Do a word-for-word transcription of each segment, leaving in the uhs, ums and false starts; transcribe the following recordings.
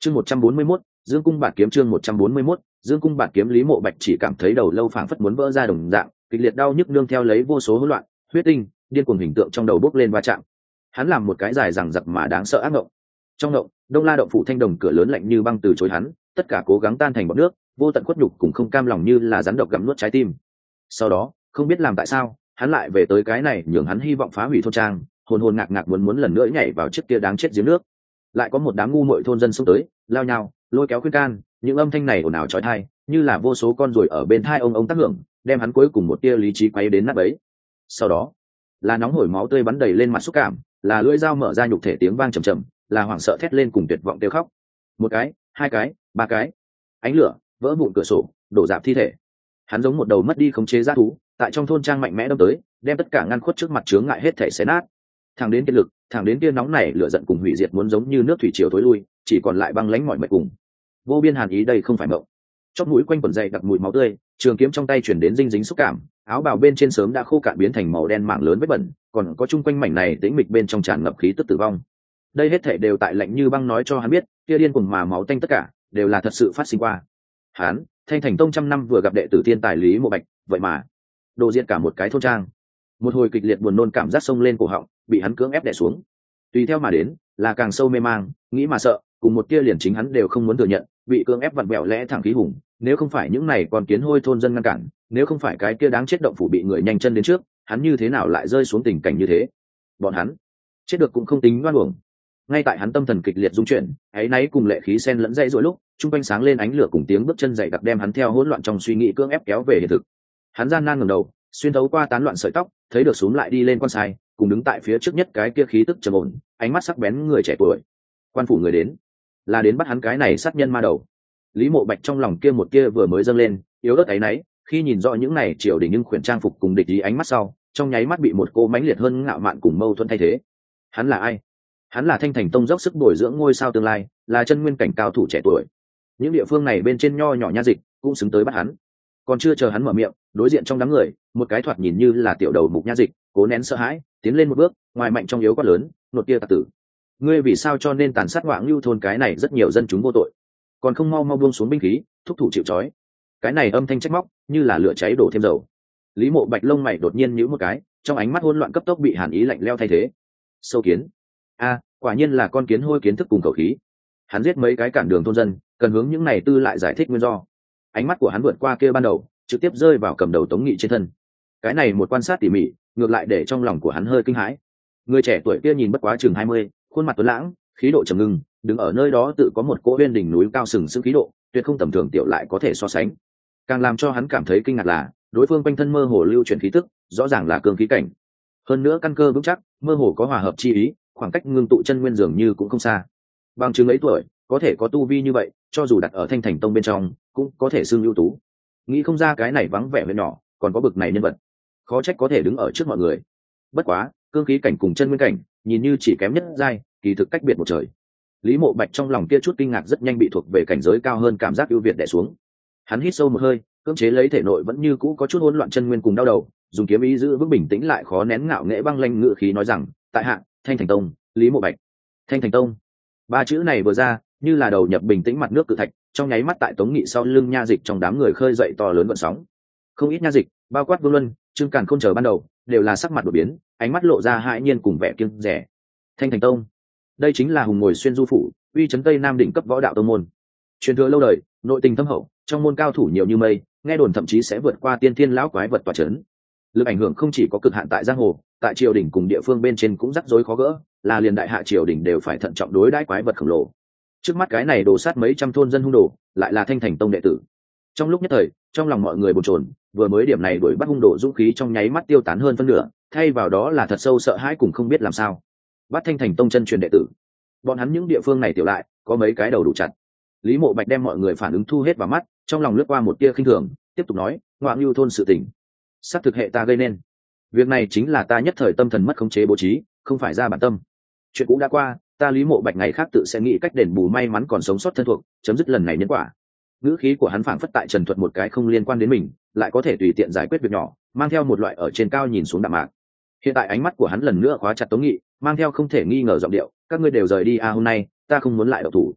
chương một trăm bốn mươi mốt dương cung bạt kiếm chương một trăm bốn mươi mốt dương cung bạt kiếm. Lý Mộ Bạch chỉ cảm thấy đầu lâu phảng phất muốn vỡ ra đồng dạng, kịch liệt đau nhức nương theo lấy vô số hỗn loạn huyết tinh điên cuồng hình tượng trong đầu bốc lên va chạm. Hắn làm một cái dài rằng giặc mà đáng sợ ác mộng. Trong mộng, Đông La động phủ thanh đồng cửa lớn lạnh như băng từ chối hắn, tất cả cố gắng tan thành bọt nước, vô tận khuất nhục cùng không cam lòng như là rắn độc gặm nuốt trái tim. Sau đó, không biết làm tại sao, hắn lại về tới cái này nhường hắn hy vọng phá hủy thôn trang, hồn hồn ngạc ngạc muốn muốn lần nữa nhảy vào chiếc kia đáng chết giếng nước. Lại có một đám ngu muội thôn dân xông tới, lao nhào, lôi kéo khuyên can, những âm thanh này ồn ào chói tai, như là vô số con ruồi ở bên thai ông ông tác hưởng, đem hắn cuối cùng một tia lý trí quay đến nát bấy. Sau đó, là nóng hổi máu tươi bắn đầy lên mặt xúc cảm, là lưỡi dao mở ra nhục thể tiếng vang trầm trầm, là hoảng sợ thét lên cùng tuyệt vọng kêu khóc. Một cái, hai cái, ba cái, ánh lửa vỡ vụn cửa sổ, đổ rạp thi thể. Hắn giống một đầu mất đi khống chế dã thú, tại trong thôn trang mạnh mẽ đâm tới, đem tất cả ngăn khuất trước mặt chướng ngại hết thể xé nát. Thẳng đến kiệt lực, thẳng đến kia nóng này lửa giận cùng hủy diệt muốn giống như nước thủy triều thối lui, chỉ còn lại băng lãnh mỏi mệt cùng vô biên hàn ý. Đây không phải mộng. Chóp mũi quanh quần dày đặc mùi máu tươi, trường kiếm trong tay chuyển đến dinh dính xúc cảm, áo bào bên trên sớm đã khô cạn biến thành màu đen mảng lớn vết bẩn, còn có chung quanh mảnh này tĩnh mịch bên trong tràn ngập khí tức tử vong. Đây hết thảy đều tại lạnh như băng nói cho hắn biết, kia điên cuồng mà máu tanh tất cả đều là thật sự phát sinh qua. Hắn, Thanh Thành Tông trăm năm vừa gặp đệ tử thiên tài Lý Mộ Bạch, vậy mà đồ diện cả một cái thôn trang. Một hồi kịch liệt buồn nôn cảm giác xông lên cổ họng, bị hắn cưỡng ép đè xuống. Tùy theo mà đến là càng sâu mê mang, nghĩ mà sợ, cùng một tia liền chính hắn đều không muốn thừa nhận, bị cưỡng ép vặn vẹo lẽ thẳng khí hùng. Nếu không phải những này còn kiến hôi thôn dân ngăn cản, nếu không phải cái kia đáng chết động phủ bị người nhanh chân đến trước, hắn như thế nào lại rơi xuống tình cảnh như thế? Bọn hắn chết được cũng không tính oan uổng. Ngay tại hắn tâm thần kịch liệt rung chuyển, áy náy cùng lệ khí xen lẫn dây rồi lúc, trung quanh sáng lên ánh lửa cùng tiếng bước chân dày đặc đem hắn theo hỗn loạn trong suy nghĩ cưỡng ép kéo về hiện thực. Hắn gian nan ngẩng đầu, xuyên thấu qua tán loạn sợi tóc, thấy được xuống lại đi lên quan sai, cùng đứng tại phía trước nhất cái kia khí tức trầm ổn, ánh mắt sắc bén người trẻ tuổi. Quan phủ người đến, là đến bắt hắn cái này sát nhân ma đầu. Lý Mộ Bạch trong lòng kia một kia vừa mới dâng lên, yếu ớt áy náy, khi nhìn rõ những này triều đình nhưng khuyển trang phục cùng địch ý ánh mắt sau, trong nháy mắt bị một cô mãnh liệt hơn ngạo mạn cùng mâu thuẫn thay thế. Hắn là ai? Hắn là Thanh Thành Tông dốc sức bồi dưỡng ngôi sao tương lai, là chân nguyên cảnh cao thủ trẻ tuổi. Những địa phương này bên trên nho nhỏ nha dịch cũng xứng tới bắt hắn. Còn chưa chờ hắn mở miệng, đối diện trong đám người, một cái thoạt nhìn như là tiểu đầu mục nha dịch, cố nén sợ hãi, tiến lên một bước, ngoài mạnh trong yếu quát lớn, nột tia tặc tử. Ngươi vì sao cho nên tàn sát Ngoạn Lưu thôn cái này rất nhiều dân chúng vô tội, còn không mau mau buông xuống binh khí, thúc thủ chịu trói. Cái này âm thanh trách móc, như là lửa cháy đổ thêm dầu. Lý Mộ Bạch lông mày đột nhiên nhíu một cái, trong ánh mắt hỗn loạn cấp tốc bị hàn ý lạnh lẽo thay thế. Sâu kiến. A, quả nhiên là con kiến hôi kiến thức cùng khẩu khí. Hắn giết mấy cái cản đường thôn dân, cần hướng những này tư lại giải thích nguyên do. Ánh mắt của hắn vượt qua kia ban đầu, trực tiếp rơi vào cầm đầu Tống Nghị trên thân. Cái này một quan sát tỉ mỉ, ngược lại để trong lòng của hắn hơi kinh hãi. Người trẻ tuổi kia nhìn bất quá chừng hai mươi, khuôn mặt tuấn lãng, khí độ trầm ngưng, đứng ở nơi đó tự có một cỗ uyên đỉnh núi cao sừng sững khí độ, tuyệt không tầm thường tiểu lại có thể so sánh. Càng làm cho hắn cảm thấy kinh ngạc là, đối phương quanh thân mơ hồ lưu chuyển khí tức, rõ ràng là cương khí cảnh. Hơn nữa căn cơ vững chắc, mơ hồ có hòa hợp chi ý, khoảng cách ngưng tụ chân nguyên dường như cũng không xa. Bằng chứng ấy tuổi, có thể có tu vi như vậy, cho dù đặt ở Thanh Thành Tông bên trong, cũng có thể xưng ưu tú. Nghĩ không ra cái này vắng vẻ bên nhỏ, còn có bực này nhân vật. Khó trách có thể đứng ở trước mọi người. Bất quá, cương khí cảnh cùng chân nguyên cảnh, nhìn như chỉ kém nhất giai, kỳ thực cách biệt một trời. Lý Mộ Bạch trong lòng kia chút kinh ngạc rất nhanh bị thuộc về cảnh giới cao hơn cảm giác ưu việt đè xuống. Hắn hít sâu một hơi, cưỡng chế lấy thể nội vẫn như cũ có chút hỗn loạn chân nguyên cùng đau đầu, dùng kiếm ý giữ vững bình tĩnh lại khó nén ngạo nghễ băng lanh ngự khí nói rằng, tại hạ Thanh Thành Tông Lý Mộ Bạch. Thanh Thành Tông, ba chữ này vừa ra, như là đầu nhập bình tĩnh mặt nước cự thạch, trong nháy mắt tại Tống Nghị sau lưng nha dịch trong đám người khơi dậy to lớn gợn sóng. Không ít nha dịch, bao quát Vương Luân, Trương Càn Khôn chờ ban đầu, đều là sắc mặt đổi biến, ánh mắt lộ ra hãi nhiên cùng vẻ kiêng dè. Thanh Thành Tông, đây chính là hùng ngồi xuyên du phủ, uy chấn tây nam đỉnh cấp võ đạo tông môn, truyền thừa lâu đời, nội tình thâm hậu, trong môn cao thủ nhiều như mây, nghe đồn thậm chí sẽ vượt qua tiên thiên lão quái vật tọa chấn. Lực ảnh hưởng không chỉ có cực hạn tại giang hồ, tại triều đình cùng địa phương bên trên cũng rắc rối khó gỡ, là liền đại hạ triều đình đều phải thận trọng đối đãi quái vật khổng lồ. Trước mắt cái này đổ sát mấy trăm thôn dân hung đồ, lại là Thanh Thành Tông đệ tử. Trong lúc nhất thời, trong lòng mọi người bồn chồn, vừa mới điểm này đuổi bắt hung đồ dũng khí trong nháy mắt tiêu tán hơn phân nửa, thay vào đó là thật sâu sợ hãi cùng không biết làm sao. Bắt Thanh Thành Tông chân truyền đệ tử, bọn hắn những địa phương này tiểu lại, có mấy cái đầu đủ chặt. Lý Mộ Bạch đem mọi người phản ứng thu hết vào mắt, trong lòng lướt qua một tia khinh thường, tiếp tục nói, Ngoạn Lưu thôn sự tình, sắp thực hệ ta gây nên. Việc này chính là ta nhất thời tâm thần mất khống chế bố trí, không phải ra bản tâm. Chuyện cũng đã qua, ta Lý Mộ Bạch ngày khác tự sẽ nghĩ cách đền bù may mắn còn sống sót thân thuộc, chấm dứt lần này nhân quả. Ngữ khí của hắn phảng phất tại trần thuật một cái không liên quan đến mình, lại có thể tùy tiện giải quyết việc nhỏ, mang theo một loại ở trên cao nhìn xuống đạm mạc. Hiện tại ánh mắt của hắn lần nữa khóa chặt Tống Nghị, mang theo không thể nghi ngờ giọng điệu, các ngươi đều rời đi a, hôm nay ta không muốn lại độc thủ.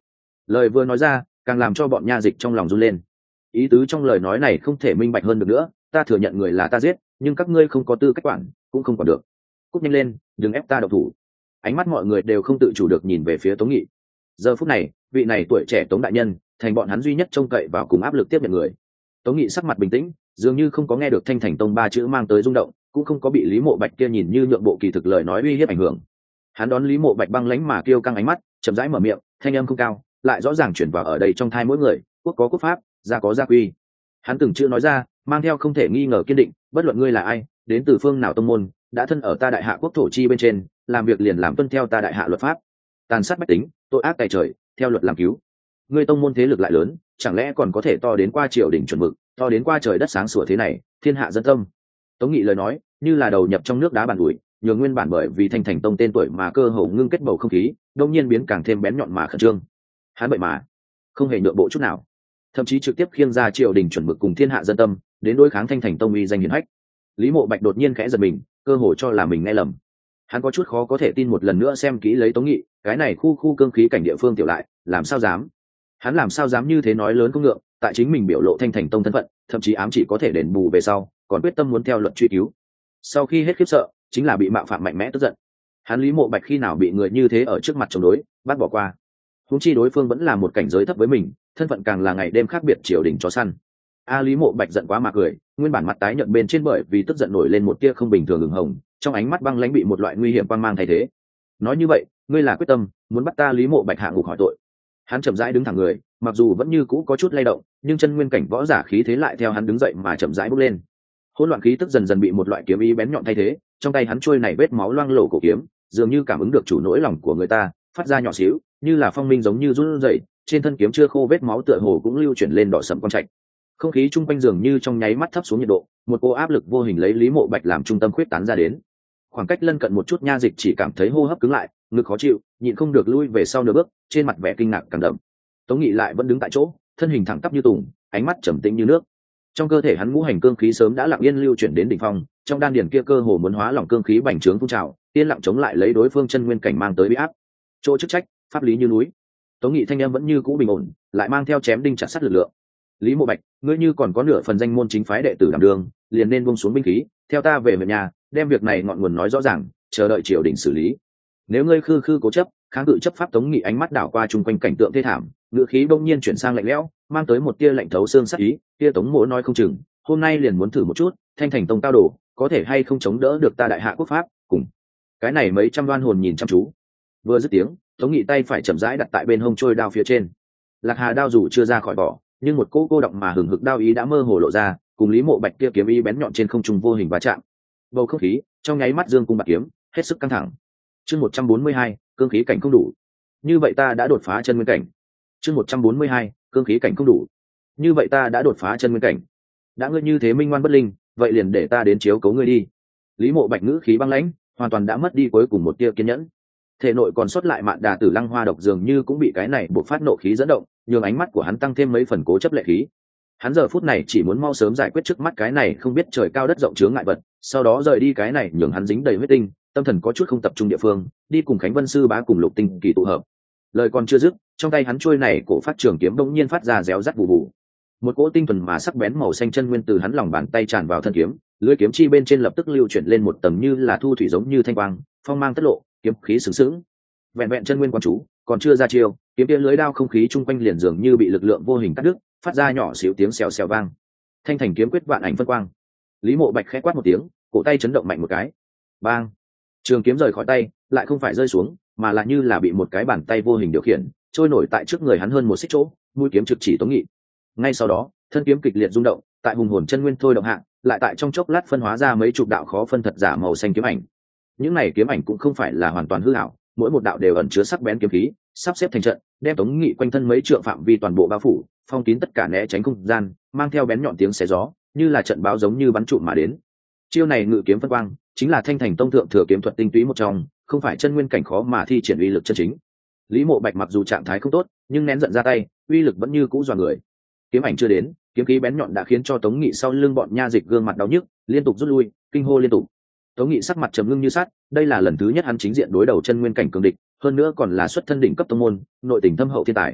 Lời vừa nói ra càng làm cho bọn nha dịch trong lòng run lên. Ý tứ trong lời nói này không thể minh bạch hơn được nữa, ta thừa nhận người là ta giết, nhưng các ngươi không có tư cách quản, cũng không quản được. Cút nhanh lên, đừng ép ta độc thủ. Ánh mắt mọi người đều không tự chủ được nhìn về phía Tống Nghị. Giờ phút này, vị này tuổi trẻ Tống đại nhân thành bọn hắn duy nhất trông cậy vào cùng áp lực tiếp nhận người. Tống Nghị sắc mặt bình tĩnh, dường như không có nghe được Thanh Thành Tông ba chữ mang tới rung động, cũng không có bị Lý Mộ Bạch kia nhìn như nhượng bộ kỳ thực lời nói uy hiếp ảnh hưởng. Hắn đón Lý Mộ Bạch băng lãnh mà kêu căng ánh mắt, chậm rãi mở miệng, thanh âm không cao, lại rõ ràng chuyển vào ở đây trong thai mỗi người, quốc có quốc pháp, gia có gia quy. Hắn từng chữ nói ra, mang theo không thể nghi ngờ kiên định, bất luận ngươi là ai, đến từ phương nào tông môn, đã thân ở ta đại hạ quốc thổ chi bên trên, làm việc liền làm tuân theo ta đại hạ luật pháp. Tàn sát bách tính, tội ác tày trời, theo luật làm cứu. Ngươi tông môn thế lực lại lớn, chẳng lẽ còn có thể to đến qua triều đình chuẩn mực, to đến qua trời đất sáng sủa thế này, thiên hạ dân tâm. Tống Nghị lời nói như là đầu nhập trong nước đá bàn ủi, nhường nguyên bản bởi vì Thanh Thành Tông tên tuổi mà cơ hồ ngưng kết bầu không khí đông nhiên biến càng thêm bén nhọn mà khẩn trương. Hắn vậy mà không hề nhượng bộ chút nào, thậm chí trực tiếp khiêng ra triều đình chuẩn mực cùng thiên hạ dân tâm đến đối kháng Thanh Thành Tông uy danh hiển hách. Lý Mộ Bạch đột nhiên khẽ giật mình, cơ hồ cho là mình nghe lầm. Hắn có chút khó có thể tin một lần nữa xem kỹ lấy Tống Nghị, cái này khu khu cương khí cảnh địa phương tiểu lại, làm sao dám? Hắn làm sao dám như thế nói lớn không ngượng, tại chính mình biểu lộ Thanh Thành Tông thân phận, thậm chí ám chỉ có thể đền bù về sau, còn quyết tâm muốn theo luật truy cứu. Sau khi hết khiếp sợ, chính là bị mạo phạm mạnh mẽ tức giận. Hắn Lý Mộ Bạch khi nào bị người như thế ở trước mặt chống đối, bắt bỏ qua. Huống chi đối phương vẫn là một cảnh giới thấp với mình, thân phận càng là ngày đêm khác biệt triều đình chó săn. A Lý Mộ Bạch giận quá mà cười, nguyên bản mặt tái nhợt bên trên bởi vì tức giận nổi lên một tia không bình thường ửng hồng, trong ánh mắt băng lãnh bị một loại nguy hiểm quang mang thay thế. Nói như vậy, ngươi là quyết tâm muốn bắt ta Lý Mộ Bạch hạ ngục hỏi tội? Hắn chậm rãi đứng thẳng người, mặc dù vẫn như cũ có chút lay động, nhưng chân nguyên cảnh võ giả khí thế lại theo hắn đứng dậy mà chậm rãi bốc lên. Hỗn loạn khí tức dần dần bị một loại kiếm ý bén nhọn thay thế, trong tay hắn trôi này vết máu loang lổ cổ kiếm, dường như cảm ứng được chủ nỗi lòng của người ta, phát ra nhỏ xíu, như là phong minh giống như run rẩy, trên thân kiếm chưa khô vết máu tựa hồ cũng lưu chuyển lên đỏ sẫm quang trạch. Không khí chung quanh dường như trong nháy mắt thấp xuống nhiệt độ, một cô áp lực vô hình lấy Lý Mộ Bạch làm trung tâm khuyết tán ra đến. Khoảng cách lân cận một chút nha dịch chỉ cảm thấy hô hấp cứng lại, ngực khó chịu, nhịn không được lui về sau nửa bước, trên mặt vẻ kinh ngạc càng đậm. Tống Nghị lại vẫn đứng tại chỗ, thân hình thẳng tắp như tùng, ánh mắt trầm tĩnh như nước. Trong cơ thể hắn ngũ hành cương khí sớm đã lặng yên lưu chuyển đến đỉnh phong, trong đan điền kia cơ hồ muốn hóa lỏng cương khí bành trướng phun trào, yên lặng chống lại lấy đối phương chân nguyên cảnh mang tới uy áp. Chỗ chức trách, pháp lý như núi. Tống Nghị thanh âm vẫn như cũ bình ổn, lại mang theo chém đinh chặt sắt lực lượng. Lý Mộ Bạch, ngươi như còn có nửa phần danh môn chính phái đệ tử đảm đường, liền nên buông xuống binh khí, theo ta về huyện nhà, đem việc này ngọn nguồn nói rõ ràng, chờ đợi triều đình xử lý. Nếu ngươi khư khư cố chấp, kháng cự chấp pháp, Tống Nghị ánh mắt đảo qua chung quanh cảnh tượng thê thảm, ngữ khí bỗng nhiên chuyển sang lạnh lẽo, mang tới một tia lạnh thấu xương sắc ý. Tia Tống Mỗ nói không chừng, hôm nay liền muốn thử một chút, Thanh Thành Tông cao đồ, có thể hay không chống đỡ được ta đại hạ quốc pháp, cùng cái này mấy trăm đoan hồn nhìn chăm chú. Vừa dứt tiếng, Tống Nghị tay phải chậm rãi đặt tại bên hông trôi đao phía trên. Lạc Hà đao dù chưa ra khỏi vỏ, nhưng một cỗ cô động mà hừng hực đao ý đã mơ hồ lộ ra, cùng Lý Mộ Bạch kia kiếm ý bén nhọn trên không trung vô hình va chạm. Bầu không khí trong nháy mắt dương cung bạc kiếm, hết sức căng thẳng. Chương một trăm bốn mươi hai, cương khí cảnh không đủ. Như vậy ta đã đột phá chân nguyên cảnh. Chương một trăm bốn mươi hai, cương khí cảnh không đủ. Như vậy ta đã đột phá chân nguyên cảnh. Đã ngươi như thế minh ngoan bất linh, vậy liền để ta đến chiếu cố ngươi đi. Lý Mộ Bạch ngữ khí băng lãnh, hoàn toàn đã mất đi cuối cùng một tia kiên nhẫn. Thể nội còn sót lại mạn đà tử lăng hoa độc dường như cũng bị cái này bộc phát nộ khí dẫn động, nhường ánh mắt của hắn tăng thêm mấy phần cố chấp lệ khí. Hắn giờ phút này chỉ muốn mau sớm giải quyết trước mắt cái này không biết trời cao đất rộng chướng ngại vật, sau đó rời đi cái này nhường hắn dính đầy huyết tinh, tâm thần có chút không tập trung địa phương, đi cùng Khánh Vân sư bá cùng Lục Tinh kỳ tụ hợp. Lời còn chưa dứt, trong tay hắn chuôi này cổ phát trường kiếm bỗng nhiên phát ra réo rắt bù bù. Một cỗ tinh thuần mà sắc bén màu xanh chân nguyên từ hắn lòng bàn tay tràn vào thân kiếm, lưỡi kiếm chi bên trên lập tức lưu chuyển lên một tầng như là thu thủy giống như thanh quang, phong mang tất lộ, kiếm khí sướng sướng. Vẹn vẹn chân nguyên quan chú, còn chưa ra chiêu, kiếm kia lưới đao không khí chung quanh liền dường như bị lực lượng vô hình cắt đứt, phát ra nhỏ xíu tiếng xèo xèo vang. Thanh thành kiếm quyết vạn ảnh phân quang. Lý Mộ Bạch khẽ quát một tiếng, cổ tay chấn động mạnh một cái. Bang! Trường kiếm rời khỏi tay, lại không phải rơi xuống, mà là như là bị một cái bàn tay vô hình điều khiển, trôi nổi tại trước người hắn hơn một xích chỗ, mũi kiếm trực chỉ Tống Nghị. Ngay sau đó, thân kiếm kịch liệt rung động, tại hùng hồn chân nguyên thôi động hạ, lại tại trong chốc lát phân hóa ra mấy chục đạo khó phân thật giả màu xanh kiếm ảnh. Những này kiếm ảnh cũng không phải là hoàn toàn hư ảo, mỗi một đạo đều ẩn chứa sắc bén kiếm khí, sắp xếp thành trận, đem Tống Nghị quanh thân mấy trượng phạm vi toàn bộ bao phủ, phong kín tất cả né tránh không gian, mang theo bén nhọn tiếng xé gió, như là trận báo giống như bắn trụm mà đến. Chiêu này ngự kiếm phân quang, chính là Thanh Thành Tông thượng thừa kiếm thuật tinh túy một trong, không phải chân nguyên cảnh khó mà thi triển uy lực chân chính. Lý Mộ Bạch mặc dù trạng thái không tốt, nhưng nén giận ra tay, uy lực vẫn như cũ dọa người. Kiếm ảnh chưa đến, kiếm khí bén nhọn đã khiến cho Tống Nghị sau lưng bọn nha dịch gương mặt đau nhức, liên tục rút lui, kinh hô liên tục. Tống Nghị sắc mặt trầm ngưng như sắt, đây là lần thứ nhất hắn chính diện đối đầu chân nguyên cảnh cường địch, hơn nữa còn là xuất thân đỉnh cấp tông môn, nội tình thâm hậu thiên tài.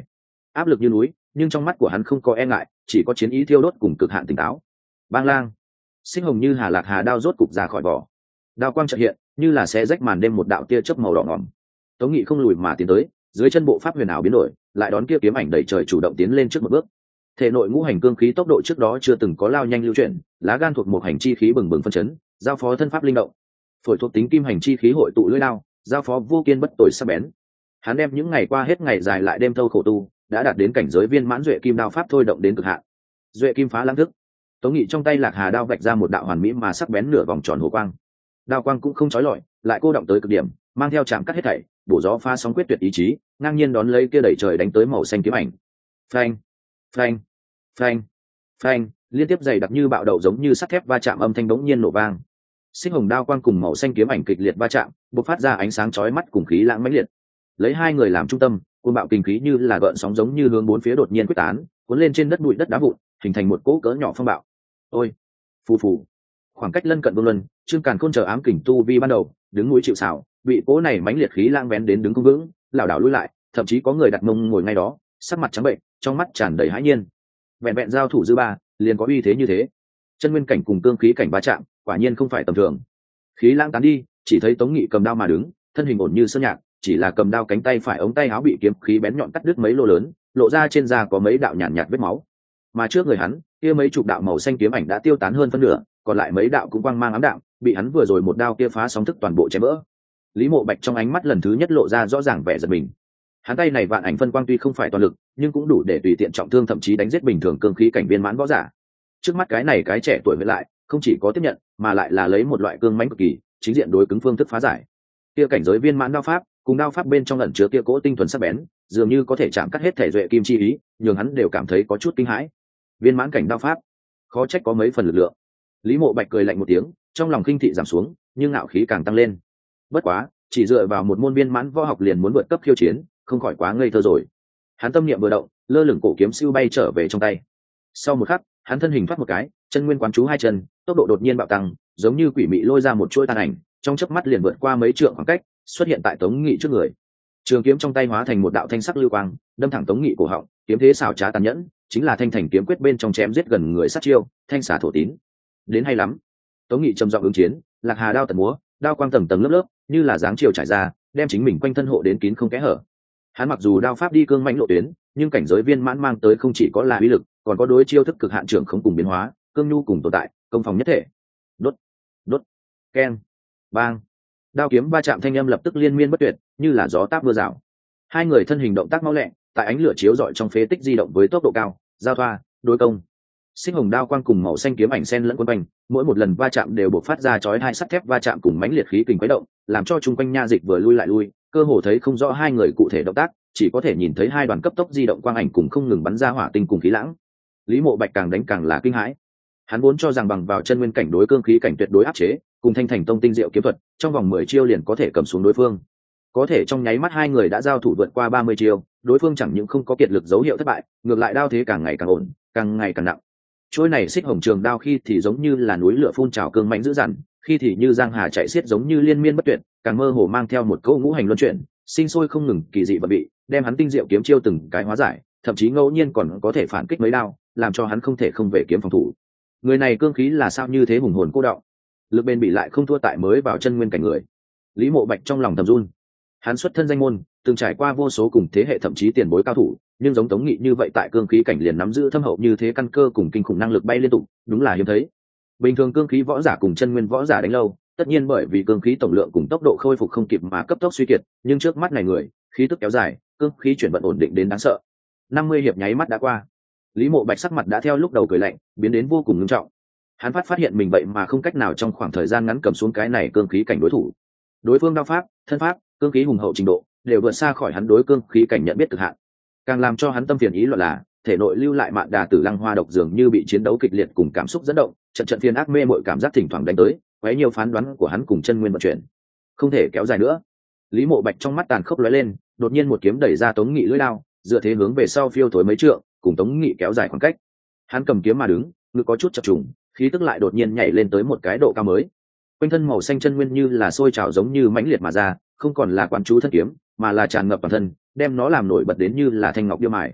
áp lực như núi, nhưng trong mắt của hắn không có e ngại, chỉ có chiến ý thiêu đốt cùng cực hạn tỉnh táo. Bang lang, Sinh hồng như hà lạc hà đao rốt cục ra khỏi vỏ, đao quang chợt hiện, như là xé rách màn đêm một đạo tia chớp màu đỏ ngòm. Tống Nghị không lùi mà tiến tới, dưới chân bộ pháp huyền ảo biến đổi, lại đón kia kiếm ảnh đầy trời chủ động tiến lên trước một bước. Thể nội ngũ hành cương khí tốc độ trước đó chưa từng có lao nhanh lưu chuyển, lá gan thuộc một hành chi khí bừng bừng phân chấn, giao phó thân pháp linh động. Phổi thuộc tính kim hành chi khí hội tụ lưỡi đao, giao phó vô kiên bất tồi sắc bén. Hắn đem những ngày qua hết ngày dài lại đêm thâu khổ tu, đã đạt đến cảnh giới viên mãn duệ kim đao pháp thôi động đến cực hạn. Duệ kim phá lãng thức. Tống Nghị trong tay lạc hà đao vạch ra một đạo hoàn mỹ mà sắc bén nửa vòng tròn hồ quang. Đao quang cũng không chói lọi, lại cô động tới cực điểm, mang theo chạm cắt hết thảy, bổ gió pha sóng quyết tuyệt ý chí, ngang nhiên đón lấy kia đẩy trời đánh tới màu xanh kiếm ảnh. Phanh, phanh, phanh, phanh, liên tiếp dày đặc như bạo đậu giống như sắt thép va chạm âm thanh đống nhiên nổ vang. Xích hồng đao quang cùng màu xanh kiếm ảnh kịch liệt va chạm, bộc phát ra ánh sáng chói mắt cùng khí lãng mãnh liệt. Lấy hai người làm trung tâm, cuồng bạo kinh khí như là gợn sóng giống như hướng bốn phía đột nhiên quyết tán, cuốn lên trên đất bụi đất đá vụn, hình thành một cỗ cỡ nhỏ phong bạo. Ôi, phù phù. Khoảng cách lân cận Vương Luân, Trương Càn Khôn chờ ám kình tu vi ban đầu, đứng núi chịu sào, bị cỗ này mãnh liệt khí lãng vén đến đứng không vững, lảo đảo lùi lại, thậm chí có người đặt mông ngồi ngay đó, sắc mặt trắng bệnh, trong mắt tràn đầy hãi nhiên. Vẹn vẹn giao thủ dư ba, liền có uy thế như thế. Chân nguyên cảnh cùng cương khí cảnh va chạm, quả nhiên không phải tầm thường. Khí lãng tán đi, chỉ thấy Tống Nghị cầm đao mà đứng, thân hình ổn như sơn nhạc, chỉ là cầm đao cánh tay phải ống tay áo bị kiếm khí bén nhọn cắt đứt mấy lỗ lớn, lộ ra trên da có mấy đạo nhàn nhạt, nhạt vết máu. Mà trước người hắn, kia mấy chục đạo màu xanh kiếm ảnh đã tiêu tán hơn phân nửa, còn lại mấy đạo cũng quang mang ám đạm, bị hắn vừa rồi một đao kia phá sóng thức toàn bộ chém vỡ. Lý Mộ Bạch trong ánh mắt lần thứ nhất lộ ra rõ ràng vẻ giật mình. Hắn tay này vạn ảnh phân quang tuy không phải toàn lực, nhưng cũng đủ để tùy tiện trọng thương thậm chí đánh giết bình thường cương khí cảnh viên mãn võ giả. Trước mắt cái này cái trẻ tuổi với lại, không chỉ có tiếp nhận, mà lại là lấy một loại cương mãnh cực kỳ, chính diện đối cứng phương thức phá giải. Kia cảnh giới viên mãn đao pháp, cùng đao pháp bên trong ẩn chứa kia cỗ tinh thuần sắc bén, dường như có thể chạm cắt hết thể duệ kim chi ý, nhường hắn đều cảm thấy có chút kinh hãi. Viên mãn cảnh đao pháp, khó trách có mấy phần lực lượng. Lý Mộ Bạch cười lạnh một tiếng, trong lòng khinh thị giảm xuống, nhưng ngạo khí càng tăng lên. Bất quá, chỉ dựa vào một môn viên mãn võ học liền muốn vượt cấp khiêu chiến, không khỏi quá ngây thơ rồi. Hắn tâm niệm vừa động, lơ lửng cổ kiếm siêu bay trở về trong tay. Sau một khắc, hắn thân hình thoát một cái, chân nguyên quán chú hai chân, tốc độ đột nhiên bạo tăng, giống như quỷ mị lôi ra một chuỗi tàn ảnh, trong chớp mắt liền vượt qua mấy trượng khoảng cách, xuất hiện tại Tống Nghị trước người. Trường kiếm trong tay hóa thành một đạo thanh sắc lưu quang, đâm thẳng Tống Nghị cổ họng, kiếm thế xảo trá tàn nhẫn, chính là thanh thành kiếm quyết bên trong chém giết gần người sát chiêu, thanh xả thổ tín. Đến hay lắm. Tống Nghị trầm giọng ứng chiến, lạc hà đao tận múa, đao quang tầng tầng lớp lớp, như là dáng chiều trải ra, đem chính mình quanh thân hộ đến kín không kẽ hở. Hắn mặc dù đao pháp đi cương mãnh lộ tuyến, nhưng cảnh giới viên mãn mang tới không chỉ có là uy lực, còn có đối chiêu thức cực hạn trưởng không cùng biến hóa, cương nhu cùng tồn tại, công phòng nhất thể. Đốt, đốt, keng, bang. Đao kiếm va chạm thanh âm lập tức liên miên bất tuyệt, như là gió táp mưa rào. Hai người thân hình động tác mau lẹ, tại ánh lửa chiếu rọi trong phế tích di động với tốc độ cao, giao thoa, đối công. Xích hồng đao quang cùng màu xanh kiếm ảnh sen lẫn quấn quanh, mỗi một lần va chạm đều bộc phát ra chói hai sắt thép va chạm cùng mãnh liệt khí kình quấy động, làm cho chung quanh nha dịch vừa lui lại lui, cơ hồ thấy không rõ hai người cụ thể động tác, chỉ có thể nhìn thấy hai đoàn cấp tốc di động quang ảnh cùng không ngừng bắn ra hỏa tinh cùng khí lãng. Lý Mộ Bạch càng đánh càng là kinh hãi. Hắn vốn cho rằng bằng vào chân nguyên cảnh đối cương khí cảnh tuyệt đối áp chế, cùng thanh thành tông tinh diệu kiếm thuật, trong vòng mười chiêu liền có thể cầm xuống đối phương. Có thể trong nháy mắt hai người đã giao thủ vượt qua ba mươi chiêu, đối phương chẳng những không có kiệt lực dấu hiệu thất bại, ngược lại đao thế càng ngày càng ổn, càng ngày càng nặng. Trôi này xích hồng trường đao khi thì giống như là núi lửa phun trào cương mạnh dữ dằn, khi thì như giang hà chạy xiết giống như liên miên bất tuyệt, càng mơ hồ mang theo một câu ngũ hành luân chuyển, sinh sôi không ngừng kỳ dị và bị, đem hắn tinh diệu kiếm chiêu từng cái hóa giải, thậm chí ngẫu nhiên còn có thể phản kích mấy đao, làm cho hắn không thể không về kiếm phòng thủ. Người này cương khí là sao như thế hùng hồn cô đọng, lực bền bị lại không thua tại mới vào chân nguyên cảnh người. Lý Mộ Bạch trong lòng thầm run. Hắn xuất thân danh môn, từng trải qua vô số cùng thế hệ thậm chí tiền bối cao thủ, nhưng giống Tống Nghị như vậy tại cương khí cảnh liền nắm giữ thâm hậu như thế căn cơ cùng kinh khủng năng lực bay liên tục, đúng là hiếm thấy. Bình thường cương khí võ giả cùng chân nguyên võ giả đánh lâu, tất nhiên bởi vì cương khí tổng lượng cùng tốc độ khôi phục không kịp mà cấp tốc suy kiệt, nhưng trước mắt này người, khí tức kéo dài, cương khí chuyển vận ổn định đến đáng sợ. năm mươi hiệp nháy mắt đã qua. Lý Mộ Bạch sắc mặt đã theo lúc đầu cười lạnh, biến đến vô cùng nghiêm trọng. Hắn phát phát hiện mình vậy mà không cách nào trong khoảng thời gian ngắn cầm xuống cái này cương khí cảnh đối thủ. Đối phương đao pháp, thân pháp, cương khí hùng hậu trình độ đều vượt xa khỏi hắn đối cương khí cảnh nhận biết cực hạn. Càng làm cho hắn tâm phiền ý loạn là, thể nội lưu lại mạn đà tử lăng hoa độc dường như bị chiến đấu kịch liệt cùng cảm xúc dẫn động, trận trận phiền ác mê mội cảm giác thỉnh thoảng đánh tới, quấy nhiều phán đoán của hắn cùng chân nguyên vận chuyển. Không thể kéo dài nữa. Lý Mộ Bạch trong mắt tàn khốc lóe lên, đột nhiên một kiếm đẩy ra Tống Nghị lưỡi lao, dựa thế hướng về sau phiêu thối mấy trượng, cùng Tống Nghị kéo dài khoảng cách. Hắn cầm kiếm mà đứng, ngực có chút chập trùng, khí tức lại đột nhiên nhảy lên tới một cái độ cao mới. Quanh thân màu xanh chân nguyên như là sôi trào giống như mãnh liệt mà ra, không còn là quán chú thân kiếm, mà là tràn ngập toàn thân, đem nó làm nổi bật đến như là thanh ngọc điêu mài.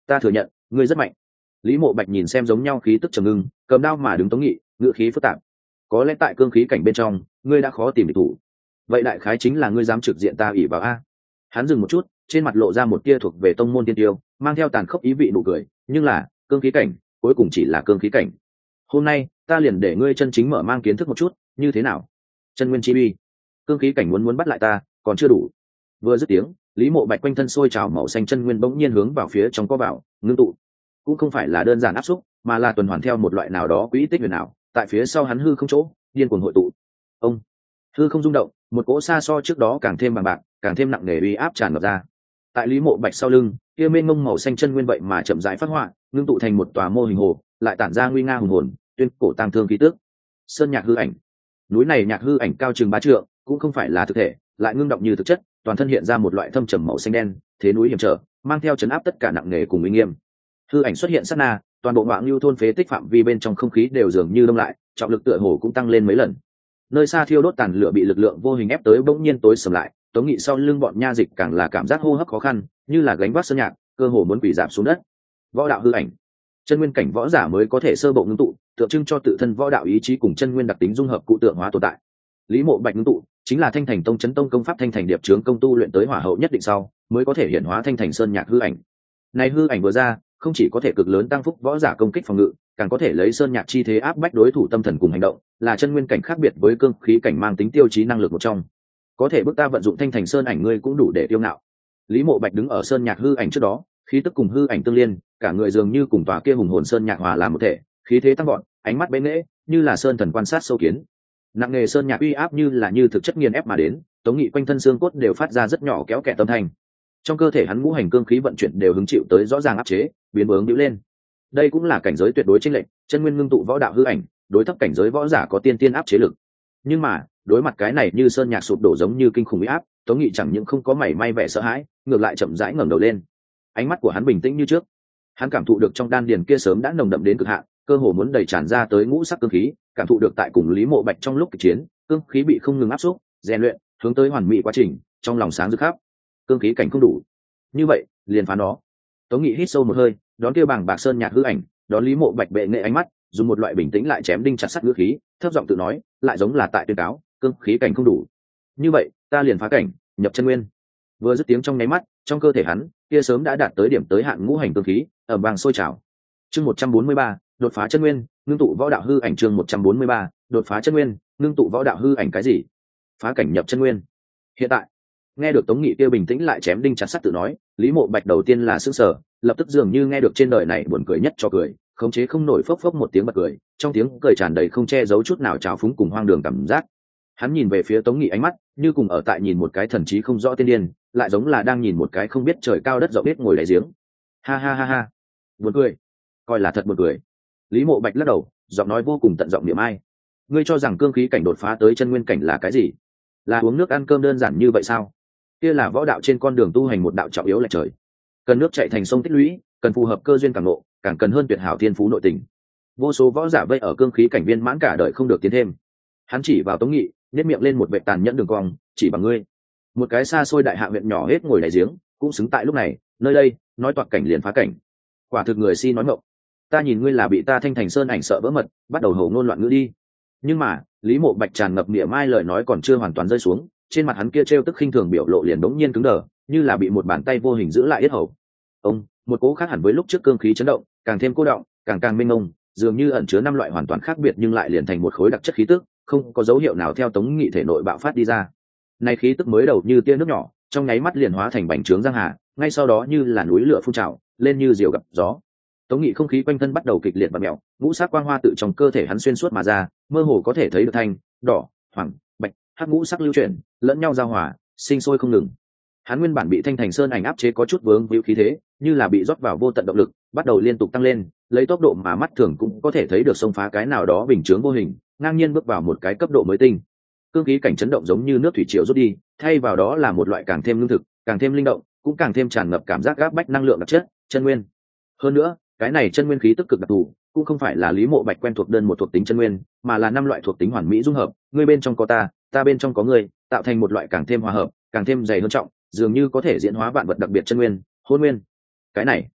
ta thừa nhận ngươi rất mạnh. Lý Mộ Bạch nhìn xem giống nhau khí tức trầm ngưng, cầm đao mà đứng Tống Nghị, ngữ khí phức tạp. Có lẽ tại cương khí cảnh bên trong, ngươi đã khó tìm địch thủ. Vậy đại khái chính là ngươi dám trực diện ta ỷ vào a. Hắn dừng một chút, trên mặt lộ ra một tia thuộc về tông môn tiên tiêu, mang theo tàn khốc ý vị nụ cười, nhưng là, cương khí cảnh, cuối cùng chỉ là cương khí cảnh. Hôm nay, ta liền để ngươi chân chính mở mang kiến thức một chút, như thế nào? Chân nguyên chi uy. Cương khí cảnh muốn muốn bắt lại ta, còn chưa đủ. Vừa dứt tiếng, Lý Mộ Bạch quanh thân sôi trào màu xanh chân nguyên bỗng nhiên hướng vào phía trong có vào, ngưng tụ. Cũng không phải là đơn giản áp xúc, mà là tuần hoàn theo một loại nào đó quỹ tích huyền ảo, tại phía sau hắn hư không chỗ, điên cuồng hội tụ. Ông, hư không rung động, một cỗ xa so trước đó càng thêm bằng bạc, càng thêm nặng nề uy áp tràn ngập ra. Tại Lý Mộ Bạch sau lưng, kia mênh mông màu xanh chân nguyên vậy mà chậm rãi phát họa, ngưng tụ thành một tòa mô hình hồ, lại tản ra nguy nga hùng hồn, tuyên cổ tăng thương khí tức. Sơn nhạc hư ảnh. Núi này nhạc hư ảnh cao chừng ba trượng, cũng không phải là thực thể, lại ngưng động như thực chất, toàn thân hiện ra một loại thâm trầm màu xanh đen, thế núi hiểm trở, mang theo chấn áp tất cả nặng nề cùng uy nghiêm. Hư ảnh xuất hiện sát na, toàn bộ ngoại lưu thôn phế tích phạm vi bên trong không khí đều dường như đông lại, trọng lực tựa hồ cũng tăng lên mấy lần. Nơi xa thiêu đốt tàn lửa bị lực lượng vô hình ép tới bỗng nhiên tối sầm lại, Tống Nghị sau lưng bọn nha dịch càng là cảm giác hô hấp khó khăn, như là gánh vác sơn nhạc, cơ hồ muốn quỳ giảm xuống đất. Võ đạo hư ảnh, chân nguyên cảnh võ giả mới có thể sơ bộ ngưng tụ, tượng trưng cho tự thân võ đạo ý chí cùng chân nguyên đặc tính dung hợp cụ tượng hóa tồn tại. Lý Mộ Bạch ngưng tụ chính là Thanh Thành Tông chấn tông công pháp Thanh Thành Điệp Trướng công tu luyện tới hỏa hậu nhất định sau, mới có thể hiện hóa Thanh Thành Sơn nhạc hư ảnh. Này hư ảnh vừa ra, không chỉ có thể cực lớn tăng phúc võ giả công kích phòng ngự, càng có thể lấy sơn nhạc chi thế áp bách đối thủ tâm thần cùng hành động, là chân nguyên cảnh khác biệt với cương khí cảnh mang tính tiêu chí năng lực một trong. Có thể bước ta vận dụng Thanh Thành Sơn ảnh ngươi cũng đủ để tiêu ngạo. Lý Mộ Bạch đứng ở sơn nhạc hư ảnh trước đó, khí tức cùng hư ảnh tương liên, cả người dường như cùng tòa kia hùng hồn sơn nhạc hòa làm một thể, khí thế tăng vọt, ánh mắt bén nghệ, như là sơn thần quan sát sâu kiến. Nặng nghề sơn nhạc uy áp như là như thực chất nghiền ép mà đến, Tống Nghị quanh thân xương cốt đều phát ra rất nhỏ kéo kẹt tâm thanh. Trong cơ thể hắn ngũ hành cương khí vận chuyển đều hứng chịu tới rõ ràng áp chế, biến bướng nhíu lên. Đây cũng là cảnh giới tuyệt đối chênh lệch, chân nguyên ngưng tụ võ đạo hư ảnh, đối thấp cảnh giới võ giả có tiên tiên áp chế lực. Nhưng mà, đối mặt cái này như sơn nhạc sụp đổ giống như kinh khủng uy áp, Tống Nghị chẳng những không có mảy may vẻ sợ hãi, ngược lại chậm rãi ngẩng đầu lên. Ánh mắt của hắn bình tĩnh như trước. Hắn cảm thụ được trong đan điền kia sớm đã nồng đậm đến cực hạn, cơ hồ muốn đầy tràn ra tới ngũ sắc cương khí, cảm thụ được tại cùng Lý Mộ Bạch trong lúc kịch chiến, cương khí bị không ngừng áp xúc, rèn luyện, hướng tới hoàn mỹ quá trình, trong lòng sáng rực khắp. Cương khí cảnh không đủ. Như vậy, liền phá nó. Tống Nghị hít sâu một hơi, đón kia bảng bạc sơn nhạc hư ảnh, đón Lý Mộ Bạch bệ nghệ ánh mắt, dùng một loại bình tĩnh lại chém đinh chặt sắt ngữ khí, thấp giọng tự nói, lại giống là tại tuyên cáo, cương khí cảnh không đủ. Như vậy, ta liền phá cảnh, nhập chân nguyên. Vừa dứt tiếng trong nháy mắt, trong cơ thể hắn, kia sớm đã đạt tới điểm tới hạn ngũ hành cương khí, ở vàng sôi trào. Chương một trăm bốn mươi ba, đột phá chân nguyên, ngưng tụ võ đạo hư ảnh chương một trăm bốn mươi ba, đột phá chân nguyên, ngưng tụ võ đạo hư ảnh cái gì? Phá cảnh nhập chân nguyên. Hiện tại, nghe được Tống Nghị kia bình tĩnh lại chém đinh chặt sắt tự nói, Lý Mộ Bạch đầu tiên là sửng sở, lập tức dường như nghe được trên đời này buồn cười nhất cho cười, khống chế không nổi phốc phốc một tiếng bật cười, trong tiếng cười tràn đầy không che giấu chút nào trào phúng cùng hoang đường cảm giác. Hắn nhìn về phía Tống Nghị ánh mắt, như cùng ở tại nhìn một cái thần trí không rõ tiên điên, lại giống là đang nhìn một cái không biết trời cao đất rộng biết ngồi đáy giếng. Ha ha ha ha, buồn cười, coi là thật buồn cười. Lý Mộ Bạch lắc đầu, giọng nói vô cùng tận giọng niệm ai. Ngươi cho rằng cương khí cảnh đột phá tới chân nguyên cảnh là cái gì? Là uống nước ăn cơm đơn giản như vậy sao? Kia là võ đạo trên con đường tu hành một đạo trọng yếu lệch trời. Cần nước chảy thành sông tích lũy, cần phù hợp cơ duyên càng ngộ, càng cần hơn tuyệt hảo thiên phú nội tình. Vô số võ giả vây ở cương khí cảnh viên mãn cả đời không được tiến thêm. Hắn chỉ vào Tống Nghị, nếp miệng lên một vệt tàn nhẫn đường cong, chỉ bằng ngươi, một cái xa xôi đại hạ huyện nhỏ hết ngồi đáy giếng, cũng xứng tại lúc này, nơi đây, nói toạc cảnh liền phá cảnh. Quả thực người si nói ngọng. Ta nhìn ngươi là bị ta Thanh Thành Sơn ảnh sợ vỡ mật, bắt đầu hổ ngôn loạn ngữ đi. Nhưng mà, Lý Mộ Bạch tràn ngập niệm mai lời nói còn chưa hoàn toàn rơi xuống, trên mặt hắn kia trêu tức khinh thường biểu lộ liền đống nhiên cứng đờ, như là bị một bàn tay vô hình giữ lại yết hầu. Ông, một cố khác hẳn với lúc trước cương khí chấn động, càng thêm cô động, càng càng mênh mông, dường như ẩn chứa năm loại hoàn toàn khác biệt nhưng lại liền thành một khối đặc chất khí tức, không có dấu hiệu nào theo Tống Nghị thể nội bạo phát đi ra. Này khí tức mới đầu như tia nước nhỏ, trong nháy mắt liền hóa thành bành trướng giang hà, ngay sau đó như là núi lửa phun trào, lên như diều gặp gió. Tống Nghị không khí quanh thân bắt đầu kịch liệt và mèo, ngũ sắc quang hoa tự trong cơ thể hắn xuyên suốt mà ra, mơ hồ có thể thấy được thanh, đỏ, hoàng, bạch, hắc ngũ sắc lưu chuyển, lẫn nhau giao hòa, sinh sôi không ngừng. Hắn nguyên bản bị Thanh Thành Sơn ảnh áp chế có chút vướng víu khí thế, như là bị rót vào vô tận động lực, bắt đầu liên tục tăng lên, lấy tốc độ mà mắt thường cũng có thể thấy được xông phá cái nào đó bình chướng vô hình, ngang nhiên bước vào một cái cấp độ mới tinh. Cương khí cảnh chấn động giống như nước thủy triều rút đi, thay vào đó là một loại càng thêm lương thực, càng thêm linh động, cũng càng thêm tràn ngập cảm giác áp bách năng lượng đặc chất, chân nguyên. Hơn nữa, cái này chân nguyên khí tức cực đặc thù, cũng không phải là Lý Mộ Bạch quen thuộc đơn một thuộc tính chân nguyên, mà là năm loại thuộc tính hoàn mỹ dung hợp, ngươi bên trong có ta, ta bên trong có ngươi, tạo thành một loại càng thêm hòa hợp, càng thêm dày hơn trọng, dường như có thể diễn hóa vạn vật đặc biệt chân nguyên, hôn nguyên. Cái này,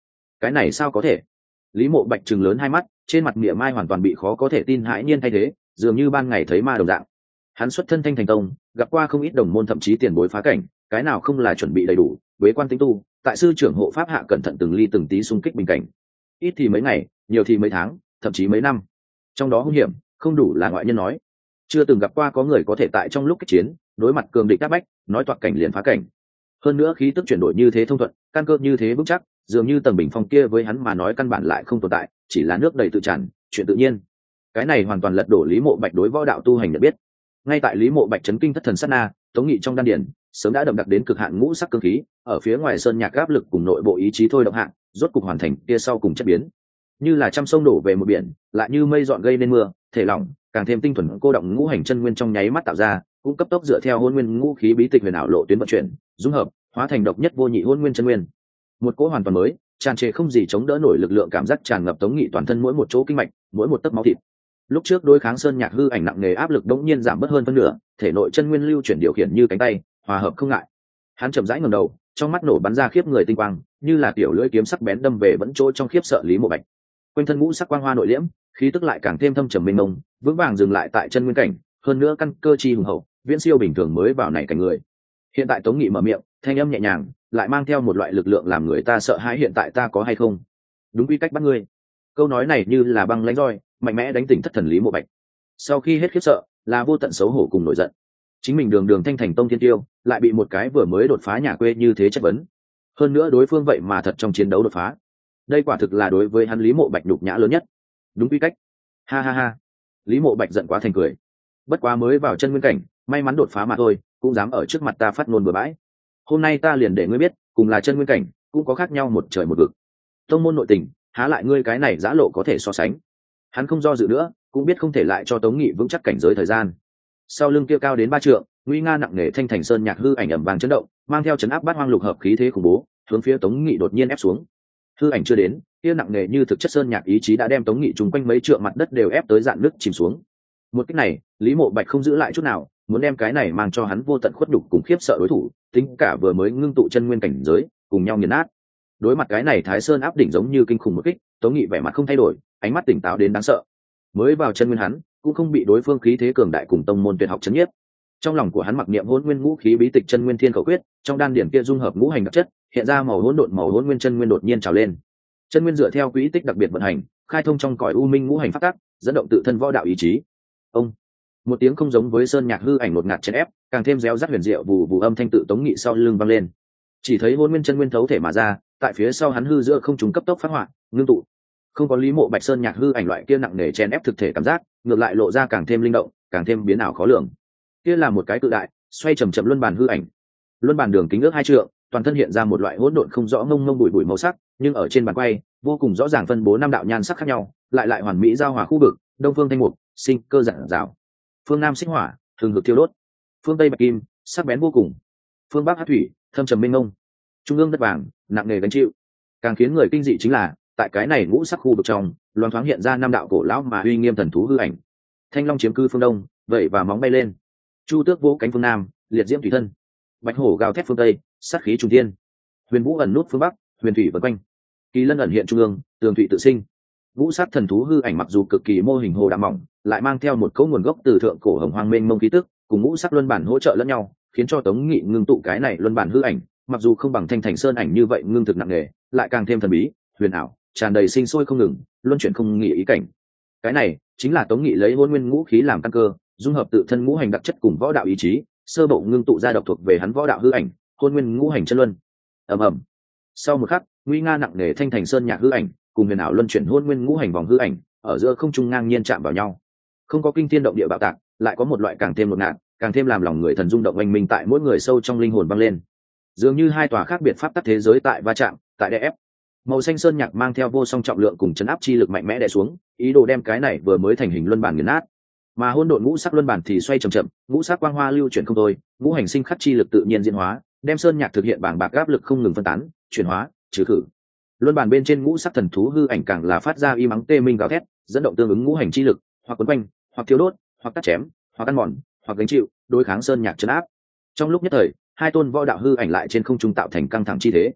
cái này sao có thể? Lý Mộ Bạch trừng lớn hai mắt, trên mặt mỉa mai hoàn toàn bị khó có thể tin hãi nhiên thay thế, dường như ban ngày thấy ma đồng dạng. Hắn xuất thân thanh thành tông, gặp qua không ít đồng môn thậm chí tiền bối phá cảnh, cái nào không là chuẩn bị đầy đủ, bế quan tinh tu, tại sư trưởng hộ pháp hạ cẩn thận từng ly từng tí xung kích bình cảnh. Ít thì mấy ngày, nhiều thì mấy tháng, thậm chí mấy năm. Trong đó hung hiểm, không đủ là ngoại nhân nói. Chưa từng gặp qua có người có thể tại trong lúc kích chiến, đối mặt cường địch áp bách, nói toạc cảnh liền phá cảnh. Hơn nữa khí tức chuyển đổi như thế thông thuận, căn cơ như thế vững chắc, dường như tầng bình phong kia với hắn mà nói căn bản lại không tồn tại, chỉ là nước đầy tự tràn, chuyện tự nhiên. Cái này hoàn toàn lật đổ Lý Mộ Bạch đối võ đạo tu hành nhận biết. Ngay tại Lý Mộ Bạch chấn kinh thất thần sát na, Tống Nghị trong đan điển sớm đã đậm đặc đến cực hạn ngũ sắc cương khí, ở phía ngoài sơn nhạc áp lực cùng nội bộ ý chí thôi động hạn, rốt cục hoàn thành kia sau cùng chất biến. Như là trăm sông đổ về một biển, lại như mây dọn gây nên mưa, thể lỏng, càng thêm tinh thuần cô động ngũ hành chân nguyên trong nháy mắt tạo ra, cũng cấp tốc dựa theo hôn nguyên ngũ khí bí tịch huyền ảo lộ tuyến vận chuyển, dung hợp, hóa thành độc nhất vô nhị hôn nguyên chân nguyên. Một cỗ hoàn toàn mới, tràn trề không gì chống đỡ nổi lực lượng cảm giác tràn ngập Tống Nghị toàn thân mỗi một chỗ kinh mạch, mỗi một tấc máu thịt. Lúc trước đối kháng sơn nhạc hư ảnh nặng nề áp lực đống nhiên giảm bớt hơn phân nửa, thể nội chân nguyên lưu chuyển điều khiển như cánh tay, hòa hợp không ngại. Hắn chậm rãi ngẩng đầu, trong mắt nổ bắn ra khiếp người tinh quang, như là tiểu lưỡi kiếm sắc bén đâm về vẫn chỗ trong khiếp sợ Lý Mộ Bạch. Quanh thân ngũ sắc quang hoa nội liễm, khí tức lại càng thêm thâm trầm mênh mông, vững vàng dừng lại tại chân nguyên cảnh, hơn nữa căn cơ chi hùng hậu, viễn siêu bình thường mới vào này cảnh người. Hiện tại Tống Nghị mở miệng, thanh âm nhẹ nhàng, lại mang theo một loại lực lượng làm người ta sợ hãi. Hiện tại ta có hay không? Đúng quy cách bắt ngươi. Câu nói này như là băng lãnh roi, mạnh mẽ đánh tỉnh thất thần Lý Mộ Bạch. Sau khi hết khiếp sợ, là vô tận xấu hổ cùng nổi giận. Chính mình đường đường thanh thành tông thiên tiêu, lại bị một cái vừa mới đột phá nhà quê như thế chất vấn. Hơn nữa đối phương vậy mà thật trong chiến đấu đột phá. Đây quả thực là đối với hắn Lý Mộ Bạch nhục nhã lớn nhất. Đúng quy cách. Ha ha ha. Lý Mộ Bạch giận quá thành cười. Bất quá mới vào chân nguyên cảnh, may mắn đột phá mà thôi, cũng dám ở trước mặt ta phát ngôn bừa bãi. Hôm nay ta liền để ngươi biết, cùng là chân nguyên cảnh, cũng có khác nhau một trời một vực. Tông môn nội tình, há lại ngươi cái này giã lộ có thể so sánh. Hắn không do dự nữa, cũng biết không thể lại cho Tống Nghị vững chắc cảnh giới thời gian. Sau lưng kia cao đến ba trượng, nguy nga nặng nề thanh thành sơn nhạc hư ảnh ầm vang chấn động, mang theo chấn áp bát hoang lục hợp khí thế khủng bố, hướng phía Tống Nghị đột nhiên ép xuống. Hư ảnh chưa đến, kia nặng nề như thực chất sơn nhạc ý chí đã đem Tống Nghị trùng quanh mấy trượng mặt đất đều ép tới dạn nứt chìm xuống. Một cách này, Lý Mộ Bạch không giữ lại chút nào, muốn đem cái này mang cho hắn vô tận khuất nhục cùng khiếp sợ đối thủ, tính cả vừa mới ngưng tụ chân nguyên cảnh giới, cùng nhau nghiền nát. Đối mặt cái này Thái Sơn áp đỉnh giống như kinh khủng một kích, Tống Nghị vẻ mặt không thay đổi, ánh mắt tỉnh táo đến đáng sợ. Mới vào chân nguyên hắn, cũng không bị đối phương khí thế cường đại cùng tông môn tuyệt học chấn nhiếp. Trong lòng của hắn mặc niệm hỗn nguyên ngũ khí bí tịch chân nguyên thiên khẩu quyết, trong đan điển kia dung hợp ngũ hành đặc chất, hiện ra màu hỗn độn màu hỗn nguyên chân nguyên đột nhiên trào lên. Chân nguyên dựa theo quỹ tích đặc biệt vận hành, khai thông trong cõi u minh ngũ hành phát tác, dẫn động tự thân võ đạo ý chí. Ông, một tiếng không giống với sơn nhạc hư ảnh ngột ngạt chèn ép, càng thêm réo rắt huyền diệu vù vù âm thanh tự Tống Nghị sau lưng vang lên. Chỉ thấy hỗn nguyên chân nguyên thấu thể mà ra, tại phía sau hắn hư giữa không trung cấp tốc phát hỏa, ngưng tụ. Không có Lý Mộ Bạch sơn nhạc hư ảnh loại kia nặng nề chèn ép thực thể cảm giác, ngược lại lộ ra càng thêm linh động, càng thêm biến ảo khó lường. Kia là một cái cự đại, xoay chậm chậm luân bàn hư ảnh. Luân bàn đường kính ước hai trượng, toàn thân hiện ra một loại hỗn độn không rõ ngông ngông bụi bụi màu sắc, nhưng ở trên bàn quay, vô cùng rõ ràng phân bố năm đạo nhan sắc khác nhau, lại lại hoàn mỹ giao hòa khu vực, đông phương thanh mục, sinh cơ rạng rào. Phương nam xích hỏa, thường hực thiêu đốt. Phương tây bạch kim, sắc bén vô cùng. Phương bắc hắc thủy, thâm trầm mênh mông. Trung ương đất vàng, nặng nề gánh chịu. Càng khiến người kinh dị chính là, tại cái này ngũ sắc khu vực trong, loáng thoáng hiện ra năm đạo cổ lão mà uy nghiêm thần thú hư ảnh. Thanh long chiếm cư phương đông, vậy và móng bay lên. Chu tước vỗ cánh phương nam, liệt diễm thủy thân. Bạch hổ gào thét phương tây, sát khí trùng thiên. Huyền vũ ẩn nút phương bắc, huyền thủy vần quanh. Kỳ lân ẩn hiện trung ương, tường thủy tự sinh. Ngũ sắc thần thú hư ảnh mặc dù cực kỳ mô hình hồ đạm mỏng, lại mang theo một cấu nguồn gốc từ thượng cổ hồng hoang mênh mông khí tức, cùng ngũ sắc luân bản hỗ trợ lẫn nhau, khiến cho Tống Nghị ngưng tụ cái này luân bản hư ảnh, mặc dù không bằng thanh thành sơn ảnh như vậy ngưng thực nặng nề, lại càng thêm thần bí, huyền ảo, tràn đầy sinh sôi không ngừng, luân chuyển không nghỉ ý cảnh. Cái này chính là Tống Nghị lấy hôn nguyên ngũ khí làm căn cơ, dung hợp tự thân ngũ hành đặc chất cùng võ đạo ý chí, sơ bộ ngưng tụ ra độc thuộc về hắn võ đạo hư ảnh, hôn nguyên ngũ hành chân luân. Ầm ầm. Sau một khắc, nguy nga nặng nề thanh thành sơn nhạc hư ảnh, cùng huyền ảo luân chuyển hôn nguyên ngũ hành vòng hư ảnh, ở giữa không trung ngang nhiên chạm vào nhau. Không có kinh thiên động địa bạo tạc, lại có một loại càng thêm một ngạt, càng thêm làm lòng người thần rung động oanh minh tại mỗi người sâu trong linh hồn vang lên. Dường như hai tòa khác biệt pháp tắc thế giới tại va chạm, tại đè ép. Màu xanh sơn nhạc mang theo vô song trọng lượng cùng chấn áp chi lực mạnh mẽ đè xuống, ý đồ đem cái này vừa mới thành hình luân bản nghiền nát. Mà hỗn độn ngũ sắc luân bản thì xoay chậm chậm, ngũ sắc quang hoa lưu chuyển không thôi, ngũ hành sinh khắc chi lực tự nhiên diễn hóa, đem sơn nhạc thực hiện bảng bạc áp lực không ngừng phân tán, chuyển hóa, trừ khử. Luân bản bên trên ngũ sắc thần thú hư ảnh càng là phát ra y mắng tê minh gào thét, dẫn động tương ứng ngũ hành chi lực, hoặc quấn quanh, hoặc thiếu đốt, hoặc cắt chém, hoặc ăn mòn, hoặc gánh chịu, đối kháng sơn nhạc trấn áp. Trong lúc nhất thời, hai tôn võ đạo hư ảnh lại trên không trung tạo thành căng thẳng chi thế.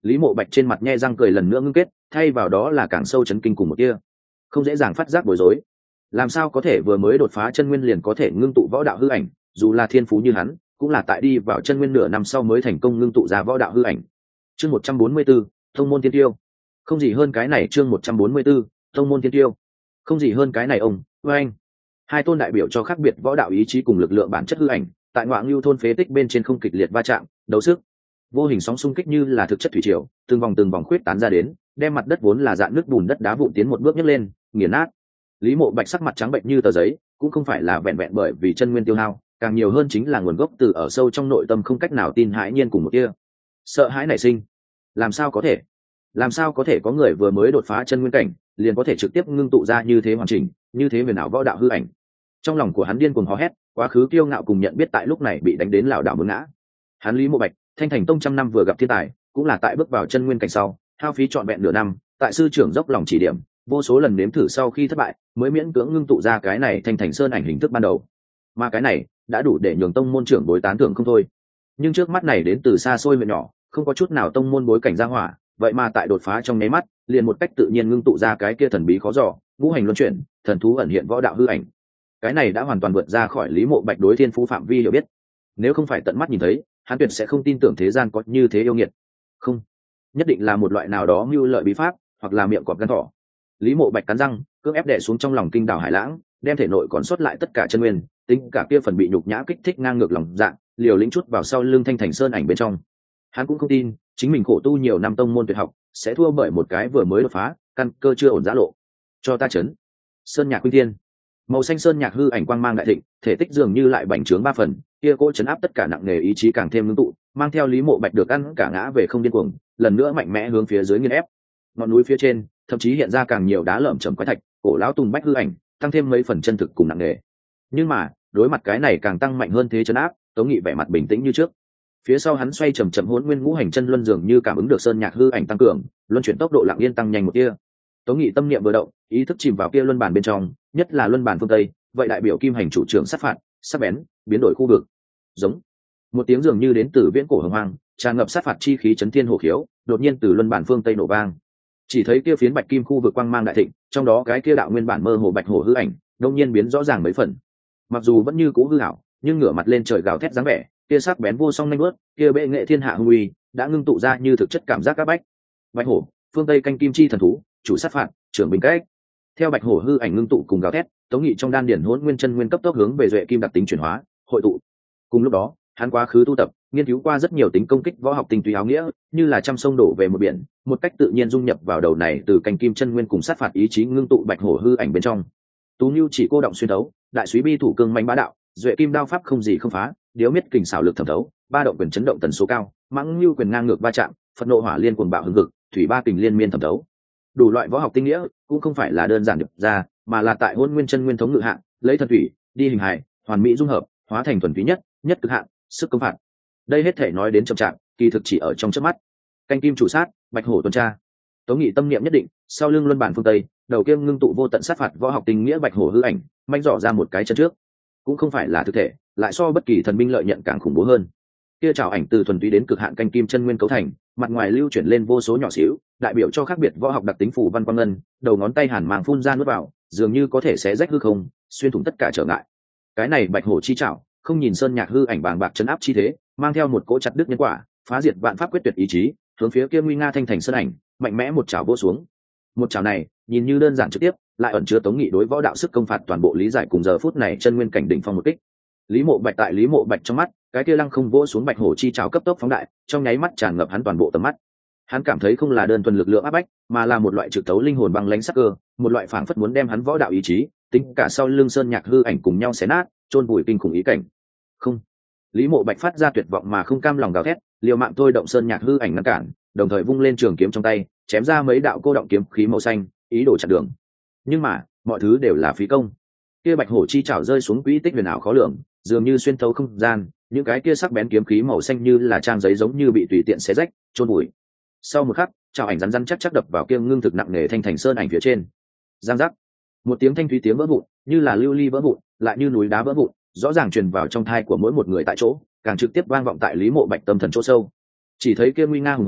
Lý Mộ Bạch trên mặt nhe răng cười lần nữa ngưng kết, thay vào đó là càng sâu chấn kinh cùng một kia không dễ dàng phát giác bối rối. Làm sao có thể vừa mới đột phá chân nguyên liền có thể ngưng tụ võ đạo hư ảnh, dù là thiên phú như hắn cũng là tại đi vào chân nguyên nửa năm sau mới thành công ngưng tụ ra võ đạo hư ảnh. Chương một trăm bốn mươi 144, thông môn tiên tiêu. Không gì hơn cái này. Chương một trăm bốn mươi 144, thông môn tiên tiêu. Không gì hơn cái này ông, với anh. Hai tôn đại biểu cho khác biệt võ đạo ý chí cùng lực lượng bản chất hư ảnh, tại Ngoại Lưu thôn phế tích bên trên không kịch liệt va chạm, đấu sức. Vô hình sóng xung kích như là thực chất thủy triều, từng vòng từng vòng khuyết tán ra đến, đem mặt đất vốn là dạn nước bùn đất đá vụn tiến một bước nhấc lên, nghiền nát. Lý Mộ Bạch sắc mặt trắng bệnh như tờ giấy, cũng không phải là vẹn vẹn bởi vì chân nguyên tiêu hao, càng nhiều hơn chính là nguồn gốc từ ở sâu trong nội tâm không cách nào tin hãi nhiên cùng một kia sợ hãi nảy sinh. Làm sao có thể? Làm sao có thể có người vừa mới đột phá chân nguyên cảnh, liền có thể trực tiếp ngưng tụ ra như thế hoàn chỉnh, như thế huyền ảo võ đạo hư ảnh? Trong lòng của hắn điên cuồng hò hét, quá khứ kiêu ngạo cùng nhận biết tại lúc này bị đánh đến lảo đảo muốn ngã. Hắn Lý Mộ Bạch, Thanh Thành Tông trăm năm vừa gặp thiên tài, cũng là tại bước vào chân nguyên cảnh sau, hao phí trọn vẹn nửa năm, tại sư trưởng dốc lòng chỉ điểm, vô số lần nếm thử sau khi thất bại, mới miễn cưỡng ngưng tụ ra cái này Thanh Thành Sơn ảnh hình thức ban đầu. Mà cái này đã đủ để nhường tông môn trưởng bối tán thưởng không thôi. Nhưng trước mắt này đến từ xa xôi huyện nhỏ, không có chút nào tông môn bối cảnh ra hỏa, vậy mà tại đột phá trong nháy mắt, liền một cách tự nhiên ngưng tụ ra cái kia thần bí khó dò, ngũ hành luân chuyển, thần thú ẩn hiện võ đạo hư ảnh. Cái này đã hoàn toàn vượt ra khỏi Lý Mộ Bạch đối thiên phú phạm vi hiểu biết. Nếu không phải tận mắt nhìn thấy, hắn tuyệt sẽ không tin tưởng thế gian có như thế yêu nghiệt. Không, nhất định là một loại nào đó mưu lợi bí pháp, hoặc là miệng cọp gan thỏ. Lý Mộ Bạch cắn răng, cưỡng ép đè xuống trong lòng kinh đảo hải lãng, đem thể nội còn sót lại tất cả chân nguyên, tính cả kia phần bị nhục nhã kích thích ngang ngược lòng dạ, liều lĩnh chút vào sau lưng Thanh Thành Sơn ảnh bên trong. Hắn cũng không tin, chính mình khổ tu nhiều năm tông môn tuyệt học, sẽ thua bởi một cái vừa mới đột phá, căn cơ chưa ổn giã lộ. Cho ta chấn. Sơn Nhạc Quyên Thiên. Màu xanh sơn nhạc hư ảnh quang mang đại thịnh, thể tích dường như lại bành trướng ba phần, kia cỗ chấn áp tất cả nặng nề ý chí càng thêm ngưng tụ, mang theo Lý Mộ Bạch được ăn cả ngã về không điên cuồng, lần nữa mạnh mẽ hướng phía dưới nghiền ép. Ngọn núi phía trên, thậm chí hiện ra càng nhiều đá lởm chởm quái thạch, cổ lão tùng bách hư ảnh, tăng thêm mấy phần chân thực cùng nặng nề. Nhưng mà, đối mặt cái này càng tăng mạnh hơn thế chấn áp, Tống Nghị vẻ mặt bình tĩnh như trước. Phía sau hắn xoay chậm chậm hỗn nguyên ngũ hành chân luân dường như cảm ứng được sơn nhạc hư ảnh tăng cường, luân chuyển tốc độ lặng yên tăng nhanh một tia. Tống Nghị tâm niệm vừa động, ý thức chìm vào kia luân bản bên trong, nhất là luân bản phương tây, vậy đại biểu kim hành chủ trưởng sát phạt, sắc bén, biến đổi khu vực. Giống. Một tiếng dường như đến từ viễn cổ hồng hoang, tràn ngập sát phạt chi khí chấn thiên hổ khiếu, đột nhiên từ luân bản phương tây nổ vang. Chỉ thấy kia phiến bạch kim khu vực quang mang đại thịnh, trong đó cái kia đạo nguyên bản mơ hồ bạch hổ hư ảnh, đột nhiên biến rõ ràng mấy phần. Mặc dù vẫn như cũ hư ảo, nhưng ngửa mặt lên trời gào thét dáng vẻ, kia sắc bén vô song nhanh bước, kia bệ nghệ thiên hạ hung uy, đã ngưng tụ ra như thực chất cảm giác các bách. Bạch hổ, phương tây canh kim chi thần thú, chủ sát phạt, trưởng bình cách. Theo bạch hổ hư ảnh ngưng tụ cùng gào thét, Tống Nghị trong đan điển hỗn nguyên chân nguyên cấp tốc hướng về duệ kim đặc tính chuyển hóa, hội tụ. Cùng lúc đó, hắn quá khứ tu tập, nghiên cứu qua rất nhiều tính công kích võ học tinh túy áo nghĩa, như là trăm sông đổ về một biển, một cách tự nhiên dung nhập vào đầu này từ canh kim chân nguyên cùng sát phạt ý chí ngưng tụ bạch hổ hư ảnh bên trong. Tú Nhu chỉ cô động xuyên thấu, đại suý bi thủ cương mãnh bá đạo, duệ kim đao pháp không gì không phá, điếu miết kình xảo lực thẩm thấu, ba động quyền chấn động tần số cao, mãng lưu quyền ngang ngược va chạm, phật nộ hỏa liên cuồng bạo hứng ngực, thủy ba kình liên miên thẩm thấu. Đủ loại võ học tinh nghĩa cũng không phải là đơn giản được ra, mà là tại hôn nguyên chân nguyên thống ngự hạng, lấy thần thủy đi hình hài, hoàn mỹ dung hợp, hóa thành thuần túy nhất nhất cực hạn sức công phạt. Đây hết thể nói đến chậm chạp, kỳ thực chỉ ở trong chớp mắt. Canh kim chủ sát, bạch hổ tuần tra. Tống Nghị tâm niệm nhất định, sau lưng luân bản phương tây, đầu kiêm ngưng tụ vô tận sát phạt võ học tinh nghĩa bạch hổ hư ảnh, manh dò ra một cái chân trước. Cũng không phải là thực thể, lại so bất kỳ thần binh lợi nhận càng khủng bố hơn. Kia trảo ảnh từ thuần túy đến cực hạn canh kim chân nguyên cấu thành, mặt ngoài lưu chuyển lên vô số nhỏ xíu, đại biểu cho khác biệt võ học đặc tính phù văn quang ngân, đầu ngón tay hàn màng phun ra nuốt vào, dường như có thể xé rách hư không, xuyên thủng tất cả trở ngại. Cái này bạch hổ chi trảo, không nhìn sơn nhạc hư ảnh bàng bạc chấn áp chi thế, mang theo một cỗ chặt đứt nhân quả, phá diệt vạn pháp quyết tuyệt ý chí, hướng phía kia nguy nga thanh thành sơn ảnh, mạnh mẽ một chảo vỗ xuống. Một chảo này, nhìn như đơn giản trực tiếp, lại ẩn chứa Tống Nghị đối võ đạo sức công phạt toàn bộ lý giải cùng giờ phút này chân nguyên cảnh đỉnh phong một kích. Lý Mộ Bạch tại Lý Mộ Bạch trong mắt, cái kia lăng không vỗ xuống bạch hổ chi trảo cấp tốc phóng đại, trong nháy mắt tràn ngập hắn toàn bộ tầm mắt. Hắn cảm thấy không là đơn thuần lực lượng áp bách, mà là một loại trực tấu linh hồn băng lãnh sắc cơ, một loại phảng phất muốn đem hắn võ đạo ý chí, tính cả sau lưng sơn nhạc hư ảnh cùng nhau xé nát, chôn vùi kinh khủng ý cảnh. Không. Lý Mộ Bạch phát ra tuyệt vọng mà không cam lòng gào thét, liều mạng thôi động sơn nhạc hư ảnh ngăn cản, đồng thời vung lên trường kiếm trong tay, chém ra mấy đạo cô động kiếm khí màu xanh, ý đồ chặn đường. Nhưng mà, mọi thứ đều là phí công. Kia bạch hổ chi trảo rơi xuống quỹ tích huyền ảo khó lường, dường như xuyên thấu không gian, những cái kia sắc bén kiếm khí màu xanh như là trang giấy giống như bị tùy tiện xé rách, chôn vùi. Sau một khắc, trảo ảnh rắn rắn chắc chắc đập vào kia ngưng thực nặng nề thanh thành sơn ảnh phía trên. Giang giác. Một tiếng thanh thúy tiếng vỡ vụn, như là lưu ly vỡ vụn, lại như núi đá vỡ vụn, rõ ràng truyền vào trong thai của mỗi một người tại chỗ, càng trực tiếp vang vọng tại Lý Mộ Bạch tâm thần chỗ sâu. Chỉ thấy kia nguy nga hùng hồn,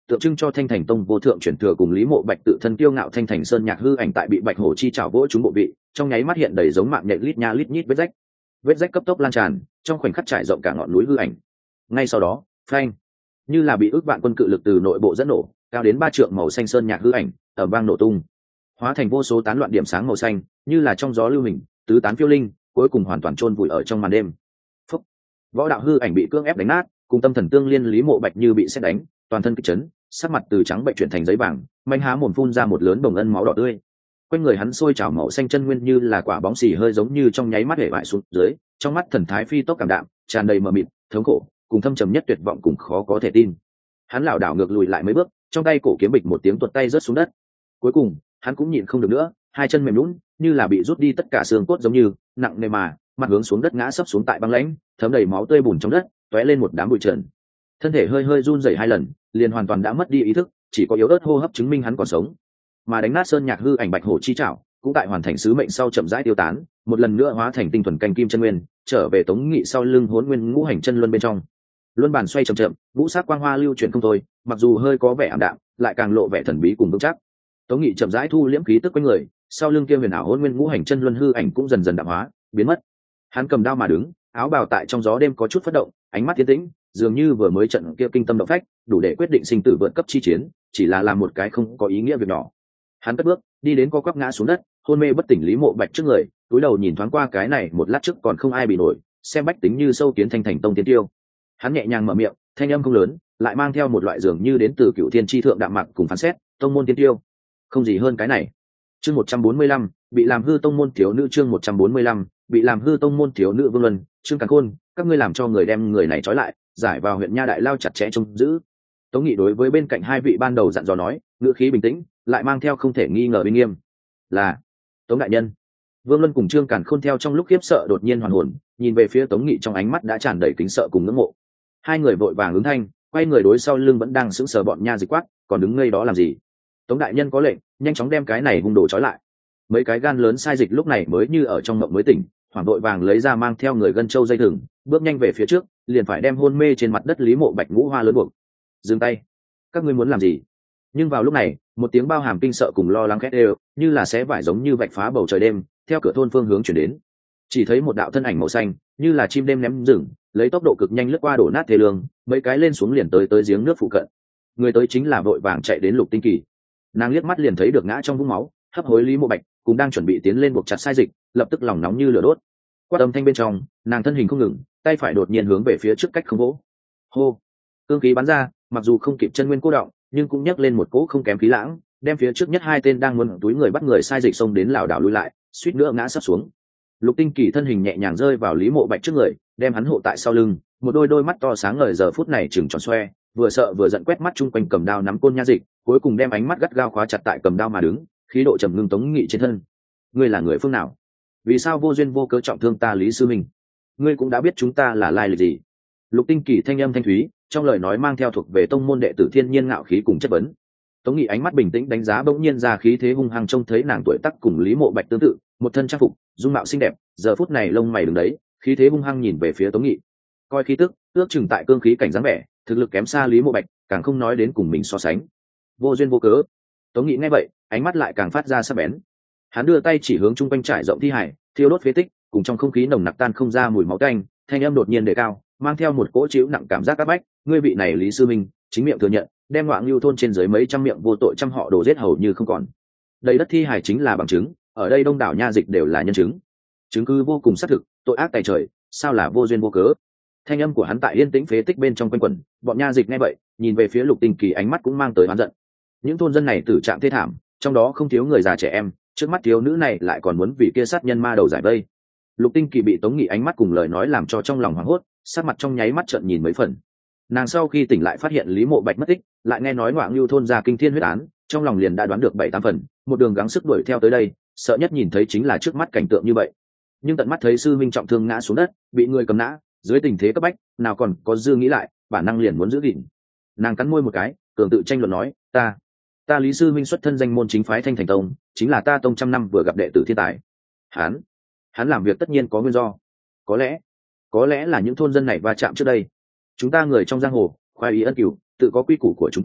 tượng trưng cho Thanh Thành Tông vô thượng chuyển thừa cùng Lý Mộ Bạch tự thân kiêu ngạo Thanh Thành Sơn Nhạc hư ảnh tại bị Bạch Hổ chi chảo vỗ trúng bộ vị, trong nháy mắt hiện đầy giống mạng nhện lít nha lít nhít vết rách. Vết rách cấp tốc lan tràn, trong khoảnh khắc trải rộng cả ngọn núi hư ảnh. Ngay sau đó, phanh, như là bị ước vạn quân cự lực từ nội bộ dẫn nổ, cao đến ba trượng màu xanh sơn nhạc hư ảnh, ở vang nổ tung, hóa thành vô số tán loạn điểm sáng màu xanh, như là trong gió lưu hình, tứ tán phiêu linh, cuối cùng hoàn toàn chôn vùi ở trong màn đêm. Phúc. Võ đạo hư ảnh bị cưỡng ép đánh nát, cùng tâm thần tương liên Lý Mộ Bạch như bị sét đánh, toàn thân kịch chấn, sắc mặt từ trắng bệnh chuyển thành giấy vàng, manh há mồm phun ra một lớn bồng ân máu đỏ tươi. Quanh người hắn sôi trào màu xanh chân nguyên như là quả bóng xì hơi giống như trong nháy mắt hể bại xuống dưới, trong mắt thần thái phi tốc cảm đạm, tràn đầy mờ mịt, thống khổ, cùng thâm trầm nhất tuyệt vọng cùng khó có thể tin. Hắn lảo đảo ngược lùi lại mấy bước, trong tay cổ kiếm bịch một tiếng tuột tay rớt xuống đất. Cuối cùng, hắn cũng nhịn không được nữa, hai chân mềm nhũn, như là bị rút đi tất cả xương cốt giống như, nặng nề mà, mặt hướng xuống đất ngã sấp xuống tại băng lãnh, thấm đầy máu tươi bùn trong đất, tóe lên một đám bụi trần. Thân thể hơi hơi run rẩy hai lần, liền hoàn toàn đã mất đi ý thức, chỉ có yếu ớt hô hấp chứng minh hắn còn sống. Mà đánh nát sơn nhạc hư ảnh Bạch Hổ chi trảo, cũng tại hoàn thành sứ mệnh sau chậm rãi tiêu tán, một lần nữa hóa thành tinh thuần canh kim chân nguyên, trở về Tống Nghị sau lưng Hỗn Nguyên ngũ hành chân luân bên trong. Luân bàn xoay chậm chậm, ngũ sắc quang hoa lưu chuyển không thôi, mặc dù hơi có vẻ ảm đạm, lại càng lộ vẻ thần bí cùng vững chắc. Tống Nghị chậm rãi thu liễm khí tức quanh người, sau lưng kia huyền ảo Hỗn Nguyên ngũ hành chân luân hư ảnh cũng dần dần đạm hóa, biến mất. Hắn cầm đao mà đứng, áo bào tại trong gió đêm có chút phất động, ánh mắt tiến tĩnh, dường như vừa mới trận kia kinh tâm động phách, đủ để quyết định sinh tử vượt cấp chi chiến, chỉ là làm một cái không có ý nghĩa việc nhỏ. Hắn cất bước, đi đến co quắp ngã xuống đất, hôn mê bất tỉnh Lý Mộ Bạch trước người, cúi đầu nhìn thoáng qua cái này một lát trước còn không ai bị nổi, xem bách tính như sâu kiến Thanh Thành Tông tiến tiêu. Hắn nhẹ nhàng mở miệng, thanh âm không lớn, lại mang theo một loại dường như đến từ Cửu Thiên chi thượng đạm mạc cùng phán xét, tông môn tiến tiêu, không gì hơn cái này. Chương một trăm bốn mươi lăm, bị làm hư tông môn thiếu nữ chương một trăm bốn mươi lăm, bị làm hư tông môn thiếu nữ Vương Luân, Trương Càn Khôn, các ngươi làm cho người đem người này trói lại, giải vào huyện Nha Đại lao chặt chẽ trông giữ. Tống Nghị đối với bên cạnh hai vị ban đầu dặn dò nói, ngữ khí bình tĩnh, lại mang theo không thể nghi ngờ uy nghiêm. Là Tống đại nhân. Vương Luân cùng Trương Càn Khôn theo trong lúc khiếp sợ đột nhiên hoàn hồn, nhìn về phía Tống Nghị trong ánh mắt đã tràn đầy kính sợ cùng ngưỡng mộ. Hai người vội vàng ứng thanh, quay người đối sau lưng vẫn đang sững sờ bọn nha dịch quát, còn đứng ngây đó làm gì? Tống đại nhân có lệnh, nhanh chóng đem cái này hung đồ trói lại. Mấy cái gan lớn sai dịch lúc này mới như ở trong mộng mới tỉnh, hoảng vội vàng lấy ra mang theo người gân châu dây thừng, bước nhanh về phía trước, liền phải đem hôn mê trên mặt đất Lý Mộ Bạch ngũ hoa lớn buộc. Dừng tay, các ngươi muốn làm gì? Nhưng vào lúc này, một tiếng bao hàm kinh sợ cùng lo lắng khét đều, như là xé vải giống như vạch phá bầu trời đêm, theo cửa thôn phương hướng chuyển đến. Chỉ thấy một đạo thân ảnh màu xanh, như là chim đêm ném rừng, lấy tốc độ cực nhanh lướt qua đổ nát thế lương, mấy cái lên xuống liền tới tới giếng nước phụ cận. Người tới chính là vội vàng chạy đến Lục Tinh Kỳ. Nàng liếc mắt liền thấy được ngã trong vũng máu, hấp hối Lý Mộ Bạch, cũng đang chuẩn bị tiến lên buộc chặt sai dịch, lập tức lòng nóng như lửa đốt. Quát âm thanh bên trong, nàng thân hình không ngừng, tay phải đột nhiên hướng về phía trước cách không vỗ. Hô, cương khí bắn ra, mặc dù không kịp chân nguyên cô động, nhưng cũng nhấc lên một cỗ không kém khí lãng, đem phía trước nhất hai tên đang muốn túi người bắt người sai dịch xông đến lảo đảo lùi lại, suýt nữa ngã sấp xuống. Lục Tinh Kỳ thân hình nhẹ nhàng rơi vào Lý Mộ Bạch trước người, đem hắn hộ tại sau lưng, một đôi đôi mắt to sáng ngời giờ phút này trừng tròn xoe, vừa sợ vừa giận quét mắt chung quanh cầm đao nắm côn nha dịch, cuối cùng đem ánh mắt gắt gao khóa chặt tại cầm đao mà đứng, khí độ trầm ngưng Tống Nghị trên thân. Ngươi là người phương nào? Vì sao vô duyên vô cớ trọng thương ta Lý sư minh? Ngươi cũng đã biết chúng ta là lai lịch gì? Lục Tinh Kỳ thanh âm thanh thúy, trong lời nói mang theo thuộc về tông môn đệ tử thiên nhiên ngạo khí cùng chất vấn. Tống Nghị ánh mắt bình tĩnh đánh giá bỗng nhiên ra khí thế hung hăng trông thấy nàng tuổi tác cùng Lý Mộ Bạch tương tự, một thân trang phục, dung mạo xinh đẹp, giờ phút này lông mày đứng đấy, khí thế hung hăng nhìn về phía Tống Nghị. Coi khí tức, ước chừng tại cương khí cảnh dáng vẻ, thực lực kém xa Lý Mộ Bạch, càng không nói đến cùng mình so sánh. Vô duyên vô cớ. Tống Nghị nghe vậy, ánh mắt lại càng phát ra sắc bén. Hắn đưa tay chỉ hướng chung quanh trải rộng thi hải, thiêu đốt phế tích, cùng trong không khí nồng nặc tan không ra mùi máu tanh, thanh âm đột nhiên đề cao, mang theo một cỗ chịu nặng cảm giác áp bách. Ngươi vị này Lý sư minh, chính miệng thừa nhận, đem Ngoạn Lưu thôn trên dưới mấy trăm miệng vô tội trăm họ đổ giết hầu như không còn. Đầy đất thi hải chính là bằng chứng, ở đây đông đảo nha dịch đều là nhân chứng. Chứng cứ vô cùng xác thực, tội ác tày trời, sao là vô duyên vô cớ? Thanh âm của hắn tại yên tĩnh phế tích bên trong quanh quẩn, bọn nha dịch nghe vậy, nhìn về phía Lục Tinh Kỳ ánh mắt cũng mang tới oán giận. Những thôn dân này tử trạng thê thảm, trong đó không thiếu người già trẻ em, trước mắt thiếu nữ này lại còn muốn vì kia sát nhân ma đầu giải vây. Lục Tinh Kỳ bị Tống Nghị ánh mắt cùng lời nói làm cho trong lòng hoảng hốt, sắc mặt trong nháy mắt trợn nhìn mấy phần. Nàng sau khi tỉnh lại phát hiện Lý Mộ Bạch mất tích, lại nghe nói Ngoạn Lưu thôn ra kinh thiên huyết án, trong lòng liền đã đoán được bảy tám phần, một đường gắng sức đuổi theo tới đây, sợ nhất nhìn thấy chính là trước mắt cảnh tượng như vậy. Nhưng tận mắt thấy sư minh trọng thương ngã xuống đất, bị người cầm nã, dưới tình thế cấp bách, nào còn có dư nghĩ lại, bản năng liền muốn giữ gìn. Nàng cắn môi một cái, cường tự tranh luận nói, ta, ta Lý sư minh xuất thân danh môn chính phái Thanh Thành Tông, chính là ta tông trăm năm vừa gặp đệ tử thiên tài. Hắn, hắn làm việc tất nhiên có nguyên do. Có lẽ, có lẽ là những thôn dân này va chạm trước đây. Chúng ta người trong giang hồ, khoái ý ân cửu, tự có quy củ của chúng ta,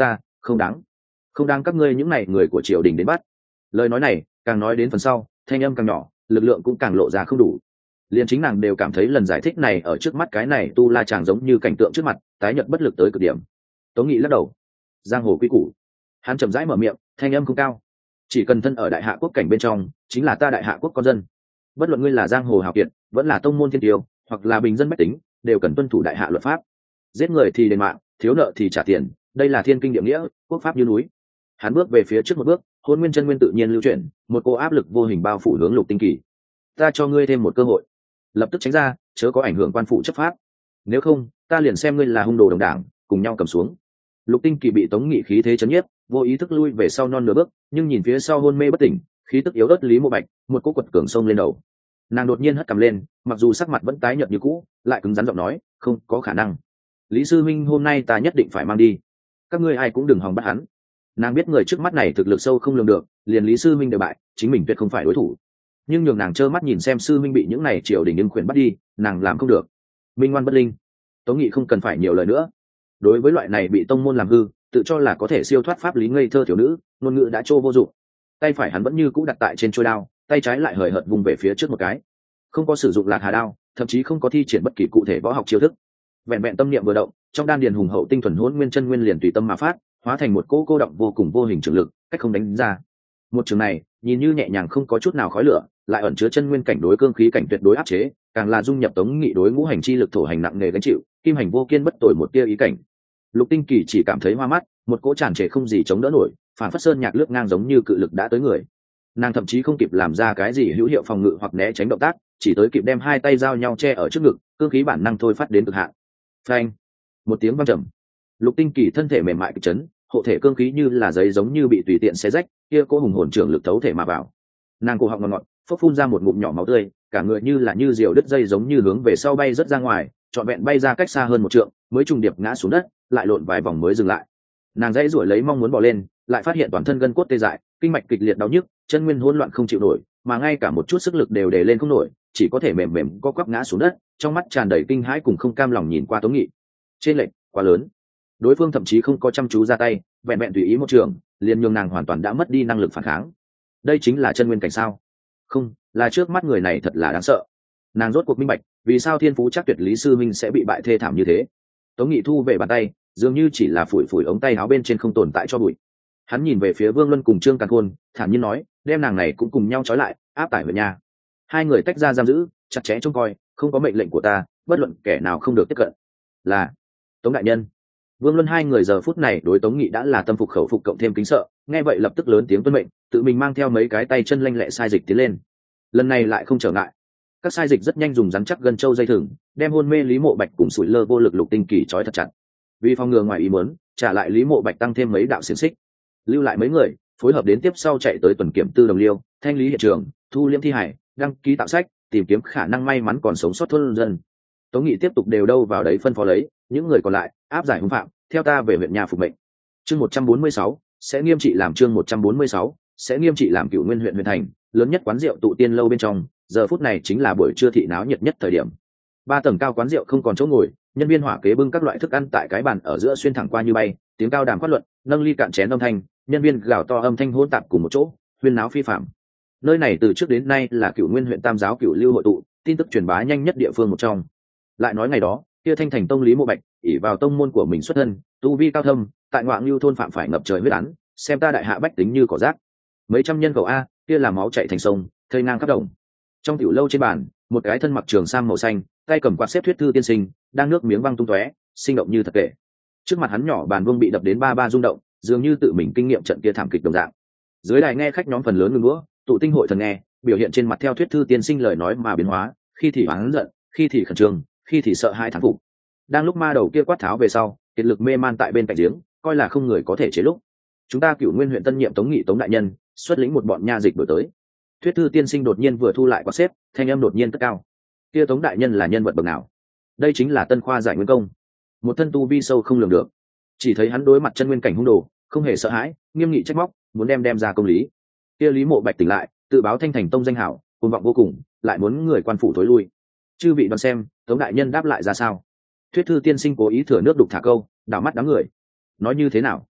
không đáng, không đáng các ngươi những này người của triều đình đến bắt. Lời nói này càng nói đến phần sau, thanh âm càng nhỏ, lực lượng cũng càng lộ ra không đủ. Liền chính nàng đều cảm thấy lần giải thích này ở trước mắt cái này tu la chàng giống như cảnh tượng trước mặt, tái nhợt bất lực tới cực điểm. Tống Nghị lắc đầu, giang hồ quy củ. Hắn chậm rãi mở miệng, thanh âm không cao, chỉ cần thân ở đại hạ quốc cảnh bên trong, chính là ta đại hạ quốc con dân. Bất luận ngươi là giang hồ hào kiệt, vẫn là tông môn thiên tiêu, hoặc là bình dân bách tính, đều cần tuân thủ đại hạ luật pháp. Giết người thì đền mạng, thiếu nợ thì trả tiền, đây là thiên kinh địa nghĩa, quốc pháp như núi. Hắn bước về phía trước một bước, hôn nguyên chân nguyên tự nhiên lưu chuyển, một cô áp lực vô hình bao phủ hướng Lục Tinh Kỳ. Ta cho ngươi thêm một cơ hội, lập tức tránh ra, chớ có ảnh hưởng quan phủ chấp pháp. Nếu không, ta liền xem ngươi là hung đồ đồng đảng, cùng nhau cầm xuống. Lục Tinh Kỳ bị Tống Nghị khí thế chấn nhiếp, vô ý thức lui về sau non nửa bước, nhưng nhìn phía sau hôn mê bất tỉnh, khí tức yếu ớt Lý Mộ Bạch, một cỗ quật cường sông lên đầu. Nàng đột nhiên hất cằm lên, mặc dù sắc mặt vẫn tái nhợt như cũ, lại cứng rắn giọng nói, không có khả năng. Lý sư minh hôm nay ta nhất định phải mang đi, các ngươi ai cũng đừng hòng bắt hắn. Nàng biết người trước mắt này thực lực sâu không lường được, liền Lý sư minh đều bại, chính mình tuyệt không phải đối thủ. Nhưng nhường nàng trơ mắt nhìn xem sư minh bị những này triều đình nhưng khuyển bắt đi, nàng làm không được. Minh ngoan bất linh. Tống Nghị không cần phải nhiều lời nữa. Đối với loại này bị tông môn làm hư, tự cho là có thể siêu thoát pháp lý ngây thơ thiếu nữ, ngôn ngữ đã trô vô dụng. Tay phải hắn vẫn như cũ đặt tại trên chuôi đao, tay trái lại hời hợt vùng về phía trước một cái, không có sử dụng lạc hà đao, thậm chí không có thi triển bất kỳ cụ thể võ học chiêu thức. Vẹn vẹn tâm niệm vừa động, trong đan điền hùng hậu tinh thuần hỗn nguyên chân nguyên liền tùy tâm mà phát, hóa thành một cỗ cô động vô cùng vô hình trường lực, cách không đánh ra. Một trường này nhìn như nhẹ nhàng không có chút nào khói lửa, lại ẩn chứa chân nguyên cảnh đối cương khí cảnh tuyệt đối áp chế, càng là dung nhập Tống Nghị đối ngũ hành chi lực thổ hành nặng nề gánh chịu, kim hành vô kiên bất tồi một tia ý cảnh. Lục Tinh Kỳ chỉ cảm thấy hoa mắt, một cỗ tràn trề không gì chống đỡ nổi, phản phất sơn nhạc lướt ngang giống như cự lực đã tới người. Nàng thậm chí không kịp làm ra cái gì hữu hiệu phòng ngự hoặc né tránh động tác, chỉ tới kịp đem hai tay giao nhau che ở trước ngực, cương khí bản năng thôi phát đến cực hạn. Phanh! Một tiếng vang trầm. Lục Tinh Kỳ thân thể mềm mại kịch chấn, hộ thể cương khí như là giấy giống như bị tùy tiện xé rách, kia cỗ hùng hồn trưởng lực thấu thể mà vào. Nàng cổ họng ngọt ngọt, phốc phun ra một ngụm nhỏ máu tươi, cả người như là như diều đứt dây giống như hướng về sau bay rất ra ngoài, trọn vẹn bay ra cách xa hơn một trượng, mới trùng điệp ngã xuống đất, lại lộn vài vòng mới dừng lại. Nàng dãy rủa lấy mong muốn bò lên, lại phát hiện toàn thân gân cốt tê dại, kinh mạch kịch liệt đau nhức, chân nguyên hỗn loạn không chịu nổi, mà ngay cả một chút sức lực đều để lên không nổi, chỉ có thể mềm mềm co quắp ngã xuống đất, trong mắt tràn đầy kinh hãi cùng không cam lòng nhìn qua Tống Nghị. Trên lệnh quá lớn, đối phương thậm chí không có chăm chú ra tay, vẹn vẹn tùy ý một trường, liền nhường nàng hoàn toàn đã mất đi năng lực phản kháng. Đây chính là chân nguyên cảnh sao? Không, là trước mắt người này thật là đáng sợ. Nàng rốt cuộc minh bạch, vì sao thiên phú chắc tuyệt Lý sư minh sẽ bị bại thê thảm như thế. Tống Nghị thu về bàn tay, dường như chỉ là phủi phủi ống tay áo bên trên không tồn tại cho bụi. Hắn nhìn về phía Vương Luân cùng Trương Càn Khôn, thản nhiên nói, đem nàng này cũng cùng nhau trói lại, áp tải về nhà. Hai người tách ra giam giữ, chặt chẽ trông coi, không có mệnh lệnh của ta, bất luận kẻ nào không được tiếp cận. Là Tống đại nhân. Vương Luân hai người giờ phút này đối Tống Nghị đã là tâm phục khẩu phục cộng thêm kính sợ, nghe vậy lập tức lớn tiếng tuân mệnh, tự mình mang theo mấy cái tay chân lanh lẹ sai dịch tiến lên. Lần này lại không trở ngại, các sai dịch rất nhanh dùng rắn chắc gân châu dây thừng, đem hôn mê Lý Mộ Bạch cùng sủi lơ vô lực Lục Tinh Kỳ trói thật chặt. Vì phòng ngừa ngoài ý muốn, trả lại Lý Mộ Bạch tăng thêm mấy đạo xiềng xích, lưu lại mấy người phối hợp đến tiếp sau chạy tới tuần kiểm tư đồng liêu, thanh lý hiện trường, thu liễm thi hải, đăng ký tạo sách, tìm kiếm khả năng may mắn còn sống sót thôn dân. Tống Nghị tiếp tục đều đâu vào đấy phân phó lấy, những người còn lại áp giải hung phạm, theo ta về huyện nhà phục mệnh. Chương một trăm bốn mươi sáu sẽ nghiêm trị làm chương một trăm bốn mươi sáu sẽ nghiêm trị làm Cửu Nguyên huyện huyện thành lớn nhất quán rượu tụ tiên lâu bên trong, giờ phút này chính là buổi trưa thị náo nhiệt nhất thời điểm. Ba tầng cao quán rượu không còn chỗ ngồi, nhân viên hỏa kế bưng các loại thức ăn tại cái bàn ở giữa xuyên thẳng qua như bay, tiếng cao đàm quát luận, nâng ly cạn chén âm thanh, nhân viên gào to âm thanh hỗn tạp cùng một chỗ, huyên náo phi phạm. Nơi này từ trước đến nay là Cửu Nguyên huyện Tam giáo Cửu Lưu hội tụ, tin tức truyền bá nhanh nhất địa phương một trong. Lại nói ngày đó, kia Thanh Thành tông Lý Mộ Bạch, ỷ vào tông môn của mình xuất thân, tu vi cao thâm, tại Ngoại Lưu thôn phạm phải ngập trời huyết án, xem ta đại hạ bách tính như cỏ rác. Mấy trăm nhân khẩu a, kia là máu chảy thành sông, thây ngang khắp đồng. Trong tiểu lâu trên bàn, một cái thân mặc trường sam màu xanh, tay cầm quạt xếp thuyết thư tiên sinh, đang nước miếng văng tung tóe, sinh động như thật kể. Trước mặt hắn nhỏ bàn vương bị đập đến ba ba rung động, dường như tự mình kinh nghiệm trận kia thảm kịch đồng dạng. Dưới đài nghe khách nhóm phần lớn ngừng đũa, tụ tinh hội thần nghe, biểu hiện trên mặt theo thuyết thư tiên sinh lời nói mà biến hóa, khi thì oán giận, khi thì khẩn trương, khi thì sợ hãi thán phục. Đang lúc ma đầu kia quát tháo về sau, kiệt lực mê man tại bên cạnh giếng, coi là không người có thể chế lúc. Chúng ta Cửu Nguyên huyện tân nhiệm Tống Nghị Tống đại nhân, xuất lĩnh một bọn nha dịch đổi tới. Thuyết thư tiên sinh đột nhiên vừa thu lại quạt xếp, thanh âm đột nhiên cất cao. Kia Tống đại nhân là nhân vật bậc nào? Đây chính là Tân Khoa Giải Nguyên Công, một thân tu vi sâu không lường được. Chỉ thấy hắn đối mặt chân nguyên cảnh hung đồ, không hề sợ hãi, nghiêm nghị trách móc, muốn đem đem ra công lý. Kia Lý Mộ Bạch tỉnh lại, tự báo Thanh Thành tông danh hảo, cuồng vọng vô cùng, lại muốn người quan phủ tối lui. Chư vị đoán xem, Tống đại nhân đáp lại ra sao? Thuyết thư tiên sinh cố ý thừa nước đục thả câu, đảo mắt đám người. Nói như thế nào?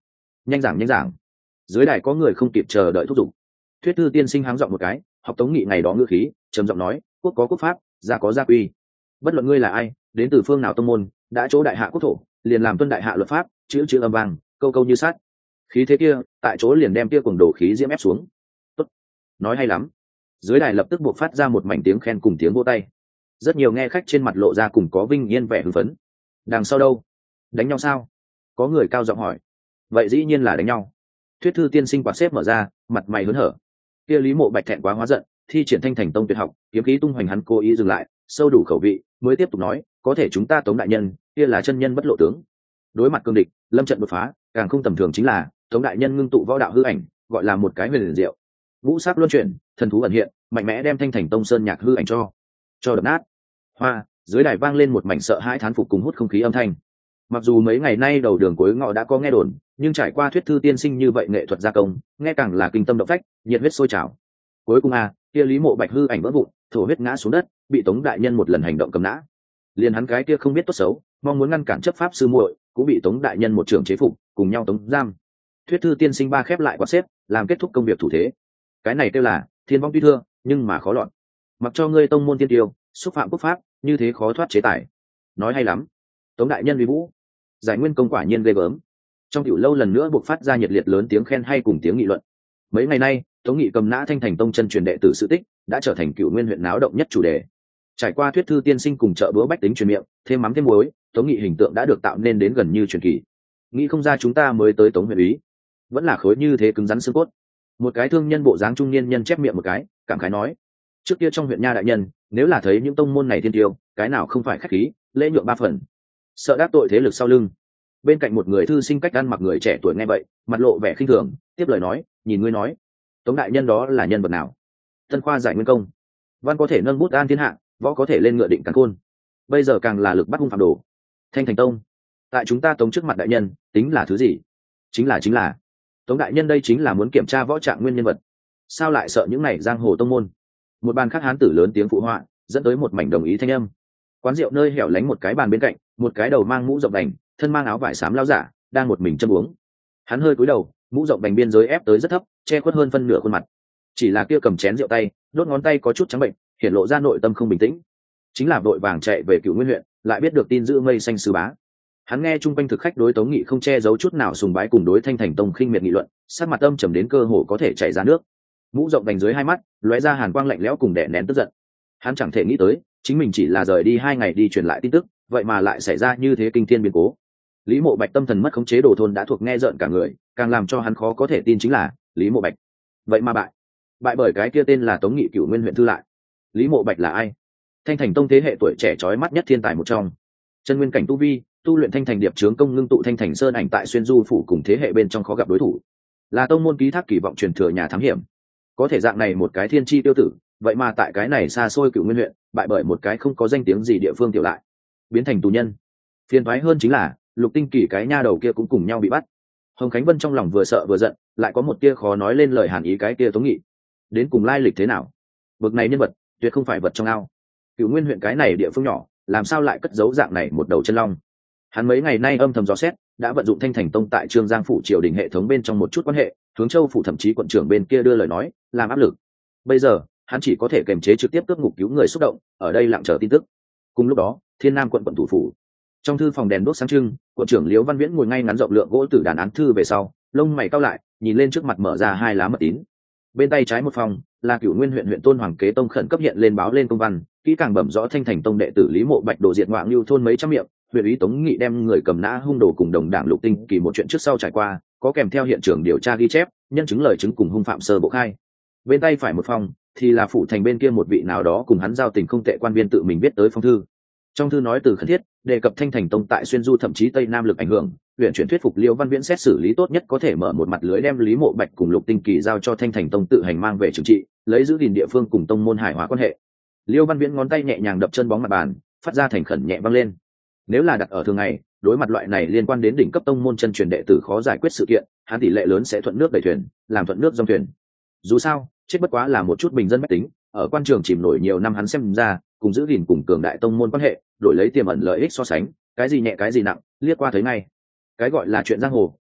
nhanh giảng nhanh giảng. Dưới đài có người không kịp chờ đợi thúc giục. Thuyết thư tiên sinh háng giọng một cái, học Tống Nghị ngày đó ngữ khí trầm giọng nói, quốc có quốc pháp, gia có gia quy, bất luận ngươi là ai, đến từ phương nào tông môn, đã chỗ đại hạ quốc thổ, liền làm tuân đại hạ luật pháp, chữ chữ âm vang, câu câu như sát. Khí thế kia tại chỗ liền đem kia cuồng đồ khí diễm ép xuống. Tốt, nói hay lắm. Dưới đài lập tức buộc phát ra một mảnh tiếng khen cùng tiếng vỗ tay. Rất nhiều nghe khách trên mặt lộ ra cùng có vinh yên vẻ hưng phấn. Đằng sau đâu? Đánh nhau sao? Có người cao giọng hỏi. Vậy dĩ nhiên là đánh nhau. Thuyết thư tiên sinh quạt xếp mở ra, mặt mày hớn hở. Kia Lý Mộ Bạch thẹn quá hóa giận, thi triển Thanh Thành Tông tuyệt học, kiếm khí tung hoành, hắn cố ý dừng lại, sâu đủ khẩu vị, mới tiếp tục nói, có thể chúng ta Tống đại nhân, kia là chân nhân bất lộ tướng. Đối mặt cương địch, lâm trận đột phá, càng không tầm thường chính là Tống đại nhân ngưng tụ võ đạo hư ảnh, gọi là một cái huyền liền diệu. Vũ sắc luân chuyển, thần thú ẩn hiện, mạnh mẽ đem Thanh Thành Tông sơn nhạc hư ảnh cho cho đập nát. Hoa, dưới đài vang lên một mảnh sợ hãi thán phục cùng hút không khí âm thanh. Mặc dù mấy ngày nay đầu đường cuối ngõ đã có nghe đồn, nhưng trải qua thuyết thư tiên sinh như vậy nghệ thuật gia công, nghe càng là kinh tâm động phách, nhiệt huyết sôi trào. Cuối cùng à, kia Lý Mộ Bạch hư ảnh vỡ vụn, thổ huyết ngã xuống đất, bị Tống đại nhân một lần hành động cầm nã. Liền hắn cái kia không biết tốt xấu, mong muốn ngăn cản chấp pháp sư muội, cũng bị Tống đại nhân một trường chế phục, cùng nhau tống giam. Thuyết thư tiên sinh ba khép lại quạt xếp, làm kết thúc công việc thủ thế. Cái này kêu là thiên vong tuy thưa, nhưng mà khó lọt. Mặc cho ngươi tông môn tiên tiêu, xúc phạm quốc pháp, như thế khó thoát chế tài. Nói hay lắm. Tống đại nhân uy vũ, giải nguyên công quả nhiên ghê gớm. Trong tiểu lâu lần nữa buộc phát ra nhiệt liệt lớn tiếng khen hay cùng tiếng nghị luận. Mấy ngày nay, Tống Nghị cầm nã Thanh Thành Tông chân truyền đệ tử sự tích đã trở thành cựu nguyên huyện náo động nhất chủ đề. Trải qua thuyết thư tiên sinh cùng trợ búa bách tính truyền miệng, thêm mắm thêm muối, Tống Nghị hình tượng đã được tạo nên đến gần như truyền kỳ. Nghĩ không ra chúng ta mới tới Tống huyện ý, vẫn là khối như thế cứng rắn xương cốt. Một cái thương nhân bộ dáng trung niên nhân chép miệng một cái, cảm khái nói: trước kia trong huyện nha đại nhân, nếu là thấy những tông môn này thiên tiêu, cái nào không phải khách khí, lễ nhượng ba phần, sợ đắc tội thế lực sau lưng. Bên cạnh một người thư sinh cách ăn mặc người trẻ tuổi nghe vậy, mặt lộ vẻ khinh thường, tiếp lời nói: nhìn ngươi nói, Tống đại nhân đó là nhân vật nào? Tân khoa giải nguyên công, văn có thể nâng bút an thiên hạ, võ có thể lên ngựa định càn khôn, bây giờ càng là lực bắt hung phạm đồ. Thanh Thành Tông tại chúng ta Tống trước mặt đại nhân tính là thứ gì? Chính là chính là Tống đại nhân đây chính là muốn kiểm tra võ trạng nguyên nhân vật, sao lại sợ những này giang hồ tông môn? Một bàn khác hán tử lớn tiếng phụ họa, dẫn tới một mảnh đồng ý thanh âm. Quán rượu nơi hẻo lánh một cái bàn bên cạnh, một cái đầu mang mũ rộng đành, thân mang áo vải xám lao giả đang một mình châm uống. Hắn hơi cúi đầu, mũ rộng đành biên giới ép tới rất thấp, che khuất hơn phân nửa khuôn mặt. Chỉ là kia cầm chén rượu tay, đốt ngón tay có chút trắng bệnh, hiển lộ ra nội tâm không bình tĩnh. Chính là vội vàng chạy về Cửu Nguyên huyện, lại biết được tin giữ mây xanh sứ bá. Hắn nghe chung quanh thực khách đối Tống Nghị không che giấu chút nào sùng bái cùng đối Thanh Thành Tông khinh miệt nghị luận, sắc mặt âm trầm đến cơ hồ có thể chảy ra nước. Mũ rộng đành dưới hai mắt lóe ra hàn quang lạnh lẽo cùng đè nén tức giận. Hắn chẳng thể nghĩ tới, chính mình chỉ là rời đi hai ngày đi truyền lại tin tức, vậy mà lại xảy ra như thế kinh thiên biến cố. Lý Mộ Bạch tâm thần mất khống chế đồ thôn đã thuộc nghe rợn cả người, càng làm cho hắn khó có thể tin chính là Lý Mộ Bạch vậy mà bại bại bởi cái kia tên là Tống Nghị Cửu Nguyên huyện thư lại. Lý Mộ Bạch là ai? Thanh Thành Tông thế hệ tuổi trẻ chói mắt nhất thiên tài một trong, chân nguyên cảnh tu vi, tu luyện Thanh Thành Điệp Trướng công ngưng tụ Thanh Thành Sơn ảnh tại xuyên du phủ, cùng thế hệ bên trong khó gặp đối thủ, là tông môn ký thác kỳ vọng truyền thừa nhà thám hiểm. Có thể dạng này một cái thiên chi tiêu tử, vậy mà tại cái này xa xôi Cửu Nguyên huyện bại bởi một cái không có danh tiếng gì địa phương tiểu lại, biến thành tù nhân. Phiền toái hơn chính là Lục Tinh Kỳ cái nha đầu kia cũng cùng nhau bị bắt. Hồng Khánh Vân trong lòng vừa sợ vừa giận, lại có một tia khó nói lên lời hàn ý, cái kia Tống Nghị đến cùng lai lịch thế nào? Bực này nhân vật tuyệt không phải vật trong ao. Cửu Nguyên huyện cái này địa phương nhỏ, làm sao lại cất giấu dạng này một đầu chân long? Hắn mấy ngày nay âm thầm dò xét, đã vận dụng Thanh Thành Tông tại Trương Giang phủ triều đình hệ thống bên trong một chút quan hệ, hướng Châu phủ thậm chí quận trưởng bên kia đưa lời nói, làm áp lực. Bây giờ hắn chỉ có thể kiềm chế trực tiếp cướp ngục cứu người xúc động, ở đây lặng chờ tin tức. Cùng lúc đó, Thiên Nam quận quận thủ phủ, trong thư phòng đèn đuốc sáng trưng, quận trưởng Liễu Văn Viễn ngồi ngay ngắn rộng lượng gỗ tử đàn án thư về sau, lông mày cau lại, nhìn lên trước mặt mở ra hai lá mật tín. Bên tay trái một phòng là Cửu Nguyên huyện huyện tôn Hoàng Kế Tông khẩn cấp hiện lên báo lên công văn, kỹ càng bẩm rõ Thanh Thành Tông đệ tử Lý Mộ Bạch đồ diệt ngoại lưu thôn mấy trăm miệng, huyện ủy Tống Nghị đem người cầm nã hung đồ cùng đồng đảng Lục Tinh Kỳ một chuyện trước sau trải qua, có kèm theo hiện trường điều tra ghi chép, nhân chứng lời chứng cùng hung phạm sơ bộ khai. Bên tay phải một phòng thì là phủ thành bên kia một vị nào đó cùng hắn giao tình không tệ quan viên tự mình viết tới phong thư. Trong thư nói từ khẩn thiết, đề cập Thanh Thành Tông tại xuyên du thậm chí tây nam lực ảnh hưởng, huyện chuyển thuyết phục Liễu Văn Viễn xét xử lý tốt nhất có thể mở một mặt lưới, đem Lý Mộ Bạch cùng Lục Tinh Kỳ giao cho Thanh Thành Tông tự hành mang về trừng trị, lấy giữ gìn địa phương cùng tông môn hài hòa quan hệ. Liễu Văn Viễn ngón tay nhẹ nhàng đập chân bóng mặt bàn, phát ra thành khẩn nhẹ vang lên. Nếu là đặt ở thường ngày, đối mặt loại này liên quan đến đỉnh cấp tông môn chân truyền đệ tử khó giải quyết sự kiện, hắn tỷ lệ lớn sẽ thuận nước đẩy thuyền, làm thuận nước dòng thuyền. Dù sao, chết bất quá là một chút bình dân bách tính, ở quan trường chìm nổi nhiều năm hắn xem ra, cùng giữ gìn cùng cường đại tông môn quan hệ, đổi lấy tiềm ẩn lợi ích so sánh, cái gì nhẹ cái gì nặng, liếc qua thấy ngay. Cái gọi là chuyện giang hồ,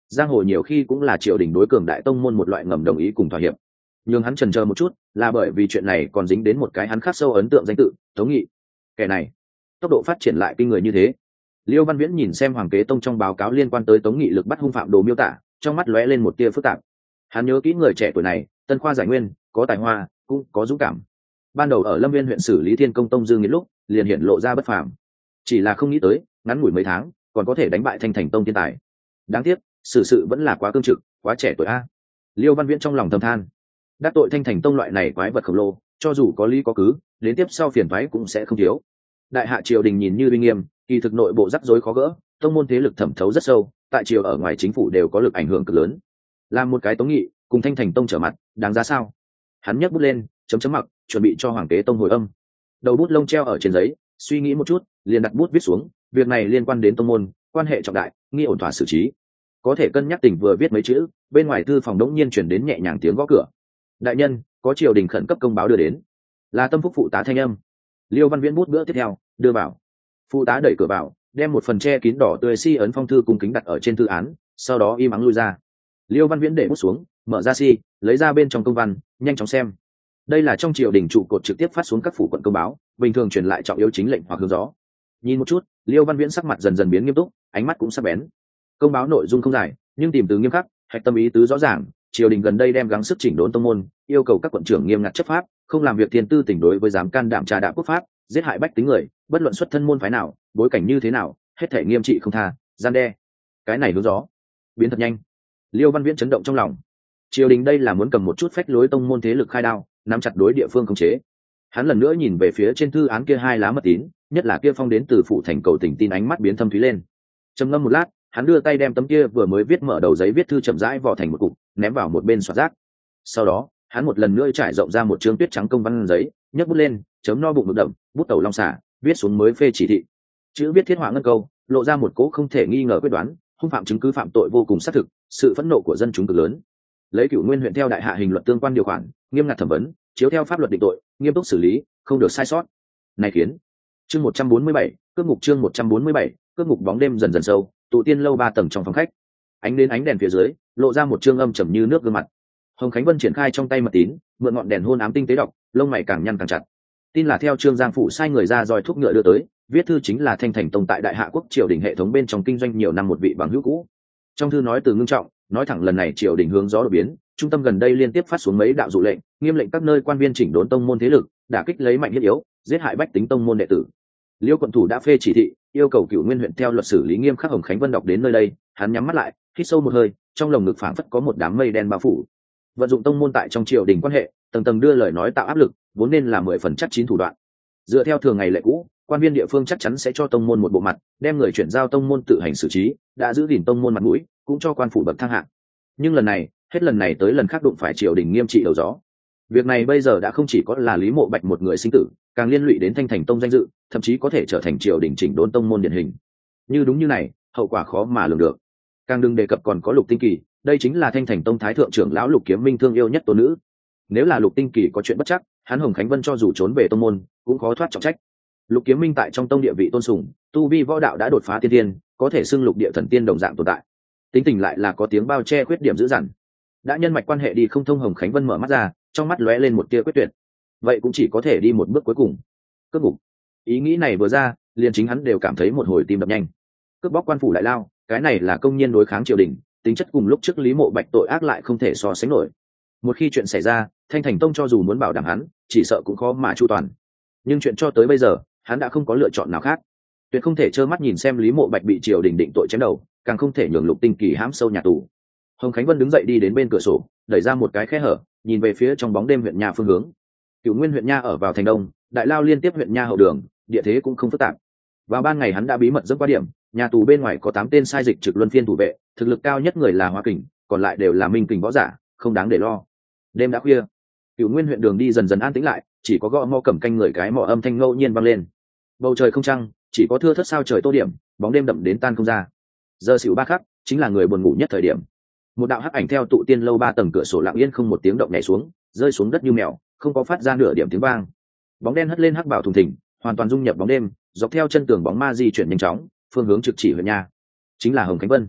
giang hồ nhiều khi cũng là triều đình đối cường đại tông môn một loại ngầm đồng ý cùng thỏa hiệp. Nhưng hắn chần chờ một chút là bởi vì chuyện này còn dính đến một cái hắn khắc sâu ấn tượng danh tự Tống Nghị. Kẻ này tốc độ phát triển lại kinh người như thế. Liêu Văn Viễn nhìn xem Hoàng Kế Tông trong báo cáo liên quan tới Tống Nghị lực bắt hung phạm đồ miêu tả, trong mắt lóe lên một tia phức tạp. Hắn nhớ kỹ người trẻ tuổi này, tân khoa giải nguyên, có tài hoa, cũng có dũng cảm. Ban đầu ở Lâm Viên huyện xử lý Thiên Công Tông Dương Nghiệt lúc, liền hiện lộ ra bất phàm. Chỉ là không nghĩ tới, ngắn ngủi mấy tháng, còn có thể đánh bại Thanh Thành Tông thiên tài. Đáng tiếc, xử sự vẫn là quá cương trực, quá trẻ tuổi a. Liêu Văn Viễn trong lòng thầm than, đắc tội Thanh Thành Tông loại này quái vật khổng lồ, cho dù có lý có cứ, đến tiếp sau phiền toái cũng sẽ không thiếu. Đại hạ triều đình nhìn như uy nghiêm, kỳ thực nội bộ rắc rối khó gỡ, tông môn thế lực thẩm thấu rất sâu, tại triều ở ngoài chính phủ đều có lực ảnh hưởng cực lớn. Làm một cái Tống Nghị cùng Thanh Thành Tông trở mặt, đáng giá sao? Hắn nhấc bút lên, chấm chấm mặc, chuẩn bị cho Hoàng Kế Tông hồi âm. Đầu bút lông treo ở trên giấy, suy nghĩ một chút, liền đặt bút viết xuống, việc này liên quan đến tông môn, quan hệ trọng đại, nghi ổn thỏa xử trí. Có thể cân nhắc tình vừa viết mấy chữ, bên ngoài thư phòng đống nhiên chuyển đến nhẹ nhàng tiếng gõ cửa. Đại nhân, có triều đình khẩn cấp công báo đưa đến. Là Tâm Phúc phụ tá thanh âm. Liêu Văn Viễn bút bữa tiếp theo, đưa vào. Phụ tá đẩy cửa vào, đem một phần che kín đỏ tươi si ấn phong thư cung kính đặt ở trên thư án, sau đó im ắng lui ra. Liêu Văn Viễn để bút xuống, mở ra si, lấy ra bên trong công văn, nhanh chóng xem. Đây là trong triều đình trụ cột trực tiếp phát xuống các phủ quận công báo, bình thường truyền lại trọng yếu chính lệnh hoặc hướng gió. Nhìn một chút, Liêu Văn Viễn sắc mặt dần dần biến nghiêm túc, ánh mắt cũng sắc bén. Công báo nội dung không dài, nhưng tìm từ nghiêm khắc, hạch tâm ý tứ rõ ràng. Triều đình gần đây đem gắng sức chỉnh đốn tông môn, yêu cầu các quận trưởng nghiêm ngặt chấp pháp, không làm việc thiên tư tỉnh đối với dám can đảm trà đạp quốc pháp, giết hại bách tính người, bất luận xuất thân môn phái nào, bối cảnh như thế nào, hết thể nghiêm trị không tha, gian đe. Cái này hướng gió biến thật nhanh. Liêu Văn Viễn chấn động trong lòng. Triều đình đây là muốn cầm một chút phách lối tông môn thế lực khai đao, nắm chặt đối địa phương khống chế. Hắn lần nữa nhìn về phía trên thư án kia hai lá mật tín, nhất là kia phong đến từ phụ thành cầu tỉnh tin, ánh mắt biến thâm thúy lên. Trầm ngâm một lát, hắn đưa tay đem tấm kia vừa mới viết mở đầu giấy viết thư chậm rãi vò thành một cục, ném vào một bên xoạc rác. Sau đó, hắn một lần nữa trải rộng ra một chương tuyết trắng công văn giấy, nhấc bút lên, chấm no bụng mực đậm, bút tẩu long xả, viết xuống mới phê chỉ thị. Chữ viết thiết họa ngân câu, lộ ra một cố không thể nghi ngờ quyết đoán, hung phạm chứng cứ phạm tội vô cùng xác thực, sự phẫn nộ của dân chúng cực lớn. Lấy Cửu Nguyên huyện theo đại hạ hình luật tương quan điều khoản, nghiêm ngặt thẩm vấn, chiếu theo pháp luật định tội, nghiêm túc xử lý, không được sai sót. Này khiến chương một trăm bốn mươi bảy, cước ngục chương một trăm bốn mươi bảy, cước ngục bóng đêm dần dần sâu, tụ tiên lâu ba tầng trong phòng khách. Ánh đến ánh đèn phía dưới, lộ ra một trương âm trầm như nước gương mặt. Hồng Khánh Vân triển khai trong tay mật tín, mượn ngọn đèn hôn ám tinh tế đọc, lông mày càng nhăn càng chặt. Tin là theo Trương Giang phủ sai người ra roi thuốc ngựa đưa tới, viết thư chính là Thanh Thành Tông tại Đại Hạ quốc triều đình hệ thống bên trong kinh doanh nhiều năm một vị bằng hữu cũ. Trong thư nói từ ngưng trọng, nói thẳng lần này triều đình hướng gió đổi biến, trung tâm gần đây liên tiếp phát xuống mấy đạo dụ lệnh, nghiêm lệnh các nơi quan viên chỉnh đốn tông môn thế lực, đả kích lấy mạnh hiếp yếu, giết hại bách tính tông môn đệ tử. Liêu quận thủ đã phê chỉ thị, yêu cầu Cửu Nguyên huyện theo luật xử lý nghiêm khắc. Hồng Khánh Vân đọc đến nơi đây, hắn nhắm mắt lại, hít sâu một hơi, trong lồng ngực phảng phất có một đám mây đen bao phủ. Vận dụng tông môn tại trong triều đình quan hệ, tầng tầng đưa lời nói tạo áp lực, vốn nên là mười phần chắc chín thủ đoạn. Dựa theo thường ngày lệ cũ, quan viên địa phương chắc chắn sẽ cho tông môn một bộ mặt, đem người chuyển giao tông môn tự hành xử trí, đã giữ gìn tông môn mặt mũi, cũng cho quan phủ bậc thang hạng. Nhưng lần này, hết lần này tới lần khác đụng phải triều đình nghiêm trị đầu gió. Việc này bây giờ đã không chỉ có là Lý Mộ Bạch một người sinh tử, càng liên lụy đến Thanh Thành Tông danh dự, thậm chí có thể trở thành triều đình chỉnh đốn tông môn điển hình. Như đúng như này, hậu quả khó mà lường được. Càng đừng đề cập còn có Lục Tinh Kỳ, đây chính là Thanh Thành Tông thái thượng trưởng lão Lục Kiếm Minh thương yêu nhất tôn nữ. Nếu là Lục Tinh Kỳ có chuyện bất chắc, hắn Hồng Khánh Vân cho dù trốn về tông môn, cũng khó thoát trọng trách. Lục Kiếm Minh tại trong tông địa vị tôn sùng, tu vi võ đạo đã đột phá tiên tiên, có thể xưng lục địa thần tiên đồng dạng tồn tại. Tính tình lại là có tiếng bao che khuyết điểm dữ dằn. Đã nhân mạch quan hệ đi không thông, Hồng Khánh Vân mở mắt ra, trong mắt lóe lên một tia quyết tuyệt. Vậy cũng chỉ có thể đi một bước cuối cùng, cướp ngục. Ý nghĩ này vừa ra, liền chính hắn đều cảm thấy một hồi tim đập nhanh. Cướp bóc quan phủ đại lao, cái này là công nhân đối kháng triều đình, tính chất cùng lúc trước Lý Mộ Bạch tội ác lại không thể so sánh nổi. Một khi chuyện xảy ra, Thanh Thành Tông cho dù muốn bảo đảm hắn, chỉ sợ cũng khó mà chu toàn. Nhưng chuyện cho tới bây giờ, hắn đã không có lựa chọn nào khác. Tuyệt không thể trơ mắt nhìn xem Lý Mộ Bạch bị triều đình định tội chém đầu, càng không thể nhường Lục Tinh Kỳ hãm sâu nhà tù. Hồng Khánh Vân đứng dậy đi đến bên cửa sổ, đẩy ra một cái khe hở, nhìn về phía trong bóng đêm huyện nha phương hướng. Cửu Nguyên huyện nha ở vào thành đông, đại lao liên tiếp huyện nha hậu đường, địa thế cũng không phức tạp. Vào ban ngày hắn đã bí mật dẫm qua điểm, nhà tù bên ngoài có tám tên sai dịch trực luân phiên thủ vệ, thực lực cao nhất người là Hoa Kình, còn lại đều là minh kình võ giả, không đáng để lo. Đêm đã khuya, Cửu Nguyên huyện đường đi dần dần an tĩnh lại, chỉ có gõ mõ cầm canh người cái mõ âm thanh ngẫu nhiên vang lên. Bầu trời không trăng, chỉ có thưa thớt sao trời tô điểm, bóng đêm đậm đến tan không ra. Giờ xỉu ba khắc, chính là người buồn ngủ nhất thời điểm. Một đạo hắc ảnh theo tụ tiên lâu ba tầng cửa sổ lặng yên không một tiếng động nhảy xuống, rơi xuống đất như mèo, không có phát ra nửa điểm tiếng vang. Bóng đen hất lên hắc bảo thùng thình, hoàn toàn dung nhập bóng đêm, dọc theo chân tường bóng ma di chuyển nhanh chóng, phương hướng trực chỉ huyện nha, chính là Hồng Khánh Vân.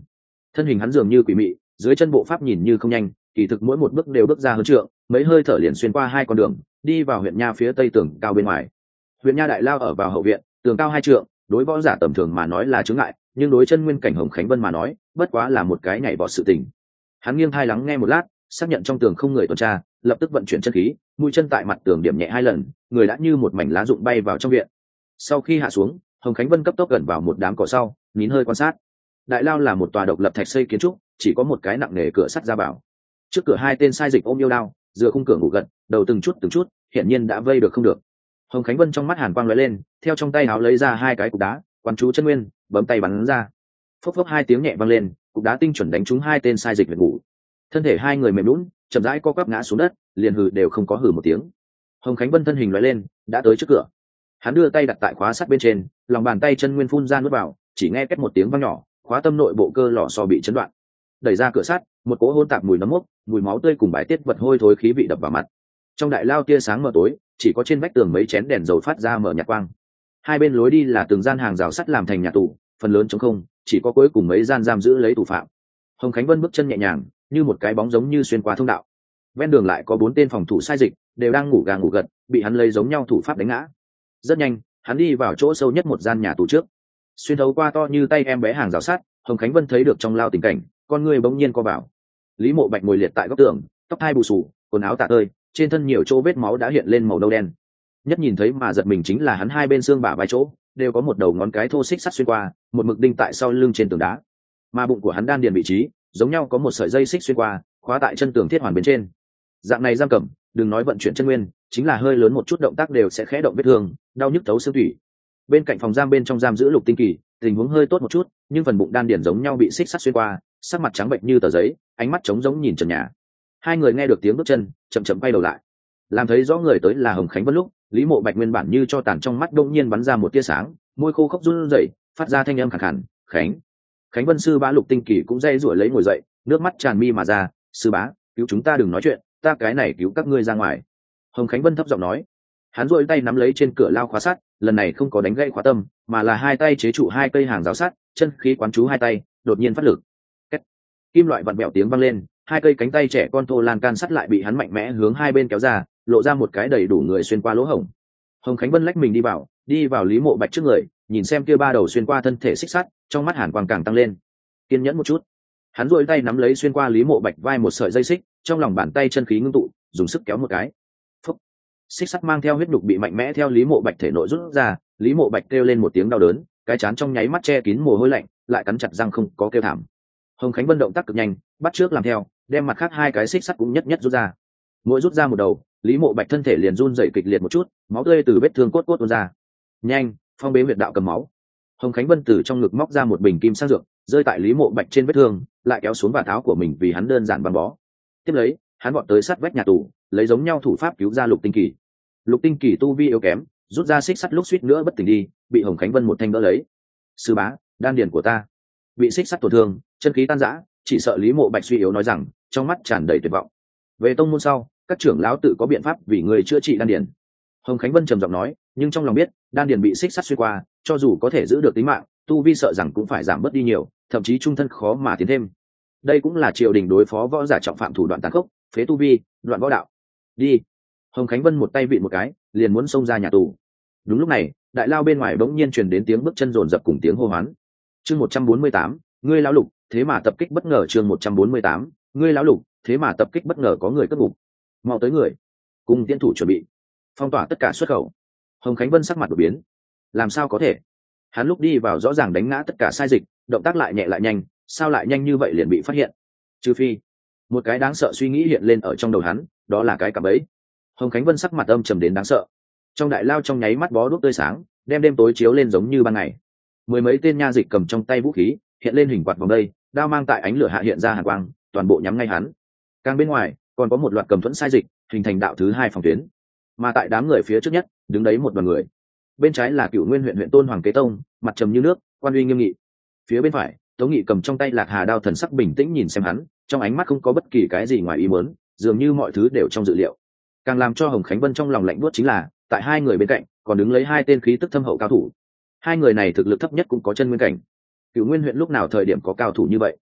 thân hình hắn dường như quỷ mị, dưới chân bộ pháp nhìn như không nhanh, kỳ thực mỗi một bước đều bước ra hơn trượng, mấy hơi thở liền xuyên qua hai con đường, đi vào huyện nha phía tây tường cao bên ngoài. Huyện nha đại lao ở vào hậu viện, tường cao hai trượng, đối võ giả tầm thường mà nói là chướng ngại, nhưng đối chân nguyên cảnh Hồng Khánh Vân mà nói, bất quá là một cái nhảy vọt sự tình. Hắn nghiêng thai lắng nghe một lát, xác nhận trong tường không người tuần tra, lập tức vận chuyển chân khí, mũi chân tại mặt tường điểm nhẹ hai lần, người đã như một mảnh lá rụng bay vào trong viện. Sau khi hạ xuống, Hồng Khánh Vân cấp tốc gần vào một đám cỏ sau, nín hơi quan sát. Đại lao là một tòa độc lập thạch xây kiến trúc, chỉ có một cái nặng nề cửa sắt ra vào. Trước cửa hai tên sai dịch ôm yêu đao, dựa khung cửa ngủ gật, đầu từng chút từng chút, hiển nhiên đã vây được không được. Hồng Khánh Vân trong mắt hàn quang lóe lên, theo trong tay áo lấy ra hai cái cục đá, quán chú chân nguyên, bấm tay bắn ra. Phốc phốc hai tiếng nhẹ vang lên, cục đá tinh chuẩn đánh trúng hai tên sai dịch huyệt ngủ. Thân thể hai người mềm lún, chậm rãi co quắp ngã xuống đất, liền hừ đều không có hừ một tiếng. Hồng Khánh Vân thân hình lóe lên, đã tới trước cửa. Hắn đưa tay đặt tại khóa sắt bên trên, lòng bàn tay chân nguyên phun ra nuốt vào, chỉ nghe két một tiếng vang nhỏ, khóa tâm nội bộ cơ lò xo bị chấn đoạn. Đẩy ra cửa sắt, một cỗ hỗn tạp mùi nấm mốc, mùi máu tươi cùng bài tiết vật hôi thối khí vị đập vào mặt. Trong đại lao tia sáng mờ tối, chỉ có trên vách tường mấy chén đèn dầu phát ra mở nhạt quang. Hai bên lối đi là từng gian hàng rào sắt làm thành nhà tù, phần lớn trống không, chỉ có cuối cùng mấy gian giam giữ lấy tù phạm. Hồng Khánh Vân bước chân nhẹ nhàng, như một cái bóng giống như xuyên qua thông đạo. Ven đường lại có bốn tên phòng thủ sai dịch, đều đang ngủ gà ngủ gật, bị hắn lấy giống nhau thủ pháp đánh ngã. Rất nhanh, hắn đi vào chỗ sâu nhất một gian nhà tù trước. Xuyên thấu qua to như tay em bé hàng rào sắt, Hồng Khánh Vân thấy được trong lao tình cảnh, con người bỗng nhiên co vào. Lý Mộ Bạch ngồi liệt tại góc tường, tóc hai bù xù, quần áo tả tơi, trên thân nhiều chỗ vết máu đã hiện lên màu nâu đen. Nhất nhìn thấy mà giật mình chính là hắn hai bên xương bả vai chỗ đều có một đầu ngón cái thô xích sắt xuyên qua, một mực đinh tại sau lưng trên tường đá. Mà bụng của hắn đan điền vị trí, giống nhau có một sợi dây xích xuyên qua, khóa tại chân tường thiết hoàn bên trên. Dạng này giam cầm, đừng nói vận chuyển chân nguyên, chính là hơi lớn một chút động tác đều sẽ khẽ động vết thương, đau nhức thấu xương thủy. Bên cạnh phòng giam bên trong giam giữ Lục Tinh Kỳ, tình huống hơi tốt một chút, nhưng phần bụng đan điền giống nhau bị xích sắt xuyên qua, sắc mặt trắng bệnh như tờ giấy, ánh mắt trống giống nhìn trần nhà. Hai người nghe được tiếng bước chân, chậm chậm quay đầu lại. Làm thấy rõ người tới là Hồng Khánh Vân lúc, Lý Mộ Bạch nguyên bản như cho tàn trong mắt đông nhiên bắn ra một tia sáng, môi khô khốc run rẩy, phát ra thanh âm khàn khàn, "Khánh." Khánh Vân sư bá Lục Tinh Kỳ cũng dây rủi lấy ngồi dậy, nước mắt tràn mi mà ra, "Sư bá, cứu chúng ta đừng nói chuyện, ta cái này cứu các ngươi ra ngoài." Hồng Khánh Vân thấp giọng nói. Hắn duỗi tay nắm lấy trên cửa lao khóa sắt, lần này không có đánh gãy khóa tâm, mà là hai tay chế trụ hai cây hàng rào sắt, chân khí quán chú hai tay, đột nhiên phát lực. Két. Kim loại vặn bẹo tiếng vang lên, hai cây cánh tay trẻ con thô lan can sắt lại bị hắn mạnh mẽ hướng hai bên kéo ra, lộ ra một cái đầy đủ người xuyên qua lỗ hổng. Hồng Khánh Vân lách mình đi vào, đi vào Lý Mộ Bạch trước người, nhìn xem kia ba đầu xuyên qua thân thể xích sắt, trong mắt hàn quang càng tăng lên. Kiên nhẫn một chút. Hắn duỗi tay nắm lấy xuyên qua Lý Mộ Bạch vai một sợi dây xích, trong lòng bàn tay chân khí ngưng tụ, dùng sức kéo một cái. Phúc. Xích sắt mang theo huyết nhục bị mạnh mẽ theo Lý Mộ Bạch thể nội rút ra, Lý Mộ Bạch kêu lên một tiếng đau đớn, cái trán trong nháy mắt che kín mồ hôi lạnh, lại cắn chặt răng không có kêu thảm. Hồng Khánh Vân động tác cực nhanh, bắt trước làm theo, đem mặt khác hai cái xích sắt cũng nhất nhất rút ra. Mỗi rút ra một đầu, Lý Mộ Bạch thân thể liền run rẩy kịch liệt một chút, máu tươi từ vết thương cốt cốt tuôn ra. Nhanh, phong bế huyệt đạo cầm máu. Hồng Khánh Vân từ trong ngực móc ra một bình kim sang dược, rơi tại Lý Mộ Bạch trên vết thương, lại kéo xuống vạt áo của mình vì hắn đơn giản băng bó. Tiếp lấy, hắn vọt tới sát vách nhà tù, lấy giống nhau thủ pháp cứu ra Lục Tinh Kỳ. Lục Tinh Kỳ tu vi yếu kém, rút ra xích sắt lúc suýt nữa bất tỉnh đi, bị Hồng Khánh Vân một thanh đỡ lấy. "Sư bá, đan điền của ta bị xích sắt tổn thương, chân khí tan rã." Chỉ sợ Lý Mộ Bạch suy yếu nói rằng, trong mắt tràn đầy tuyệt vọng. "Về tông môn sau, các trưởng lão tự có biện pháp vì người chữa trị đan điền." Hồng Khánh Vân trầm giọng nói, nhưng trong lòng biết, đan điền bị xích sắt xuyên qua, cho dù có thể giữ được tính mạng, tu vi sợ rằng cũng phải giảm bớt đi nhiều, thậm chí trung thân khó mà tiến thêm. Đây cũng là triều đình đối phó võ giả trọng phạm thủ đoạn tàn khốc, phế tu vi, đoạn võ đạo. Đi. Hồng Khánh Vân một tay vịn một cái, liền muốn xông ra nhà tù. Đúng lúc này, đại lao bên ngoài bỗng nhiên truyền đến tiếng bước chân rồn rập cùng tiếng hô hoán. Chương một trăm bốn mươi tám, ngươi lão Lục, thế mà tập kích bất ngờ. Chương một trăm bốn mươi tám, ngươi lão Lục, thế mà tập kích bất ngờ, có người cất ngục. Mau tới người, cùng tiến thủ chuẩn bị, phong tỏa tất cả xuất khẩu. Hồng Khánh Vân sắc mặt đổi biến. Làm sao có thể? Hắn lúc đi vào rõ ràng đánh ngã tất cả sai dịch, động tác lại nhẹ lại nhanh, sao lại nhanh như vậy liền bị phát hiện? Trừ phi, một cái đáng sợ suy nghĩ hiện lên ở trong đầu hắn, đó là cái cạm bẫy. Hồng Khánh Vân sắc mặt âm trầm đến đáng sợ. Trong đại lao trong nháy mắt bó đuốc tươi sáng, đem đêm tối chiếu lên giống như ban ngày. Mười mấy tên nha dịch cầm trong tay vũ khí, hiện lên hình quạt vòng đây, đao mang tại ánh lửa hạ hiện ra hàn quang, toàn bộ nhắm ngay hắn. Càng bên ngoài, còn có một loạt cầm thuẫn sai dịch, hình thành đạo thứ hai phòng tuyến. Mà tại đám người phía trước nhất, đứng đấy một đoàn người. Bên trái là Cửu Nguyên huyện huyện tôn Hoàng Kế Tông, mặt trầm như nước, quan uy nghiêm nghị. Phía bên phải, Tống Nghị cầm trong tay Lạc Hà đao, thần sắc bình tĩnh nhìn xem hắn, trong ánh mắt không có bất kỳ cái gì ngoài ý muốn, dường như mọi thứ đều trong dự liệu. Càng làm cho Hồng Khánh Vân trong lòng lạnh buốt chính là, tại hai người bên cạnh, còn đứng lấy hai tên khí tức thâm hậu cao thủ. Hai người này thực lực thấp nhất cũng có chân nguyên cảnh. Cửu Nguyên huyện lúc nào thời điểm có cao thủ như vậy?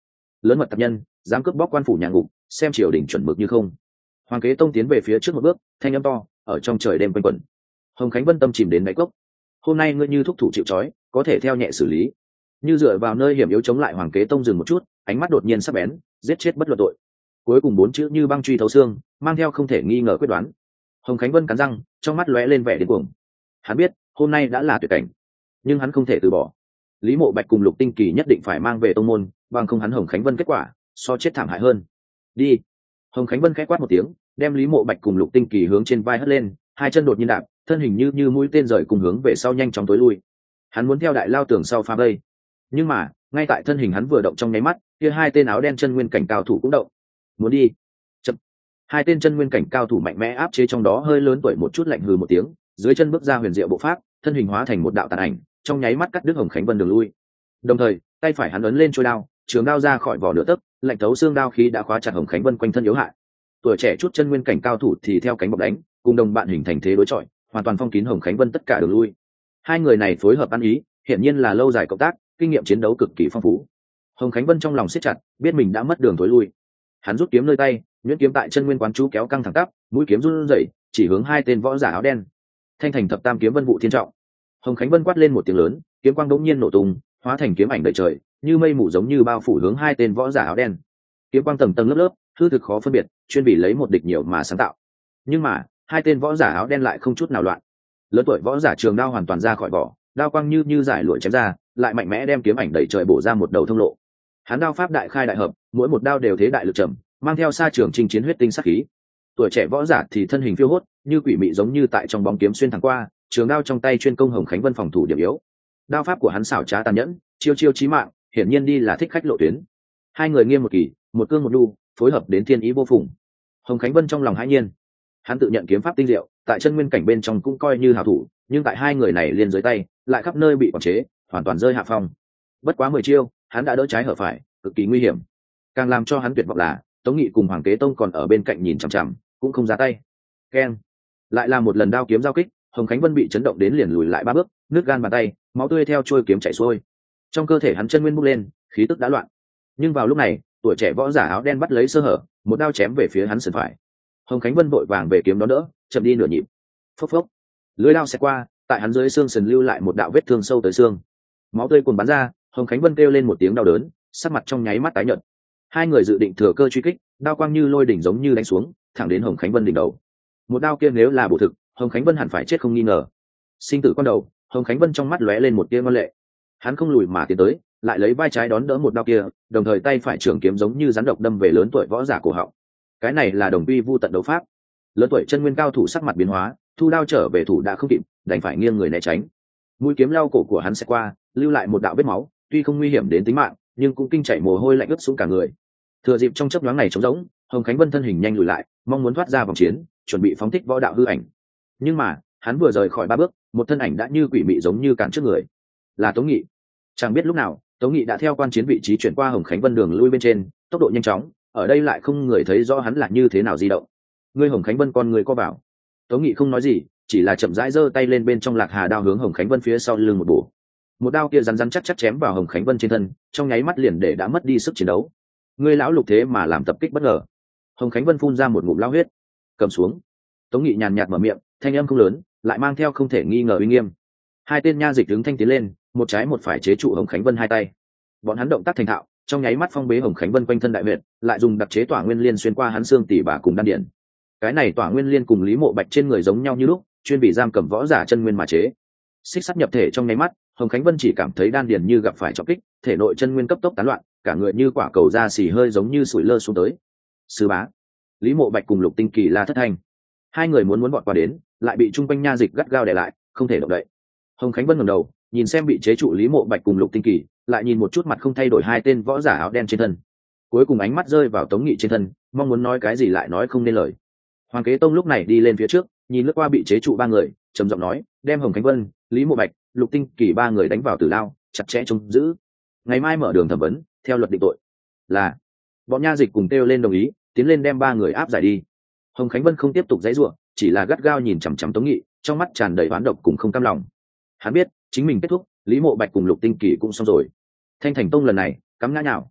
lớn mật tập nhân dám cướp bóc quan phủ nhà ngục, xem triều đình chuẩn mực như không. Hoàng Kế Tông tiến về phía trước một bước, thanh âm to ở trong trời đêm quanh quẩn. Hồng Khánh Vân tâm chìm đến đáy cốc. Hôm nay ngươi như thúc thủ chịu trói, có thể theo nhẹ xử lý. Như dựa vào nơi hiểm yếu chống lại Hoàng Kế Tông dừng một chút, ánh mắt đột nhiên sắc bén, giết chết bất luận tội. Cuối cùng bốn chữ như băng truy thấu xương, mang theo không thể nghi ngờ quyết đoán. Hồng Khánh Vân cắn răng, trong mắt lóe lên vẻ điên cuồng. Hắn biết hôm nay đã là tuyệt cảnh, nhưng hắn không thể từ bỏ. Lý Mộ Bạch cùng Lục Tinh Kỳ nhất định phải mang về tông môn, bằng không hắn Hồng Khánh Vân kết quả so chết thảm hại hơn. Đi. Hồng Khánh Vân khẽ quát một tiếng, đem Lý Mộ Bạch cùng Lục Tinh Kỳ hướng trên vai hất lên, hai chân đột nhiên đạp, thân hình như như mũi tên rời cùng hướng về sau nhanh chóng tối lui. Hắn muốn theo đại lao tường sau phá vây, nhưng mà ngay tại thân hình hắn vừa động trong nháy mắt, kia hai tên áo đen chân nguyên cảnh cao thủ cũng động. Muốn đi. Chậm. Hai tên chân nguyên cảnh cao thủ mạnh mẽ áp chế trong đó hơi lớn tuổi một chút, lạnh hừ một tiếng, dưới chân bước ra huyền diệu bộ pháp, thân hình hóa thành một đạo tàn ảnh, trong nháy mắt cắt đứt Hồng Khánh Vân đường lui. Đồng thời, tay phải hắn ấn lên trôi đao, trường đao ra khỏi vỏ nửa tấc, lạnh thấu xương đao khí đã khóa chặt Hồng Khánh Vân quanh thân yếu hại. Tuổi trẻ chút chân nguyên cảnh cao thủ thì theo cánh bọc đánh, cùng đồng bạn hình thành thế đối chọi, hoàn toàn phong kín Hồng Khánh Vân tất cả đường lui. Hai người này phối hợp ăn ý, hiển nhiên là lâu dài cộng tác, kinh nghiệm chiến đấu cực kỳ phong phú. Hồng Khánh Vân trong lòng siết chặt, biết mình đã mất đường tối lui. Hắn rút kiếm nơi tay, nhuyễn kiếm tại chân nguyên quán chú kéo căng thẳng tắp, mũi kiếm run rẩy, chỉ hướng hai tên võ giả áo đen. Thanh thành thập tam kiếm vân vụ thiên trọng. Hồng Khánh Vân quát lên một tiếng lớn, kiếm quang đống nhiên nổ tung, hóa thành kiếm ảnh đầy trời, như mây mù giống như bao phủ hướng hai tên võ giả áo đen. Kiếm quang tầng tầng lớp lớp, hư thực khó phân biệt, chuyên vì lấy một địch nhiều mà sáng tạo. Nhưng mà hai tên võ giả áo đen lại không chút nào loạn. Lớn tuổi võ giả trường đao hoàn toàn ra khỏi vỏ, đao quang như như giải lụa chém ra, lại mạnh mẽ đem kiếm ảnh đầy trời bổ ra một đầu thông lộ. Hắn đao pháp đại khai đại hợp, mỗi một đao đều thế đại lực trầm, mang theo xa trường chinh chiến huyết tinh sắc khí. Tuổi trẻ võ giả thì thân hình phiêu hốt, như quỷ mị giống như tại trong bóng kiếm xuyên thẳng qua, trường đao trong tay chuyên công Hồng Khánh Vân phòng thủ điểm yếu. Đao pháp của hắn xảo trá tàn nhẫn, chiêu chiêu chí mạng, hiển nhiên đi là thích khách lộ tuyến. Hai người nghiêm một kỳ, một cương một nhu, phối hợp đến thiên ý vô phùng. Hồng Khánh Vân trong lòng hãi nhiên, hắn tự nhận kiếm pháp tinh diệu, tại chân nguyên cảnh bên trong cũng coi như hảo thủ, nhưng tại hai người này liên dưới tay, lại khắp nơi bị quản chế, hoàn toàn rơi hạ phong. Bất quá mười chiêu, hắn đã đỡ trái hở phải, cực kỳ nguy hiểm. Càng làm cho hắn tuyệt vọng là, Tống Nghị cùng Hoàng Kế Tông còn ở bên cạnh nhìn chằm chằm, cũng không ra tay. Keng, lại là một lần đao kiếm giao kích, Hồng Khánh Vân bị chấn động đến liền lùi lại ba bước, nước gan bàn tay, máu tươi theo trôi kiếm chảy xuôi. Trong cơ thể hắn chân nguyên bốc lên, khí tức đã loạn. Nhưng vào lúc này, tuổi trẻ võ giả áo đen bắt lấy sơ hở, một đao chém về phía hắn sườn phải. Hồng Khánh Vân vội vàng về kiếm đón đỡ, chậm đi nửa nhịp. Phốc phốc, lưỡi đao xẹt qua, tại hắn dưới xương sườn lưu lại một đạo vết thương sâu tới xương. Máu tươi cuồn bắn ra, Hồng Khánh Vân kêu lên một tiếng đau đớn, sắc mặt trong nháy mắt tái nhợt. Hai người dự định thừa cơ truy kích, đao quang như lôi đỉnh giống như đánh xuống, thẳng đến Hồng Khánh Vân đỉnh đầu. Một đao kia nếu là bổ thực, Hồng Khánh Vân hẳn phải chết không nghi ngờ. Sinh tử quan đầu, Hồng Khánh Vân trong mắt lóe lên một tia ngoan lệ. Hắn không lùi mà tiến tới, lại lấy vai trái đón đỡ một đao kia, đồng thời tay phải trường kiếm giống như rắn độc đâm về lớn tuổi võ giả cổ họng. Cái này là đồng vi vu tận đấu pháp. Lớn tuổi chân nguyên cao thủ sắc mặt biến hóa, thu đao trở về thủ đã không kịp, đành phải nghiêng người né tránh. Mũi kiếm lao cổ của hắn sẽ qua, lưu lại một đạo vết máu, tuy không nguy hiểm đến tính mạng, nhưng cũng kinh chảy mồ hôi lạnh ướt xuống cả người. Thừa dịp trong chớp nhoáng này trống rỗng, Hồng Khánh Vân thân hình nhanh lùi lại, mong muốn thoát ra vòng chiến, chuẩn bị phóng thích võ đạo hư ảnh. Nhưng mà hắn vừa rời khỏi ba bước, một thân ảnh đã như quỷ mị giống như cản trước người. Là Tống Nghị. Chẳng biết lúc nào, Tống Nghị đã theo quan chiến vị trí chuyển qua Hồng Khánh Vân đường lui bên trên, tốc độ nhanh chóng, ở đây lại không người thấy rõ hắn là như thế nào di động. Ngươi Hồng Khánh Vân con người co bảo. Tống Nghị không nói gì, chỉ là chậm rãi giơ tay lên bên trong lạc hà đao hướng Hồng Khánh Vân phía sau lưng một bổ. Một đao kia rắn rắn chắc chắc chém vào Hồng Khánh Vân trên thân, trong nháy mắt liền để đã mất đi sức chiến đấu. Ngươi lão lục thế mà làm tập kích bất ngờ. Hồng Khánh Vân phun ra một ngụm lao huyết. Cầm xuống. Tống Nghị nhàn nhạt mở miệng, thanh âm không lớn, lại mang theo không thể nghi ngờ uy nghiêm. Hai tên nha dịch đứng thanh tiến lên, một trái một phải chế trụ Hồng Khánh Vân hai tay. Bọn hắn động tác thành thạo, trong nháy mắt phong bế Hồng Khánh Vân quanh thân đại huyệt, lại dùng đặc chế tỏa nguyên liên xuyên qua hắn xương tỉ bà cùng đan điển. Cái này tỏa nguyên liên cùng Lý Mộ Bạch trên người giống nhau như lúc, chuyên bị giam cầm võ giả chân nguyên mà chế. Xích sắt nhập thể trong nháy mắt, Hồng Khánh Vân chỉ cảm thấy đan điển như gặp phải trọng kích, thể nội chân nguyên cấp tốc tán loạn, cả người như quả cầu da xì hơi giống như sủi lơ xuống tới. Sư bá, Lý Mộ Bạch cùng Lục Tinh Kỳ la thất thanh. Hai người muốn muốn vọt qua đến, lại bị trung quanh nha dịch gắt gao đè lại, không thể động đậy. Hồng Khánh Vân ngẩng đầu, nhìn xem bị chế trụ Lý Mộ Bạch cùng Lục Tinh Kỳ, lại nhìn một chút mặt không thay đổi hai tên võ giả áo đen trên thân. Cuối cùng ánh mắt rơi vào Tống Nghị trên thân, mong muốn nói cái gì lại nói không nên lời. Hoàng Kế Tông lúc này đi lên phía trước, nhìn lướt qua bị chế trụ ba người, trầm giọng nói, đem Hồng Khánh Vân, Lý Mộ Bạch, Lục Tinh Kỳ ba người đánh vào tử lao, chặt chẽ trông giữ. Ngày mai mở đường thẩm vấn, theo luật định tội. Là. Bọn nha dịch cùng kêu lên đồng ý, tiến lên đem ba người áp giải đi. Hồng Khánh Vân không tiếp tục giãy giụa, chỉ là gắt gao nhìn chằm chằm Tống Nghị, trong mắt tràn đầy oán độc cùng không cam lòng. Hắn biết, chính mình kết thúc, Lý Mộ Bạch cùng Lục Tinh Kỳ cũng xong rồi. Thanh Thành Tông lần này cắm ngã nhào.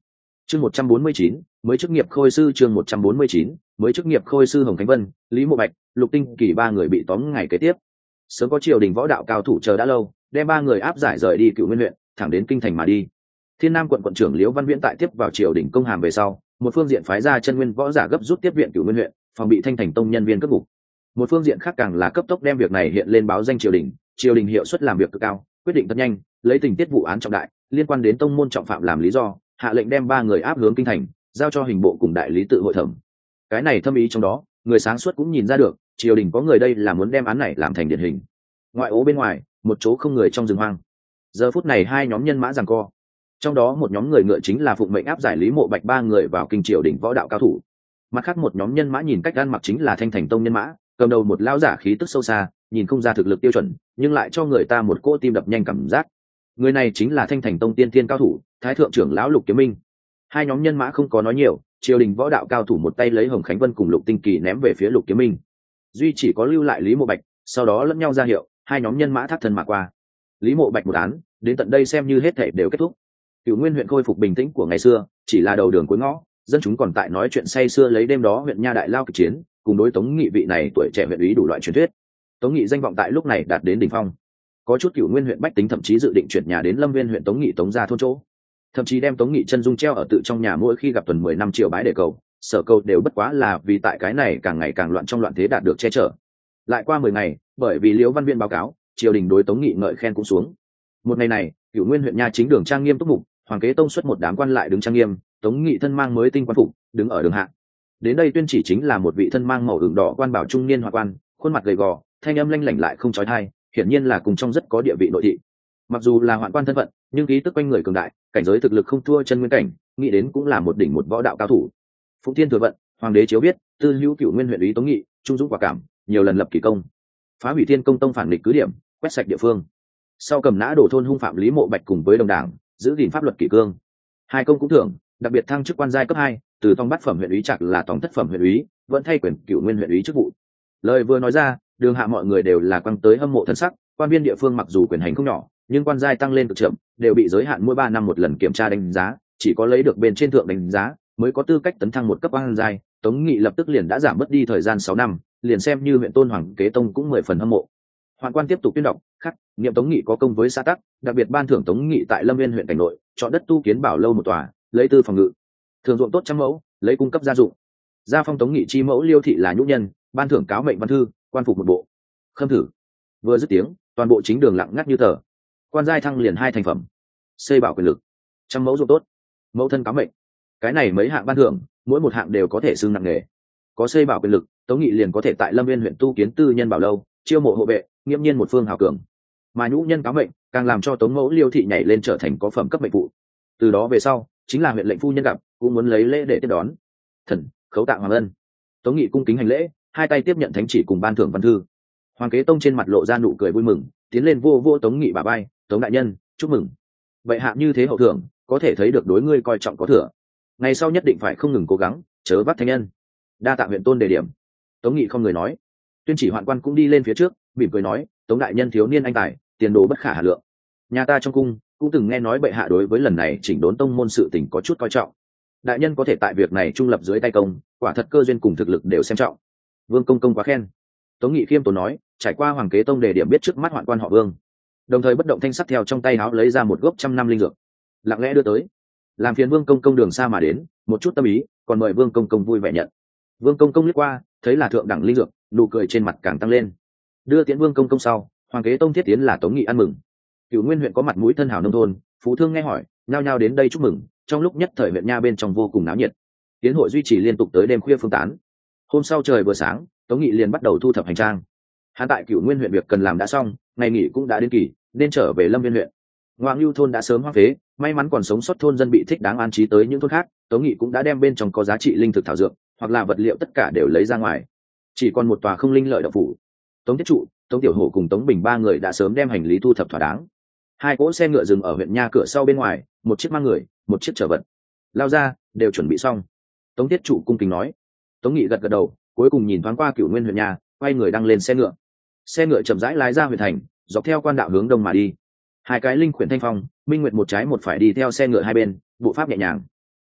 chương một trăm bốn mươi chín mới chức nghiệp khôi sư chương một trăm bốn mươi chín mới chức nghiệp khôi sư Hồng Khánh Vân, Lý Mộ Bạch, Lục Tinh Kỳ ba người bị tóm ngày kế tiếp. Sớm có triều đình võ đạo cao thủ chờ đã lâu, đem ba người áp giải rời đi Cửu Nguyên huyện, thẳng đến kinh thành mà đi. Thiên Nam quận quận trưởng Liễu Văn Viễn tại tiếp vào triều đình công hàm về sau, một phương diện phái ra chân nguyên võ giả gấp rút tiếp viện Cửu Nguyên huyện, phòng bị Thanh Thành tông nhân viên cướp ngục. Một phương diện khác càng là cấp tốc đem việc này hiện lên báo danh triều đình, triều đình hiệu suất làm việc cực cao, quyết định thật nhanh, lấy tình tiết vụ án trọng đại liên quan đến tông môn trọng phạm làm lý do, hạ lệnh đem ba người áp hướng kinh thành, giao cho hình bộ cùng đại lý tự hội thẩm. Cái này thâm ý trong đó, người sáng suốt cũng nhìn ra được, triều đình có người đây là muốn đem án này làm thành điển hình. Ngoại ố bên ngoài, một chỗ không người trong rừng hoang. Giờ phút này hai nhóm nhân mã giằng co. Trong đó một nhóm người ngựa chính là phụng mệnh áp giải Lý Mộ Bạch ba người vào kinh triều đình võ đạo cao thủ. Mặt khác một nhóm nhân mã nhìn cách ăn mặc chính là Thanh Thành tông nhân mã, cầm đầu một lão giả khí tức sâu xa, nhìn không ra thực lực tiêu chuẩn, nhưng lại cho người ta một cỗ tim đập nhanh cảm giác. Người này chính là Thanh Thành tông tiên thiên cao thủ, Thái thượng trưởng lão Lục Kiếm Minh. Hai nhóm nhân mã không có nói nhiều, triều đình võ đạo cao thủ một tay lấy Hồng Khánh Vân cùng Lục Tinh Kỳ ném về phía Lục Kiếm Minh. Duy chỉ có lưu lại Lý Mộ Bạch, sau đó lẫn nhau ra hiệu, hai nhóm nhân mã thác thân mà qua. Lý Mộ Bạch một án, đến tận đây xem như hết thảy đều kết thúc. Cửu Nguyên huyện khôi phục bình tĩnh của ngày xưa, chỉ là đầu đường cuối ngõ, dân chúng còn tại nói chuyện say sưa lấy đêm đó huyện nha đại lao kịch chiến, cùng đối Tống Nghị vị này tuổi trẻ huyện úy đủ loại truyền thuyết. Tống Nghị danh vọng tại lúc này đạt đến đỉnh phong. Có chút Cửu Nguyên huyện bách tính thậm chí dự định chuyển nhà đến Lâm Viên huyện Tống Nghị Tống gia thôn chỗ, thậm chí đem Tống Nghị chân dung treo ở tự trong nhà mỗi khi gặp tuần mười năm triệu bái để cầu, sở cầu đều bất quá là vì tại cái này càng ngày càng loạn trong loạn thế đạt được che chở. Lại qua mười ngày, bởi vì Liễu Văn Viễn báo cáo, triều đình đối Tống Nghị ngợi khen cũng xuống. Một ngày này, Cửu Nguyên huyện nha chính đường trang nghiêm túc mục, Hoàng Kế Tông xuất một đám quan lại đứng trang nghiêm, Tống Nghị thân mang mới tinh quan phục, đứng ở đường hạ. Đến đây tuyên chỉ chính là một vị thân mang màu ửng đỏ quan bảo trung niên hoạn quan, khuôn mặt gầy gò, thanh âm lanh lảnh lại không chói tai, hiển nhiên là cùng trong rất có địa vị nội thị. Mặc dù là hoạn quan thân phận, nhưng khí tức quanh người cường đại, cảnh giới thực lực không thua chân nguyên cảnh, nghĩ đến cũng là một đỉnh một võ đạo cao thủ. Phụng Thiên thừa vận, hoàng đế chiếu biết, tư hữu Cửu Nguyên huyện úy Tống Nghị, trung dũng quả cảm, nhiều lần lập kỳ công, phá hủy Thiên Công tông phản địch cứ điểm, quét sạch địa phương. Sau cầm nã đổ thôn hung phạm Lý Mộ Bạch cùng với đồng đảng, giữ gìn pháp luật kỷ cương. Hai công cũng thưởng, đặc biệt thăng chức quan giai cấp hai, từ tông bát phẩm huyện úy chặt là tòng thất phẩm huyện úy, vẫn thay quyền Cửu Nguyên huyện úy chức vụ. Lời vừa nói ra, đường hạ mọi người đều là quăng tới hâm mộ thần sắc, quan viên địa phương mặc dù quyền hành không nhỏ, nhưng quan giai tăng lên cực chậm, đều bị giới hạn mỗi ba năm một lần kiểm tra đánh giá, chỉ có lấy được bên trên thượng đánh giá mới có tư cách tấn thăng một cấp quan giai. Tống Nghị lập tức liền đã giảm mất đi thời gian sáu năm, liền xem như huyện tôn Hoàng Kế Tông cũng mười phần hâm mộ. Hoạn quan tiếp tục tuyên đọc, khắc, niệm Tống Nghị có công với xã tắc, đặc biệt ban thưởng Tống Nghị tại Lâm Viên huyện cảnh nội, chọn đất tu kiến bảo lâu một tòa, lấy tư phòng ngự, thường ruộng tốt trăm mẫu, lấy cung cấp gia dụng. Gia phong Tống Nghị chi mẫu Liêu thị là nhũ nhân, ban thưởng cáo mệnh văn thư, quan phục một bộ. Khâm thử. Vừa dứt tiếng, toàn bộ chính đường lặng ngắt như tờ. Quan giai thăng liền hai thành phẩm, xây bảo quyền lực, trăm mẫu ruộng tốt, mẫu thân cáo mệnh. Cái này mấy hạng ban thưởng, mỗi một hạng đều có thể xưng nặng nghề. Có xây bảo quyền lực, Tống Nghị liền có thể tại Lâm Viên huyện tu kiến tư nhân bảo lâu, chiêu mộ hộ vệ, nghiêm nhiên một phương hào cường. Mà nhũ nhân cáo mệnh, càng làm cho Tống mẫu Liêu thị nhảy lên trở thành có phẩm cấp mệnh phụ. Từ đó về sau, chính là huyện lệnh phu nhân gặp, cũng muốn lấy lễ để tiếp đón. Thần, khấu tạ hoàng ân. Tống Nghị cung kính hành lễ, hai tay tiếp nhận thánh chỉ cùng ban thưởng văn thư. Hoàng Kế Tông trên mặt lộ ra nụ cười vui mừng, tiến lên vô vô Tống Nghị bả vai, Tống đại nhân, chúc mừng. Vậy hạ như thế hậu thưởng, có thể thấy được đối ngươi coi trọng có thừa. Ngày sau nhất định phải không ngừng cố gắng, chớ vắt thánh nhân. Đa tạ huyện tôn đề điểm. Tống Nghị không người nói. Tuyên chỉ hoạn quan cũng đi lên phía trước, mỉm cười nói, Tống đại nhân thiếu niên anh tài, tiền đồ bất khả hà lượng. Nhà ta trong cung cũng từng nghe nói bệ hạ đối với lần này chỉnh đốn tông môn sự tình có chút coi trọng. Đại nhân có thể tại việc này trung lập dưới tay công, quả thật cơ duyên cùng thực lực đều xem trọng. Vương công công quá khen. Tống Nghị khiêm tốn nói, trải qua Hoàng Kế Tông đề điểm biết trước mắt hoạn quan họ Vương, đồng thời bất động thanh sắc theo trong tay áo lấy ra một gốc trăm năm linh dược, lặng lẽ đưa tới. Làm phiền Vương công công đường xa mà đến, một chút tâm ý, còn mời Vương công công vui vẻ nhận. Vương công công liếc qua, thấy là thượng đẳng linh dược, nụ cười trên mặt càng tăng lên. Đưa tiễn Vương công công sau, Hoàng Kế Tông thiết tiến là Tống Nghị ăn mừng. Cửu Nguyên huyện có mặt mũi thân hảo nông thôn, phú thương nghe hỏi, nhao nhao đến đây chúc mừng. Trong lúc nhất thời huyện nha bên trong vô cùng náo nhiệt, tiến hội duy trì liên tục tới đêm khuya phương tán. Hôm sau trời vừa sáng, Tống Nghị liền bắt đầu thu thập hành trang. Hắn tại Cửu Nguyên huyện việc cần làm đã xong, ngày nghỉ cũng đã đến kỳ, nên trở về Lâm Viên huyện. Ngoại Lưu thôn đã sớm hoang phế, may mắn còn sống sót thôn dân bị thích đáng an trí tới những thôn khác. Tống Nghị cũng đã đem bên trong có giá trị linh thực thảo dược hoặc là vật liệu tất cả đều lấy ra ngoài, chỉ còn một tòa không linh lợi động phủ. Tống Tiết Trụ, Tống Tiểu Hổ cùng Tống Bình ba người đã sớm đem hành lý thu thập thỏa đáng. Hai cỗ xe ngựa dừng ở huyện nha cửa sau bên ngoài, một chiếc mang người, một chiếc chở vật. Lao ra, đều chuẩn bị xong. Tống Tiết Trụ cung kính nói. Tống Nghị gật gật đầu, cuối cùng nhìn thoáng qua Cửu Nguyên huyện nhà, quay người đăng lên xe ngựa. Xe ngựa chậm rãi lái ra huyện thành, dọc theo quan đạo hướng đông mà đi. Hai cái linh khuyển thanh phong, minh nguyệt một trái một phải đi theo xe ngựa hai bên, bộ pháp nhẹ nhàng.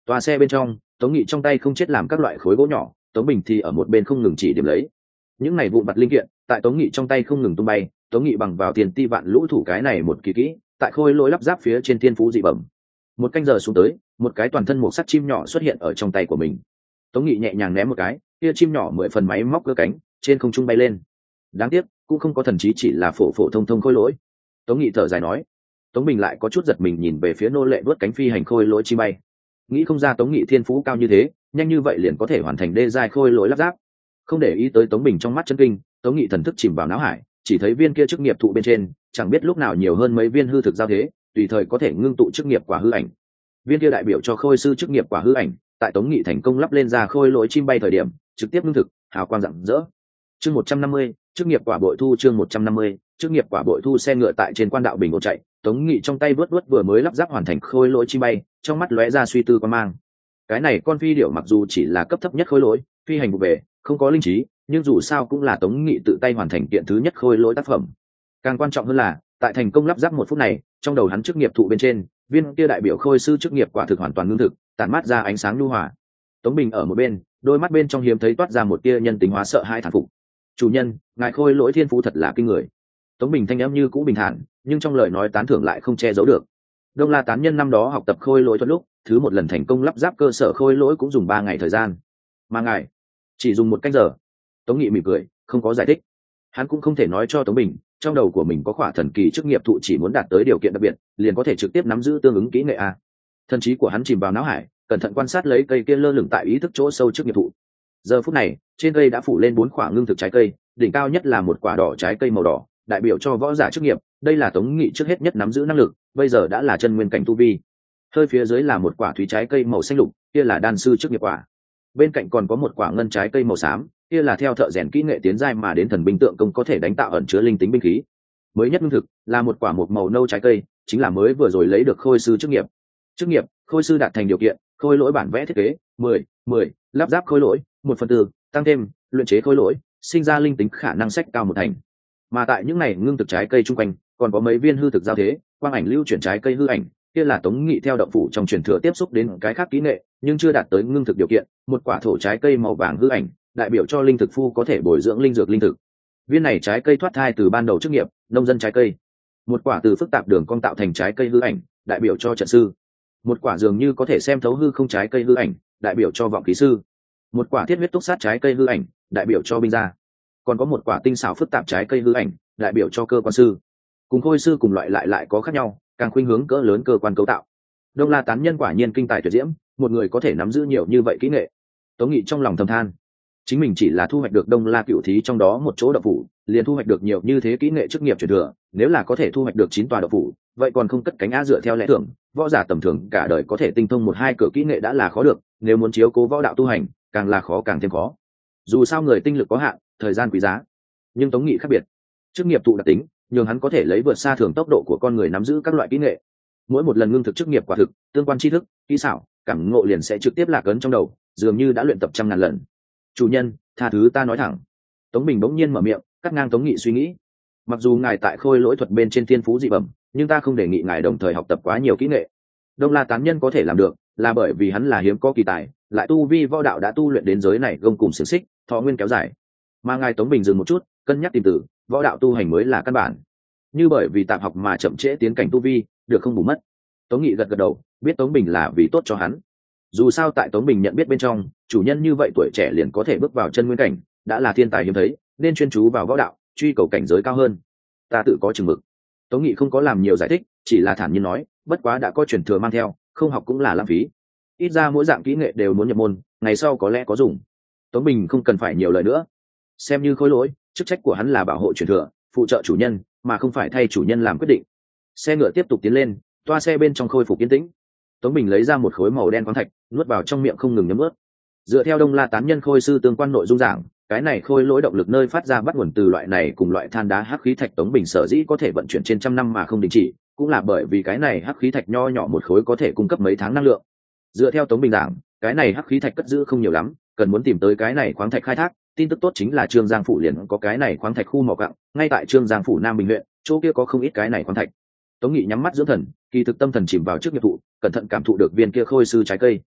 Toa xe bên trong, Tống Nghị trong tay không chết làm các loại khối gỗ nhỏ, Tống Bình thì ở một bên không ngừng chỉ điểm lấy. Những này vụn vặt linh kiện, tại Tống Nghị trong tay không ngừng tung bay, Tống Nghị bằng vào tiền ti vạn lũ thủ cái này một kỳ kỹ, tại khôi lỗi lắp ráp phía trên thiên phú dị bẩm. Một canh giờ xuống tới, một cái toàn thân một sắt chim nhỏ xuất hiện ở trong tay của mình. Tống Nghị nhẹ nhàng ném một cái, kia chim nhỏ mười phần máy móc cơ cánh, trên không trung bay lên. Đáng tiếc, cũng không có thần trí, chỉ là phổ phổ thông thông khôi lỗi. Tống Nghị thở dài nói. Tống Bình lại có chút giật mình nhìn về phía nô lệ vớt cánh phi hành khôi lỗi chim bay. Nghĩ không ra Tống Nghị thiên phú cao như thế, nhanh như vậy liền có thể hoàn thành đê giai khôi lỗi lắp ráp. Không để ý tới Tống Bình trong mắt chân kinh, Tống Nghị thần thức chìm vào não hải, chỉ thấy viên kia chức nghiệp thụ bên trên, chẳng biết lúc nào nhiều hơn mấy viên hư thực giao thế, tùy thời có thể ngưng tụ chức nghiệp quả hư ảnh. Viên kia đại biểu cho khôi sư chức nghiệp quả hư ảnh, tại Tống Nghị thành công lắp lên ra khôi lỗi chim bay thời điểm, trực tiếp ngưng thực, hào quang rạng rỡ. Chương một trăm năm mươi, chức nghiệp quả bội thu. Chương một trăm năm mươi, chức nghiệp quả bội thu. Xe ngựa tại trên quan đạo bình ổn chạy, Tống Nghị trong tay vớt vớt vừa mới lắp ráp hoàn thành khôi lỗi chim bay, trong mắt lóe ra suy tư quan mang. Cái này con phi điểu mặc dù chỉ là cấp thấp nhất khôi lỗi, phi hành vụ về, không có linh trí, nhưng dù sao cũng là Tống Nghị tự tay hoàn thành kiện thứ nhất khôi lỗi tác phẩm. Càng quan trọng hơn là, tại thành công lắp ráp một phút này, trong đầu hắn chức nghiệp thụ bên trên, viên kia đại biểu khôi sư chức nghiệp quả thực hoàn toàn ngưng thực, tản mát ra ánh sáng nhu hòa. Tống Bình ở một bên, đôi mắt bên trong hiếm thấy toát ra một tia nhân tính hóa sợ hãi thán phục. Chủ nhân, ngài khôi lỗi thiên phú thật là kinh người. Tống Bình thanh âm như cũ bình thản, nhưng trong lời nói tán thưởng lại không che giấu được. Đông La tán nhân năm đó học tập khôi lỗi thuật lúc, thứ một lần thành công lắp ráp cơ sở khôi lỗi cũng dùng ba ngày thời gian, mà ngài chỉ dùng một canh giờ. Tống Nghị mỉm cười, không có giải thích. Hắn cũng không thể nói cho Tống Bình, trong đầu của mình có khỏa thần kỳ chức nghiệp thụ chỉ muốn đạt tới điều kiện đặc biệt, liền có thể trực tiếp nắm giữ tương ứng kỹ nghệ a. Thần trí của hắn chìm vào não hải, cẩn thận quan sát lấy cây kia lơ lửng tại ý thức chỗ sâu chức nghiệp thụ. Giờ phút này, trên cây đã phủ lên bốn quả ngưng thực trái cây, đỉnh cao nhất là một quả đỏ trái cây màu đỏ, đại biểu cho võ giả chức nghiệp. Đây là Tống Nghị trước hết nhất nắm giữ năng lực, bây giờ đã là chân nguyên cảnh tu vi. Hơi phía dưới là một quả thúy trái cây màu xanh lục, kia là đan sư chức nghiệp quả. Bên cạnh còn có một quả ngân trái cây màu xám, kia là theo thợ rèn kỹ nghệ tiến giai mà đến thần binh tượng công có thể đánh tạo ẩn chứa linh tính binh khí. Mới nhất ngưng thực là một quả một màu nâu trái cây, chính là mới vừa rồi lấy được khôi sư chức nghiệp. Chức nghiệp khôi sư đạt thành điều kiện, khôi lỗi bản vẽ thiết kế mười mười, lắp ráp khôi lỗi một phần tư, tăng thêm luyện chế khôi lỗi, sinh ra linh tính khả năng sách cao một thành. Mà tại những này ngưng thực trái cây chung quanh, còn có mấy viên hư thực giao thế, quang ảnh lưu chuyển trái cây hư ảnh, kia là Tống Nghị theo động phủ trong truyền thừa tiếp xúc đến cái khác kỹ nghệ, nhưng chưa đạt tới ngưng thực điều kiện, một quả thổ trái cây màu vàng hư ảnh, đại biểu cho linh thực phu có thể bồi dưỡng linh dược linh thực. Viên này trái cây thoát thai từ ban đầu chức nghiệp, nông dân trái cây. Một quả từ phức tạp đường cong tạo thành trái cây hư ảnh, đại biểu cho trận sư. Một quả dường như có thể xem thấu hư không trái cây hư ảnh, đại biểu cho vọng khí sư. Một quả thiết huyết túc sát trái cây hư ảnh, đại biểu cho binh gia. Còn có một quả tinh xảo phức tạp trái cây hư ảnh, đại biểu cho cơ quan sư. Cùng khôi sư cùng loại lại lại có khác nhau, càng khuynh hướng cỡ lớn cơ quan cấu tạo. Đông La tán nhân quả nhiên kinh tài tuyệt diễm, một người có thể nắm giữ nhiều như vậy kỹ nghệ. Tống Nghị trong lòng thầm than, chính mình chỉ là thu hoạch được Đông La cựu thí trong đó một chỗ đậu phủ, liền thu hoạch được nhiều như thế kỹ nghệ chức nghiệp truyền thừa. Nếu là có thể thu hoạch được chín tòa đậu phủ, vậy còn không cất cánh á. Dựa theo lẽ thường, võ giả tầm thường cả đời có thể tinh thông một hai cửa kỹ nghệ đã là khó được, nếu muốn chiếu cố võ đạo tu hành, càng là khó càng thêm khó. Dù sao người tinh lực có hạn, thời gian quý giá, nhưng Tống Nghị khác biệt, chức nghiệp thụ đặc tính nhường hắn có thể lấy vượt xa thường tốc độ của con người nắm giữ các loại kỹ nghệ. Mỗi một lần ngưng thực chức nghiệp quả thực, tương quan tri thức, kỹ xảo, cảm ngộ liền sẽ trực tiếp lạc ấn trong đầu, dường như đã luyện tập trăm ngàn lần. Chủ nhân, tha thứ ta nói thẳng. Tống Bình bỗng nhiên mở miệng, cắt ngang Tống Nghị suy nghĩ. Mặc dù ngài tại khôi lỗi thuật bên trên thiên phú dị bẩm, nhưng ta không đề nghị ngài đồng thời học tập quá nhiều kỹ nghệ. Đông La tán nhân có thể làm được, là bởi vì hắn là hiếm có kỳ tài, lại tu vi võ đạo đã tu luyện đến giới này gông cùng xiềng xích, thọ nguyên kéo dài. Mà ngài Tống Bình dừng một chút, cân nhắc tìm từ, võ đạo tu hành mới là căn bản. Như bởi vì tạp học mà chậm trễ tiến cảnh tu vi, được không bù mất. Tống Nghị gật gật đầu, biết Tống Bình là vì tốt cho hắn. Dù sao tại Tống Bình nhận biết bên trong, chủ nhân như vậy tuổi trẻ liền có thể bước vào chân nguyên cảnh, đã là thiên tài hiếm thấy, nên chuyên chú vào võ đạo, truy cầu cảnh giới cao hơn. Ta tự có chừng mực. Tống Nghị không có làm nhiều giải thích, chỉ là thản nhiên nói, bất quá đã có truyền thừa mang theo, không học cũng là lãng phí. Ít ra mỗi dạng kỹ nghệ đều muốn nhập môn, ngày sau có lẽ có dùng. Tống Bình không cần phải nhiều lời nữa. Xem như khối lỗi, chức trách của hắn là bảo hộ truyền thừa, phụ trợ chủ nhân, mà không phải thay chủ nhân làm quyết định. Xe ngựa tiếp tục tiến lên, toa xe bên trong khôi phục yên tĩnh. Tống Bình lấy ra một khối màu đen khoáng thạch, nuốt vào trong miệng không ngừng nhấm ướt. Dựa theo Đông La tán nhân khôi sư tương quan nội dung giảng, cái này khôi lỗi động lực nơi phát ra bắt nguồn từ loại này cùng loại than đá hắc khí thạch. Tống Bình sở dĩ có thể vận chuyển trên trăm năm mà không đình chỉ, cũng là bởi vì cái này hắc khí thạch nho nhỏ một khối có thể cung cấp mấy tháng năng lượng. Dựa theo Tống Bình giảng, cái này hắc khí thạch cất giữ không nhiều lắm, cần muốn tìm tới cái này khoáng thạch khai thác. Tin tức tốt chính là Trương Giang phủ liền có cái này khoáng thạch khu mỏ quặng, ngay tại Trương Giang phủ Nam Bình huyện, chỗ kia có không ít cái này khoáng thạch. Tống Nghị nhắm mắt dưỡng thần, kỳ thực tâm thần chìm vào trước nghiệp thụ, cẩn thận cảm thụ được viên kia khôi sư trái cây.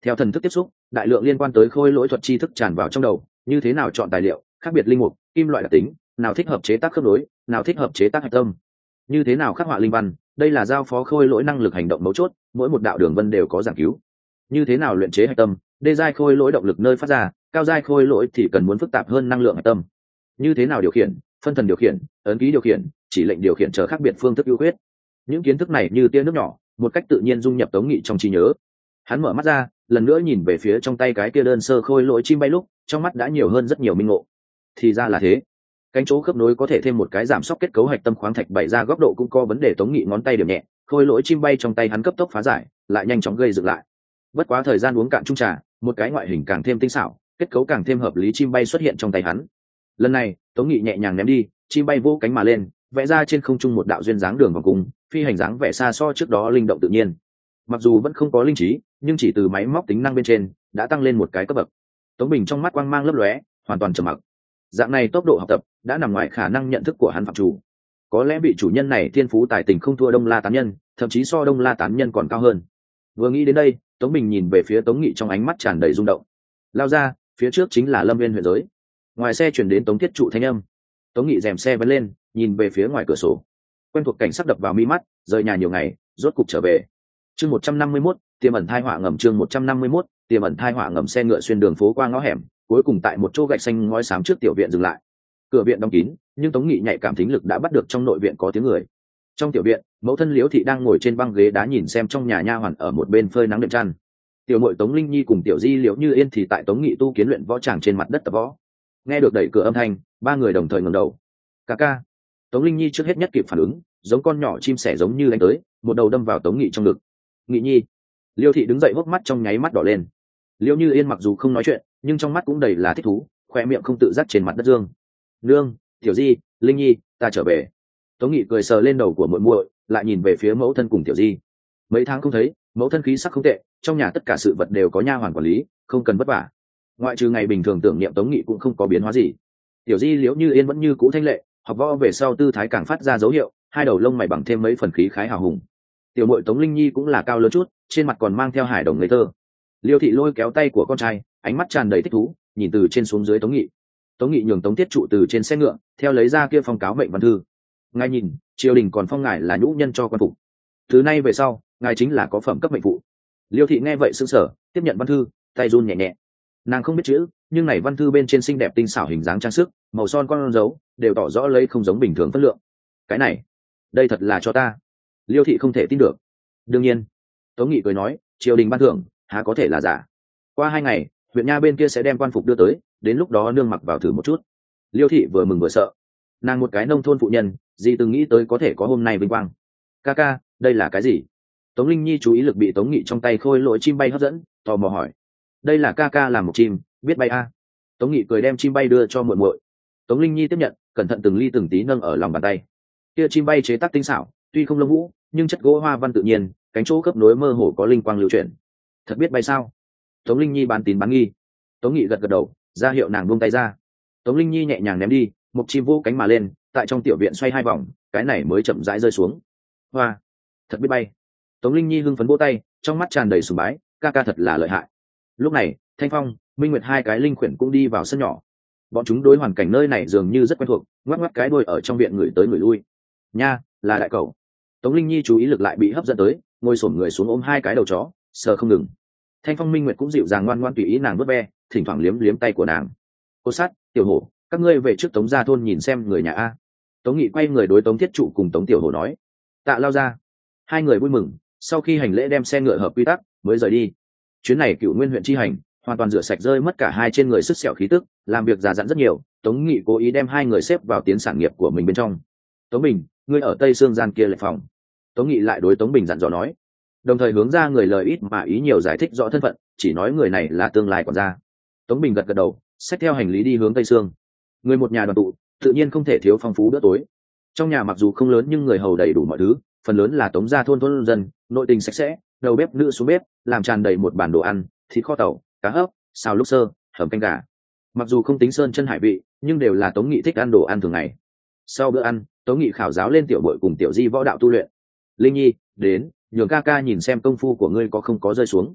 Theo thần thức tiếp xúc, đại lượng liên quan tới khôi lỗi thuật tri thức tràn vào trong đầu, như thế nào chọn tài liệu, khác biệt linh mục, kim loại đặc tính, nào thích hợp chế tác khớp nối, nào thích hợp chế tác hạch tâm, như thế nào khắc họa linh văn, đây là giao phó khôi lỗi năng lực hành động mấu chốt, mỗi một đạo đường vân đều có giảng cứu. Như thế nào luyện chế hạch tâm, đê giai khôi lỗi động lực nơi phát ra, cao giai khôi lỗi thì cần muốn phức tạp hơn năng lượng hạch tâm. Như thế nào điều khiển, phân thần điều khiển, ấn ký điều khiển, chỉ lệnh điều khiển chờ khác biệt phương thức ưu khuyết. Những kiến thức này như tia nước nhỏ, một cách tự nhiên dung nhập Tống Nghị trong trí nhớ. Hắn mở mắt ra, lần nữa nhìn về phía trong tay cái kia đơn sơ khôi lỗi chim bay lúc, trong mắt đã nhiều hơn rất nhiều minh ngộ. Thì ra là thế, cánh chỗ khớp nối có thể thêm một cái giảm sóc kết cấu hạch tâm khoáng thạch bày ra góc độ cũng có vấn đề. Tống Nghị ngón tay điểm nhẹ, khôi lỗi chim bay trong tay hắn cấp tốc phá giải, lại nhanh chóng gây dựng lại. Bất quá thời gian uống cạn chung trà, một cái ngoại hình càng thêm tinh xảo, kết cấu càng thêm hợp lý chim bay xuất hiện trong tay hắn. Lần này Tống Nghị nhẹ nhàng ném đi, chim bay vỗ cánh mà lên, vẽ ra trên không trung một đạo duyên dáng đường vòng cung, phi hành dáng vẻ xa so trước đó linh động tự nhiên. Mặc dù vẫn không có linh trí, nhưng chỉ từ máy móc tính năng bên trên đã tăng lên một cái cấp bậc. Tống Bình trong mắt quang mang lấp lóe, hoàn toàn trầm mặc. Dạng này tốc độ học tập đã nằm ngoài khả năng nhận thức của hắn phạm chủ. Có lẽ vị chủ nhân này thiên phú tài tình không thua Đông La Tán Nhân, thậm chí so Đông La Tán Nhân còn cao hơn. Vừa nghĩ đến đây, Tống Bình nhìn về phía Tống Nghị trong ánh mắt tràn đầy rung động. Lao ra, phía trước chính là Lâm Viên huyện giới. Ngoài xe chuyển đến Tống Thiết Trụ thanh âm. Tống Nghị rèm xe vẫn lên, nhìn về phía ngoài cửa sổ. Quen thuộc cảnh sắc đập vào mi mắt, rời nhà nhiều ngày, rốt cục trở về. Chương một trăm năm mươi mốt, tiềm ẩn thai họa ngầm. Chương một trăm năm mươi mốt, tiềm ẩn thai họa ngầm. Xe ngựa xuyên đường phố qua ngõ hẻm, cuối cùng tại một chỗ gạch xanh ngói xám trước tiểu viện dừng lại. Cửa viện đóng kín, nhưng Tống Nghị nhạy cảm thính lực đã bắt được trong nội viện có tiếng người. Trong tiểu viện, mẫu thân Liễu thị đang ngồi trên băng ghế đá nhìn xem trong nhà nha hoàn ở một bên phơi nắng đệm chăn. Tiểu muội Tống Linh Nhi cùng tiểu di Liễu Như Yên thì tại Tống Nghị tu kiến luyện võ tràng trên mặt đất tập võ. Nghe được đẩy cửa âm thanh, ba người đồng thời ngẩng đầu. Ca ca. Tống Linh Nhi trước hết nhất kịp phản ứng, giống con nhỏ chim sẻ giống như đánh tới, một đầu đâm vào Tống Nghị trong ngực. Nghị Nhi. Liêu thị đứng dậy, hốc mắt trong nháy mắt đỏ lên. Liễu Như Yên mặc dù không nói chuyện, nhưng trong mắt cũng đầy là thích thú, khoe miệng không tự giác trên mặt đất dương. Nương, tiểu di, Linh Nhi, ta trở về. Tống Nghị cười sờ lên đầu của muội muội, lại nhìn về phía mẫu thân cùng tiểu di. Mấy tháng không thấy, mẫu thân khí sắc không tệ, trong nhà tất cả sự vật đều có nha hoàn quản lý, không cần vất vả. Ngoại trừ ngày bình thường tưởng niệm Tống Nghị cũng không có biến hóa gì. Tiểu di Liễu Như Yên vẫn như cũ thanh lệ, học võ về sau tư thái càng phát ra dấu hiệu, hai đầu lông mày bằng thêm mấy phần khí khái hào hùng. Tiểu muội Tống Linh Nhi cũng là cao lớn chút, trên mặt còn mang theo hài đồng ngây thơ. Liêu thị lôi kéo tay của con trai, ánh mắt tràn đầy thích thú, nhìn từ trên xuống dưới Tống Nghị. Tống Nghị nhường Tống Thiết Trụ từ trên xe ngựa, theo lấy ra kia phong cáo mệnh văn thư. Ngài nhìn, triều đình còn phong ngài là nhũ nhân cho quan phục. Thứ nay về sau, ngài chính là có phẩm cấp mệnh phụ. Liêu thị nghe vậy sững sờ, tiếp nhận văn thư, tay run nhẹ nhẹ. Nàng không biết chữ, nhưng này văn thư bên trên xinh đẹp tinh xảo hình dáng trang sức, màu son con dấu, đều tỏ rõ lấy không giống bình thường phân lượng. Cái này, đây thật là cho ta. Liêu thị không thể tin được. Đương nhiên, Tống Nghị cười nói, triều đình ban thưởng, há có thể là giả. Qua hai ngày, huyện nha bên kia sẽ đem quan phục đưa tới, đến lúc đó nương mặc vào thử một chút. Liêu thị vừa mừng vừa sợ. Nàng một cái nông thôn phụ nhân, gì từng nghĩ tới có thể có hôm nay vinh quang. Ca ca, đây là cái gì? Tống Linh Nhi chú ý lực bị Tống Nghị trong tay khôi lỗi chim bay hấp dẫn, tò mò hỏi. Đây là ca ca làm một chim, biết bay a. Tống Nghị cười đem chim bay đưa cho muội muội. Tống Linh Nhi tiếp nhận, cẩn thận từng ly từng tí nâng ở lòng bàn tay. Kia chim bay chế tác tinh xảo, tuy không lông vũ, nhưng chất gỗ hoa văn tự nhiên, cánh chỗ khớp nối mơ hồ có linh quang lưu chuyển. Thật biết bay sao? Tống Linh Nhi bán tín bán nghi. Tống Nghị gật gật đầu, ra hiệu nàng buông tay ra. Tống Linh Nhi nhẹ nhàng ném đi, một chim vô cánh mà lên, tại trong tiểu viện xoay hai vòng, cái này mới chậm rãi rơi xuống. Hoa, thật biết bay. Tống Linh Nhi hưng phấn vỗ tay, trong mắt tràn đầy sùng bái, ca ca thật là lợi hại. Lúc này, Thanh Phong, Minh Nguyệt hai cái linh khuyển cũng đi vào sân nhỏ. Bọn chúng đối hoàn cảnh nơi này dường như rất quen thuộc, ngoắc ngoắc cái đuôi ở trong viện người tới người lui. Nha, là đại cẩu. Tống Linh Nhi chú ý lực lại bị hấp dẫn tới, ngồi xổm người xuống ôm hai cái đầu chó, sờ không ngừng. Thanh Phong, Minh Nguyệt cũng dịu dàng ngoan ngoan tùy ý nàng vuốt ve, thỉnh thoảng liếm liếm tay của nàng. Cô Sát, Tiểu Hổ, các ngươi về trước Tống gia thôn nhìn xem người nhà a. Tống Nghị quay người đối Tống Thiết Trụ cùng Tống Tiểu Hổ nói. Tạ lao ra. Hai người vui mừng, sau khi hành lễ đem xe ngựa hợp quy tắc, mới rời đi. Chuyến này Cựu Nguyên huyện chi hành, hoàn toàn rửa sạch rơi mất cả hai trên người sức sẹo khí tức, làm việc già dặn rất nhiều. Tống Nghị cố ý đem hai người xếp vào tiến sản nghiệp của mình bên trong. Tống Bình, ngươi ở Tây Sương gian kia lệ phòng. Tống Nghị lại đối Tống Bình dặn dò nói, đồng thời hướng ra người lời ít mà ý nhiều giải thích rõ thân phận, chỉ nói người này là tương lai quản gia. Tống Bình gật gật đầu, xách theo hành lý đi hướng Tây Sương. Người một nhà đoàn tụ, tự nhiên không thể thiếu phong phú bữa tối. Trong nhà mặc dù không lớn nhưng người hầu đầy đủ mọi thứ, phần lớn là Tống gia thôn thôn dân, nội tình sạch sẽ, đầu bếp nữ xuống bếp, làm tràn đầy một bàn đồ ăn, thịt kho tàu, cá hấp, xào lúc sơ, hầm canh gà. Mặc dù không tính sơn chân hải vị, nhưng đều là Tống Nghị thích ăn đồ ăn thường ngày. Sau bữa ăn, Tống Nghị khảo giáo lên tiểu bội cùng tiểu di võ đạo tu luyện. Linh Nhi, đến, nhường ca ca nhìn xem công phu của ngươi có không có rơi xuống.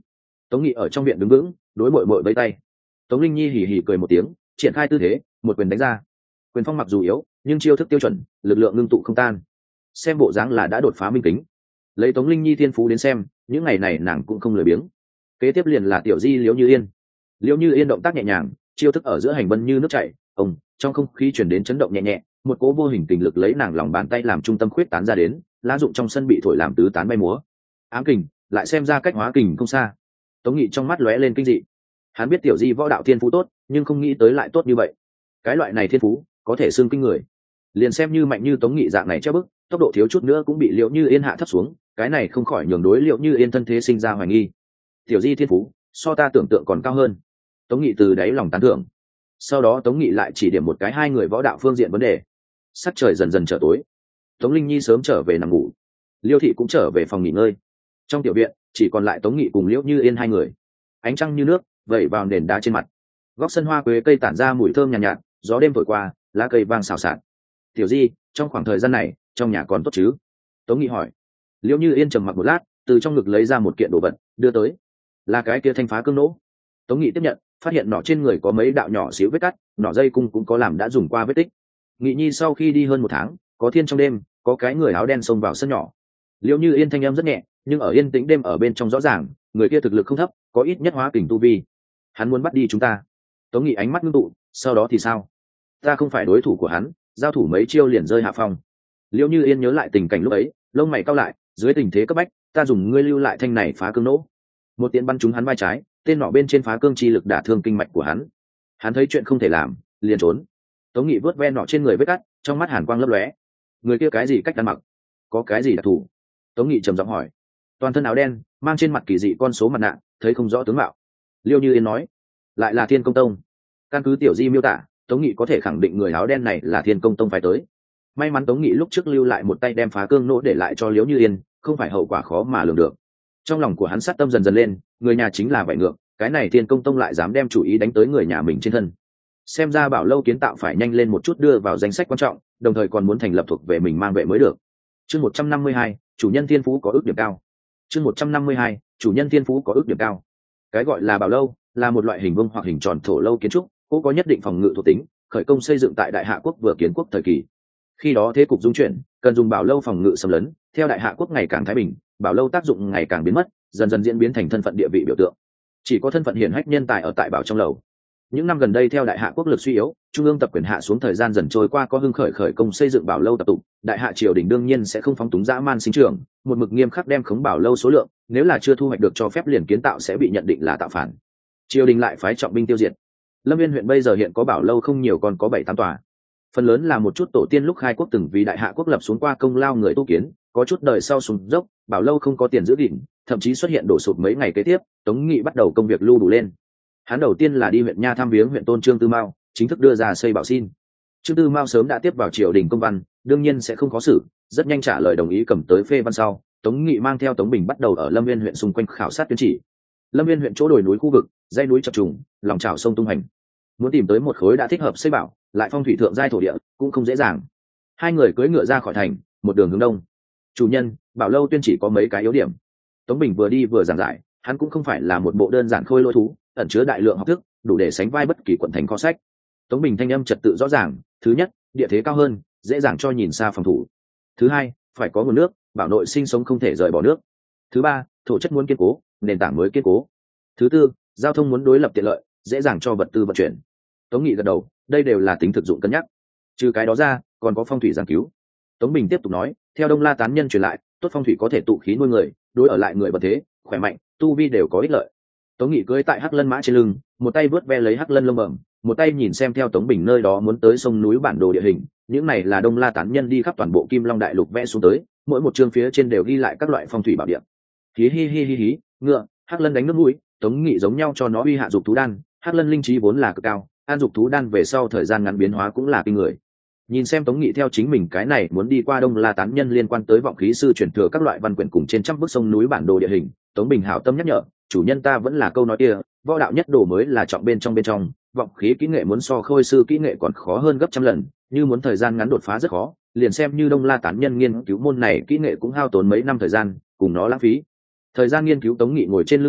Tống Nghị ở trong viện đứng vững, đối mội mội vẫy tay. Tống Linh Nhi hì hì cười một tiếng, triển khai tư thế, một quyền đánh ra. Quyền phong mặc dù yếu, nhưng chiêu thức tiêu chuẩn, lực lượng ngưng tụ không tan. Xem bộ dáng là đã đột phá minh kính. Lấy Tống Linh Nhi thiên phú đến xem, những ngày này nàng cũng không lười biếng. Kế tiếp liền là tiểu di Liễu Như Yên. Liễu Như Yên động tác nhẹ nhàng, chiêu thức ở giữa hành vân như nước chảy, ông trong không khí chuyển đến chấn động nhẹ nhẹ, một cỗ vô hình tình lực lấy nàng lòng bàn tay làm trung tâm khuyết tán ra đến, lá dụng trong sân bị thổi làm tứ tán bay múa. Ám kình, lại xem ra cách hóa kình không xa. Tống Nghị trong mắt lóe lên kinh dị. Hắn biết tiểu di võ đạo thiên phú tốt, nhưng không nghĩ tới lại tốt như vậy. Cái loại này thiên phú có thể xương kinh người. Liền xem như mạnh như Tống Nghị dạng này treo bức, tốc độ thiếu chút nữa cũng bị Liễu Như Yên hạ thấp xuống, cái này không khỏi nhường đối Liễu Như Yên thân thế sinh ra hoài nghi. Tiểu di thiên phú so ta tưởng tượng còn cao hơn. Tống Nghị từ đáy lòng tán thưởng. Sau đó Tống Nghị lại chỉ điểm một cái hai người võ đạo phương diện vấn đề. Sắc trời dần dần trở tối, Tống Linh Nhi sớm trở về nằm ngủ, Liêu thị cũng trở về phòng nghỉ ngơi. Trong tiểu viện chỉ còn lại Tống Nghị cùng Liễu Như Yên hai người. Ánh trăng như nước vẩy vào nền đá trên mặt, góc sân hoa quế cây tản ra mùi thơm nhàn nhạt, nhạt, gió đêm thổi qua, lá cây vang xào xạc. Tiểu di, trong khoảng thời gian này trong nhà còn tốt chứ? Tống Nghị hỏi. Liễu Như Yên trầm mặc một lát, từ trong ngực lấy ra một kiện đồ vật đưa tới. Là cái kia thanh phá cương nỗ. Tống Nghị tiếp nhận, phát hiện nỏ trên người có mấy đạo nhỏ xíu vết cắt, nỏ dây cung cũng có làm đã dùng qua vết tích. Nghị nhi sau khi đi hơn một tháng, có thiên trong đêm có cái người áo đen xông vào sân nhỏ. Liễu Như Yên thanh âm rất nhẹ, nhưng ở yên tĩnh đêm ở bên trong rõ ràng, người kia thực lực không thấp, có ít nhất hóa kình tu vi. Hắn muốn bắt đi chúng ta. Tống Nghị ánh mắt ngưng tụ, sau đó thì sao? Ta không phải đối thủ của hắn, giao thủ mấy chiêu liền rơi hạ phong. Liễu Như Yên nhớ lại tình cảnh lúc ấy, lông mày cau lại, dưới tình thế cấp bách, ta dùng ngươi lưu lại thanh này phá cương nỗ. Một tiễn bắn trúng hắn vai trái, tên nỏ bên trên phá cương chi lực đả thương kinh mạch của hắn. Hắn thấy chuyện không thể làm, liền trốn. Tống Nghị vớt ve nỏ trên người vết cắt, trong mắt hàn quang lấp lóe. Người kia cái gì cách ăn mặc? Có cái gì đặc thù? Tống Nghị trầm giọng hỏi. Toàn thân áo đen, mang trên mặt kỳ dị con số mặt nạ, thấy không rõ tướng mạo. Liêu Như Yên nói. Lại là Thiên Công Tông. Căn cứ tiểu di miêu tả, Tống Nghị có thể khẳng định người áo đen này là Thiên Công Tông phải tới. May mắn Tống Nghị lúc trước lưu lại một tay đem phá cương nỗ để lại cho Liễu Như Yên, không phải hậu quả khó mà lường được. Trong lòng của hắn sát tâm dần dần lên, người nhà chính là vậy ngược, cái này Thiên Công Tông lại dám đem chủ ý đánh tới người nhà mình trên thân. Xem ra Bảo Lâu kiến tạo phải nhanh lên một chút đưa vào danh sách quan trọng, đồng thời còn muốn thành lập thuộc về mình mang vệ mới được. Chương một trăm năm mươi hai, chủ nhân thiên phú có ước điểm cao. Chương một trăm năm mươi hai, chủ nhân thiên phú có ước điểm cao. Cái gọi là Bảo Lâu là một loại hình vuông hoặc hình tròn thổ lâu kiến trúc, cũng có nhất định phòng ngự thuộc tính, khởi công xây dựng tại Đại Hạ quốc vừa kiến quốc thời kỳ. Khi đó thế cục dung chuyển, cần dùng Bảo Lâu phòng ngự xâm lấn, theo Đại Hạ quốc ngày càng thái bình, Bảo Lâu tác dụng ngày càng biến mất, dần dần diễn biến thành thân phận địa vị biểu tượng. Chỉ có thân phận hiển hách nhân tài ở tại Bảo trong lầu. Những năm gần đây theo Đại Hạ quốc lực suy yếu, trung ương tập quyền hạ xuống, thời gian dần trôi qua, có hưng khởi khởi công xây dựng Bảo Lâu tập tụ, Đại Hạ triều đình đương nhiên sẽ không phóng túng dã man sinh trưởng, một mực nghiêm khắc đem khống Bảo Lâu số lượng, nếu là chưa thu hoạch được cho phép liền kiến tạo sẽ bị nhận định là tạo phản. Triều đình lại phái trọng binh tiêu diệt. Lâm Viên huyện bây giờ hiện có Bảo Lâu không nhiều, còn có bảy tám tòa. Phần lớn là một chút tổ tiên lúc khai quốc từng vì Đại Hạ quốc lập xuống qua công lao người tu kiến, có chút đời sau sụp dốc, Bảo Lâu không có tiền giữ gìn, thậm chí xuất hiện đổ sụp mấy ngày kế tiếp. Tống Nghị bắt đầu công việc lưu đủ lên. Hắn đầu tiên là đi huyện Nha thăm viếng huyện tôn Trương Tư Mao, chính thức đưa ra xây bảo xin. Trương Tư Mao sớm đã tiếp vào triều đình công văn, đương nhiên sẽ không khó xử, rất nhanh trả lời đồng ý cầm tới phê văn sau. Tống Nghị mang theo Tống Bình bắt đầu ở Lâm Viên huyện xung quanh khảo sát tuyến chỉ. Lâm Viên huyện chỗ đồi núi khu vực, dãy núi chập trùng, lòng trào sông tung hành. Muốn tìm tới một khối đã thích hợp xây bảo, lại phong thủy thượng giai thổ địa, cũng không dễ dàng. Hai người cưỡi ngựa ra khỏi thành, một đường hướng đông. Chủ nhân, Bảo Lâu tuyên chỉ có mấy cái yếu điểm. Tống Bình vừa đi vừa giảng giải, hắn cũng không phải là một bộ đơn giản khôi lỗi thú, ẩn chứa đại lượng học thức, đủ để sánh vai bất kỳ quận thành kho sách. Tống Bình thanh âm trật tự rõ ràng. Thứ nhất, địa thế cao hơn, dễ dàng cho nhìn xa phòng thủ. Thứ hai, phải có nguồn nước, bảo nội sinh sống không thể rời bỏ nước. Thứ ba, thổ chất muốn kiên cố, nền tảng mới kiên cố. Thứ tư, giao thông muốn đối lập tiện lợi, dễ dàng cho vật tư vận chuyển. Tống Nghị gật đầu, đây đều là tính thực dụng cân nhắc. Trừ cái đó ra, còn có phong thủy giảng cứu. Tống Bình tiếp tục nói, theo Đông La tán nhân truyền lại, tốt phong thủy có thể tụ khí nuôi người, đối ở lại người bậc thế, khỏe mạnh, tu vi đều có ích lợi. Tống Nghị cưỡi tại hắc lân mã trên lưng, một tay vớt ve lấy hắc lân lông bẩm, một tay nhìn xem theo Tống Bình nơi đó muốn tới sông núi bản đồ địa hình. Những này là Đông La tán nhân đi khắp toàn bộ Kim Long đại lục vẽ xuống tới, mỗi một chương phía trên đều ghi lại các loại phong thủy bảo địa. Hí hí hí hí hí, ngựa, hắc lân đánh nước mũi. Tống Nghị giống nhau cho nó uy hạ dục thú đan, hắc lân linh trí vốn là cực cao, an dục thú đan về sau thời gian ngắn biến hóa cũng là kinh người. Nhìn xem Tống Nghị theo chính mình cái này muốn đi qua Đông La tán nhân liên quan tới vọng khí sư truyền thừa các loại văn quyển cùng trên trăm bức sông núi bản đồ địa hình, Tống Bình hảo tâm nhắc nhở, chủ nhân ta vẫn là câu nói kia, võ đạo nhất đồ mới là trọng bên trong bên trong, vọng khí kỹ nghệ muốn so khôi sư kỹ nghệ còn khó hơn gấp trăm lần, như muốn thời gian ngắn đột phá rất khó, liền xem như Đông La tán nhân nghiên cứu môn này kỹ nghệ cũng hao tốn mấy năm thời gian, cùng nó lãng phí. Thời gian nghiên cứu Tống Nghị ngồi trên lưng ngựa,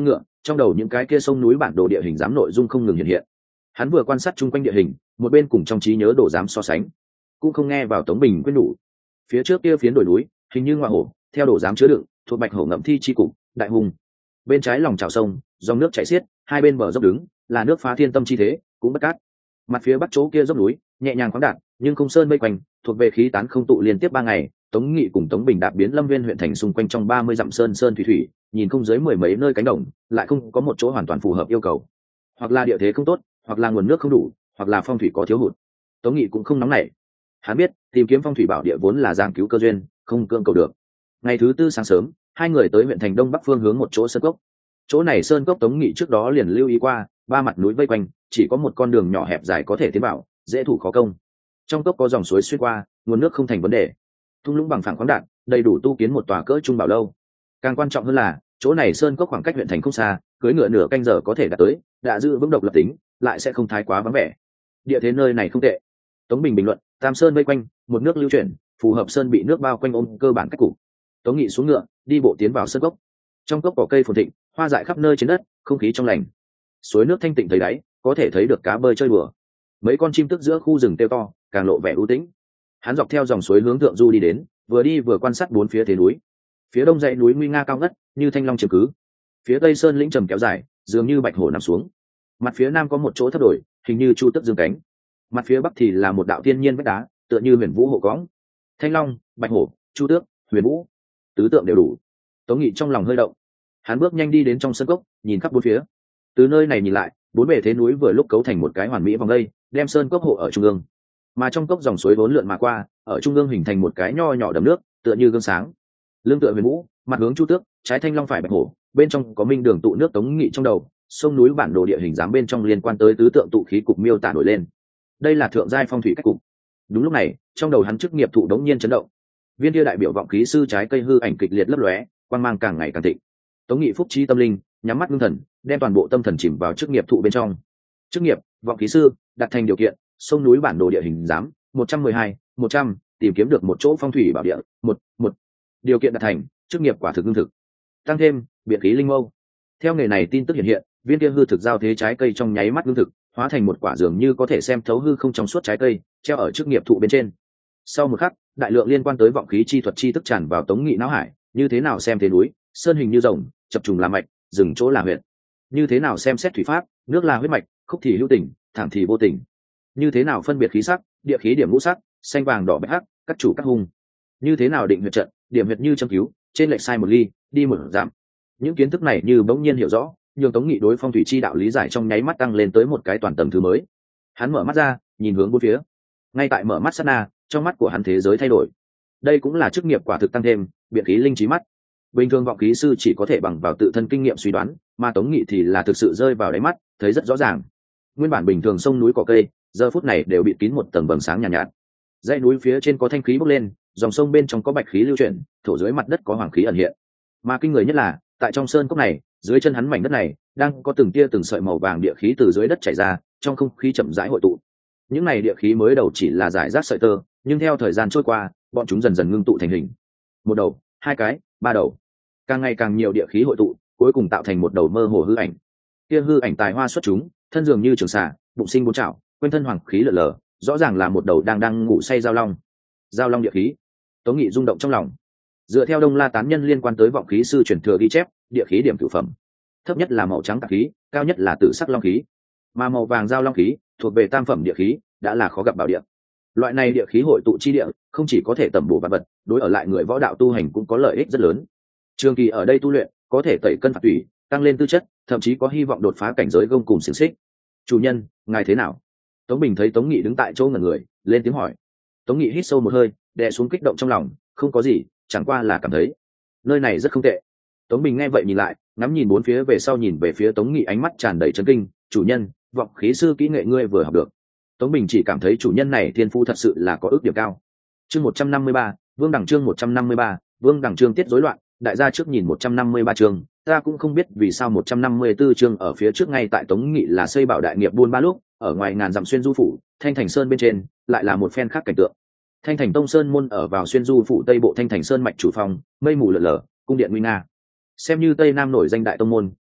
trong đầu những cái kia sông núi bản đồ địa hình giám nội dung không ngừng hiện hiện. Hắn vừa quan sát chung quanh địa hình, một bên cùng trong trí nhớ đồ giám so sánh, cũng không nghe vào Tống Bình quyết đủ. Phía trước kia phiến đồi núi hình như ngoại hổ, theo đồ giám chứa đựng thuộc bạch hổ ngậm thi chi cục đại hùng. Bên trái lòng trào sông, dòng nước chảy xiết, hai bên bờ dốc đứng là nước phá thiên tâm chi thế, cũng bất cát. Mặt phía bắc chỗ kia dốc núi nhẹ nhàng khoáng đạt, nhưng không sơn mây quanh, thuộc về khí tán không tụ liên tiếp ba ngày. Tống Nghị cùng Tống Bình đạp biến Lâm Viên huyện thành xung quanh trong ba mươi dặm sơn sơn thủy thủy, nhìn không dưới mười mấy nơi cánh đồng, lại không có một chỗ hoàn toàn phù hợp yêu cầu. Hoặc là địa thế không tốt, hoặc là nguồn nước không đủ, hoặc là phong thủy có thiếu hụt. Tống Nghị cũng không nóng nảy. Hắn biết, tìm kiếm phong thủy bảo địa vốn là giang cứu cơ duyên, không cưỡng cầu được. Ngày thứ tư sáng sớm, hai người tới huyện thành đông bắc phương hướng một chỗ sơn cốc. Chỗ này sơn cốc Tống Nghị trước đó liền lưu ý qua, ba mặt núi vây quanh, chỉ có một con đường nhỏ hẹp dài có thể tiến vào, dễ thủ khó công. Trong cốc có dòng suối xuyên qua, nguồn nước không thành vấn đề. Thung lũng bằng phẳng khoáng đạt, đầy đủ tu kiến một tòa cỡ trung bảo lâu. Càng quan trọng hơn là, chỗ này sơn cốc khoảng cách huyện thành không xa, cưỡi ngựa nửa canh giờ có thể đạt tới, đã giữ vững độc lập tính, lại sẽ không thái quá vắng vẻ. Địa thế nơi này không tệ. Tống Bình bình luận, tam sơn vây quanh, một nước lưu chuyển, phù hợp sơn bị nước bao quanh ôm cơ bản cách cục. Tống Nghị xuống ngựa, đi bộ tiến vào sơn cốc. Trong cốc có cây phồn thịnh, hoa dại khắp nơi trên đất, không khí trong lành. Suối nước thanh tịnh thấy đáy, có thể thấy được cá bơi chơi đùa. Mấy con chim tức giữa khu rừng kêu to, càng lộ vẻ ưu tĩnh. Hắn dọc theo dòng suối hướng thượng du đi đến, vừa đi vừa quan sát bốn phía thế núi. Phía đông dãy núi nguy nga cao ngất, như thanh long chiếm cứ. Phía tây sơn lĩnh trầm kéo dài, dường như bạch hổ nằm xuống. Mặt phía nam có một chỗ thấp đổi, hình như chu tước dương cánh. Mặt phía bắc thì là một đạo thiên nhiên vách đá, tựa như huyền vũ hộ cõng. Thanh long, bạch hổ, chu tước, huyền vũ, tứ tượng đều đủ. Tống Nghị trong lòng hơi động. Hắn bước nhanh đi đến trong sân cốc, nhìn khắp bốn phía. Từ nơi này nhìn lại, bốn bề thế núi vừa lúc cấu thành một cái hoàn mỹ vòng đây, đem sơn cốc hộ ở trung ương. Mà trong cốc dòng suối vốn lượn mà qua, ở trung ương hình thành một cái nho nhỏ đầm nước, tựa như gương sáng. Lưng tựa huyền vũ, mặt hướng chu tước, trái thanh long phải bạch hổ, bên trong có minh đường tụ nước. Tống Nghị trong đầu, sông núi bản đồ địa hình dám bên trong liên quan tới tứ tượng tụ khí cục miêu tả nổi lên. Đây là thượng giai phong thủy cách cục. Đúng lúc này, trong đầu hắn chức nghiệp thụ đống nhiên chấn động. Viên kia đại biểu vọng khí sư trái cây hư ảnh kịch liệt lấp lóe, quang mang càng ngày càng thịnh. Tống Nghị phúc trí tâm linh, nhắm mắt ngưng thần, đem toàn bộ tâm thần chìm vào chức nghiệp thụ bên trong. Chức nghiệp vọng khí sư đặt thành điều kiện, sông núi bản đồ địa hình giám một trăm mười hai một trăm tìm kiếm được một chỗ phong thủy bảo địa một một điều kiện đạt thành, chức nghiệp quả thực ngưng thực. Tăng thêm biện khí linh mâu. Theo nghề này tin tức hiện hiện, viên kia hư thực giao thế trái cây trong nháy mắt ngưng thực, hóa thành một quả dường như có thể xem thấu hư không trong suốt trái cây, treo ở chức nghiệp thụ bên trên. Sau một khắc, đại lượng liên quan tới vọng khí chi thuật chi tức tràn vào Tống Nghị não hải. Như thế nào xem thế núi, sơn hình như rồng, chập trùng là mạch, dừng chỗ là huyệt. Như thế nào xem xét thủy pháp, nước là huyết mạch, khúc thì hữu tình, thẳng thì vô tình. Như thế nào phân biệt khí sắc, địa khí điểm ngũ sắc, xanh vàng đỏ bạch hắc, các chủ các hung. Như thế nào định huyệt trận, điểm huyệt như châm cứu, trên lệch sai một ly, đi một giảm. Những kiến thức này như bỗng nhiên hiểu rõ, nhường Tống Nghị đối phong thủy chi đạo lý giải trong nháy mắt tăng lên tới một cái toàn tầng thứ mới. Hắn mở mắt ra, nhìn hướng bốn phía. Ngay tại mở mắt sát na, trong mắt của hắn thế giới thay đổi. Đây cũng là chức nghiệp quả thực tăng thêm, biện khí linh trí mắt. Bình thường vọng khí sư chỉ có thể bằng vào tự thân kinh nghiệm suy đoán, mà Tống Nghị thì là thực sự rơi vào đáy mắt, thấy rất rõ ràng. Nguyên bản bình thường sông núi cỏ cây, giờ phút này đều bị kín một tầng vầng sáng nhàn nhạt, nhạt. Dãy núi phía trên có thanh khí bốc lên, dòng sông bên trong có bạch khí lưu chuyển, thổ dưới mặt đất có hoàng khí ẩn hiện. Mà kinh người nhất là, tại trong sơn cốc này, dưới chân hắn mảnh đất này, đang có từng tia từng sợi màu vàng địa khí từ dưới đất chảy ra, trong không khí chậm rãi hội tụ. Những này địa khí mới đầu chỉ là giải rác sợi tơ, nhưng theo thời gian trôi qua, bọn chúng dần dần ngưng tụ thành hình. Một đầu, hai cái, ba đầu. Càng ngày càng nhiều địa khí hội tụ, cuối cùng tạo thành một đầu mơ hồ hư ảnh. Kia hư ảnh tài hoa xuất chúng, thân dường như trường xà, bụng sinh bốn chảo, quanh thân hoàng khí lở lở, rõ ràng là một đầu đang đang ngủ say giao long. Giao long địa khí. Tống Nghị rung động trong lòng. Dựa theo Đông La tán nhân liên quan tới vọng khí sư truyền thừa ghi chép, địa khí điểm cửu phẩm, thấp nhất là màu trắng tạp khí, cao nhất là tử sắc long khí, mà màu vàng giao long khí thuộc về tam phẩm địa khí, đã là khó gặp bảo địa. Loại này địa khí hội tụ chi địa, không chỉ có thể tẩm bổ vạn vật, đối ở lại người võ đạo tu hành cũng có lợi ích rất lớn. Trường kỳ ở đây tu luyện, có thể tẩy cân phạt tủy, tăng lên tư chất, thậm chí có hy vọng đột phá cảnh giới gông cùng xiềng xích. Chủ nhân, ngài thế nào? Tống Bình thấy Tống Nghị đứng tại chỗ ngẩn người, lên tiếng hỏi. Tống Nghị hít sâu một hơi, đè xuống kích động trong lòng, không có gì, chẳng qua là cảm thấy nơi này rất không tệ. Tống Bình nghe vậy nhìn lại, ngắm nhìn bốn phía về sau nhìn về phía Tống Nghị, ánh mắt tràn đầy chấn kinh. Chủ nhân, vọng khí sư kỹ nghệ ngươi vừa học được. Tống Bình chỉ cảm thấy chủ nhân này thiên phú thật sự là có ước điểm cao. Chương một trăm năm mươi ba, Vương Đẳng chương một trăm năm mươi ba, Vương Đẳng chương tiết rối loạn, đại gia trước nhìn một trăm năm mươi ba chương, ta cũng không biết vì sao một trăm năm mươi tư chương ở phía trước ngay tại Tống Nghị là xây bảo đại nghiệp buôn ba lúc, ở ngoài ngàn dặm xuyên du phủ, Thanh Thành Sơn bên trên, lại là một phen khác cảnh tượng. Thanh Thành Tông Sơn môn ở vào xuyên du phủ tây bộ Thanh Thành Sơn mạch chủ phòng, mây mù lờ lờ, cung điện nguy nga. Xem như tây nam nổi danh đại tông môn,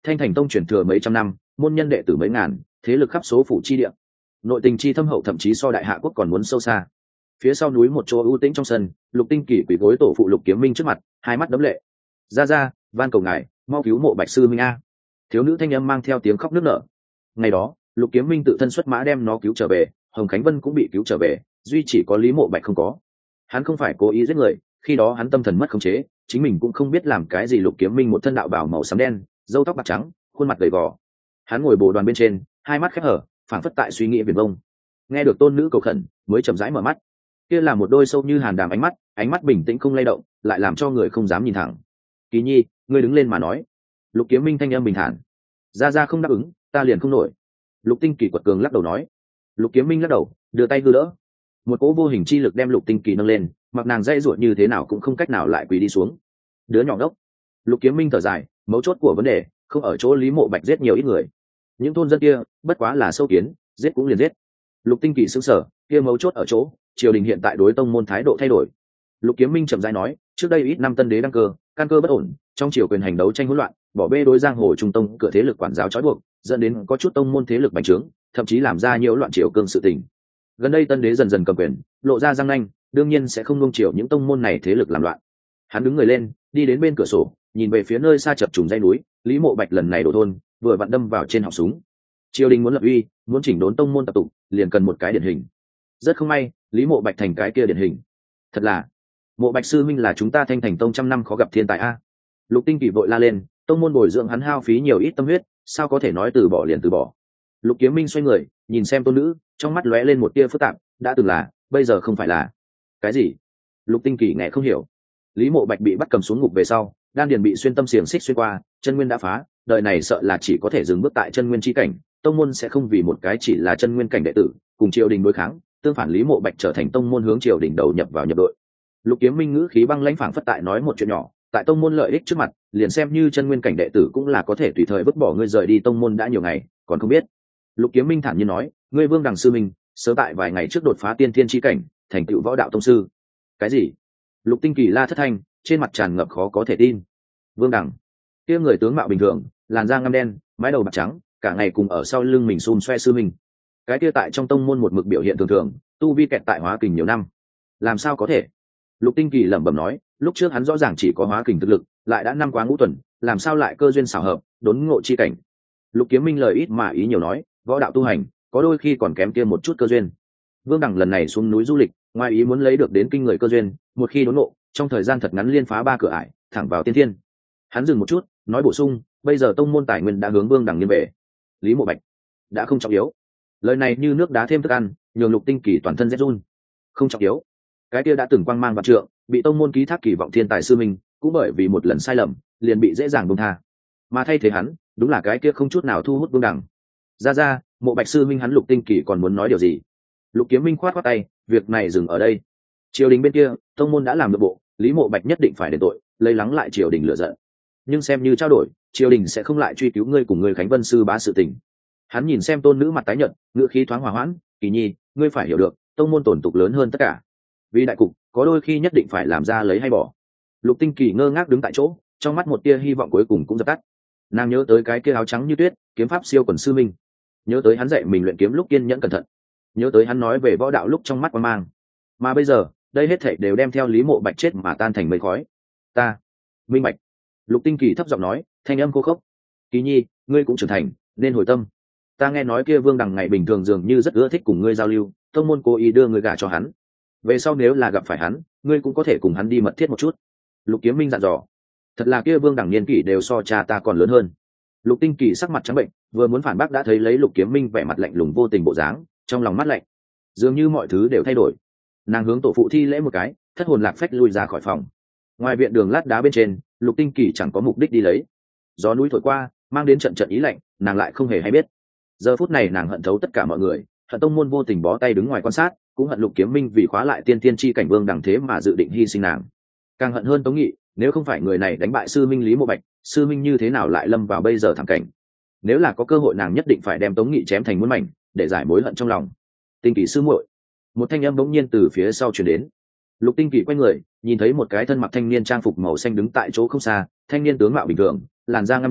Thanh Thành Tông truyền thừa mấy trăm năm, môn nhân đệ tử mấy ngàn, thế lực khắp số phủ chi địa, nội tình chi thâm hậu thậm chí so đại hạ quốc còn muốn sâu xa. Phía sau núi một chỗ ưu tĩnh trong sân, Lục Tinh Kỳ quỳ gối tổ phụ Lục Kiếm Minh trước mặt, hai mắt đẫm lệ. Ra ra, van cầu ngài, mau cứu mộ Bạch sư minh a. Thiếu nữ thanh âm mang theo tiếng khóc nức nở. Ngày đó, Lục Kiếm Minh tự thân xuất mã đem nó cứu trở về, Hồng Khánh Vân cũng bị cứu trở về, duy chỉ có Lý Mộ Bạch không có. Hắn không phải cố ý giết người, khi đó hắn tâm thần mất khống chế, chính mình cũng không biết làm cái gì. Lục Kiếm Minh một thân đạo bào màu xám đen, râu tóc bạc trắng, khuôn mặt gầy gò. Hắn ngồi bồ đoàn bên trên, hai mắt khép hở, phảng phất tại suy nghĩ viển vông. Nghe được tôn nữ cầu khẩn, mới chậm rãi mở mắt. Kia là một đôi sâu như hàn đàm ánh mắt, ánh mắt bình tĩnh không lay động, lại làm cho người không dám nhìn thẳng. Kỳ nhi, ngươi đứng lên mà nói. Lục Kiếm Minh thanh âm bình thản. Ra ra không đáp ứng, ta liền không nổi. Lục Tinh Kỳ quật cường lắc đầu nói. Lục Kiếm Minh lắc đầu, đưa tay hư đỡ. Một cỗ vô hình chi lực đem Lục Tinh Kỳ nâng lên, mặc nàng dây ruột như thế nào cũng không cách nào lại quỳ đi xuống. Đứa nhỏ đốc. Lục Kiếm Minh thở dài, mấu chốt của vấn đề không ở chỗ Lý Mộ Bạch giết nhiều ít người. Những thôn dân kia bất quá là sâu kiến, giết cũng liền giết. Lục Tinh Kỳ sững sờ, kia mấu chốt ở chỗ triều đình hiện tại đối tông môn thái độ thay đổi. Lục Kiếm Minh chậm rãi nói, trước đây ít năm tân đế đăng cơ, căn cơ bất ổn, trong triều quyền hành đấu tranh hỗn loạn, bỏ bê đối giang hồ trung tông cửa thế lực quản giáo trói buộc, dẫn đến có chút tông môn thế lực bành trướng, thậm chí làm ra nhiều loạn triều cương sự tình. Gần đây tân đế dần dần cầm quyền, lộ ra răng nanh, đương nhiên sẽ không nung chiều những tông môn này thế lực làm loạn. Hắn đứng người lên, đi đến bên cửa sổ, nhìn về phía nơi xa chập trùng dãy núi. Lý Mộ Bạch lần này đổ thôn, vừa vặn đâm vào trên họng súng. Triều đình muốn lập uy, muốn chỉnh đốn tông môn tập tục, liền cần một cái điển hình. Rất không may, Lý Mộ Bạch thành cái kia điển hình. Thật là, Mộ Bạch sư minh là chúng ta Thanh Thành Tông trăm năm khó gặp thiên tài a. Lục Tinh Kỳ vội la lên, tông môn bồi dưỡng hắn hao phí nhiều ít tâm huyết, sao có thể nói từ bỏ liền từ bỏ. Lục Kiếm Minh xoay người, nhìn xem tôn nữ, trong mắt lóe lên một tia phức tạp, đã từng là, bây giờ không phải là. Cái gì? Lục Tinh Kỳ nghe không hiểu. Lý Mộ Bạch bị bắt cầm xuống ngục về sau, đan điền bị xuyên tâm xiềng xích xuyên qua, chân nguyên đã phá, đời này sợ là chỉ có thể dừng bước tại chân nguyên chi cảnh, tông môn sẽ không vì một cái chỉ là chân nguyên cảnh đệ tử, cùng triều đình đối kháng, tương phản Lý Mộ Bạch trở thành tông môn hướng triều đình đầu nhập vào nhập đội. Lục Kiếm Minh ngữ khí băng lãnh phảng phất tại nói một chuyện nhỏ, tại tông môn lợi ích trước mặt, liền xem như chân nguyên cảnh đệ tử cũng là có thể tùy thời vứt bỏ ngươi rời đi tông môn đã nhiều ngày, còn không biết. Lục Kiếm Minh thản nhiên nói, ngươi Vương Đằng sư minh, sớm tại vài ngày trước đột phá tiên thiên chi cảnh, thành tựu võ đạo tông sư. Cái gì? Lục Tinh Kỳ la thất thanh, trên mặt tràn ngập khó có thể tin. Vương Đằng, kia người tướng mạo bình thường, làn da ngăm đen, mái đầu bạc trắng, cả ngày cùng ở sau lưng mình xun xoe sư minh. Cái kia tại trong tông môn một mực biểu hiện thường thường, tu vi kẹt tại hóa kình nhiều năm. Làm sao có thể? Lục Tinh Kỳ lẩm bẩm nói, lúc trước hắn rõ ràng chỉ có hóa kình thực lực, lại đã năm quá ngũ tuần, làm sao lại cơ duyên xảo hợp, đốn ngộ chi cảnh. Lục Kiếm Minh lời ít mà ý nhiều nói, võ đạo tu hành, có đôi khi còn kém kia một chút cơ duyên. Vương Đằng lần này xuống núi du lịch, ngoài ý muốn lấy được đến kinh người cơ duyên, một khi đốn ngộ, trong thời gian thật ngắn liên phá ba cửa ải, thẳng vào tiên thiên. Hắn dừng một chút, nói bổ sung, bây giờ tông môn tài nguyên đã hướng Vương Đằng nghiêng về. Lý Mộ Bạch đã không trọng yếu. Lời này như nước đá thêm thức ăn, nhường Lục Tinh Kỳ toàn thân rét run. Không trọng yếu. Cái kia đã từng quang mang vạn trượng, bị tông môn ký thác kỳ vọng thiên tài sư minh, cũng bởi vì một lần sai lầm, liền bị dễ dàng buông tha. Mà thay thế hắn, đúng là cái kia không chút nào thu hút Vương Đằng. Ra ra, Mộ Bạch sư minh hắn Lục Tinh Kỳ còn muốn nói điều gì? Lục Kiếm Minh khoát khoát tay, việc này dừng ở đây. Triều đình bên kia, tông môn đã làm được bộ, Lý Mộ Bạch nhất định phải đền tội, lấy lắng lại triều đình lửa giận. Nhưng xem như trao đổi, triều đình sẽ không lại truy cứu ngươi cùng ngươi Khánh Vân sư bá sự tình. Hắn nhìn xem tôn nữ mặt tái nhợt, ngữ khí thoáng hòa hoãn, Kỳ nhi, ngươi phải hiểu được, tông môn tổn tục lớn hơn tất cả. Vì đại cục, có đôi khi nhất định phải làm ra lấy hay bỏ. Lục Tinh Kỳ ngơ ngác đứng tại chỗ, trong mắt một tia hy vọng cuối cùng cũng dập tắt. Nàng nhớ tới cái kia áo trắng như tuyết, kiếm pháp siêu quần sư minh, nhớ tới hắn dạy mình luyện kiếm lúc kiên nhẫn cẩn thận, nhớ tới hắn nói về võ đạo lúc trong mắt quan mang. Mà bây giờ, đây hết thảy đều đem theo Lý Mộ Bạch chết mà tan thành mây khói. Ta minh bạch. Lục Tinh Kỳ thấp giọng nói, thanh âm khô khốc. Kỳ nhi, ngươi cũng trưởng thành, nên hồi tâm. Ta nghe nói kia Vương Đằng ngày bình thường dường như rất ưa thích cùng ngươi giao lưu, tông môn cố ý đưa ngươi gả cho hắn. Về sau nếu là gặp phải hắn, ngươi cũng có thể cùng hắn đi mật thiết một chút. Lục Kiếm Minh dặn dò. Thật là kia Vương Đằng niên kỷ đều so cha ta còn lớn hơn. Lục Tinh Kỳ sắc mặt trắng bệnh, vừa muốn phản bác đã thấy lấy Lục Kiếm Minh vẻ mặt lạnh lùng vô tình bộ dáng, trong lòng mắt lạnh, dường như mọi thứ đều thay đổi. Nàng hướng tổ phụ thi lễ một cái, thất hồn lạc phách lui ra khỏi phòng. Ngoài viện đường lát đá bên trên, Lục Tinh Kỳ chẳng có mục đích đi lấy. Gió núi thổi qua, mang đến trận trận ý lạnh, nàng lại không hề hay biết. Giờ phút này nàng hận thấu tất cả mọi người, hận tông môn vô tình bó tay đứng ngoài quan sát, cũng hận Lục Kiếm Minh vì khóa lại tiên tiên chi cảnh Vương Đằng thế mà dự định hy sinh nàng. Càng hận hơn Tống Nghị, nếu không phải người này đánh bại sư minh Lý Mộ Bạch, sư minh như thế nào lại lâm vào bây giờ thảm cảnh. Nếu là có cơ hội nàng nhất định phải đem Tống Nghị chém thành muôn mảnh, để giải mối hận trong lòng. Tinh Kỳ sư muội. Một thanh âm bỗng nhiên từ phía sau truyền đến. Lục Tinh Kỳ quay người, nhìn thấy một cái thân mặc thanh niên trang phục màu xanh đứng tại chỗ không xa, thanh niên tướng mạo bình thường, làn da ngăm đen,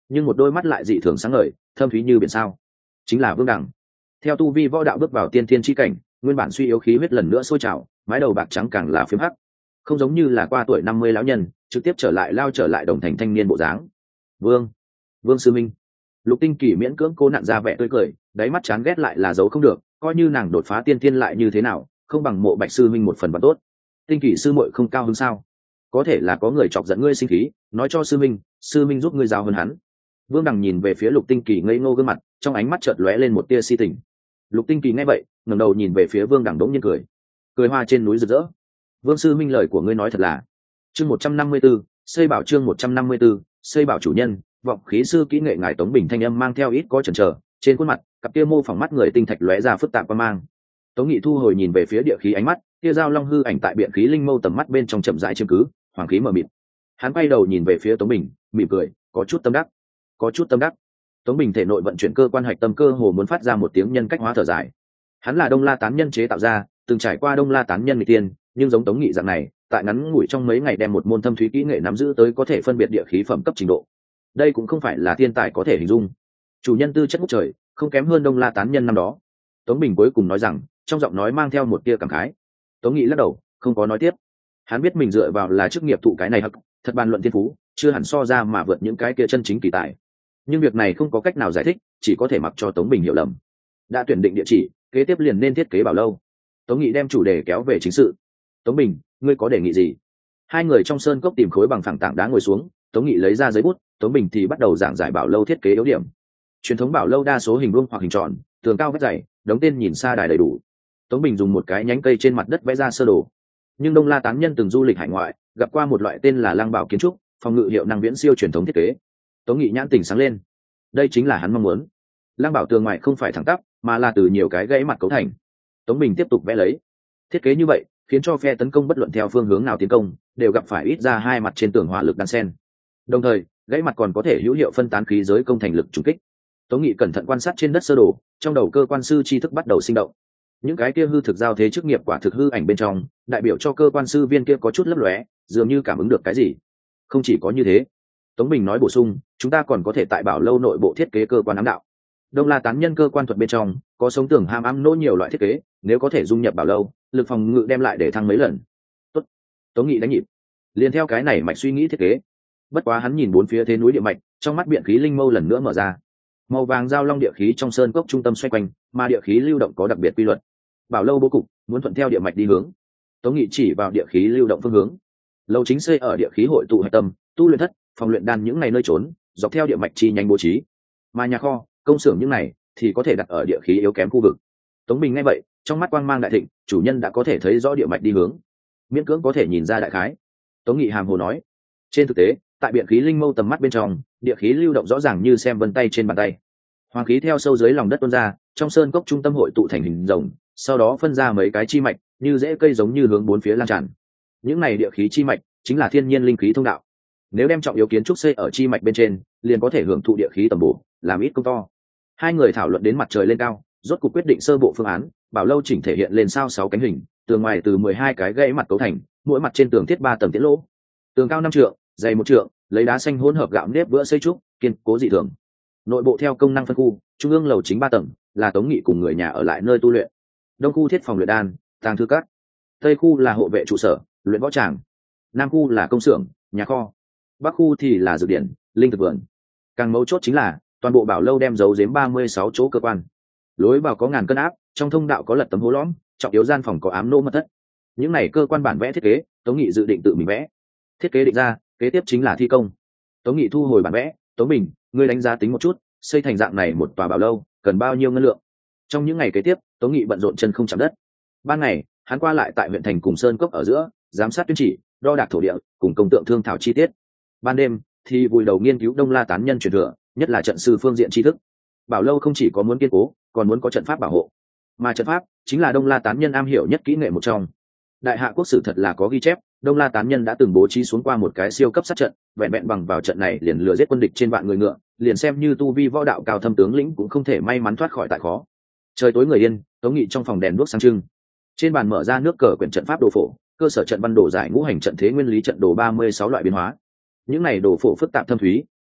nhưng một đôi mắt lại dị thường sáng ngời, thâm thúy như biển sao. Chính là Vương Đằng. Theo tu vi võ đạo bước vào tiên thiên chi cảnh, nguyên bản suy yếu khí huyết lần nữa sôi trào, mái đầu bạc trắng càng là phiếm hắc, không giống như là qua tuổi năm mươi lão nhân, trực tiếp trở lại lao trở lại đồng thành thanh niên bộ dáng. Vương, Vương sư minh. Lục Tinh Kỳ miễn cưỡng cố nặn ra vẻ tươi cười, đáy mắt chán ghét lại là giấu không được, coi như nàng đột phá tiên thiên lại như thế nào, không bằng Mộ Bạch sư minh một phần bằng tốt. Tinh Kỳ sư muội không cao hứng sao? Có thể là có người chọc giận ngươi sinh khí, nói cho sư minh, sư minh giúp ngươi giáo hơn hắn. Vương Đằng nhìn về phía Lục Tinh Kỳ ngây ngô gương mặt, trong ánh mắt chợt lóe lên một tia si tình. Lục Tinh Kỳ nghe vậy, ngẩng đầu nhìn về phía Vương Đằng đống nhiên cười. Cười hoa trên núi rực rỡ. Vương sư minh lời của ngươi nói thật là. Chương một trăm năm mươi 154, xây bảo chương một trăm năm mươi 154, xây bảo chủ nhân, vọng khí sư kỹ nghệ ngài Tống Bình thanh âm mang theo ít có chần chờ, trên khuôn mặt, cặp kia mô phỏng mắt người tinh thạch lóe ra phức tạp quan mang. Tống Nghị thu hồi nhìn về phía địa khí ánh mắt, kia giao long hư ảnh tại biện khí linh mâu tầm mắt bên trong chậm rãi chiếm cứ, hoàng khí mờ mịt. Hắn quay đầu nhìn về phía Tống Bình, mỉm cười, có chút tâm đắc. Có chút tâm đắc. Tống Bình thể nội vận chuyển cơ quan hạch tâm cơ hồ muốn phát ra một tiếng nhân cách hóa thở dài. Hắn là Đông La tán nhân chế tạo ra, từng trải qua Đông La tán nhân người tiên, nhưng giống Tống Nghị dạng này, tại ngắn ngủi trong mấy ngày đem một môn thâm thúy kỹ nghệ nắm giữ tới có thể phân biệt địa khí phẩm cấp trình độ. Đây cũng không phải là thiên tài có thể hình dung. Chủ nhân tư chất ngút trời, không kém hơn Đông La tán nhân năm đó. Tống Bình cuối cùng nói rằng, trong giọng nói mang theo một tia cảm khái. Tống Nghị lắc đầu, không có nói tiếp. Hắn biết mình dựa vào là chức nghiệp thụ cái này hắc, thật bàn luận thiên phú, chưa hẳn so ra mà vượt những cái kia chân chính kỳ tài. Nhưng việc này không có cách nào giải thích, chỉ có thể mặc cho Tống Bình hiểu lầm. Đã tuyển định địa chỉ, kế tiếp liền nên thiết kế bảo lâu. Tống Nghị đem chủ đề kéo về chính sự. Tống Bình, ngươi có đề nghị gì? Hai người trong sơn cốc tìm khối bằng phẳng tảng đá ngồi xuống, Tống Nghị lấy ra giấy bút, Tống Bình thì bắt đầu giảng giải bảo lâu thiết kế yếu điểm. Truyền thống bảo lâu đa số hình vuông hoặc hình tròn, tường cao vách dày, đống tên nhìn xa đài đầy đủ. Tống Bình dùng một cái nhánh cây trên mặt đất vẽ ra sơ đồ. Nhưng Đông La tán nhân từng du lịch hải ngoại, gặp qua một loại tên là Lăng Bảo kiến trúc, phòng ngự hiệu năng viễn siêu truyền thống thiết kế. Tống Nghị nhãn tỉnh sáng lên. Đây chính là hắn mong muốn. Lăng Bảo tường ngoài không phải thẳng tắp, mà là từ nhiều cái gãy mặt cấu thành. Tống Bình tiếp tục vẽ lấy. Thiết kế như vậy, khiến cho phe tấn công bất luận theo phương hướng nào tiến công, đều gặp phải ít ra hai mặt trên tường hỏa lực đan xen. Đồng thời, gãy mặt còn có thể hữu hiệu phân tán khí giới công thành lực trùng kích. Tống Nghị cẩn thận quan sát trên đất sơ đồ, trong đầu cơ quan sư tri thức bắt đầu sinh động. Những cái kia hư thực giao thế chức nghiệp quả thực hư ảnh bên trong, đại biểu cho cơ quan sư viên kia có chút lấp lóe, dường như cảm ứng được cái gì. Không chỉ có như thế, Tống Bình nói bổ sung, chúng ta còn có thể tại bảo lâu nội bộ thiết kế cơ quan ám đạo. Đông La tán nhân cơ quan thuật bên trong có sống tường ham ám nỗ nhiều loại thiết kế, nếu có thể dung nhập bảo lâu, lực phòng ngự đem lại để thăng mấy lần. Tốt. Tống Nghị đánh nhịp, liền theo cái này mạch suy nghĩ thiết kế. Bất quá hắn nhìn bốn phía thế núi địa mạch, trong mắt biện khí linh mâu lần nữa mở ra. Màu vàng giao long địa khí trong sơn cốc trung tâm xoay quanh, mà địa khí lưu động có đặc biệt quy luật. Bảo lâu bố cục muốn thuận theo địa mạch đi hướng. Tống Nghị chỉ vào địa khí lưu động phương hướng. Lâu chính xây ở địa khí hội tụ hạch tâm, tu luyện thất, phòng luyện đan những ngày nơi trốn, dọc theo địa mạch chi nhánh bố trí. Mà nhà kho, công xưởng những này thì có thể đặt ở địa khí yếu kém khu vực. Tống Bình nghe vậy, trong mắt quang mang đại thịnh, chủ nhân đã có thể thấy rõ địa mạch đi hướng, miễn cưỡng có thể nhìn ra đại khái. Tống Nghị hàm hồ nói, trên thực tế, tại biện khí linh mâu tầm mắt bên trong, địa khí lưu động rõ ràng như xem vân tay trên bàn tay. Hoàng khí theo sâu dưới lòng đất tuôn ra, trong sơn cốc trung tâm hội tụ thành hình rồng, sau đó phân ra mấy cái chi mạch, như rễ cây giống như hướng bốn phía lan tràn. Những này địa khí chi mạch chính là thiên nhiên linh khí thông đạo. Nếu đem trọng yếu kiến trúc xây ở chi mạch bên trên, liền có thể hưởng thụ địa khí tầm bổ, làm ít công to. Hai người thảo luận đến mặt trời lên cao, rốt cuộc quyết định sơ bộ phương án, bảo lâu chỉnh thể hiện lên sao sáu cánh hình, tường ngoài từ mười hai cái gãy mặt cấu thành, mỗi mặt trên tường thiết ba tầng tiết lỗ. Tường cao năm trượng, dày một trượng, lấy đá xanh hỗn hợp gạo nếp vữa xây trúc, kiên cố dị thường. Nội bộ theo công năng phân khu, trung ương lầu chính ba tầng, là Tống Nghị cùng người nhà ở lại nơi tu luyện. Đông khu thiết phòng luyện đan, tàng thư các. Tây khu là hộ vệ trụ sở, luyện võ tràng. Nam khu là công xưởng, nhà kho. Bắc khu thì là dược điển, linh thực vườn. Càng mấu chốt chính là toàn bộ bảo lâu đem giấu giếm ba mươi sáu chỗ cơ quan. Lối vào có ngàn cân áp, trong thông đạo có lật tấm hố lõm, trọng yếu gian phòng có ám nỗ mật thất. Những này cơ quan bản vẽ thiết kế, Tống Nghị dự định tự mình vẽ. Thiết kế định ra, kế tiếp chính là thi công. Tống Nghị thu hồi bản vẽ, Tống Bình, ngươi đánh giá tính một chút, xây thành dạng này một tòa bảo lâu, cần bao nhiêu ngân lượng? Trong những ngày kế tiếp, Tống Nghị bận rộn chân không chạm đất. Ban ngày, hắn qua lại tại huyện thành cùng sơn cốc ở giữa, giám sát tuyên chỉ, đo đạc thổ địa, cùng công tượng thương thảo chi tiết. Ban đêm thì vùi đầu nghiên cứu Đông La tán nhân truyền thừa, nhất là trận sư phương diện tri thức. Bảo lâu không chỉ có muốn kiên cố, còn muốn có trận pháp bảo hộ, mà trận pháp chính là Đông La tán nhân am hiểu nhất kỹ nghệ một trong. Đại Hạ quốc sử thật là có ghi chép, Đông La tán nhân đã từng bố trí xuống qua một cái siêu cấp sát trận, vẹn vẹn bằng vào trận này liền lừa giết quân địch trên vạn người ngựa, liền xem như tu vi võ đạo cao thâm tướng lĩnh cũng không thể may mắn thoát khỏi tại khó. Trời tối người yên, Tống Nghị trong phòng đèn đuốc sáng trưng, trên bàn mở ra nước cờ quyển trận pháp đồ phổ, cơ sở trận văn đồ giải ngũ hành trận thế nguyên lý trận đồ ba mươi sáu loại biến hóa. Những này đồ phổ phức tạp thâm thúy,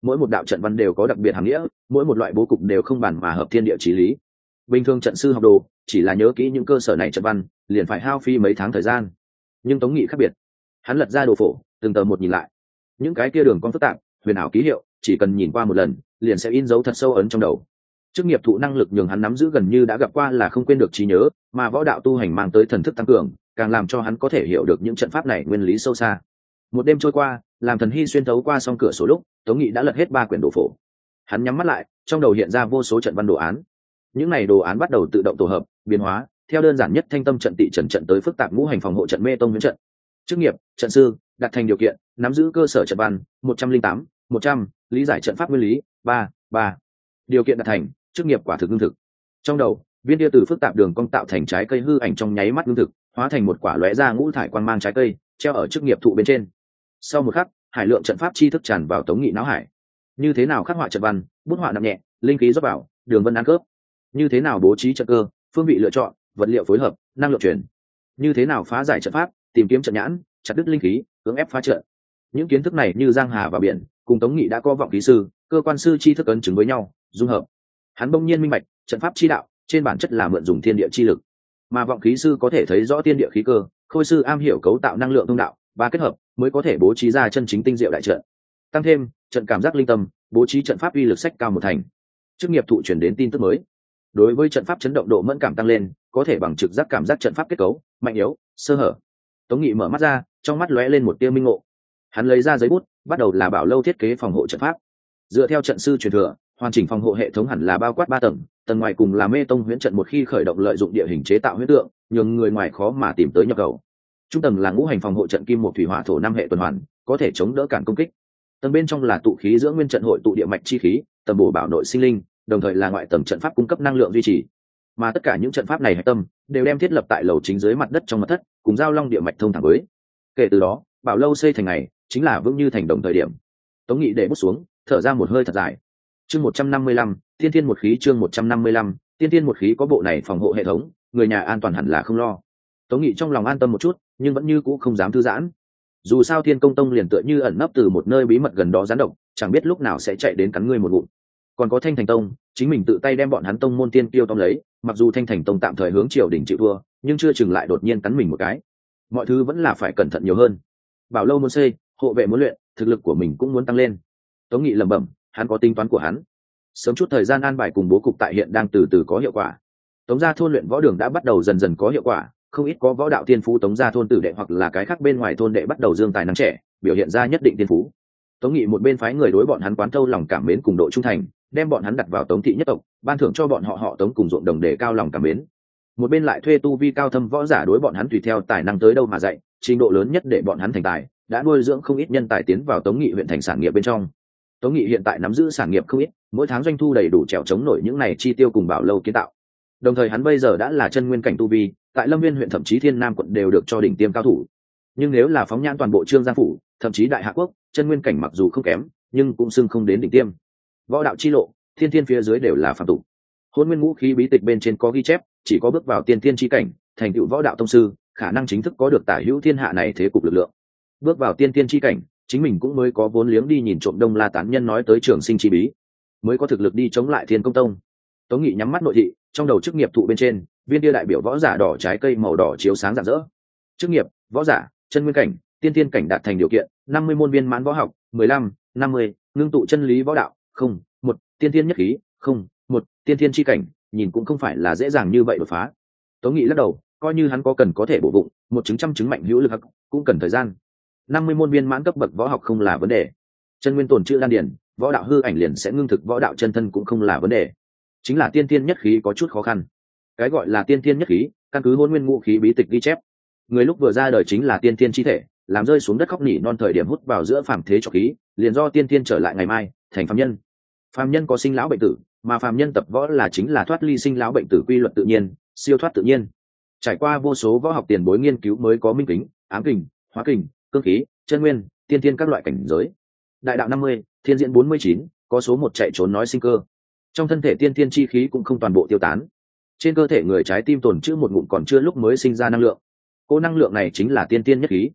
mỗi một đạo trận văn đều có đặc biệt hàm nghĩa, mỗi một loại bố cục đều không bàn mà hợp thiên địa chí lý. Bình thường trận sư học đồ chỉ là nhớ kỹ những cơ sở này trận văn liền phải hao phí mấy tháng thời gian, nhưng Tống Nghị khác biệt. Hắn lật ra đồ phổ từng tờ một nhìn lại, những cái kia đường cong phức tạp huyền ảo ký hiệu chỉ cần nhìn qua một lần liền sẽ in dấu thật sâu ấn trong đầu. Chức nghiệp thụ năng lực nhường hắn nắm giữ gần như đã gặp qua là không quên được trí nhớ, mà võ đạo tu hành mang tới thần thức tăng cường càng làm cho hắn có thể hiểu được những trận pháp này nguyên lý sâu xa. Một đêm trôi qua, làm Thần Hy xuyên thấu qua xong cửa sổ lúc Tống Nghị đã lật hết ba quyển đồ phổ. Hắn nhắm mắt lại, trong đầu hiện ra vô số trận văn đồ án. Những này đồ án bắt đầu tự động tổ hợp biến hóa theo đơn giản nhất thanh tâm trận tị trần trận tới phức tạp ngũ hành phòng hộ trận mê tông huyễn trận. Chức nghiệp trận sư đặt thành điều kiện nắm giữ cơ sở trận văn một trăm linh tám một trăm lý giải trận pháp nguyên lý ba ba điều kiện đạt thành chức nghiệp quả thực ngưng thực. Trong đầu viên tia từ phức tạp đường cong tạo thành trái cây hư ảnh trong nháy mắt ngưng thực hóa thành một quả lóe ra ngũ thải quang mang trái cây treo ở chức nghiệp thụ bên trên. Sau một khắc hải lượng trận pháp chi thức tràn vào Tống Nghị não hải. Như thế nào khắc họa trận văn, bút họa nặng nhẹ, linh khí rót vào, đường vân ăn cướp. Như thế nào bố trí trận cơ, phương vị lựa chọn, vật liệu phối hợp, năng lượng truyền. Như thế nào phá giải trận pháp, tìm kiếm trận nhãn, chặt đứt linh khí, cưỡng ép phá trận. Những kiến thức này như giang hà vào biển, cùng Tống Nghị đã có vọng khí sư, cơ quan sư chi thức ấn chứng với nhau, dung hợp. Hắn bỗng nhiên minh bạch, trận pháp chi đạo trên bản chất là mượn dùng thiên địa chi lực, mà vọng khí sư có thể thấy rõ thiên địa khí cơ, khôi sư am hiểu cấu tạo năng lượng thông đạo, ba kết hợp mới có thể bố trí ra chân chính tinh diệu đại trận. Tăng thêm trận cảm giác linh tâm, bố trí trận pháp uy lực sách cao một thành. Chức nghiệp thụ chuyển đến tin tức mới. Đối với trận pháp chấn động độ mẫn cảm tăng lên, có thể bằng trực giác cảm giác trận pháp kết cấu mạnh yếu, sơ hở. Tống Nghị mở mắt ra, trong mắt lóe lên một tia minh ngộ. Hắn lấy ra giấy bút, bắt đầu là bảo lâu thiết kế phòng hộ trận pháp. Dựa theo trận sư truyền thừa, hoàn chỉnh phòng hộ hệ thống hẳn là bao quát ba tầng, tầng ngoài cùng là mê tông huyễn trận, một khi khởi động lợi dụng địa hình chế tạo huyễn tượng, nhường người ngoài khó mà tìm tới nhập khẩu. Trung tầng là ngũ hành phòng hộ trận kim một thủy hỏa thổ năm hệ tuần hoàn, có thể chống đỡ cản công kích. Tầng bên trong là tụ khí dưỡng nguyên trận hội tụ địa mạch chi khí, tầng bổ bảo nội sinh linh, đồng thời là ngoại tầng trận pháp cung cấp năng lượng duy trì. Mà tất cả những trận pháp này hạch tâm đều đem thiết lập tại lầu chính dưới mặt đất trong mật thất, cùng giao long địa mạch thông thẳng với. Kể từ đó, bảo lâu xây thành ngày chính là vững như thành đồng thời điểm. Tống Nghị để bút xuống, thở ra một hơi thật dài. Chương một trăm năm mươi lăm, Tiên Thiên một khí chương một trăm năm mươi lăm, Tiên Thiên một khí có bộ này phòng hộ hệ thống, người nhà an toàn hẳn là không lo. Tống Nghị trong lòng an tâm một chút, nhưng vẫn như cũ không dám thư giãn. Dù sao Thiên Công Tông liền tựa như ẩn nấp từ một nơi bí mật gần đó gián độc, chẳng biết lúc nào sẽ chạy đến cắn người một ngụm. Còn có Thanh Thành Tông, chính mình tự tay đem bọn hắn tông môn tiên tiêu tông lấy, mặc dù Thanh Thành Tông tạm thời hướng triều đình chịu thua, nhưng chưa chừng lại đột nhiên cắn mình một cái. Mọi thứ vẫn là phải cẩn thận nhiều hơn. Bảo lâu muốn xây, hộ vệ muốn luyện, thực lực của mình cũng muốn tăng lên. Tống Nghị lẩm bẩm, hắn có tính toán của hắn. Sớm chút thời gian an bài cùng bố cục tại hiện đang từ từ có hiệu quả. Tống gia thôn luyện võ đường đã bắt đầu dần dần có hiệu quả, không ít có võ đạo tiên phú Tống gia thôn tử đệ hoặc là cái khác bên ngoài thôn đệ bắt đầu dương tài năng trẻ, biểu hiện ra nhất định tiên phú. Tống Nghị một bên phái người đối bọn hắn quán thâu lòng cảm mến cùng độ trung thành, đem bọn hắn đặt vào Tống thị nhất tộc, ban thưởng cho bọn họ họ Tống cùng ruộng đồng để cao lòng cảm mến. Một bên lại thuê tu vi cao thâm võ giả đối bọn hắn tùy theo tài năng tới đâu mà dạy, trình độ lớn nhất để bọn hắn thành tài, đã nuôi dưỡng không ít nhân tài tiến vào Tống Nghị huyện thành sản nghiệp bên trong. Tống Nghị hiện tại nắm giữ sản nghiệp không ít, mỗi tháng doanh thu đầy đủ trèo chống nổi những này chi tiêu cùng bảo lâu kiến tạo. Đồng thời hắn bây giờ đã là chân nguyên cảnh tu vi, tại Lâm Viên huyện thậm chí Thiên Nam quận đều được cho đỉnh tiêm cao thủ. Nhưng nếu là phóng nhãn toàn bộ Trương Giang phủ, thậm chí Đại Hạ quốc, chân nguyên cảnh mặc dù không kém, nhưng cũng xưng không đến đỉnh tiêm. Võ đạo chi lộ, thiên thiên phía dưới đều là phàm tục. Hôn nguyên ngũ khí bí tịch bên trên có ghi chép, chỉ có bước vào tiên thiên chi cảnh, thành tựu võ đạo tông sư, khả năng chính thức có được tả hữu thiên hạ này thế cục lực lượng. Bước vào tiên thiên chi cảnh, chính mình cũng mới có vốn liếng đi nhìn trộm Đông La tán nhân nói tới trường sinh chi bí, mới có thực lực đi chống lại Thiên Công Tông. Tống Nghị nhắm mắt nội thị, trong đầu chức nghiệp thụ bên trên, viên tia đại biểu võ giả đỏ trái cây màu đỏ chiếu sáng rạng rỡ. Chức nghiệp, võ giả, chân nguyên cảnh, tiên thiên cảnh đạt thành điều kiện, năm mươi môn viên mãn võ học, mười lăm, năm mươi, ngưng tụ chân lý võ đạo, không, một, tiên thiên nhất khí, không, một, tiên thiên chi cảnh, nhìn cũng không phải là dễ dàng như vậy đột phá. Tống Nghị lắc đầu, coi như hắn có cần có thể bổ bụng, một chứng trăm chứng mạnh hữu lực hắc, cũng cần thời gian. năm mươi môn viên mãn cấp bậc võ học không là vấn đề. Chân nguyên tồn chữ đan điển, võ đạo hư ảnh liền sẽ ngưng thực võ đạo chân thân cũng không là vấn đề. Chính là tiên thiên nhất khí có chút khó khăn. Cái gọi là tiên thiên nhất khí, căn cứ Hỗn Nguyên ngũ khí bí tịch ghi chép, người lúc vừa ra đời chính là tiên thiên chi thể, làm rơi xuống đất khóc nỉ non thời điểm hút vào giữa phàm thế cho khí, liền do tiên thiên trở lại ngày mai, thành phàm nhân. Phàm nhân có sinh lão bệnh tử, mà phàm nhân tập võ là chính là thoát ly sinh lão bệnh tử quy luật tự nhiên, siêu thoát tự nhiên. Trải qua vô số võ học tiền bối nghiên cứu mới có minh kính, ám kình, hóa kình, cương khí, chân nguyên, tiên thiên các loại cảnh giới. Đại đạo năm mươi, thiên diễn bốn mươi chín, có số một chạy trốn nói sinh cơ. Trong thân thể tiên thiên chi khí cũng không toàn bộ tiêu tán. Trên cơ thể người trái tim tồn trữ một ngụm còn chưa lúc mới sinh ra năng lượng. Cô năng lượng này chính là tiên thiên nhất khí.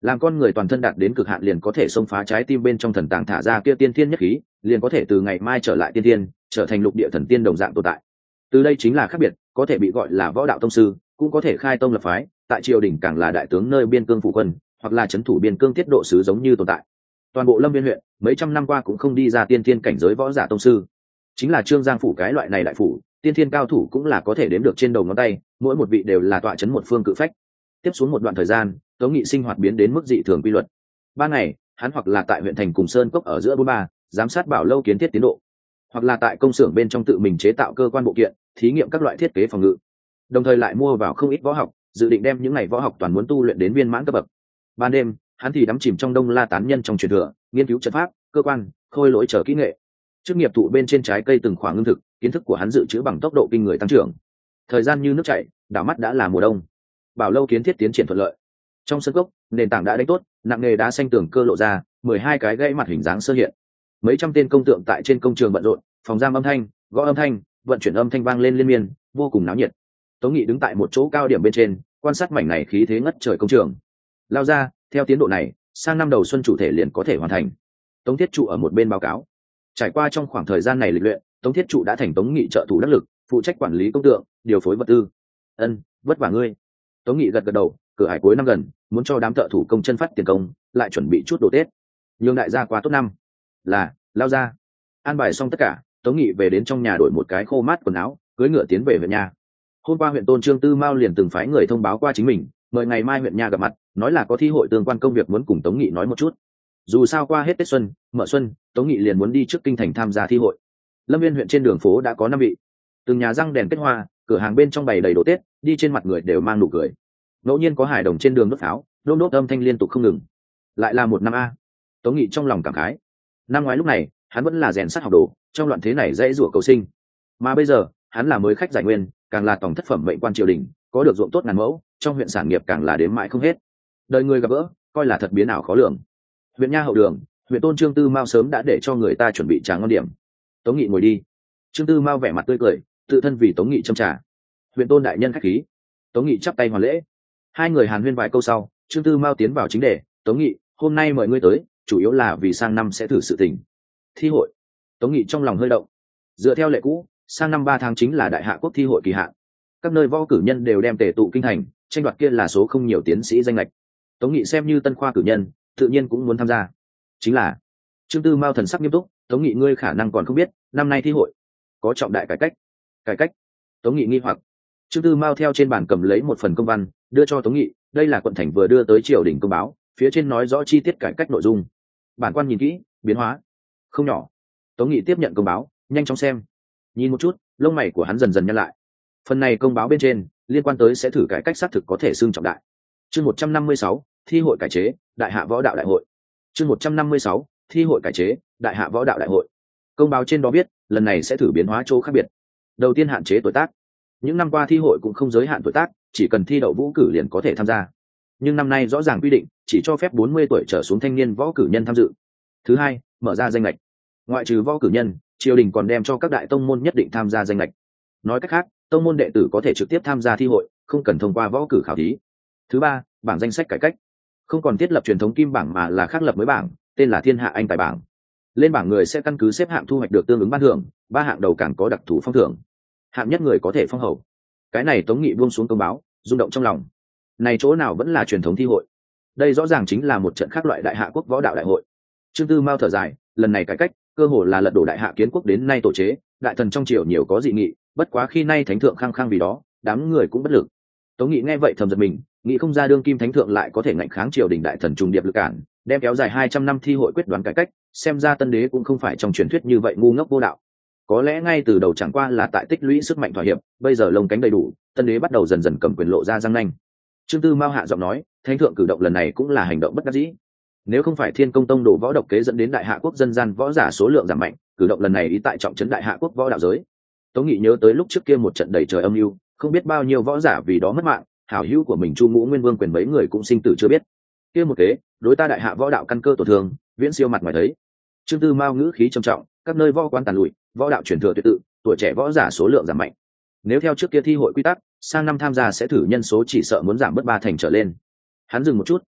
làm con người toàn thân đạt đến cực hạn liền có thể xông phá trái tim bên trong thần tàng thả ra kia tiên thiên nhất khí, liền có thể từ ngày mai trở lại tiên thiên, trở thành lục địa thần tiên đồng dạng tồn tại. Từ đây chính là khác biệt, có thể bị gọi là võ đạo tông sư, cũng có thể khai tông lập phái, tại triều đình càng là đại tướng nơi biên cương phụ quân, hoặc là trấn thủ biên cương tiết độ sứ giống như tồn tại. Toàn bộ Lâm Viên huyện mấy trăm năm qua cũng không đi ra tiên thiên cảnh giới võ giả tông sư, chính là Trương Giang phủ cái loại này đại phủ, tiên thiên cao thủ cũng là có thể đếm được trên đầu ngón tay, mỗi một vị đều là tọa trấn một phương cự phách. Tiếp xuống một đoạn thời gian, Tống Nghị sinh hoạt biến đến mức dị thường quy luật. Ban ngày, hắn hoặc là tại huyện thành cùng sơn cốc ở giữa bốn ba, giám sát bảo lâu kiến thiết tiến độ, hoặc là tại công xưởng bên trong tự mình chế tạo cơ quan bộ kiện, thí nghiệm các loại thiết kế phòng ngự. Đồng thời lại mua vào không ít võ học, dự định đem những ngày võ học toàn muốn tu luyện đến viên mãn cấp bậc. Ban đêm, hắn thì đắm chìm trong Đông La tán nhân trong truyền thừa, nghiên cứu trận pháp, cơ quan, khôi lỗi trở kỹ nghệ. Chức nghiệp thụ bên trên trái cây từng khoảng ngưng thực, kiến thức của hắn dự trữ bằng tốc độ kinh người tăng trưởng. Thời gian như nước chảy, đảo mắt đã là mùa đông. Bảo lâu kiến thiết tiến triển thuận lợi. Trong sân gốc, nền tảng đã đánh tốt, nặng nghề đá xanh tường cơ lộ ra, mười hai cái gãy mặt hình dáng sơ hiện. Mấy trăm tên công tượng tại trên công trường bận rộn, phòng giam âm thanh, gõ âm thanh, vận chuyển âm thanh vang lên liên miên, vô cùng náo nhiệt. Tống Nghị đứng tại một chỗ cao điểm bên trên, quan sát mảnh này khí thế ngất trời công trường. Lao ra, theo tiến độ này, sang năm đầu xuân chủ thể liền có thể hoàn thành. Tống Thiết Trụ ở một bên báo cáo. Trải qua trong khoảng thời gian này lịch luyện, Tống Thiết Trụ đã thành Tống Nghị trợ thủ đắc lực, phụ trách quản lý công tượng, điều phối vật tư. Ân, vất vả ngươi. Tống Nghị gật gật đầu, cửa hải cuối năm gần, muốn cho đám thợ thủ công chân phát tiền công, lại chuẩn bị chút đồ Tết. Nhưng đại gia qua tốt năm. Là, lao ra. An bài xong tất cả, Tống Nghị về đến trong nhà đổi một cái khô mát quần áo, cưỡi ngựa tiến về huyện nhà. Hôm qua huyện Tôn Trương Tư Mao liền từng phái người thông báo qua chính mình, mời ngày mai huyện nhà gặp mặt, nói là có thi hội tương quan công việc muốn cùng Tống Nghị nói một chút. Dù sao qua hết Tết xuân, mở xuân, Tống Nghị liền muốn đi trước kinh thành tham gia thi hội. Lâm Viên huyện trên đường phố đã có năm vị, từng nhà răng đèn kết hoa, cửa hàng bên trong bày đầy đồ Tết, đi trên mặt người đều mang nụ cười. Ngẫu nhiên có hài đồng trên đường đốt pháo, đốt đốt âm thanh liên tục không ngừng. Lại là một năm a. Tống Nghị trong lòng cảm khái. Năm ngoái lúc này, hắn vẫn là rèn sắt học đồ, trong loạn thế này dễ rủa cầu sinh. Mà bây giờ, hắn là mới khách giải nguyên, càng là tổng thất phẩm mệnh quan triều đình, có được ruộng tốt ngàn mẫu, trong huyện sản nghiệp càng là đếm mãi không hết. Đời người gặp gỡ, coi là thật biến ảo khó lường. Huyện nha hậu đường, huyện Tôn Trương Tư Mao sớm đã để cho người ta chuẩn bị trà ngon điểm. Tống Nghị ngồi đi. Trương Tư Mao vẻ mặt tươi cười, tự thân vì Tống Nghị châm trà. Huyện Tôn đại nhân khách khí. Tống Nghị chắp tay hoàn lễ. Hai người hàn huyên vài câu sau, Trương Tư Mao tiến vào chính đề. Tống Nghị, hôm nay mời ngươi tới, chủ yếu là vì sang năm sẽ thử sự tình. Thi hội. Tống Nghị trong lòng hơi động. Dựa theo lệ cũ, sang năm ba tháng chính là đại hạ quốc thi hội kỳ hạn. Các nơi võ cử nhân đều đem tề tụ kinh thành, tranh đoạt kia là số không nhiều tiến sĩ danh lệch. Tống Nghị xem như tân khoa cử nhân, tự nhiên cũng muốn tham gia. Chính là Trương Tư Mao thần sắc nghiêm túc. Tống Nghị ngươi khả năng còn không biết, năm nay thi hội có trọng đại cải cách. Cải cách? Tống Nghị nghi hoặc. Trương Tư Mao theo trên bàn cầm lấy một phần công văn, đưa cho Tống Nghị. Đây là quận thành vừa đưa tới triều đình công báo, phía trên nói rõ chi tiết cải cách nội dung. Bản quan nhìn kỹ, biến hóa không nhỏ. Tống Nghị tiếp nhận công báo, nhanh chóng xem. Nhìn một chút, lông mày của hắn dần dần nhăn lại. Phần này công báo bên trên liên quan tới sẽ thử cải cách xác thực có thể xưng trọng đại. Chương một trăm năm mươi sáu, thi hội cải chế, đại hạ võ đạo đại hội. Chương một trăm năm mươi sáu, thi hội cải chế, đại hạ võ đạo đại hội. Công báo trên đó viết, lần này sẽ thử biến hóa chỗ khác biệt. Đầu tiên hạn chế tuổi tác. Những năm qua thi hội cũng không giới hạn tuổi tác, chỉ cần thi đậu vũ cử liền có thể tham gia. Nhưng năm nay rõ ràng quy định, chỉ cho phép bốn mươi tuổi trở xuống thanh niên võ cử nhân tham dự. Thứ hai, mở ra danh lệch. Ngoại trừ võ cử nhân, triều đình còn đem cho các đại tông môn nhất định tham gia danh lệch. Nói cách khác, tông môn đệ tử có thể trực tiếp tham gia thi hội, không cần thông qua võ cử khảo thí. Thứ ba, bảng danh sách cải cách. Không còn thiết lập truyền thống kim bảng mà là khác lập mới bảng, tên là Thiên Hạ Anh Tài bảng. Lên bảng người sẽ căn cứ xếp hạng thu hoạch được tương ứng ban thưởng, ba hạng đầu càng có đặc thù phong thưởng. Hạng nhất người có thể phong hầu. Cái này Tống Nghị buông xuống công báo, rung động trong lòng. Này chỗ nào vẫn là truyền thống thi hội. Đây rõ ràng chính là một trận khác loại đại hạ quốc võ đạo đại hội. Trương Tư Mao thở dài, lần này cải cách, cơ hồ là lật đổ đại hạ kiến quốc đến nay tổ chế, đại thần trong triều nhiều có dị nghị, bất quá khi nay thánh thượng khăng khăng vì đó, đám người cũng bất lực. Tống Nghị nghe vậy thầm giật mình, nghĩ không ra đương kim thánh thượng lại có thể ngạnh kháng triều đình đại thần trùng điệp lực cản, đem kéo dài hai trăm năm thi hội quyết đoán cải cách, xem ra tân đế cũng không phải trong truyền thuyết như vậy ngu ngốc vô đạo. Có lẽ ngay từ đầu chẳng qua là tại tích lũy sức mạnh thỏa hiệp, bây giờ lông cánh đầy đủ, tân đế bắt đầu dần dần cầm quyền lộ ra răng nanh. Trương Tư Mao hạ giọng nói, thánh thượng cử động lần này cũng là hành động bất đắc dĩ. Nếu không phải Thiên Công Tông đổ võ độc kế dẫn đến đại hạ quốc dân gian võ giả số lượng giảm mạnh, cử động lần này ý tại trọng trấn đại hạ quốc võ đạo giới. Tống Nghị nhớ tới lúc trước kia một trận đầy trời âm mưu, không biết bao nhiêu võ giả vì đó mất mạng, hảo hữu của mình Chu Ngũ Nguyên Vương quyền mấy người cũng sinh tử chưa biết. Kia một kế, đối ta đại hạ võ đạo căn cơ tổn thương, viễn siêu mặt ngoài thấy. Trương Tư Mao ngữ khí trầm trọng, các nơi võ quan tàn lụi, võ đạo truyền thừa tuyệt tự, tuổi trẻ võ giả số lượng giảm mạnh. Nếu theo trước kia thi hội quy tắc, sang năm tham gia sẽ thử nhân số chỉ sợ muốn giảm bớt ba thành trở lên. Hắn dừng một chút,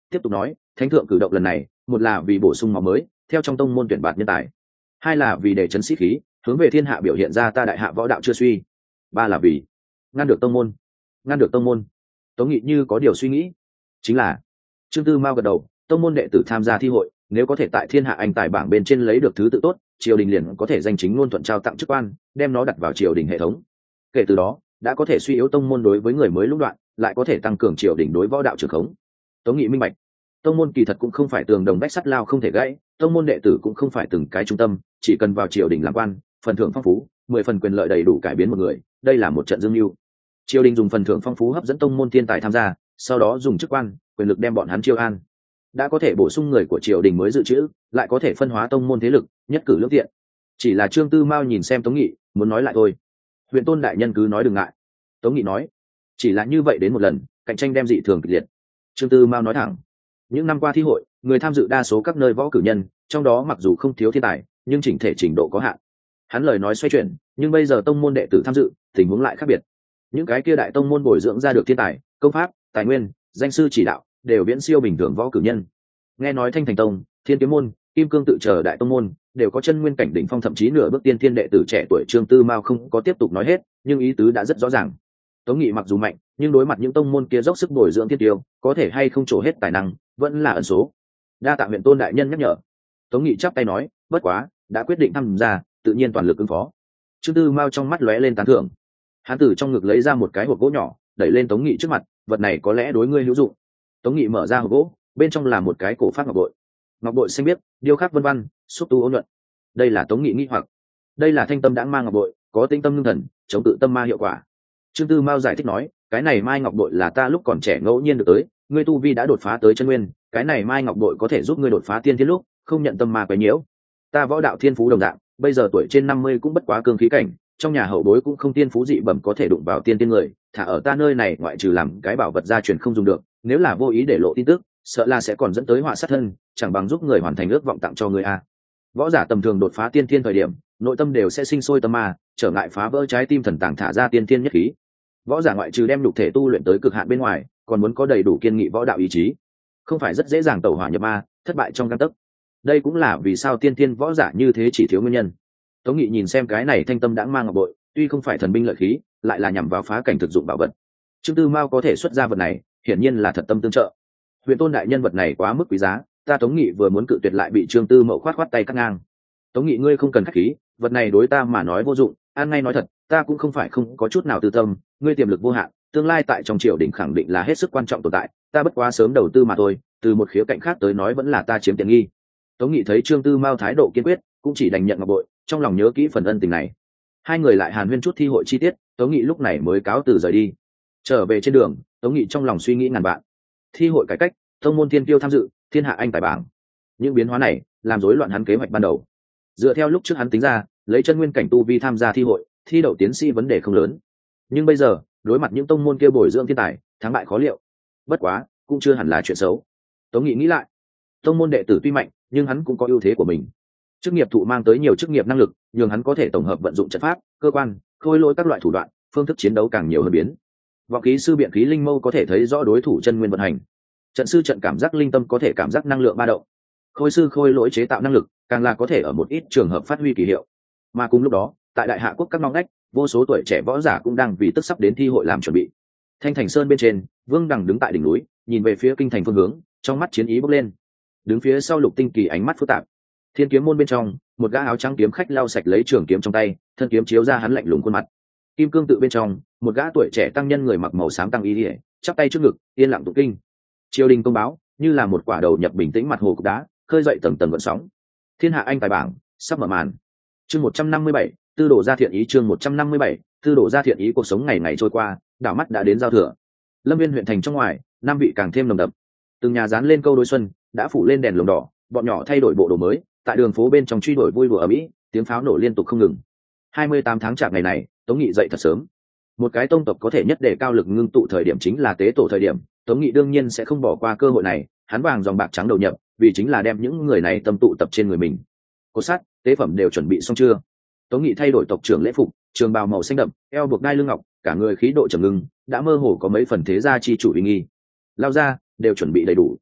tiếp tục nói thánh thượng cử động lần này một là vì bổ sung máu mới theo trong tông môn tuyển bạt nhân tài, hai là vì để chấn sĩ khí hướng về thiên hạ biểu hiện ra ta đại hạ võ đạo chưa suy, ba là vì ngăn được tông môn. Ngăn được tông môn. Tống Nghị như có điều suy nghĩ. Chính là Trương Tư Mao gật đầu, tông môn đệ tử tham gia thi hội nếu có thể tại thiên hạ anh tài bảng bên trên lấy được thứ tự tốt, triều đình liền có thể danh chính ngôn thuận trao tặng chức quan, đem nó đặt vào triều đình hệ thống. Kể từ đó đã có thể suy yếu tông môn đối với người mới lũng đoạn, lại có thể tăng cường triều đình đối võ đạo trường khống. Tống Nghị minh bạch, tông môn kỳ thật cũng không phải tường đồng vách sắt lao không thể gãy, tông môn đệ tử cũng không phải từng cái trung tâm, chỉ cần vào triều đình làm quan, phần thưởng phong phú, mười phần quyền lợi đầy đủ cải biến một người, đây là một trận dương mưu. Triều đình dùng phần thưởng phong phú hấp dẫn tông môn thiên tài tham gia, sau đó dùng chức quan quyền lực đem bọn hắn chiêu an, đã có thể bổ sung người của triều đình mới dự trữ, lại có thể phân hóa tông môn thế lực, nhất cử lưỡng tiện. Chỉ là Trương Tư Mao nhìn xem Tống Nghị, muốn nói lại thôi. Huyện tôn đại nhân cứ nói đừng ngại. Tống Nghị nói, chỉ là như vậy đến một lần, cạnh tranh đem dị thường kịch liệt. Trương Tư Mao nói thẳng, những năm qua thi hội, người tham dự đa số các nơi võ cử nhân, trong đó mặc dù không thiếu thiên tài, nhưng chỉnh thể trình độ có hạn. Hắn lời nói xoay chuyển, nhưng bây giờ tông môn đệ tử tham dự, tình huống lại khác biệt. Những cái kia đại tông môn bồi dưỡng ra được thiên tài, công pháp, tài nguyên, danh sư chỉ đạo, đều viễn siêu bình thường võ cử nhân. Nghe nói Thanh Thành Tông, Thiên Kiếm môn, Kim Cương tự chờ đại tông môn, đều có chân nguyên cảnh đỉnh phong, thậm chí nửa bước tiên thiên đệ tử trẻ tuổi. Trương Tư Mao không có tiếp tục nói hết, nhưng ý tứ đã rất rõ ràng. Tống Nghị mặc dù mạnh, nhưng đối mặt những tông môn kia dốc sức bồi dưỡng thiên tiêu, có thể hay không trổ hết tài năng, vẫn là ẩn số. Đa tạ huyện tôn đại nhân nhắc nhở. Tống Nghị chắp tay nói, bất quá, đã quyết định tham gia, tự nhiên toàn lực ứng phó. Trương Tư Mao trong mắt lóe lên tán thưởng. Hắn từ trong ngực lấy ra một cái hộp gỗ nhỏ, đẩy lên Tống Nghị trước mặt, vật này có lẽ đối ngươi hữu dụng. Tống Nghị mở ra hộp gỗ, bên trong là một cái cổ phát ngọc bội. Ngọc bội xanh biếc, điêu khắc vân văn, xúc tu ôn nhuận. Đây là Tống Nghị nghi hoặc. Đây là Thanh Tâm Đãng Ma ngọc bội, có tinh tâm ngưng thần, chống tự tâm ma hiệu quả. Trương Tư Mao giải thích nói, cái này mai ngọc bội là ta lúc còn trẻ ngẫu nhiên được tới, ngươi tu vi đã đột phá tới chân nguyên, cái này mai ngọc bội có thể giúp ngươi đột phá tiên thiên lúc không nhận tâm ma quấy nhiễu. Ta võ đạo thiên phú đồng dạng, bây giờ tuổi trên năm mươi cũng bất quá cương khí cảnh, trong nhà hậu bối cũng không tiên phú dị bẩm có thể đụng vào tiên tiên người, thả ở ta nơi này ngoại trừ làm cái bảo vật gia truyền không dùng được, nếu là vô ý để lộ tin tức, sợ là sẽ còn dẫn tới họa sát thân, chẳng bằng giúp người hoàn thành ước vọng tặng cho người a. Võ giả tầm thường đột phá tiên thiên thời điểm, nội tâm đều sẽ sinh sôi tâm ma, trở ngại phá vỡ trái tim thần tàng thả ra tiên thiên nhất khí. Võ giả ngoại trừ đem nhục thể tu luyện tới cực hạn bên ngoài, còn muốn có đầy đủ kiên nghị võ đạo ý chí, không phải rất dễ dàng tẩu hỏa nhập ma, thất bại trong gang tấc. Đây cũng là vì sao tiên thiên võ giả như thế chỉ thiếu nguyên nhân. Tống Nghị nhìn xem cái này Thanh Tâm Đãng Ma ngọc bội, tuy không phải thần binh lợi khí, lại là nhằm vào phá cảnh thực dụng bảo vật. Trương Tư Mao có thể xuất ra vật này, hiển nhiên là thật tâm tương trợ. Huyện tôn đại nhân vật này quá mức quý giá, ta Tống Nghị vừa muốn cự tuyệt lại bị Trương Tư Mậu khoát khoát tay cắt ngang. Tống Nghị ngươi không cần khách khí, vật này đối ta mà nói vô dụng, an ngay nói thật, ta cũng không phải không có chút nào tư tâm, ngươi tiềm lực vô hạn, tương lai tại trong triều đình khẳng định là hết sức quan trọng tồn tại, ta bất quá sớm đầu tư mà thôi, từ một khía cạnh khác tới nói vẫn là ta chiếm tiện nghi. Tống Nghị thấy Trương Tư Mao thái độ kiên quyết, cũng chỉ đành nhận ngọc bội, trong lòng nhớ kỹ phần ân tình này. Hai người lại hàn huyên chút thi hội chi tiết, Tống Nghị lúc này mới cáo từ rời đi. Trở về trên đường, Tống Nghị trong lòng suy nghĩ ngàn vạn. Thi hội cải cách, tông môn thiên tiêu tham dự, thiên hạ anh tài bảng. Những biến hóa này làm rối loạn hắn kế hoạch ban đầu. Dựa theo lúc trước hắn tính ra, lấy chân nguyên cảnh tu vi tham gia thi hội, thi đậu tiến sĩ vấn đề không lớn. Nhưng bây giờ, đối mặt những tông môn kia bồi dưỡng thiên tài, thắng bại khó liệu. Bất quá, cũng chưa hẳn là chuyện xấu. Tống Nghị nghĩ lại, tông môn đệ tử tuy mạnh, nhưng hắn cũng có ưu thế của mình. Chức nghiệp thụ mang tới nhiều chức nghiệp năng lực, nhường hắn có thể tổng hợp vận dụng trận pháp, cơ quan, khôi lỗi các loại thủ đoạn, phương thức chiến đấu càng nhiều hơn biến. Vọng khí sư biện khí linh mâu có thể thấy rõ đối thủ chân nguyên vận hành. Trận sư trận cảm giác linh tâm có thể cảm giác năng lượng ba động. Khôi sư khôi lỗi chế tạo năng lực, càng là có thể ở một ít trường hợp phát huy kỳ hiệu. Mà cùng lúc đó, tại Đại Hạ quốc các ngóc ngách, vô số tuổi trẻ võ giả cũng đang vì tức sắp đến thi hội làm chuẩn bị. Thanh Thành Sơn bên trên, Vương Đằng đứng tại đỉnh núi, nhìn về phía kinh thành phương hướng, trong mắt chiến ý bốc lên. Đứng phía sau Lục Tinh Kỳ ánh mắt phức tạp. Thiên Kiếm môn bên trong, một gã áo trắng kiếm khách lau sạch lấy trường kiếm trong tay, thân kiếm chiếu ra hắn lạnh lùng khuôn mặt. Kim Cương tự bên trong, một gã tuổi trẻ tăng nhân người mặc màu xám tăng y liễu, chắp tay trước ngực, yên lặng tụng kinh. Triều đình công báo, như là một quả đầu nhập bình tĩnh mặt hồ cục đá, khơi dậy tầng tầng gợn sóng. Thiên hạ anh tài bảng sắp mở màn. Chương một trăm năm mươi bảy, tư đồ gia thiện ý. Chương một trăm năm mươi bảy, tư đồ gia thiện ý. Cuộc sống ngày ngày trôi qua, đảo mắt đã đến giao thừa. Lâm Viên huyện thành trong ngoài, năm vị càng thêm nồng đậm. Từng nhà dán lên câu đối xuân, đã phủ lên đèn lồng đỏ, bọn nhỏ thay đổi bộ đồ mới, tại đường phố bên trong truy đuổi vui đùa ở mỹ, tiếng pháo nổ liên tục không ngừng. hai mươi tám tháng chạp ngày này, Tống Nghị dậy thật sớm. Một cái tông tộc có thể nhất để cao lực ngưng tụ thời điểm chính là tế tổ thời điểm, Tống Nghị đương nhiên sẽ không bỏ qua cơ hội này, hắn vàng dòng bạc trắng đầu nhập, vì chính là đem những người này tâm tụ tập trên người mình. Cột sắt, tế phẩm đều chuẩn bị xong chưa? Tống Nghị thay đổi tộc trưởng lễ phục, trường bào màu xanh đậm, eo buộc đai lưng ngọc, cả người khí độ trầm ngưng, đã mơ hồ có mấy phần thế gia chi chủ uy nghi. Lao ra, đều chuẩn bị đầy đủ.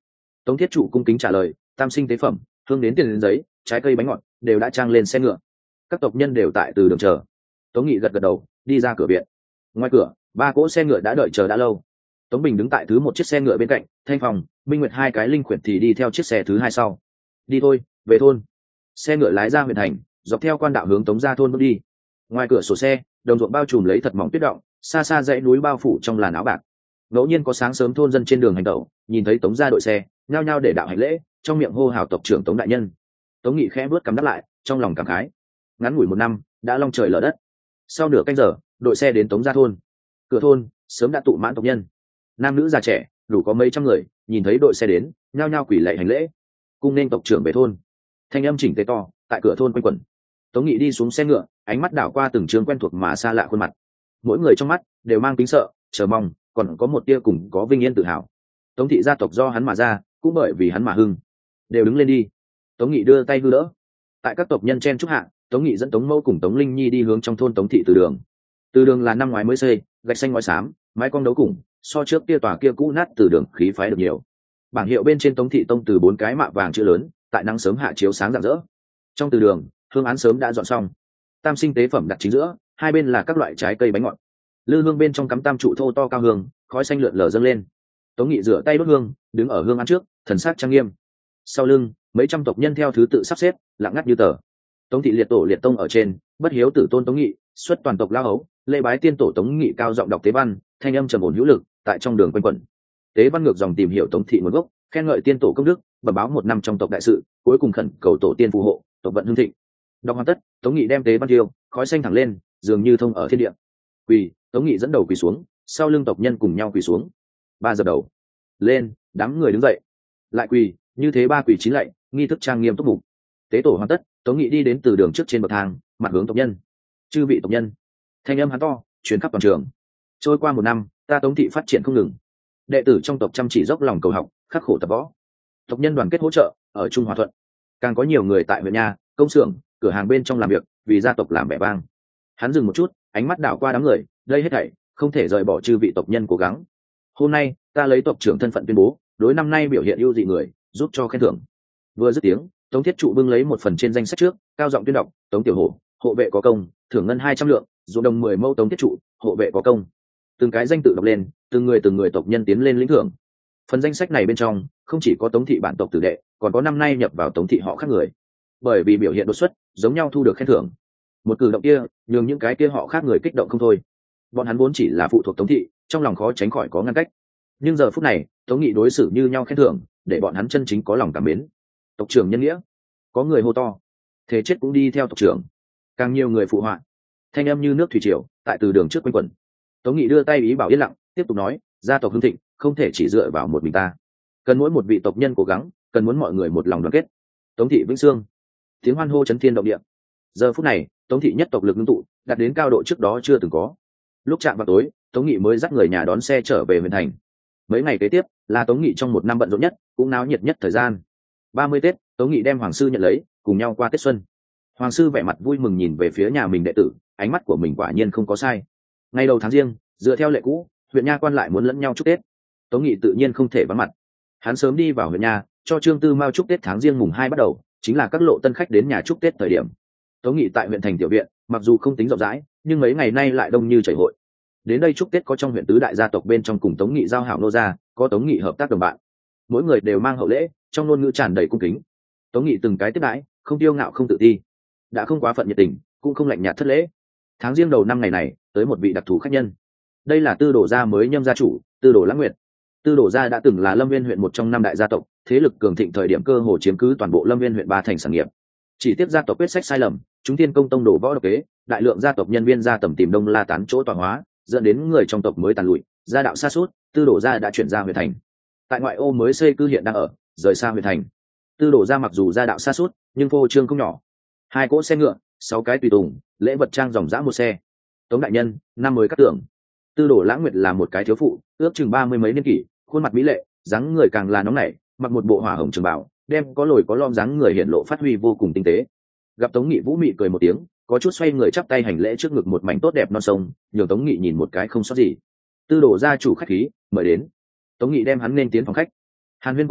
Tống Thiết Trụ cung kính trả lời, tam sinh tế phẩm, hương đến tiền đến giấy, trái cây bánh ngọt đều đã trang lên xe ngựa. Các tộc nhân đều tại từ đường chờ. Tống Nghị gật gật đầu, đi ra cửa viện. Ngoài cửa, ba cỗ xe ngựa đã đợi chờ đã lâu. Tống Bình đứng tại thứ một chiếc xe ngựa bên cạnh, Thanh Phòng, Minh Nguyệt hai cái linh khuyển thì đi theo chiếc xe thứ hai sau. Đi thôi, về thôn. Xe ngựa lái ra huyện thành, dọc theo quan đạo hướng Tống gia thôn bước đi. Ngoài cửa sổ xe, đồng ruộng bao trùm lấy thật mỏng tuyết động, xa xa dãy núi bao phủ trong làn áo bạc. Ngẫu nhiên có sáng sớm thôn dân trên đường hành tẩu, nhìn thấy Tống gia đội xe, nhao nhao để đạo hành lễ, trong miệng hô hào tộc trưởng Tống đại nhân. Tống Nghị khẽ bước cắm đáp lại, trong lòng cảm khái. Ngắn ngủi một năm, đã long trời lở đất. Sau nửa canh giờ, đội xe đến Tống gia thôn. Cửa thôn sớm đã tụ mãn tộc nhân, nam nữ già trẻ đủ có mấy trăm người, nhìn thấy đội xe đến, nhao nhao quỳ lạy hành lễ, cung nên tộc trưởng về thôn. Thanh âm chỉnh tề to tại cửa thôn quanh quẩn. Tống Nghị đi xuống xe ngựa, ánh mắt đảo qua từng trường quen thuộc mà xa lạ khuôn mặt, mỗi người trong mắt đều mang kính sợ, chờ mong, còn có một tia cùng có vinh yên tự hào. Tống thị gia tộc do hắn mà ra, cũng bởi vì hắn mà hưng. Đều đứng lên đi. Tống Nghị đưa tay hư đỡ. Tại các tộc nhân chen chúc hạ, Tống Nghị dẫn Tống Mẫu cùng Tống Linh Nhi đi hướng trong thôn Tống thị từ đường. Từ đường là năm ngoái mới xây, gạch xanh ngói xám, mái cong đấu cùng, so trước kia tòa kia cũ nát từ đường khí phái được nhiều. Bảng hiệu bên trên Tống thị tông từ bốn cái mạ vàng chữ lớn, tại nắng sớm hạ chiếu sáng rạng rỡ. Trong từ đường, hương án sớm đã dọn xong. Tam sinh tế phẩm đặt chính giữa, hai bên là các loại trái cây bánh ngọt. Lư hương bên trong cắm tam trụ thô to cao hương, khói xanh lượn lờ dâng lên. Tống Nghị rửa tay đốt hương, đứng ở hương án trước, thần sắc trang nghiêm. Sau lưng, mấy trăm tộc nhân theo thứ tự sắp xếp, lặng ngắt như tờ. Tống thị liệt tổ liệt tông ở trên, bất hiếu tử tôn Tống Nghị, xuất toàn tộc lao hấu, lễ bái tiên tổ Tống Nghị cao giọng đọc tế văn, thanh âm trầm ổn hữu lực, tại trong đường quanh quẩn. Tế văn ngược dòng tìm hiểu Tống thị nguồn gốc, khen ngợi tiên tổ công đức, bẩm báo một năm trong tộc đại sự, cuối cùng khẩn cầu tổ tiên phù hộ, tộc vận hưng thịnh. Đọc hoàn tất, Tống Nghị đem tế văn tiêu, khói xanh thẳng lên, dường như thông ở thiên địa. Quỳ, Tống Nghị dẫn đầu quỳ xuống, sau lưng tộc nhân cùng nhau quỳ xuống. Ba giờ đầu, lên, đám người đứng dậy, lại quỳ, như thế ba quỳ chín lạy, nghi thức trang nghiêm túc mục. Tế tổ hoàn tất, Tống Nghị đi đến từ đường trước trên bậc thang, mặt hướng tộc nhân. Chư vị tộc nhân, thanh âm hắn to, truyền khắp toàn trường. Trôi qua một năm, ta Tống thị phát triển không ngừng. Đệ tử trong tộc chăm chỉ dốc lòng cầu học, khắc khổ tập võ. Tộc nhân đoàn kết hỗ trợ, ở chung hòa thuận. Càng có nhiều người tại huyện nhà, công xưởng, cửa hàng bên trong làm việc, vì gia tộc làm vẻ vang. Hắn dừng một chút, ánh mắt đảo qua đám người, đây hết thảy không thể rời bỏ chư vị tộc nhân cố gắng. Hôm nay, ta lấy tộc trưởng thân phận tuyên bố, đối năm nay biểu hiện ưu dị người, giúp cho khen thưởng. Vừa dứt tiếng, Tống Thiết Trụ bưng lấy một phần trên danh sách trước, cao giọng tuyên đọc, Tống Tiểu Hổ, hộ vệ có công, thưởng ngân hai trăm lượng, ruộng đồng mười mẫu. Tống Thiết Trụ, hộ vệ có công. Từng cái danh tự đọc lên, từng người từng người tộc nhân tiến lên lĩnh thưởng. Phần danh sách này bên trong, không chỉ có Tống thị bản tộc tử đệ, còn có năm nay nhập vào Tống thị họ khác người. Bởi vì biểu hiện đột xuất, giống nhau thu được khen thưởng. Một cử động kia, nhường những cái kia họ khác người kích động không thôi. Bọn hắn vốn chỉ là phụ thuộc Tống thị, trong lòng khó tránh khỏi có ngăn cách. Nhưng giờ phút này, Tống Nghị đối xử như nhau khen thưởng, để bọn hắn chân chính có lòng cảm mến. Tộc trưởng nhân nghĩa. Có người hô to, thế chết cũng đi theo tộc trưởng. Càng nhiều người phụ họa. Thanh âm như nước thủy triều, tại từ đường trước quanh quẩn. Tống Nghị đưa tay ý bảo yên lặng, tiếp tục nói, gia tộc hưng thịnh không thể chỉ dựa vào một mình ta, cần mỗi một vị tộc nhân cố gắng, cần muốn mọi người một lòng đoàn kết. Tống thị vĩnh sương. Tiếng hoan hô chấn thiên động địa. Giờ phút này, Tống thị nhất tộc lực ngưng tụ, đạt đến cao độ trước đó chưa từng có. Lúc chạm vào tối, Tống Nghị mới dắt người nhà đón xe trở về huyện thành. Mấy ngày kế tiếp là Tống Nghị trong một năm bận rộn nhất, cũng náo nhiệt nhất thời gian. ba mươi Tết, Tống Nghị đem Hoàng sư nhận lấy, cùng nhau qua Tết xuân. Hoàng sư vẻ mặt vui mừng nhìn về phía nhà mình đệ tử, ánh mắt của mình quả nhiên không có sai. Ngày đầu tháng riêng, dựa theo lệ cũ, huyện nha quan lại muốn lẫn nhau chúc Tết. Tống Nghị tự nhiên không thể vắng mặt. Hắn sớm đi vào huyện nha, cho Trương Tư Mao chúc Tết tháng riêng mùng hai bắt đầu, chính là các lộ tân khách đến nhà chúc Tết thời điểm. Tống Nghị tại huyện thành tiểu viện, mặc dù không tính rộng rãi, nhưng mấy ngày nay lại đông như chảy hội. Đến đây chúc Tết có trong huyện tứ đại gia tộc bên trong cùng Tống Nghị giao hảo nô gia, có Tống Nghị hợp tác đồng bạn. Mỗi người đều mang hậu lễ, trong ngôn ngữ tràn đầy cung kính. Tống Nghị từng cái tiếp đãi, không tiêu ngạo không tự ti, đã không quá phận nhiệt tình, cũng không lạnh nhạt thất lễ. Tháng riêng đầu năm ngày này, tới một vị đặc thù khách nhân. Đây là Tư Đồ gia mới nhâm gia chủ, Tư Đồ Lãng Nguyệt. Tư Đồ gia đã từng là Lâm Viên huyện một trong năm đại gia tộc, thế lực cường thịnh thời điểm cơ hồ chiếm cứ toàn bộ Lâm Viên huyện ba thành sản nghiệp. Chỉ tiếc gia tộc quyết sách sai lầm, chúng thiên công tông đổ võ độc kế, đại lượng gia tộc nhân viên gia tầm tìm Đông La tán chỗ tọa hóa, dẫn đến người trong tộc mới tàn lụi, gia đạo sa sút. Tư Đồ gia đã chuyển ra huyện thành. Tại ngoại ô mới xây cư hiện đang ở, rời xa huyện thành. Tư Đồ gia mặc dù gia đạo sa sút, nhưng phô trương không nhỏ. Hai cỗ xe ngựa, sáu cái tùy tùng, lễ vật trang dòng dã một xe. Tống đại nhân, năm mới cát tưởng. Tư Đồ Lãng Nguyệt là một cái thiếu phụ, ước chừng ba mươi mấy niên kỷ, khuôn mặt mỹ lệ, dáng người càng là nóng nảy, mặc một bộ hỏa hồng trường bào, đem có lồi có lõm dáng người hiện lộ phát huy vô cùng tinh tế. Gặp Tống Nghị vũ mị cười một tiếng, có chút xoay người chắp tay hành lễ trước ngực một mảnh tốt đẹp non sông, nhường Tống Nghị nhìn một cái không sót gì. Tư Đồ gia chủ khách khí, mời đến. Tống Nghị đem hắn nên tiến phòng khách. Hàn Huyên qua đi,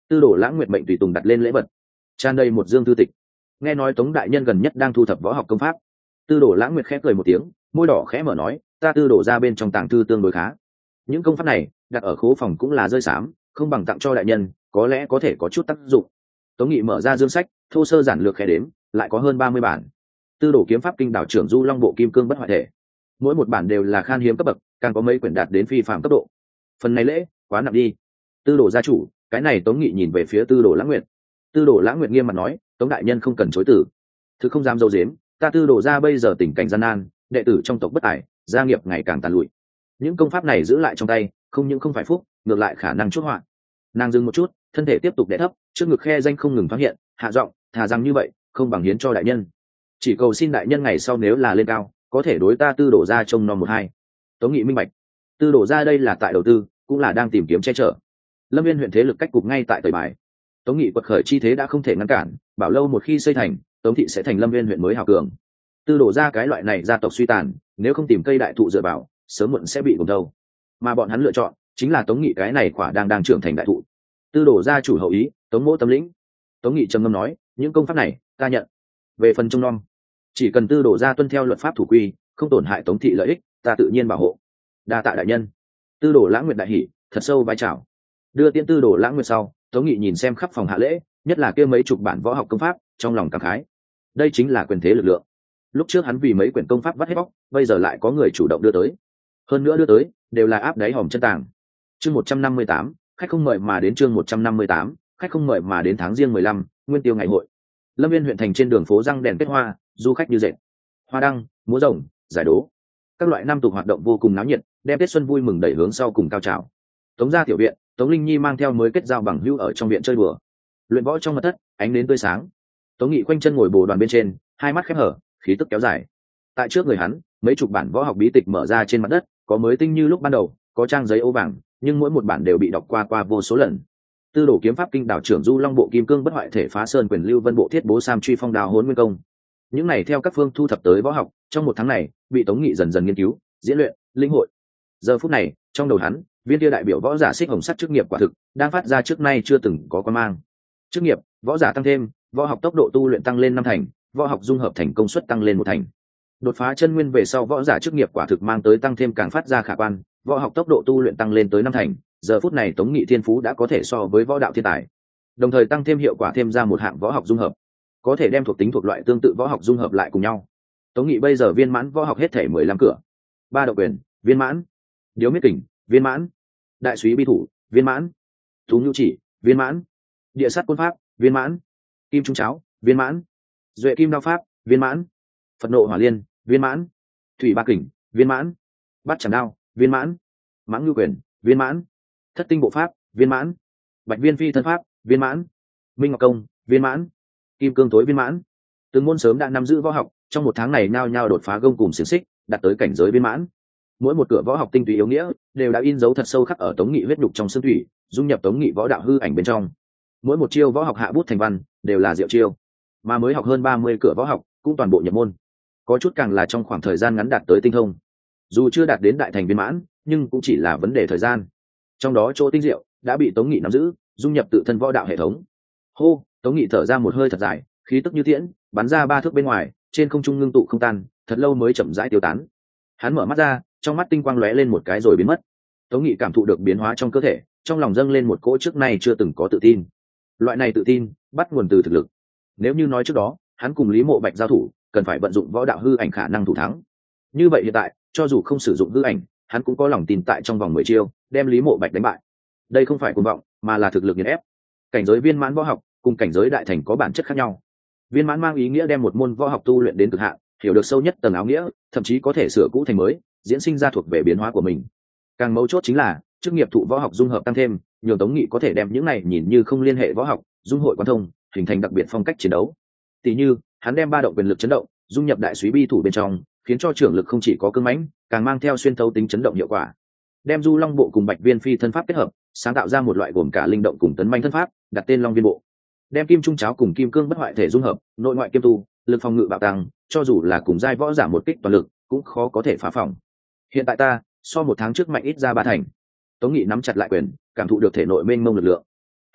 Tư Đồ Lãng Nguyệt mệnh tùy tùng đặt lên lễ vật, tràn đầy một dương thư tịch. Nghe nói Tống đại nhân gần nhất đang thu thập võ học công pháp. Tư Đồ Lãng Nguyệt khẽ cười một tiếng, môi đỏ khẽ mở nói, ta Tư Đồ ra bên trong tàng thư tương đối khá, những công pháp này đặt ở khố phòng cũng là rơi xám, không bằng tặng cho đại nhân, có lẽ có thể có chút tác dụng. Tống Nghị mở ra dương sách, thô sơ giản lược khẽ đếm, lại có hơn ba mươi bản. Tư Đồ kiếm pháp kinh đảo trưởng Du Long bộ kim cương bất hoại thể, mỗi một bản đều là khan hiếm cấp bậc, càng có mấy quyển đạt đến phi phàm cấp độ. Phần này lễ quá nặng đi. Tư Đồ gia chủ, cái này Tống Nghị nhìn về phía Tư Đồ Lãng Nguyệt. Tư Đồ Lãng Nguyệt nghiêm mặt nói, Tống đại nhân không cần chối từ, thứ không dám dâu dếm, ta Tư Đồ gia bây giờ tình cảnh gian nan, đệ tử trong tộc bất tài, gia nghiệp ngày càng tàn lụi. Những công pháp này giữ lại trong tay, không những không phải phúc, ngược lại khả năng chuốc họa. Nàng dừng một chút, thân thể tiếp tục đè thấp, trước ngực khe danh không ngừng phát hiện, hạ giọng, thà rằng như vậy, không bằng hiến cho đại nhân. Chỉ cầu xin đại nhân ngày sau nếu là lên cao, có thể đối ta Tư Đồ gia trông nom một hai. Tống Nghị minh bạch, Tư Đồ gia đây là tại đầu tư, cũng là đang tìm kiếm che chở. Lâm Viên huyện thế lực cách cục ngay tại tẩy bài. Tống Nghị quật khởi chi thế đã không thể ngăn cản, bảo lâu một khi xây thành, Tống thị sẽ thành Lâm Viên huyện mới hào cường. Tư Đồ gia cái loại này gia tộc suy tàn, nếu không tìm cây đại thụ dựa vào, sớm muộn sẽ bị gồng đầu. Mà bọn hắn lựa chọn chính là Tống Nghị cái này quả đang đang trưởng thành đại thụ. Tư Đồ gia chủ hậu ý, Tống mỗ tâm lĩnh. Tống Nghị trầm ngâm nói, những công pháp này ta nhận. Về phần trông nom, chỉ cần Tư Đồ gia tuân theo luật pháp thủ quy, không tổn hại Tống thị lợi ích, ta tự nhiên bảo hộ. Đa tạ đại nhân. Tư Đồ Lãng Nguyệt đại hỉ, thật sâu vái chào. Đưa tiễn Tư Đồ Lãng Nguyệt sau, Tống Nghị nhìn xem khắp phòng hạ lễ, nhất là kia mấy chục bản võ học công pháp, trong lòng cảm khái. Đây chính là quyền thế lực lượng. Lúc trước hắn vì mấy quyển công pháp vắt hết bóc, bây giờ lại có người chủ động đưa tới. Hơn nữa đưa tới, đều là áp đáy hòm chân tàng. Chương một trăm năm mươi tám, khách không mời mà đến chương một trăm năm mươi tám, khách không mời mà đến tháng riêng mười lăm, nguyên tiêu ngày hội. Lâm Viên huyện thành trên đường phố răng đèn kết hoa, du khách như dệt. Hoa đăng, múa rồng, giải đố. Các loại năm tục hoạt động vô cùng náo nhiệt, đem Tết xuân vui mừng đẩy hướng sau cùng cao trào. Tống gia tiểu viện, Tống Linh Nhi mang theo mới kết giao bằng hữu ở trong viện chơi đùa. Luyện võ trong mật thất, ánh nến tươi sáng. Tống Nghị quanh chân ngồi bồ đoàn bên trên, hai mắt khép hở, khí tức kéo dài. Tại trước người hắn, mấy chục bản võ học bí tịch mở ra trên mặt đất, có mới tinh như lúc ban đầu, có trang giấy ô vàng, nhưng mỗi một bản đều bị đọc qua qua vô số lần. Tư Đồ kiếm pháp kinh đảo trưởng Du Long bộ kim cương bất hoại thể phá sơn quyền lưu vân bộ thiết bố sam truy phong đào hốn nguyên công. Những này theo các phương thu thập tới võ học, trong một tháng này, bị Tống Nghị dần dần nghiên cứu, diễn luyện, linh hội. Giờ phút này, trong đầu hắn, viên kia đại biểu võ giả xích hồng sắt chức nghiệp quả thực đang phát ra trước nay chưa từng có quan mang. Chức nghiệp, võ giả tăng thêm, võ học tốc độ tu luyện tăng lên năm thành, võ học dung hợp thành công suất tăng lên một thành. Đột phá chân nguyên về sau võ giả chức nghiệp quả thực mang tới tăng thêm càng phát ra khả quan, võ học tốc độ tu luyện tăng lên tới năm thành. Giờ phút này Tống Nghị thiên phú đã có thể so với võ đạo thiên tài, đồng thời tăng thêm hiệu quả thêm ra một hạng võ học dung hợp, có thể đem thuộc tính thuộc loại tương tự võ học dung hợp lại cùng nhau. Tống Nghị bây giờ viên mãn võ học hết thể mười lăm cửa. Ba động quyền viên mãn, điếu miết kình viên mãn, đại súy bi thủ viên mãn, thú nhu chỉ viên mãn, địa sát côn pháp viên mãn, kim trung cháo viên mãn, duệ kim đao pháp viên mãn, phật nộ hỏa liên viên mãn, thủy ba kình viên mãn, bát chảm đao viên mãn, mãng ngư quyền viên mãn, thất tinh bộ pháp viên mãn, bạch viên phi thân pháp viên mãn, minh ngọc công viên mãn, kim cương tối viên mãn. Từng môn sớm đã nắm giữ võ học, trong một tháng này nhao nhao đột phá gông cùng xiềng xích, đạt tới cảnh giới viên mãn. Mỗi một cửa võ học tinh túy yếu nghĩa đều đã in dấu thật sâu khắc ở Tống Nghị huyết nhục trong xương thủy, dung nhập Tống Nghị võ đạo hư ảnh bên trong. Mỗi một chiêu võ học hạ bút thành văn đều là diệu chiêu, mà mới học hơn ba mươi cửa võ học cũng toàn bộ nhập môn, có chút càng là trong khoảng thời gian ngắn đạt tới tinh thông. Dù chưa đạt đến đại thành viên mãn, nhưng cũng chỉ là vấn đề thời gian. Trong đó chỗ tinh diệu đã bị Tống Nghị nắm giữ, dung nhập tự thân võ đạo hệ thống. Hô, Tống Nghị thở ra một hơi thật dài, khí tức như tiễn bắn ra ba thước bên ngoài, trên không trung ngưng tụ không tan, thật lâu mới chậm rãi tiêu tán. Hắn mở mắt ra, trong mắt tinh quang lóe lên một cái rồi biến mất. Tống Nghị cảm thụ được biến hóa trong cơ thể, trong lòng dâng lên một cỗ trước nay chưa từng có tự tin. Loại này tự tin bắt nguồn từ thực lực. Nếu như nói trước đó hắn cùng Lý Mộ Bạch giao thủ, cần phải vận dụng võ đạo hư ảnh khả năng thủ thắng, như vậy hiện tại cho dù không sử dụng hư ảnh, hắn cũng có lòng tin tại trong vòng mười chiêu đem Lý Mộ Bạch đánh bại. Đây không phải cuồng vọng, mà là thực lực nghiền ép. Cảnh giới viên mãn võ học cùng cảnh giới đại thành có bản chất khác nhau. Viên mãn mang ý nghĩa đem một môn võ học tu luyện đến cực hạn, hiểu được sâu nhất tầng áo nghĩa, thậm chí có thể sửa cũ thành mới, diễn sinh ra thuộc về biến hóa của mình. Càng mấu chốt chính là chức nghiệp thụ võ học dung hợp tăng thêm, nhường Tống Nghị có thể đem những này nhìn như không liên hệ võ học dung hội quan thông, hình thành đặc biệt phong cách chiến đấu. Tỷ như hắn đem ba động quyền lực chấn động dung nhập đại súy bi thủ bên trong, khiến cho trưởng lực không chỉ có cứng mãnh, càng mang theo xuyên thấu tính chấn động hiệu quả. Đem Du Long bộ cùng Bạch Viên phi thân pháp kết hợp, sáng tạo ra một loại gồm cả linh động cùng tấn manh thân pháp, đặt tên Long Viên bộ. Đem kim trung cháo cùng kim cương bất hoại thể dung hợp, nội ngoại kiêm tu, lực phòng ngự bạo tăng, cho dù là cùng giai võ giả một kích toàn lực cũng khó có thể phá phòng. Hiện tại ta so một tháng trước mạnh ít ra ba thành. Tống Nghị nắm chặt lại quyền, cảm thụ được thể nội mênh mông lực lượng.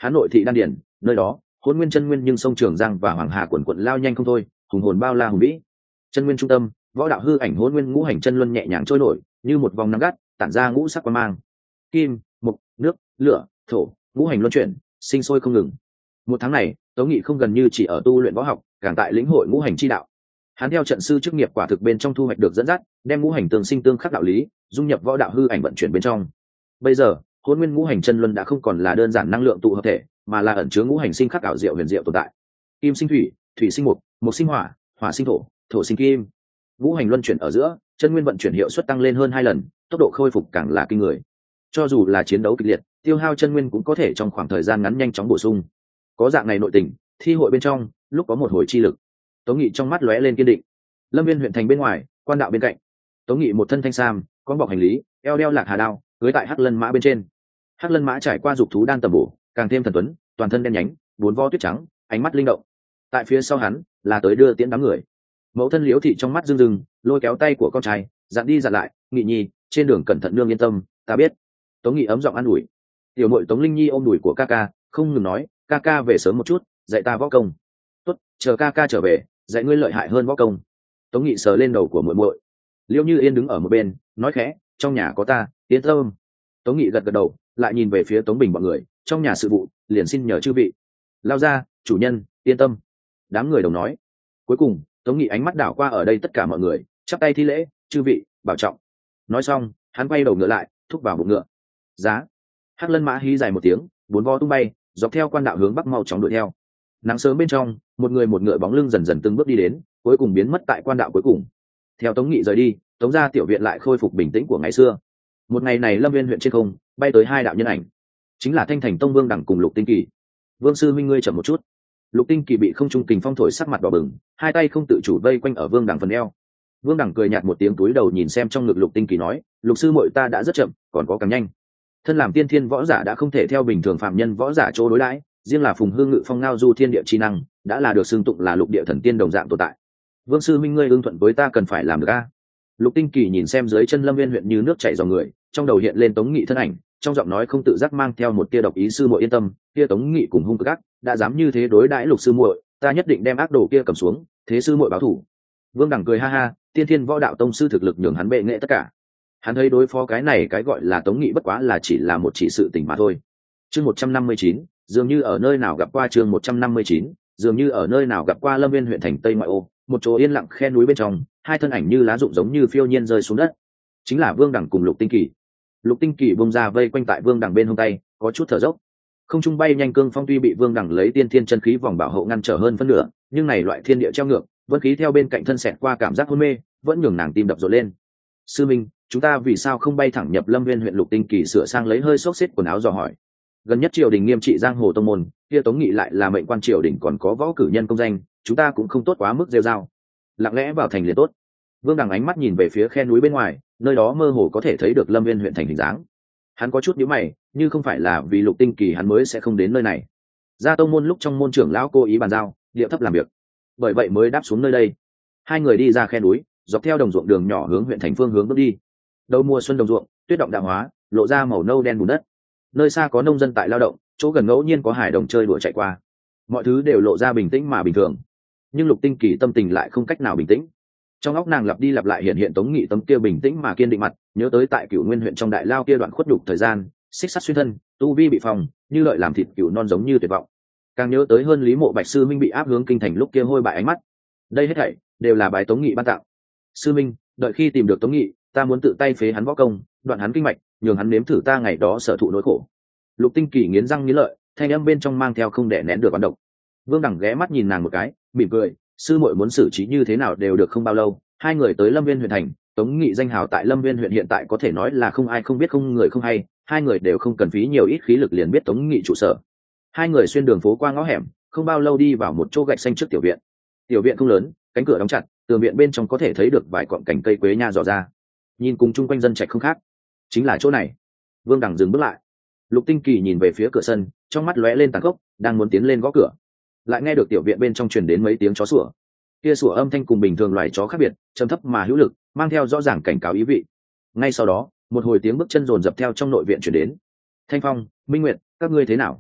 Hắn nội thị đan điển, nơi đó hôn nguyên chân nguyên nhưng sông Trường Giang và Hoàng Hà quần quận lao nhanh không thôi, hùng hồn bao la hùng vĩ. Chân nguyên trung tâm, võ đạo hư ảnh hôn nguyên ngũ hành chân luân nhẹ nhàng trôi nổi như một vòng nắng gắt, tản ra ngũ sắc quang mang. Kim, mộc, nước, lửa, thổ, ngũ hành luân chuyển, sinh sôi không ngừng. Một tháng này, Tống Nghị không gần như chỉ ở tu luyện võ học, càng tại lĩnh hội ngũ hành chi đạo. Hắn theo trận sư chức nghiệp quả thực bên trong thu hoạch được dẫn dắt, đem ngũ hành tương sinh tương khắc đạo lý dung nhập võ đạo hư ảnh vận chuyển bên trong. Bây giờ, hôn nguyên ngũ hành chân luân đã không còn là đơn giản năng lượng tụ hợp thể, mà là ẩn chứa ngũ hành sinh khắc ảo diệu huyền diệu tồn tại. Kim sinh thủy, thủy sinh mộc, mộc sinh hỏa, hỏa sinh thổ, thổ sinh kim. Ngũ hành luân chuyển ở giữa, chân nguyên vận chuyển hiệu suất tăng lên hơn hai lần, tốc độ khôi phục càng là kinh người. Cho dù là chiến đấu kịch liệt, tiêu hao chân nguyên cũng có thể trong khoảng thời gian ngắn nhanh chóng bổ sung. Có dạng này nội tình, thi hội bên trong lúc có một hồi chi lực. Tống Nghị trong mắt lóe lên kiên định. Lâm Viên huyện thành bên ngoài, quan đạo bên cạnh, Tống Nghị một thân thanh sam, con bọc hành lý, eo đeo lạc hà đao, cưới tại hắc lân mã bên trên. Hắc lân mã trải qua dục thú đan tầm bổ, càng thêm thần tuấn, toàn thân đen nhánh, bốn vo tuyết trắng, ánh mắt linh động. Tại phía sau hắn là tới đưa tiễn đám người. Mẫu thân Liễu thị trong mắt rưng rưng, lôi kéo tay của con trai, dặn đi dặn lại, Nghị nhi, trên đường cẩn thận, nương yên tâm, ta biết. Tống Nghị ấm giọng an ủi. Tiểu muội Tống Linh Nhi ôm đùi của ca ca, không ngừng nói, ca ca về sớm một chút, dạy ta võ công. Tốt, chờ ca ca trở về, dạy ngươi lợi hại hơn võ công. Tống Nghị sờ lên đầu của muội muội. Liễu Như Yên đứng ở một bên, nói khẽ, trong nhà có ta, yên tâm. Tống Nghị gật gật đầu, lại nhìn về phía Tống Bình bọn người, trong nhà sự vụ, liền xin nhờ chư vị. Lao ra, chủ nhân, yên tâm. Đám người đồng nói. Cuối cùng, Tống Nghị ánh mắt đảo qua ở đây tất cả mọi người, chắp tay thi lễ, chư vị, bảo trọng. Nói xong, hắn quay đầu ngựa lại, thúc vào bụng ngựa. Giá. Hắc lân mã hí dài một tiếng, bốn vo tung bay, dọc theo quan đạo hướng bắc mau chóng đuổi theo. Nắng sớm bên trong, một người một ngựa bóng lưng dần dần từng bước đi đến, cuối cùng biến mất tại quan đạo cuối cùng. Theo Tống Nghị rời đi, Tống gia tiểu viện lại khôi phục bình tĩnh của ngày xưa. Một ngày này, Lâm Viên huyện trên không bay tới hai đạo nhân ảnh, chính là Thanh Thành Tông Vương Đẳng cùng Lục Tinh Kỳ. Vương sư minh ngươi chậm một chút. Lục Tinh Kỳ bị không trung kình phong thổi sắc mặt đỏ bừng, hai tay không tự chủ vây quanh ở Vương Đẳng phần eo. Vương Đẳng cười nhạt một tiếng, túi đầu nhìn xem trong ngực Lục Tinh Kỳ nói, Lục sư muội ta đã rất chậm, còn có càng nhanh. Thân làm tiên thiên võ giả đã không thể theo bình thường phạm nhân võ giả chỗ đối đãi, riêng là Phùng Hương Ngự Phong ngao du thiên địa chi năng, đã là được xưng tụng là lục địa thần tiên đồng dạng tồn tại. Vương sư minh ngươi ưng thuận với ta cần phải làm được a. Lục Tinh Kỳ nhìn xem dưới chân Lâm Viên huyện như nước chảy dòng người, trong đầu hiện lên Tống Nghị thân ảnh, trong giọng nói không tự giác mang theo một tia độc ý, sư muội yên tâm, kia Tống Nghị cùng hung cực ác, đã dám như thế đối đãi Lục sư muội, ta nhất định đem ác đồ kia cầm xuống, thế sư muội báo thủ. Vương Đẳng cười ha ha, tiên thiên võ đạo tông sư thực lực nhường hắn bệ nghệ tất cả. Hắn thấy đối phó cái này cái gọi là Tống Nghị bất quá là chỉ là một chỉ sự tình mà thôi. Chương một trăm năm mươi chín, dường như ở nơi nào gặp qua chương một trăm năm mươi chín, dường như ở nơi nào gặp qua Lâm Viên huyện thành Tây ngoại ô, một chỗ yên lặng khe núi bên trong, hai thân ảnh như lá rụng giống như phiêu nhiên rơi xuống đất. Chính là Vương Đẳng cùng Lục Tinh Kỳ. Lục Tinh Kỳ bung ra vây quanh tại Vương Đẳng bên hông tay, có chút thở dốc. Không trung bay nhanh cương phong tuy bị Vương Đẳng lấy tiên thiên chân khí vòng bảo hộ ngăn trở hơn phân nửa, nhưng này loại thiên địa treo ngược, vân khí theo bên cạnh thân xẹt qua cảm giác hôn mê, vẫn nhường nàng tim đập rộn lên. Sư minh, chúng ta vì sao không bay thẳng nhập Lâm Viên huyện? Lục Tinh Kỳ sửa sang lấy hơi xốc xếp quần áo dò hỏi. Gần nhất triều đình nghiêm trị giang hồ tông môn, kia Tống Nghị lại là mệnh quan triều đình còn có võ cử nhân công danh, chúng ta cũng không tốt quá mức rêu rao. Lặng lẽ vào thành liền tốt. Vương Đằng ánh mắt nhìn về phía khe núi bên ngoài, nơi đó mơ hồ có thể thấy được Lâm Viên huyện thành hình dáng. Hắn có chút nhíu mày, như không phải là vì Lục Tinh Kỳ hắn mới sẽ không đến nơi này. Ra tông môn lúc trong môn trưởng lão cố ý bàn giao, điệu thấp làm việc, bởi vậy mới đáp xuống nơi đây. Hai người đi ra khe núi, dọc theo đồng ruộng đường nhỏ hướng huyện thành phương hướng bước đi. Đầu mùa xuân đồng ruộng, tuyết động đạm hóa, lộ ra màu nâu đen bùn đất. Nơi xa có nông dân tại lao động, chỗ gần ngẫu nhiên có hải đồng chơi đùa chạy qua. Mọi thứ đều lộ ra bình tĩnh mà bình thường, nhưng Lục Tinh Kỳ tâm tình lại không cách nào bình tĩnh. Trong óc nàng lặp đi lặp lại hiện hiện Tống Nghị tấm kia bình tĩnh mà kiên định mặt, nhớ tới tại Cửu Nguyên huyện trong đại lao kia đoạn khuất nhục thời gian, xích sắt xuyên thân, tu vi bị phòng, như lợi làm thịt cừu non giống như tuyệt vọng. Càng nhớ tới hơn Lý Mộ Bạch sư minh bị áp hướng kinh thành lúc kia hôi bại ánh mắt. Đây hết thảy đều là bài Tống Nghị ban tặng. Sư minh, đợi khi tìm được Tống Nghị, ta muốn tự tay phế hắn võ công, đoạn hắn kinh mạch, nhường hắn nếm thử ta ngày đó sở thụ nỗi khổ. Lục Tinh Kỳ nghiến răng nghiến lợi, thanh âm bên trong mang theo không đè nén được oán độc. Vương Đẳng ghé mắt nhìn nàng một cái, mỉm cười, sư muội muốn xử trí như thế nào đều được. Không bao lâu, hai người tới Lâm Viên huyện thành. Tống Nghị danh hào tại Lâm Viên huyện hiện tại có thể nói là không ai không biết không người không hay, hai người đều không cần phí nhiều ít khí lực liền biết Tống Nghị trụ sở. Hai người xuyên đường phố qua ngõ hẻm, không bao lâu đi vào một chỗ gạch xanh trước tiểu viện. Tiểu viện không lớn, cánh cửa đóng chặt, tường viện bên trong có thể thấy được vài cọng cành cây quế nha dò ra, nhìn cùng chung quanh dân trạch không khác. Chính là chỗ này. Vương Đẳng dừng bước lại. Lục Tinh Kỳ nhìn về phía cửa sân, trong mắt lóe lên tàn khốc, đang muốn tiến lên gõ cửa, lại nghe được tiểu viện bên trong truyền đến mấy tiếng chó sủa. Kia sủa âm thanh cùng bình thường loài chó khác biệt, trầm thấp mà hữu lực, mang theo rõ ràng cảnh cáo ý vị. Ngay sau đó, một hồi tiếng bước chân rồn rập theo trong nội viện truyền đến. Thanh Phong, Minh Nguyệt, các ngươi thế nào?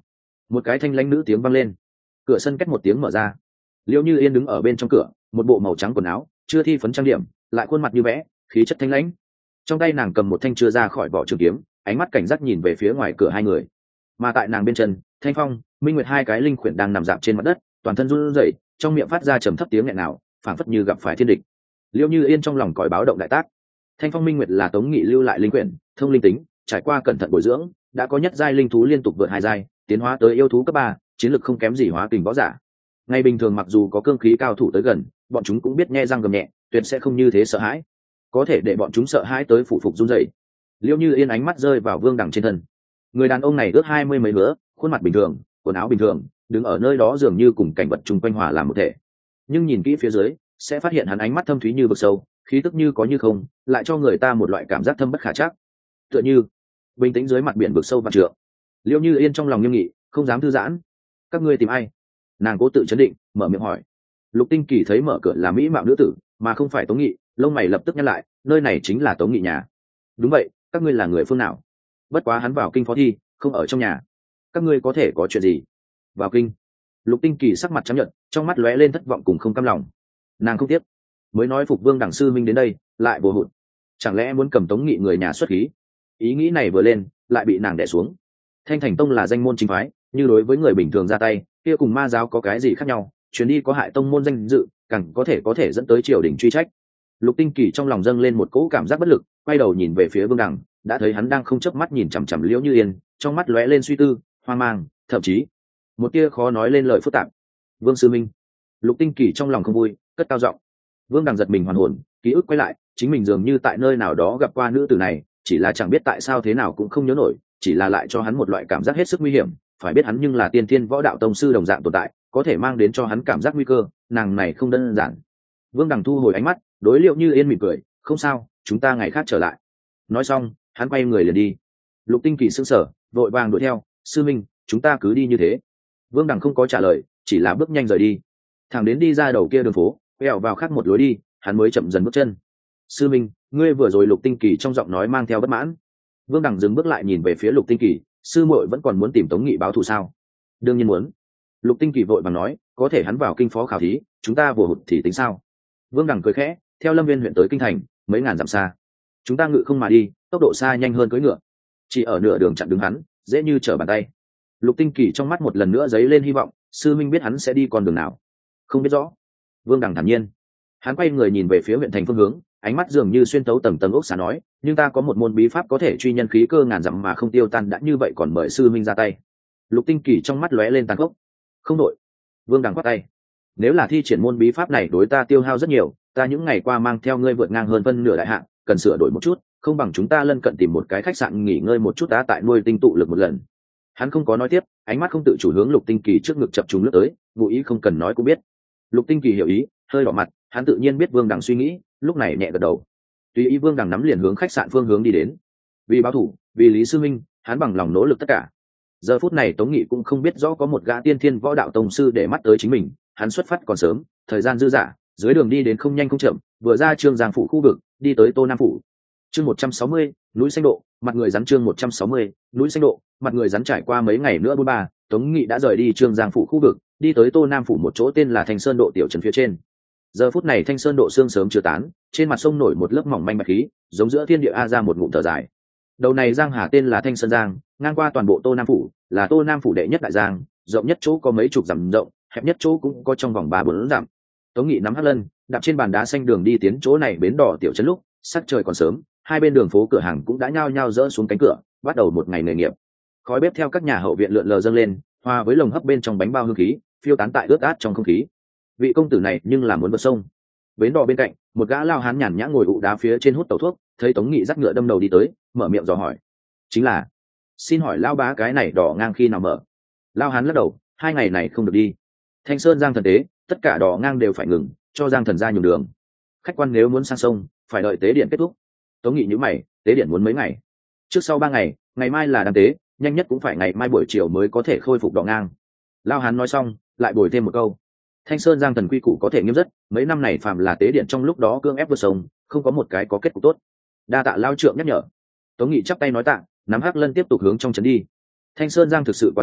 một cái thanh lãnh nữ tiếng vang lên, cửa sân cách một tiếng mở ra. Liễu Như Yên đứng ở bên trong cửa, một bộ màu trắng quần áo, chưa thi phấn trang điểm, lại khuôn mặt như vẽ, khí chất thanh lãnh. Trong tay nàng cầm một thanh chưa ra khỏi vỏ trường kiếm, ánh mắt cảnh giác nhìn về phía ngoài cửa hai người. Mà tại nàng bên chân, Thanh Phong, Minh Nguyệt hai cái linh khuyển đang nằm rạp trên mặt đất, toàn thân run rẩy, trong miệng phát ra trầm thấp tiếng nghẹn nào, phảng phất như gặp phải thiên địch. Liễu Như Yên trong lòng còi báo động đại tác. Thanh Phong, Minh Nguyệt là Tống Nghị lưu lại linh khuyển, thông linh tính, trải qua cẩn thận bồi dưỡng, đã có nhất giai linh thú liên tục vượt hai giai, tiến hóa tới yêu thú cấp ba, chiến lực không kém gì hóa kình võ giả. Ngày bình thường mặc dù có cương khí cao thủ tới gần, bọn chúng cũng biết nhe răng gầm nhẹ, tuyệt sẽ không như thế sợ hãi. Có thể để bọn chúng sợ hãi tới phụ phục run rẩy. Liễu Như Yên ánh mắt rơi vào Vương Đằng trên thân. Người đàn ông này ước hai mươi mấy nữa, khuôn mặt bình thường, quần áo bình thường, đứng ở nơi đó dường như cùng cảnh vật chung quanh hòa làm một thể. Nhưng nhìn kỹ phía dưới, sẽ phát hiện hắn ánh mắt thâm thúy như vực sâu, khí tức như có như không, lại cho người ta một loại cảm giác thâm bất khả trắc. Tựa như bình tĩnh dưới mặt biển vực sâu vạn trượng. Liễu Như Yên trong lòng nghiêm nghị, không dám thư giãn. Các ngươi tìm ai? Nàng cố tự chấn định, mở miệng hỏi. Lục Tinh Kỳ thấy mở cửa là mỹ mạo nữ tử, mà không phải Tống Nghị, lông mày lập tức nhăn lại, nơi này chính là Tống Nghị nhà. Đúng vậy, các ngươi là người phương nào? Bất quá hắn vào kinh phó thi, không ở trong nhà. Các ngươi có thể có chuyện gì? Vào kinh. Lục Tinh Kỳ sắc mặt trắng nhợt, trong mắt lóe lên thất vọng cùng không cam lòng. Nàng không tiếp, mới nói phục Vương Đẳng sư minh đến đây, lại vô hụt. Chẳng lẽ muốn cầm Tống Nghị người nhà xuất khí? Ý nghĩ này vừa lên, lại bị nàng đè xuống. Thanh Thành Tông là danh môn chính phái, như đối với người bình thường ra tay, kia cùng ma giáo có cái gì khác nhau? Chuyến đi có hại tông môn danh dự, càng có thể có thể dẫn tới triều đình truy trách. Lục Tinh Kỳ trong lòng dâng lên một cỗ cảm giác bất lực, quay đầu nhìn về phía Vương Đằng, đã thấy hắn đang không chớp mắt nhìn chằm chằm Liễu Như Yên, trong mắt lóe lên suy tư, hoang mang, thậm chí một tia khó nói lên lời phức tạp. Vương sư minh. Lục Tinh Kỳ trong lòng không vui, cất cao giọng. Vương Đằng giật mình hoàn hồn, ký ức quay lại, chính mình dường như tại nơi nào đó gặp qua nữ tử này, chỉ là chẳng biết tại sao thế nào cũng không nhớ nổi, chỉ là lại cho hắn một loại cảm giác hết sức nguy hiểm, phải biết hắn nhưng là tiên thiên võ đạo tông sư đồng dạng tồn tại, có thể mang đến cho hắn cảm giác nguy cơ, nàng này không đơn giản. Vương Đằng thu hồi ánh mắt, đối Liễu Như Yên mỉm cười, không sao, chúng ta ngày khác trở lại. Nói xong, hắn quay người liền đi. Lục Tinh Kỳ sững sờ, vội vàng đuổi theo, sư minh, chúng ta cứ đi như thế. Vương Đằng không có trả lời, chỉ là bước nhanh rời đi. Thẳng đến đi ra đầu kia đường phố, quẹo vào khác một lối đi, hắn mới chậm dần bước chân. Sư minh, ngươi vừa rồi Lục Tinh Kỳ trong giọng nói mang theo bất mãn. Vương Đằng dừng bước lại nhìn về phía Lục Tinh Kỳ, sư muội vẫn còn muốn tìm Tống Nghị báo thù sao? Đương nhiên muốn. Lục Tinh Kỳ vội bằng nói, có thể hắn vào kinh phó khảo thí, chúng ta vừa hụt thì tính sao? Vương Đằng cười khẽ, theo Lâm Viên huyện tới kinh thành, mấy ngàn dặm xa, chúng ta ngự không mà đi, tốc độ xa nhanh hơn cưỡi ngựa, chỉ ở nửa đường chặn đứng hắn, dễ như trở bàn tay. Lục Tinh Kỳ trong mắt một lần nữa dấy lên hy vọng, sư minh biết hắn sẽ đi con đường nào? Không biết rõ. Vương Đằng thản nhiên, hắn quay người nhìn về phía huyện thành phương hướng, ánh mắt dường như xuyên tấu tầng tầng ốc xá nói, nhưng ta có một môn bí pháp có thể truy nhân khí cơ ngàn dặm mà không tiêu tan, đã như vậy còn mời sư minh ra tay. Lục Tinh Kỳ trong mắt lóe lên tàn khốc. Không đội. Vương Đằng quát tay, nếu là thi triển môn bí pháp này đối ta tiêu hao rất nhiều, ta những ngày qua mang theo ngươi vượt ngang hơn phân nửa đại hạn, cần sửa đổi một chút, không bằng chúng ta lân cận tìm một cái khách sạn nghỉ ngơi một chút, ta tại nuôi tinh tụ lực một lần. Hắn không có nói tiếp, ánh mắt không tự chủ hướng Lục Tinh Kỳ trước ngực chập trùng lướt tới, ngụ ý không cần nói cũng biết. Lục Tinh Kỳ hiểu ý, hơi đỏ mặt, hắn tự nhiên biết Vương Đằng suy nghĩ, lúc này nhẹ gật đầu. Tùy ý Vương Đằng nắm liền hướng khách sạn phương hướng đi đến. Vì báo thủ, vì Lý sư minh, hắn bằng lòng nỗ lực tất cả. Giờ phút này Tống Nghị cũng không biết rõ có một gã tiên thiên võ đạo tông sư để mắt tới chính mình, hắn xuất phát còn sớm, thời gian dư dả, dưới đường đi đến không nhanh không chậm, vừa ra Trương Giang phủ khu vực, đi tới Tô Nam phủ. Chương một trăm sáu mươi, núi xanh độ, mặt người rắn. Chương một trăm sáu mươi, núi xanh độ, mặt người rắn. Trải qua mấy ngày nữa bốn ba, Tống Nghị đã rời đi Trương Giang phủ khu vực, đi tới Tô Nam phủ một chỗ tên là Thanh Sơn độ tiểu trấn phía trên. Giờ phút này Thanh Sơn độ sương sớm chưa tán, trên mặt sông nổi một lớp mỏng manh bạch khí, giống giữa thiên địa a ra một ngụm thở dài. Đầu này giang hà tên là Thanh Sơn Giang, ngang qua toàn bộ Tô Nam phủ, là Tô Nam phủ đệ nhất đại giang, rộng nhất chỗ có mấy chục dặm rộng, hẹp nhất chỗ cũng có trong vòng ba bốn dặm. Tống Nghị nắm hắc lân, đạp trên bàn đá xanh đường đi tiến chỗ này bến đỏ tiểu trấn lúc sắc trời còn sớm, hai bên đường phố cửa hàng cũng đã nhao nhao dỡ xuống cánh cửa, bắt đầu một ngày nghề nghiệp. Khói bếp theo các nhà hậu viện lượn lờ dâng lên, hòa với lồng hấp bên trong bánh bao hương khí, phiêu tán tại ướt át trong không khí. Vị công tử này nhưng là muốn vượt sông. Bến đỏ bên cạnh, một gã lao hán nhàn nhã ngồi ụ đá phía trên hút tẩu thuốc, thấy Tống Nghị dắt ngựa đâm đầu đi tới, mở miệng dò hỏi. Chính là, xin hỏi lao bá cái này đỏ ngang khi nào mở? Lao hán lắc đầu, hai ngày này không được đi. Thanh Sơn Giang thần tế, tất cả đỏ ngang đều phải ngừng, cho Giang thần ra nhường đường. Khách quan nếu muốn sang sông, phải đợi tế điện kết thúc. Tống Nghị nhíu mày, tế điện muốn mấy ngày? Trước sau ba ngày, ngày mai là đăng tế, nhanh nhất cũng phải ngày mai buổi chiều mới có thể khôi phục đỏ ngang. Lao hán nói xong, lại bồi thêm một câu. Thanh Sơn Giang thần quy củ có thể nghiêm rất, mấy năm này phàm là tế điện trong lúc đó cương ép vượt sông, không có một cái có kết cục tốt. Đa tạ lao trượng nhắc nhở. Tống Nghị chắp tay nói tạ, nắm hắc lân tiếp tục hướng trong trấn đi. Thanh Sơn Giang thực sự quá dài,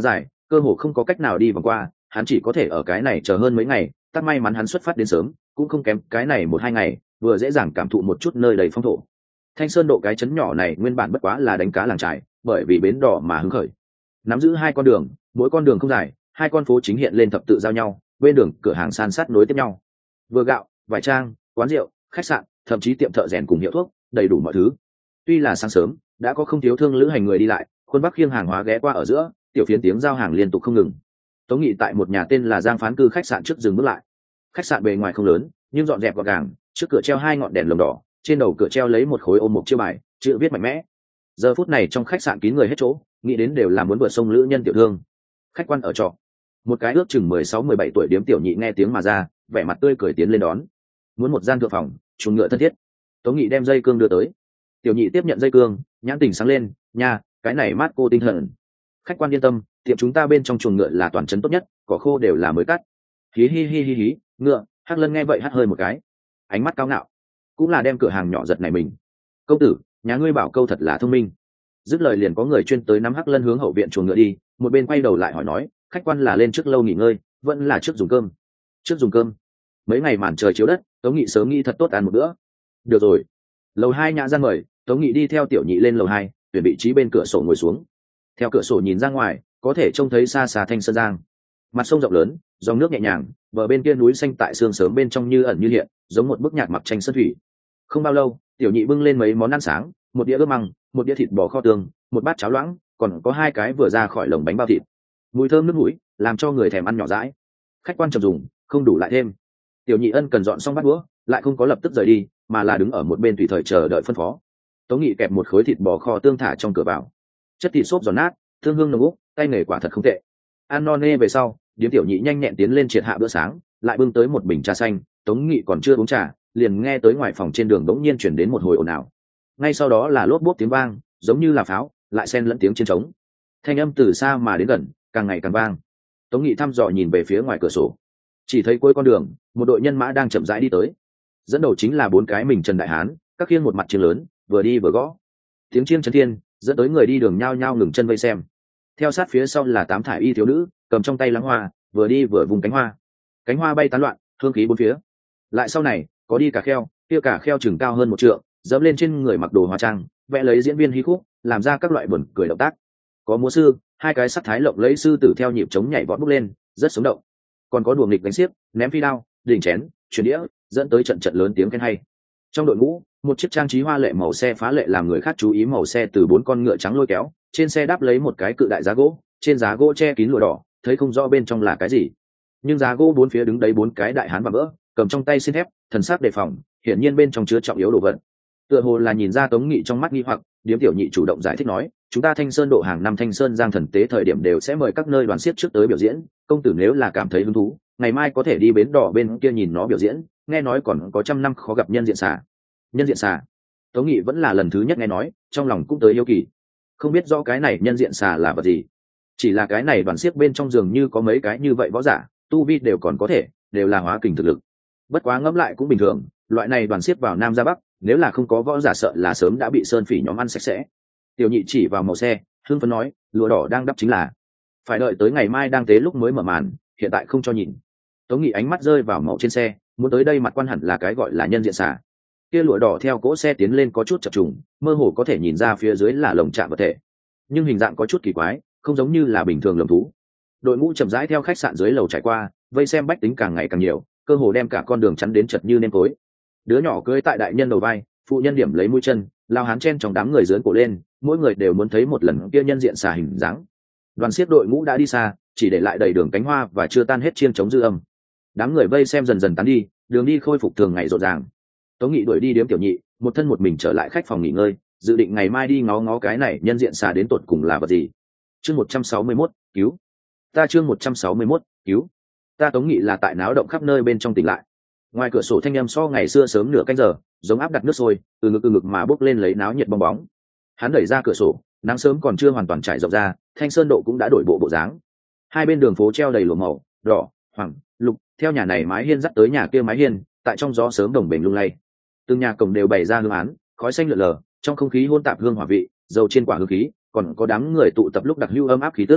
cơ hồ không có cách nào đi vòng qua, hắn chỉ có thể ở cái này chờ hơn mấy ngày. Tắc may mắn hắn xuất phát đến sớm, cũng không kém cái này một hai ngày, vừa dễ dàng cảm thụ một chút nơi đầy phong thổ. Thanh Sơn Độ cái trấn nhỏ này nguyên bản bất quá là đánh cá làng trài, bởi vì bến đỏ mà hứng khởi. Nắm giữ hai con đường, mỗi con đường không dài, hai con phố chính hiện lên thập tự giao nhau, bên đường cửa hàng san sát nối tiếp nhau. Vừa gạo, vải trang, quán rượu, khách sạn, thậm chí tiệm thợ rèn cùng hiệu thuốc, đầy đủ mọi thứ. Tuy là sáng sớm, đã có không thiếu thương lữ hành người đi lại, khuôn Bắc khiêng hàng hóa ghé qua ở giữa, tiểu phiến tiếng giao hàng liên tục không ngừng. Tống Nghị tại một nhà tên là Giang Phán Cư khách sạn trước dừng bước lại. Khách sạn bề ngoài không lớn, nhưng dọn dẹp gọn gàng, trước cửa treo hai ngọn đèn lồng đỏ, trên đầu cửa treo lấy một khối ôm mục chiêu bài, chữ viết mạnh mẽ. Giờ phút này trong khách sạn kín người hết chỗ, nghĩ đến đều là muốn vượt sông lữ nhân tiểu thương. Khách quan ở trọ, một cái ước chừng mười sáu mười bảy tuổi điếm tiểu nhị nghe tiếng mà ra, vẻ mặt tươi cười tiến lên đón. Muốn một gian thượng phòng, chuồng ngựa thân thiết. Tống Nghị đem dây cương đưa tới. Tiểu nhị tiếp nhận dây cương, nhãn tình sáng lên, nha, cái này mát cô tinh thần. Khách quan yên tâm, tiệm chúng ta bên trong chuồng ngựa là toàn trấn tốt nhất, cỏ khô đều là mới cắt. Hí hí hí hí hí, ngựa. Hắc Lân nghe vậy hắt hơi một cái, ánh mắt cao ngạo, cũng là đem cửa hàng nhỏ giật này mình. Công tử, nhà ngươi bảo câu thật là thông minh. Dứt lời liền có người chuyên tới nắm Hắc Lân hướng hậu viện chuồng ngựa đi, một bên quay đầu lại hỏi nói, khách quan là lên trước lâu nghỉ ngơi, vẫn là trước dùng cơm? Trước dùng cơm. Mấy ngày màn trời chiếu đất, Tống Nghị sớm nghĩ thật tốt ăn một bữa. Được rồi. Lầu hai nhã gian mời, Tống Nghị đi theo tiểu nhị lên lầu hai, tuyển vị trí bên cửa sổ ngồi xuống. Theo cửa sổ nhìn ra ngoài, có thể trông thấy xa xa Thanh Sơn Giang. Mặt sông rộng lớn, dòng nước nhẹ nhàng, bờ bên kia núi xanh tại sương sớm bên trong như ẩn như hiện, giống một bức nhạc mặc tranh sơn thủy. Không bao lâu, tiểu nhị bưng lên mấy món ăn sáng, một đĩa ướp măng, một đĩa thịt bò kho tương, một bát cháo loãng, còn có hai cái vừa ra khỏi lồng bánh bao thịt. Mùi thơm nước mũi, làm cho người thèm ăn nhỏ dãi. Khách quan chậm dùng, không đủ lại thêm. Tiểu nhị ân cần dọn xong bát đũa, lại không có lập tức rời đi, mà là đứng ở một bên tùy thời chờ đợi phân phó. Tống Nghị kẹp một khối thịt bò kho tương thả trong cửa vào, chất thịt xốp giòn nát, thương hương nồng úc, tay nghề quả thật không tệ. Ăn no nê về sau, điếm tiểu nhị nhanh nhẹn tiến lên triệt hạ bữa sáng, lại bưng tới một bình trà xanh. Tống Nghị còn chưa uống trà, liền nghe tới ngoài phòng trên đường đống nhiên chuyển đến một hồi ồn ào. Ngay sau đó là lốp bốp tiếng vang, giống như là pháo, lại xen lẫn tiếng chiến trống. Thanh âm từ xa mà đến gần, càng ngày càng vang. Tống Nghị thăm dò nhìn về phía ngoài cửa sổ, chỉ thấy cuối con đường một đội nhân mã đang chậm rãi đi tới, dẫn đầu chính là bốn cái mình trần đại hán, các khiêng một mặt chiêng lớn, vừa đi vừa gõ. Tiếng chiêng chấn thiên, dẫn tới người đi đường nhao nhao ngừng chân vây xem. Theo sát phía sau là tám thải y thiếu nữ, cầm trong tay lắng hoa, vừa đi vừa vùng cánh hoa. Cánh hoa bay tán loạn, hương khí bốn phía. Lại sau này, có đi cả kheo, kia cả kheo chừng cao hơn một trượng, dẫm lên trên người mặc đồ hóa trang, vẽ lấy diễn viên hí khúc, làm ra các loại buồn cười động tác. Có múa sư, hai cái sắc thái lộng lẫy sư tử theo nhịp trống nhảy vọt bốc lên, rất sống động. Còn có đùa nghịch đánh xiếc, ném phi đao, đỉnh chén, chuyển đĩa, dẫn tới trận trận lớn tiếng khen hay. Trong đội ngũ, một chiếc trang trí hoa lệ màu xe phá lệ làm người khác chú ý, màu xe từ bốn con ngựa trắng lôi kéo, trên xe đáp lấy một cái cự đại giá gỗ, trên giá gỗ che kín lụa đỏ, thấy không rõ bên trong là cái gì. Nhưng giá gỗ bốn phía đứng đấy bốn cái đại hán và vỡ, cầm trong tay xin thép, thần sắc đề phòng, hiển nhiên bên trong chứa trọng yếu đồ vật. Tựa hồ là nhìn ra Tống Nghị trong mắt nghi hoặc, điếm tiểu nhị chủ động giải thích nói, chúng ta Thanh Sơn Độ hàng năm Thanh Sơn Giang thần tế thời điểm đều sẽ mời các nơi đoàn xiếc trước tới biểu diễn, công tử nếu là cảm thấy hứng thú, ngày mai có thể đi bến đỏ bên kia nhìn nó biểu diễn, nghe nói còn có trăm năm khó gặp nhân diện xà. Nhân diện xà? Tống Nghị vẫn là lần thứ nhất nghe nói, trong lòng cũng tới yêu kỳ. Không biết rõ cái này nhân diện xà là vật gì, chỉ là cái này đoàn xiếc bên trong giường như có mấy cái như vậy võ giả, tu vi đều còn có thể, đều là hóa kình thực lực. Bất quá ngẫm lại cũng bình thường, loại này đoàn xiếc vào Nam ra Bắc, nếu là không có võ giả sợ là sớm đã bị sơn phỉ nhóm ăn sạch sẽ. Tiểu nhị chỉ vào màu xe, hưng phấn nói, lụa đỏ đang đắp chính là, phải đợi tới ngày mai đang tế lúc mới mở màn, hiện tại không cho nhìn. Tống Nghị ánh mắt rơi vào màu trên xe, muốn tới đây mặt quan hẳn là cái gọi là nhân diện xà. Kia lụa đỏ theo cỗ xe tiến lên có chút chập trùng, mơ hồ có thể nhìn ra phía dưới là lồng chạm vật thể, nhưng hình dạng có chút kỳ quái, không giống như là bình thường lồng thú. Đội ngũ chậm rãi theo khách sạn dưới lầu trải qua, vây xem bách tính càng ngày càng nhiều, cơ hồ đem cả con đường chắn đến chật như nêm tối. Đứa nhỏ cưỡi tại đại nhân đầu vai, phụ nhân điểm lấy mũi chân, lao hán chen trong đám người dướn cổ lên, mỗi người đều muốn thấy một lần kia nhân diện xà hình dáng. Đoàn xiếc đội ngũ đã đi xa, chỉ để lại đầy đường cánh hoa và chưa tan hết chiêng trống dư âm. Đám người vây xem dần dần tán đi, đường đi khôi phục thường ngày rộn ràng. Tống Nghị đuổi đi điếm tiểu nhị, một thân một mình trở lại khách phòng nghỉ ngơi, dự định ngày mai đi ngó ngó cái này nhân diện xà đến tột cùng là vật gì. Chương một trăm sáu mươi mốt, cứu. Ta chương một trăm sáu mươi mốt, cứu. Ta Tống Nghị là tại náo động khắp nơi bên trong tỉnh lại. Ngoài cửa sổ thanh âm so ngày xưa sớm nửa canh giờ, giống áp đặt nước sôi, từ ngực từ ngực mà bốc lên lấy náo nhiệt bong bóng. Hắn đẩy ra cửa sổ, nắng sớm còn chưa hoàn toàn trải rộng ra, Thanh Sơn Độ cũng đã đổi bộ bộ dáng. Hai bên đường phố treo đầy lụa màu, đỏ, hoàng, lục, theo nhà này mái hiên dắt tới nhà kia mái hiên, tại trong gió sớm đồng bền lung lay. Từng nhà cổng đều bày ra hương án, khói xanh lượn lờ, trong không khí hôn tạp hương hỏa vị, dầu trên quả hương khí, còn có đám người tụ tập lúc đặc hưu ấm áp khí tức.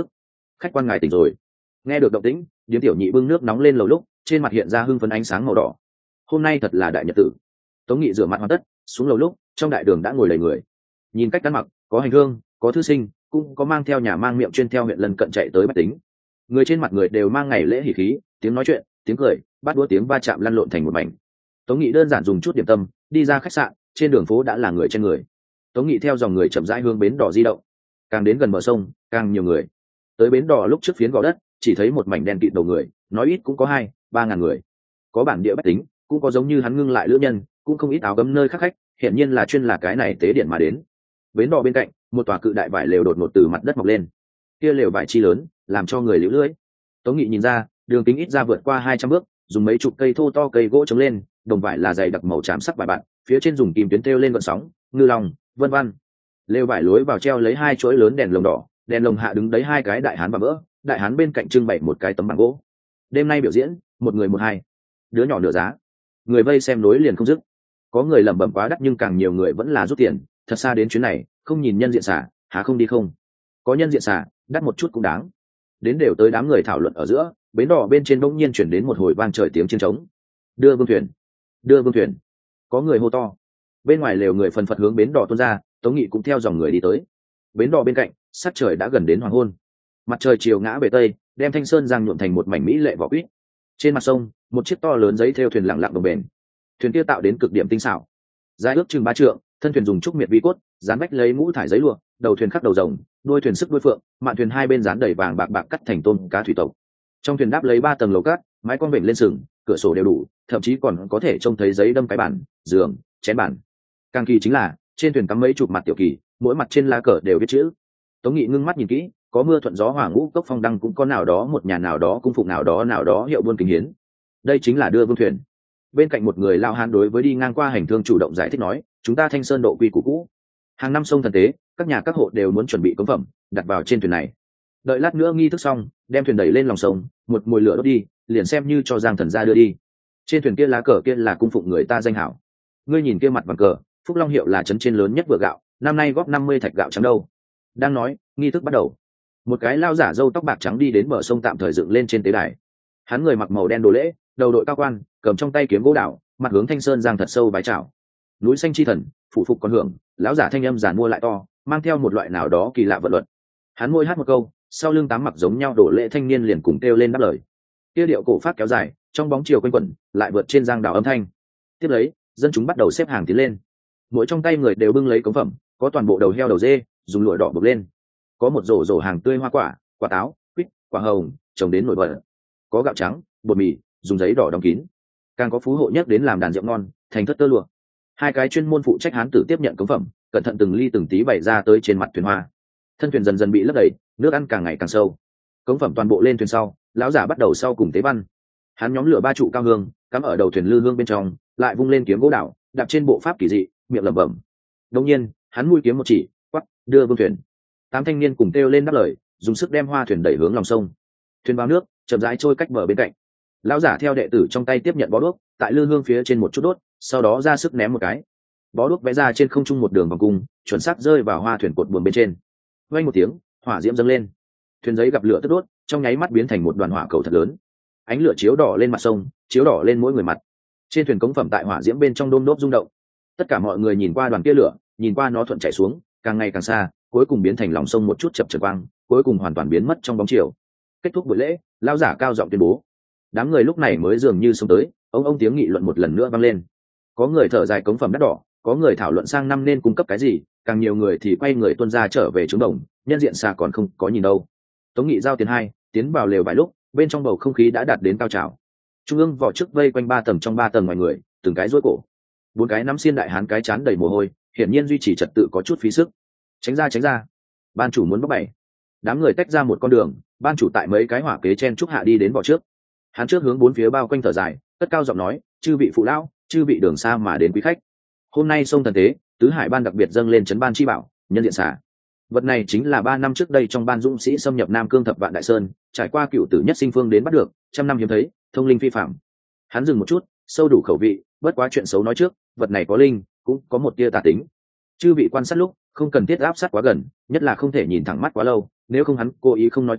khách quan ngài tỉnh rồi. Nghe được động tĩnh, Điếm Tiểu Nhị bưng nước nóng lên lầu lúc, trên mặt hiện ra hưng phấn ánh sáng màu đỏ. Hôm nay thật là đại nhật tử. Tống Nghị rửa mặt hoàn tất, xuống lầu lúc, trong đại đường đã ngồi đầy người. Nhìn cách ăn mặc, có hành hương, có thư sinh, cũng có mang theo nhà mang miệng chuyên theo huyện lần cận chạy tới bách tính. Người trên mặt người đều mang ngày lễ hỉ khí, tiếng nói chuyện, tiếng cười, bát đũa tiếng va chạm lăn lộn thành một mảnh. Tống Nghị đơn giản dùng chút điểm tâm, đi ra khách sạn, trên đường phố đã là người trên người. Tống Nghị theo dòng người chậm rãi hướng bến đỏ di động, càng đến gần bờ sông, càng nhiều người. Tới bến đỏ lúc trước phiến gò đất, chỉ thấy một mảnh đen kịt đầu người, nói ít cũng có hai, ba ngàn người. Có bản địa bách tính, cũng có giống như hắn ngưng lại lữ nhân, cũng không ít áo gấm nơi khác khách, hiển nhiên là chuyên là cái này tế điện mà đến. Bến đỏ bên cạnh, một tòa cự đại vải lều đột ngột từ mặt đất mọc lên. Kia lều vải chi lớn, làm cho người liễu lưỡi. Tống Nghị nhìn ra, đường kính ít ra vượt qua hai trăm bước, dùng mấy chục cây thô to cây gỗ chống lên, đồng vải là dày đặc màu tràm sắc vải bạn, phía trên dùng kim tuyến thêu lên gợn sóng, ngư long, vân vân. Lều vải lối vào treo lấy hai chuỗi lớn đèn lồng đỏ, đèn lồng hạ đứng đấy hai cái đại hán và vỡ, đại hán bên cạnh trưng bày một cái tấm bảng gỗ. Đêm nay biểu diễn, một người một hai, đứa nhỏ nửa giá. Người vây xem nối liền không dứt. Có người lẩm bẩm quá đắt nhưng càng nhiều người vẫn là rút tiền, thật xa đến chuyến này, không nhìn nhân diện xả, há không đi không. Có nhân diện xả, đắt một chút cũng đáng. Đến đều tới đám người thảo luận ở giữa, bến đỏ bên trên bỗng nhiên chuyển đến một hồi vang trời tiếng chiến trống. Đưa vương thuyền, đưa vương thuyền. Có người hô to. Bên ngoài lều người phần phật hướng bến đỏ tuôn ra, Tống Nghị cũng theo dòng người đi tới. Bến đỏ bên cạnh, sát trời đã gần đến hoàng hôn. Mặt trời chiều ngã về tây, đem thanh sơn giang nhuộm thành một mảnh mỹ lệ vỏ quýt. Trên mặt sông, một chiếc to lớn giấy thêu thuyền lặng lặng đồng bền. Thuyền kia tạo đến cực điểm tinh xảo, dài ước chừng ba trượng, thân thuyền dùng trúc miệt vi cốt, dán vách lấy mũ thải giấy lụa, đầu thuyền khắc đầu rồng, đuôi thuyền sức đuôi phượng, mạn thuyền hai bên dán đầy vàng bạc bạc cắt thành tôm cá thủy tộc. Trong thuyền đáp lấy ba tầng lầu cát, mái con vểnh lên sừng, cửa sổ đều đủ, thậm chí còn có thể trông thấy giấy đâm cái bàn, giường, chén bàn. Càng kỳ chính là trên thuyền cắm mấy chục mặt tiểu kỳ, mỗi mặt trên lá cờ đều viết chữ. Tống Nghị ngưng mắt nhìn kỹ, có mưa thuận gió hỏa ngũ cốc phong đăng, cũng có nào đó một nhà nào đó cung phụng nào đó nào đó hiệu buôn kính hiến. Đây chính là đưa vương thuyền. Bên cạnh một người lao hán đối với đi ngang qua hành thương chủ động giải thích nói, chúng ta Thanh Sơn độ quy củ cũ, hàng năm sông thần tế, các nhà các hộ đều muốn chuẩn bị cống phẩm đặt vào trên thuyền này. Đợi lát nữa nghi thức xong, đem thuyền đẩy lên lòng sông, một mồi lửa đốt đi, liền xem như cho Giang thần gia đưa đi. Trên thuyền kia lá cờ kia là cung phụng người ta danh hảo. Ngươi nhìn kia mặt vàng cờ, Phúc Long hiệu là trấn trên lớn nhất vừa gạo, năm nay góp năm mươi thạch gạo trắng đâu. Đang nói, nghi thức bắt đầu. Một cái lao giả râu tóc bạc trắng đi đến bờ sông tạm thời dựng lên trên tế đài. Hắn người mặc màu đen đồ lễ, đầu đội cao quan, cầm trong tay kiếm gỗ đào, mặt hướng Thanh Sơn Giang thật sâu bái chào. Núi xanh chi thần, phụ phục con hưởng, lão giả thanh âm giản mua lại to, mang theo một loại nào đó kỳ lạ vận luật. Hắn môi hát một câu, sau lưng tám mặc giống nhau đổ lễ thanh niên liền cùng kêu lên đáp lời. Kia điệu cổ phát kéo dài, trong bóng chiều quanh quẩn, lại vượt trên giang đảo âm thanh. Tiếp lấy, dân chúng bắt đầu xếp hàng tiến lên. Mỗi trong tay người đều bưng lấy cống phẩm, có toàn bộ đầu heo đầu dê, dùng lụa đỏ buộc lên. Có một rổ rổ hàng tươi hoa quả, quả táo, quýt, quả hồng, trồng đến nổi bật. Có gạo trắng, bột mì, dùng giấy đỏ đóng kín. Càng có phú hộ nhất đến làm đàn rượu ngon, thành thất tơ lụa. Hai cái chuyên môn phụ trách hán tử tiếp nhận cống phẩm, cẩn thận từng ly từng tí bày ra tới trên mặt thuyền hoa. Thân thuyền dần dần bị lấp đầy, nước ăn càng ngày càng sâu. Cống phẩm toàn bộ lên thuyền sau, lão giả bắt đầu sau cùng tế văn. Hắn nhóm lửa ba trụ cao hương, cắm ở đầu thuyền lư hương bên trong, lại vung lên kiếm gỗ đảo, đạp trên bộ pháp kỳ dị, miệng lẩm bẩm. Đột nhiên, hắn mũi kiếm một chỉ, quắc, đưa vương thuyền. Tám thanh niên cùng kêu lên đáp lời, dùng sức đem hoa thuyền đẩy hướng lòng sông. Thuyền vào nước, chậm rãi trôi cách bờ bên cạnh. Lão giả theo đệ tử trong tay tiếp nhận bó đuốc, tại lư hương phía trên một chút đốt, sau đó ra sức ném một cái. Bó đuốc vẽ ra trên không trung một đường vòng cung, chuẩn xác rơi vào hoa thuyền cột buồm bên trên. Vang một tiếng, hỏa diễm dâng lên. Thuyền giấy gặp lửa tức đốt, trong nháy mắt biến thành một đoàn hỏa cầu thật lớn. Ánh lửa chiếu đỏ lên mặt sông, chiếu đỏ lên mỗi người mặt. Trên thuyền cống phẩm tại hỏa diễm bên trong đôm đốp rung động. Tất cả mọi người nhìn qua đoàn kia lửa, nhìn qua nó thuận chảy xuống, càng ngày càng xa, cuối cùng biến thành lòng sông một chút chập chờn quang, cuối cùng hoàn toàn biến mất trong bóng chiều. Kết thúc buổi lễ, lão giả cao giọng tuyên bố. Đám người lúc này mới dường như sống tới, ông ông tiếng nghị luận một lần nữa vang lên. Có người thở dài cống phẩm đắt đỏ, có người thảo luận sang năm nên cung cấp cái gì, càng nhiều người thì quay người tuân ra trở về trướng đồng, nhân diện xa còn không có nhìn đâu. Tống Nghị giao tiền hai, tiến vào lều vài lúc, bên trong bầu không khí đã đạt đến cao trào. Trung ương vỏ trước vây quanh ba tầng trong ba tầng ngoài người, từng cái rối cổ. Bốn cái nắm xiên đại hán cái chán đầy mồ hôi, hiển nhiên duy trì trật tự có chút phí sức. Tránh ra tránh ra. Ban chủ muốn bóc bảy. Đám người tách ra một con đường, ban chủ tại mấy cái hỏa kế chen trúc hạ đi đến vỏ trước. Hắn trước hướng bốn phía bao quanh thở dài, cất cao giọng nói, chư vị phụ lão, chư vị đường xa mà đến quý khách. Hôm nay sông thần tế, tứ hải ban đặc biệt dâng lên trấn ban chi bảo, nhân diện xả. Vật này chính là ba năm trước đây trong ban dũng sĩ xâm nhập Nam Cương thập vạn đại sơn, trải qua cựu tử nhất sinh phương đến bắt được, trăm năm hiếm thấy, thông linh phi phạm. Hắn dừng một chút, sâu đủ khẩu vị, bất quá chuyện xấu nói trước, vật này có linh, cũng có một tia tà tính. Chư vị quan sát lúc, không cần thiết áp sát quá gần, nhất là không thể nhìn thẳng mắt quá lâu, nếu không hắn cố ý không nói tiếp,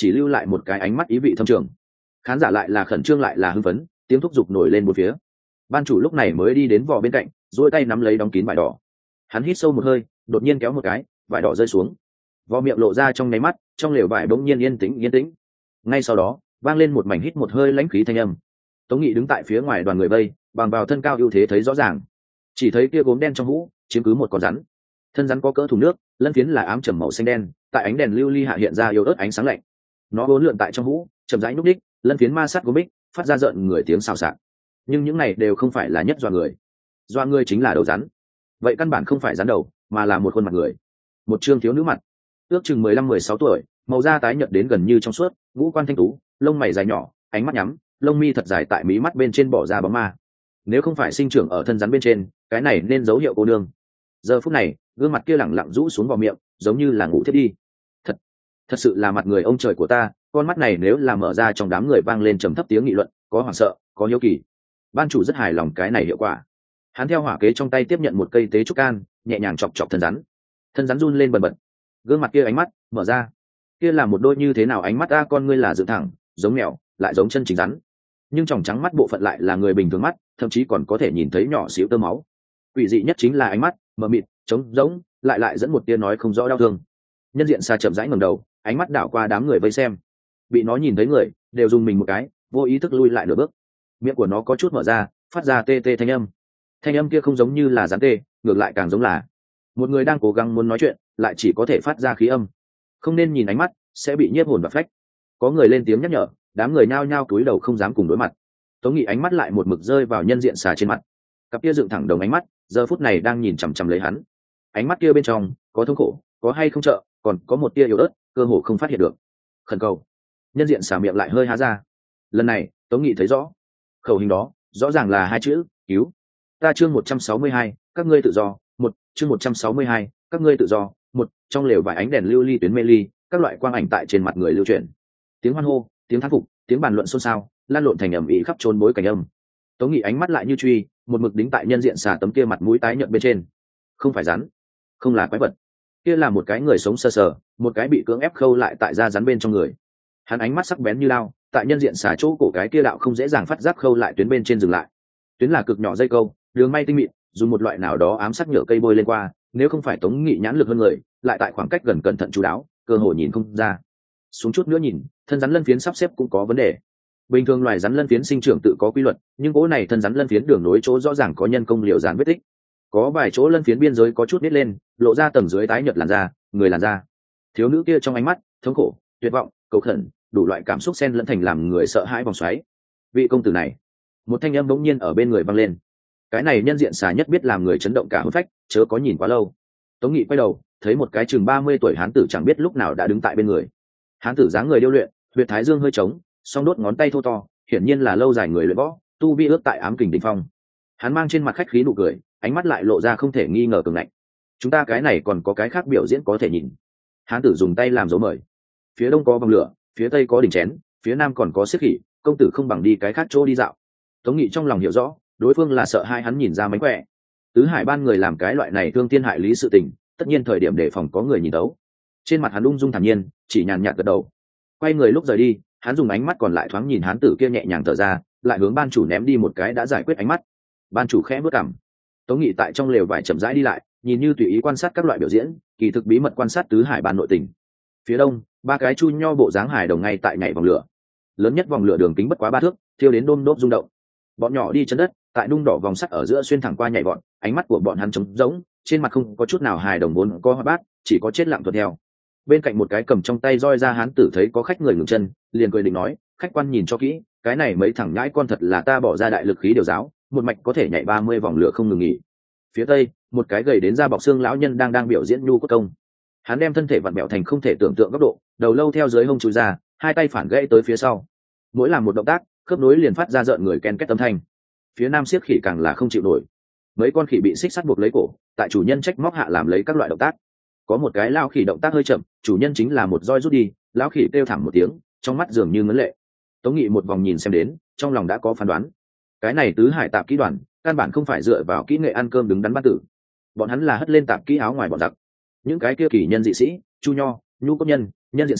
chỉ lưu lại một cái ánh mắt ý vị thâm trường. Khán giả lại là khẩn trương lại là hưng phấn, tiếng thúc giục nổi lên một phía. Ban chủ lúc này mới đi đến vỏ bên cạnh, duỗi tay nắm lấy đóng kín vải đỏ. Hắn hít sâu một hơi, đột nhiên kéo một cái, vải đỏ rơi xuống. Vỏ miệng lộ ra trong nháy mắt, trong lều vải bỗng nhiên yên tĩnh yên tĩnh. Ngay sau đó, vang lên một mảnh hít một hơi lãnh khí thanh âm. Tống Nghị đứng tại phía ngoài đoàn người vây, bằng vào thân cao ưu thế thấy rõ ràng. Chỉ thấy kia gốm đen trong hũ chiếm cứ một con rắn. Thân rắn có cỡ thùng nước, lân phiến là ám trầm màu xanh đen, tại ánh đèn lưu ly hạ hiện ra yếu ớt ánh sáng lạnh. Nó uốn lượn tại trong hũ, chậm rãi nhúc nhích, lân phiến ma sát gốm bích, phát ra rợn người tiếng xào xạc. Nhưng những này đều không phải là nhất dọa người. Dọa người chính là đầu rắn. Vậy căn bản không phải rắn đầu, mà là một khuôn mặt người. Một trương thiếu nữ mặt, ước chừng mười lăm mười sáu tuổi, màu da tái nhợt đến gần như trong suốt, ngũ quan thanh tú, lông mày dài nhỏ, ánh mắt nhắm, lông mi thật dài tại mí mắt bên trên bỏ ra bóng ma. Nếu không phải sinh trưởng ở thân rắn bên trên, cái này nên dấu hiệu cô nương. Giờ phút này, gương mặt kia lẳng lặng rũ xuống vào miệng, giống như là ngủ thiết đi. Thật, thật sự là mặt người ông trời của ta, con mắt này nếu là mở ra trong đám người vang lên trầm thấp tiếng nghị luận, có hoảng sợ, có hiếu kỳ. Ban chủ rất hài lòng cái này hiệu quả. Hắn theo hỏa kế trong tay tiếp nhận một cây tế trúc can, nhẹ nhàng chọc chọc thân rắn. Thân rắn run lên bần bật. Gương mặt kia ánh mắt mở ra. Kia là một đôi như thế nào ánh mắt a, con ngươi là dựng thẳng, giống mèo, lại giống chân chính rắn. Nhưng tròng trắng mắt bộ phận lại là người bình thường mắt, thậm chí còn có thể nhìn thấy nhỏ xíu tơ máu. Quỷ dị nhất chính là ánh mắt mờ mịt, trống rỗng, lại lại dẫn một tia nói không rõ đau thương. Nhân diện xa chậm rãi ngẩng đầu, ánh mắt đảo qua đám người vây xem. Bị nó nhìn thấy người, đều dùng mình một cái, vô ý thức lui lại nửa bước. Miệng của nó có chút mở ra, phát ra tê tê thanh âm. Thanh âm kia không giống như là rắn tê, ngược lại càng giống là một người đang cố gắng muốn nói chuyện, lại chỉ có thể phát ra khí âm. Không nên nhìn ánh mắt, sẽ bị nhiếp hồn và phách. Có người lên tiếng nhắc nhở, đám người nhao nhao cúi đầu không dám cùng đối mặt. Tống Nghị ánh mắt lại một mực rơi vào nhân diện xà trên mặt. Cặp kia dựng thẳng đồng ánh mắt, giờ phút này đang nhìn chằm chằm lấy hắn. Ánh mắt kia bên trong có thống khổ, có hay không trợ, còn có một tia yếu ớt, cơ hồ không phát hiện được. Khẩn cầu. Nhân diện xà miệng lại hơi há ra. Lần này, Tống Nghị thấy rõ. Khẩu hình đó, rõ ràng là hai chữ, cứu. Ta chương một trăm sáu mươi hai, các ngươi tự do, một, chương một trăm sáu mươi hai, các ngươi tự do, một, trong lều vài ánh đèn lưu ly tuyến mê ly, các loại quang ảnh tại trên mặt người lưu chuyển. Tiếng hoan hô, tiếng thán phục, tiếng bàn luận xôn xao, lan lộn thành ầm ĩ khắp trốn bối cảnh âm. Tống Nghị ánh mắt lại như truy, một mực đính tại nhân diện xà tấm kia mặt mũi tái nhợt bên trên. Không phải rắn, không là quái vật, kia là một cái người sống sờ sờ, một cái bị cưỡng ép khâu lại tại da rắn bên trong người. Hắn ánh mắt sắc bén như lao, tại nhân diện xà chỗ cổ cái kia đạo không dễ dàng phát giác khâu lại tuyến bên trên dừng lại. Tuyến là cực nhỏ dây câu, đường may tinh mịn, dùng một loại nào đó ám sát nhựa cây bôi lên qua, nếu không phải Tống Nghị nhãn lực hơn người, lại tại khoảng cách gần cẩn thận chú đáo, cơ hội nhìn không ra. Xuống chút nữa nhìn, thân rắn lân phiến sắp xếp cũng có vấn đề. Bình thường loài rắn lân phiến sinh trưởng tự có quy luật, nhưng cỗ này thân rắn lân phiến đường nối chỗ rõ ràng có nhân công liều dán vết tích. Có vài chỗ lân phiến biên giới có chút nít lên, lộ ra tầng dưới tái nhợt làn da, người làn da. Thiếu nữ kia trong ánh mắt, thống khổ, tuyệt vọng, cầu khẩn, đủ loại cảm xúc xen lẫn thành làm người sợ hãi vòng xoáy. Vị công tử này, một thanh âm bỗng nhiên ở bên người vang lên. Cái này nhân diện xà nhất biết làm người chấn động cả hồn phách, chớ có nhìn quá lâu. Tống Nghị quay đầu, thấy một cái chừng ba mươi tuổi hán tử chẳng biết lúc nào đã đứng tại bên người. Hán tử dáng người điêu luyện, huyệt thái dương hơi trống, song đốt ngón tay thô to, hiển nhiên là lâu dài người luyện võ, tu vi ước tại ám kình đỉnh phong. Hắn mang trên mặt khách khí nụ cười, ánh mắt lại lộ ra không thể nghi ngờ cường ngạnh. Chúng ta cái này còn có cái khác biểu diễn có thể nhìn. Hán tử dùng tay làm dấu mời. Phía đông có vòng lửa, phía tây có đỉnh chén, phía nam còn có xiếc khỉ, công tử không bằng đi cái khác chỗ đi dạo. Tống Nghị trong lòng hiểu rõ, đối phương là sợ hai hắn nhìn ra mánh khỏe. Tứ Hải ban người làm cái loại này thương thiên hại lý sự tình, tất nhiên thời điểm đề phòng có người nhìn đấu. Trên mặt hắn ung dung thản nhiên, chỉ nhàn nhạt gật đầu. Quay người lúc rời đi, hắn dùng ánh mắt còn lại thoáng nhìn hán tử kia nhẹ nhàng thở ra, lại hướng ban chủ ném đi một cái đã giải quyết ánh mắt. Ban chủ khẽ bước cằm. Tống Nghị tại trong lều vải chậm rãi đi lại, nhìn như tùy ý quan sát các loại biểu diễn, kỳ thực bí mật quan sát Tứ Hải ban nội tình. Phía đông, ba cái chu nho bộ dáng hài đồng ngay tại nhảy vòng lửa. Lớn nhất vòng lửa đường kính bất quá ba thước, thiêu đến đôm đốp rung động. Bọn nhỏ đi chân đất, tại nung đỏ vòng sắt ở giữa xuyên thẳng qua nhảy vọt, ánh mắt của bọn hắn trống rỗng, trên mặt không có chút nào hài đồng vốn có hoa bát, chỉ có chết lặng tuột theo. Bên cạnh một cái cầm trong tay roi ra hán tử thấy có khách người ngừng chân, liền cười định nói, khách quan nhìn cho kỹ, cái này mấy thằng nhãi con thật là ta bỏ ra đại lực khí điều giáo, một mạch có thể nhảy ba mươi vòng lửa không ngừng nghỉ. Phía tây, một cái gầy đến da bọc xương lão nhân đang đang biểu diễn nhu cốt công. Hắn đem thân thể vặn bẹo thành không thể tưởng tượng góc độ, đầu lâu theo dưới hông chui ra, hai tay phản gãy tới phía sau. Mỗi làm một động tác, khớp nối liền phát ra rợn người ken két âm thanh. Phía nam xiếc khỉ càng là không chịu nổi, mấy con khỉ bị xích sắt buộc lấy cổ, tại chủ nhân trách móc hạ làm lấy các loại động tác. Có một cái lao khỉ động tác hơi chậm, chủ nhân chính là một roi rút đi, lão khỉ kêu thảm một tiếng, trong mắt dường như ngấn lệ. Tống Nghị một vòng nhìn xem đến, trong lòng đã có phán đoán. Cái này Tứ Hải tạp kỹ đoàn, căn bản không phải dựa vào kỹ nghệ ăn cơm đứng đắn ban tử, bọn hắn là hất lên tạp kỹ áo ngoài bọn giặc. Những cái kia kỳ nhân dị sĩ, chu nho, nhu cốt nhân, nhân diện xà,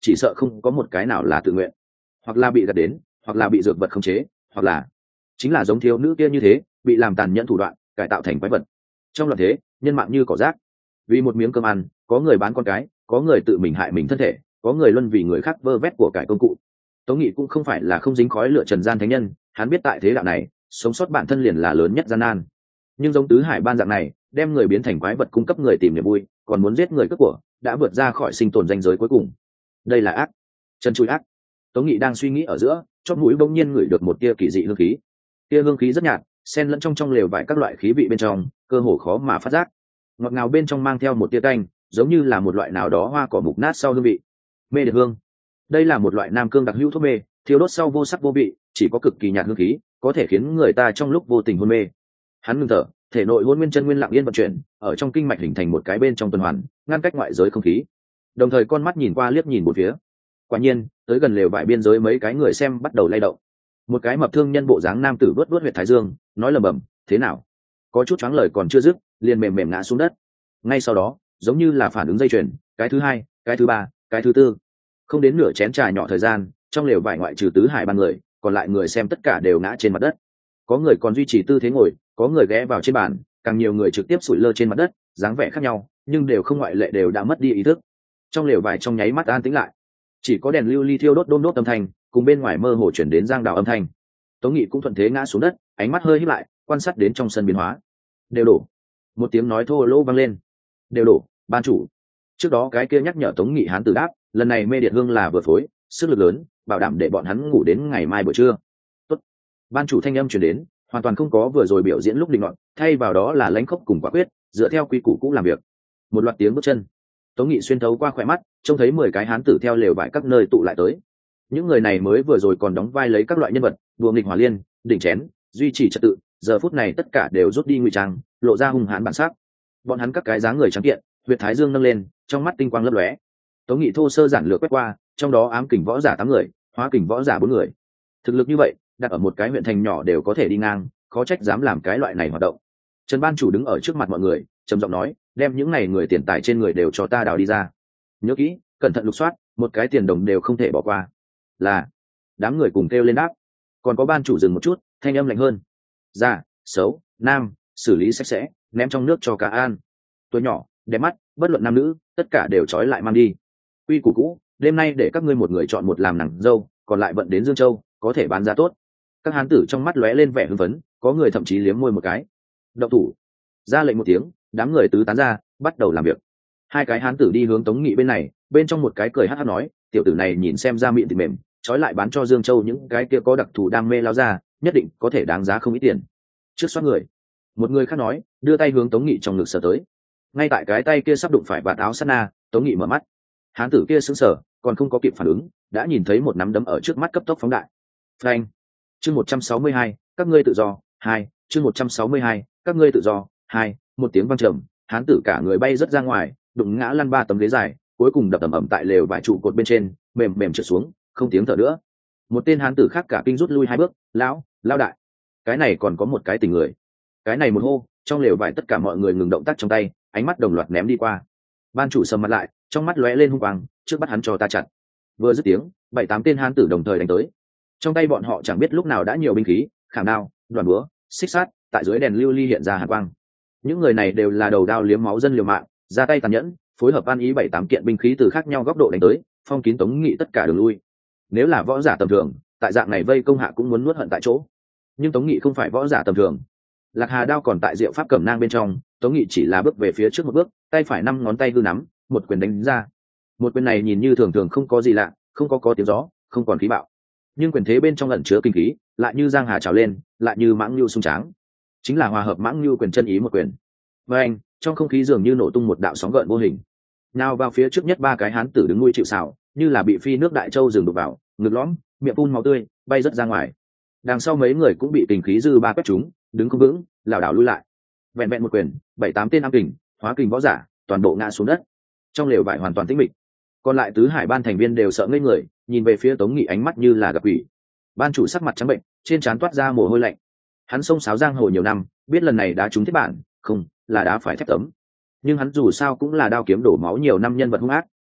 chỉ sợ không có một cái nào là tự nguyện, hoặc là bị gạt đến, hoặc là bị dược vật khống chế, hoặc là chính là giống thiếu nữ kia như thế bị làm tàn nhẫn thủ đoạn cải tạo thành quái vật. Trong loạn thế, nhân mạng như cỏ rác, vì một miếng cơm ăn, có người bán con cái, có người tự mình hại mình thân thể, có người luân vì người khác vơ vét của cải công cụ. Tống Nghị cũng không phải là không dính khói lửa trần gian thánh nhân, hắn biết tại thế đạo này sống sót bản thân liền là lớn nhất gian nan. Nhưng giống tứ hải ban dạng này đem người biến thành quái vật cung cấp người tìm niềm vui, còn muốn giết người cướp của, đã vượt ra khỏi sinh tồn ranh giới cuối cùng. Đây là ác, chân chui ác. Tống Nghị đang suy nghĩ ở giữa, chót mũi bỗng nhiên ngửi được một tia kỳ dị hương khí. Tia hương khí rất nhạt, xen lẫn trong trong lều vải các loại khí vị bên trong, cơ hồ khó mà phát giác. Ngọt ngào bên trong mang theo một tia canh, giống như là một loại nào đó hoa cỏ mục nát sau hương vị. Mê điệt hương. Đây là một loại nam cương đặc hữu thuốc mê, thiêu đốt sau vô sắc vô vị, chỉ có cực kỳ nhạt hương khí, có thể khiến người ta trong lúc vô tình hôn mê. Hắn ngừng thở, thể nội hôn nguyên chân nguyên lặng yên vận chuyển, ở trong kinh mạch hình thành một cái bên trong tuần hoàn, ngăn cách ngoại giới không khí. Đồng thời con mắt nhìn qua liếc nhìn một phía. Quả nhiên, tới gần lều vải biên giới mấy cái người xem bắt đầu lay động. Một cái mập thương nhân bộ dáng nam tử vớt vớt huyệt thái dương, nói lẩm bẩm, thế nào? Có chút choáng lời còn chưa dứt, liền mềm mềm ngã xuống đất. Ngay sau đó, giống như là phản ứng dây chuyền, cái thứ hai, cái thứ ba, cái thứ tư, không đến nửa chén trà nhỏ thời gian, trong lều vải ngoại trừ tứ hải ban người, còn lại người xem tất cả đều ngã trên mặt đất. Có người còn duy trì tư thế ngồi, có người ghé vào trên bàn, càng nhiều người trực tiếp sủi lơ trên mặt đất, dáng vẻ khác nhau, nhưng đều không ngoại lệ đều đã mất đi ý thức. Trong lều vải trong nháy mắt an tĩnh lại, chỉ có đèn lưu ly thiêu đốt đôm đốt âm thanh, cùng bên ngoài mơ hồ chuyển đến giang đào âm thanh. Tống Nghị cũng thuận thế ngã xuống đất, ánh mắt hơi híp lại, quan sát đến trong sân biến hóa. Đều đổ. Một tiếng nói thô lỗ vang lên. Đều đổ, ban chủ. Trước đó cái kia nhắc nhở Tống Nghị hán tử đáp, lần này mê điện hương là vừa phối, sức lực lớn, bảo đảm để bọn hắn ngủ đến ngày mai buổi trưa. Tốt. Ban chủ thanh âm truyền đến, hoàn toàn không có vừa rồi biểu diễn lúc định ngọn, thay vào đó là lãnh khốc cùng quả quyết, dựa theo quy củ cũ làm việc. Một loạt tiếng bước chân. Tống Nghị xuyên thấu qua khỏe mắt, trông thấy mười cái hán tử theo lều vải các nơi tụ lại tới. Những người này mới vừa rồi còn đóng vai lấy các loại nhân vật, đùa nghịch hỏa liên, đỉnh chén, duy trì trật tự, giờ phút này tất cả đều rút đi ngụy trang, lộ ra hung hãn bản sắc. Bọn hắn các cái dáng người trắng kiện, huyệt thái dương nâng lên, trong mắt tinh quang lấp lóe. Tống Nghị thô sơ giản lược quét qua, trong đó ám kình võ giả tám người, hóa kình võ giả bốn người. Thực lực như vậy, đặt ở một cái huyện thành nhỏ đều có thể đi ngang, khó trách dám làm cái loại này hoạt động. Trần ban chủ đứng ở trước mặt mọi người, trầm giọng nói, đem những này người tiền tài trên người đều cho ta đào đi ra. Nhớ kỹ, cẩn thận lục soát, một cái tiền đồng đều không thể bỏ qua. Là. Đám người cùng kêu lên đáp. Còn có ban chủ dừng một chút, thanh âm lạnh hơn. Già, xấu, nam, xử lý sạch sẽ, ném trong nước cho cả an. Tuổi nhỏ, đẹp mắt, bất luận nam nữ, tất cả đều trói lại mang đi. Quy củ cũ, đêm nay để các ngươi một người chọn một làm nàng dâu, còn lại vận đến Dương Châu, có thể bán giá tốt. Các hán tử trong mắt lóe lên vẻ hưng phấn, có người thậm chí liếm môi một cái. Động thủ. Ra lệnh một tiếng, đám người tứ tán ra, bắt đầu làm việc. Hai cái hán tử đi hướng Tống Nghị bên này, bên trong một cái cười hắt hắt nói, tiểu tử này nhìn xem ra miệng thì mềm, trói lại bán cho Dương Châu những cái kia có đặc thù đam mê lao ra, nhất định có thể đáng giá không ít tiền. Trước soát người. Một người khác nói, đưa tay hướng Tống Nghị trong ngực sờ tới. Ngay tại cái tay kia sắp đụng phải vạt áo sát na, Tống Nghị mở mắt. Hán tử kia sững sờ, còn không có kịp phản ứng, đã nhìn thấy một nắm đấm ở trước mắt cấp tốc phóng đại. Phanh. Chương một trăm sáu mươi hai, các ngươi tự do, hai, chương một trăm sáu mươi hai, các ngươi tự do, hai, một tiếng vang trầm, hán tử cả người bay rất ra ngoài, đụng ngã lăn ba tấm ghế dài, cuối cùng đập ầm ầm tại lều vải trụ cột bên trên, mềm mềm trượt xuống, không tiếng thở nữa. Một tên hán tử khác cả kinh rút lui hai bước, lão, lão đại, cái này còn có một cái tình người. Cái này một hô, trong lều vải tất cả mọi người ngừng động tác trong tay, ánh mắt đồng loạt ném đi qua. Ban chủ sầm mặt lại, trong mắt lóe lên hung quang, trước bắt hắn cho ta chặt. Vừa dứt tiếng, bảy tám tên hán tử đồng thời đánh tới. Trong tay bọn họ chẳng biết lúc nào đã nhiều binh khí, khảm đao, đoạn búa, xích sắt, tại dưới đèn lưu ly hiện ra hàn quang. Những người này đều là đầu đao liếm máu dân liều mạng, ra tay tàn nhẫn, phối hợp ăn ý bảy tám kiện binh khí từ khác nhau góc độ đánh tới, phong kín Tống Nghị tất cả đường lui. Nếu là võ giả tầm thường, tại dạng này vây công hạ cũng muốn nuốt hận tại chỗ. Nhưng Tống Nghị không phải võ giả tầm thường. Lạc Hà đao còn tại diệu pháp cẩm nang bên trong, Tống Nghị chỉ là bước về phía trước một bước, tay phải năm ngón tay hư nắm, một quyền đánh ra. Một quyền này nhìn như thường thường không có gì lạ, không có có tiếng gió, không còn khí bạo. Nhưng quyền thế bên trong ẩn chứa kinh khí, lại như giang hà trào lên, lại như mãng lưu sung tráng. Chính là hòa hợp mãng lưu quyền chân ý một quyền. Và anh, trong không khí dường như nổ tung một đạo sóng gợn vô hình. Nào vào phía trước nhất ba cái hán tử đứng nuôi chịu sào, như là bị phi nước đại châu dừng đục vào, ngực lõm, miệng phun máu tươi, bay rất ra ngoài. Đằng sau mấy người cũng bị kinh khí dư ba quét trúng, đứng không vững, lảo đảo lui lại. Vẹn vẹn một quyền, bảy tám tên am kình, hóa kình võ giả, toàn bộ ngã xuống đất. Trong lều vải hoàn toàn tĩnh mịch. Còn lại tứ hải ban thành viên đều sợ ngây người, nhìn về phía Tống Nghị ánh mắt như là gặp quỷ. Ban chủ sắc mặt trắng bệnh, trên trán toát ra mồ hôi lạnh. Hắn xông xáo giang hồ nhiều năm, biết lần này đá trúng thiết bản, không, là đá phải thép tấm. Nhưng hắn dù sao cũng là đao kiếm đổ máu nhiều năm nhân vật hung ác,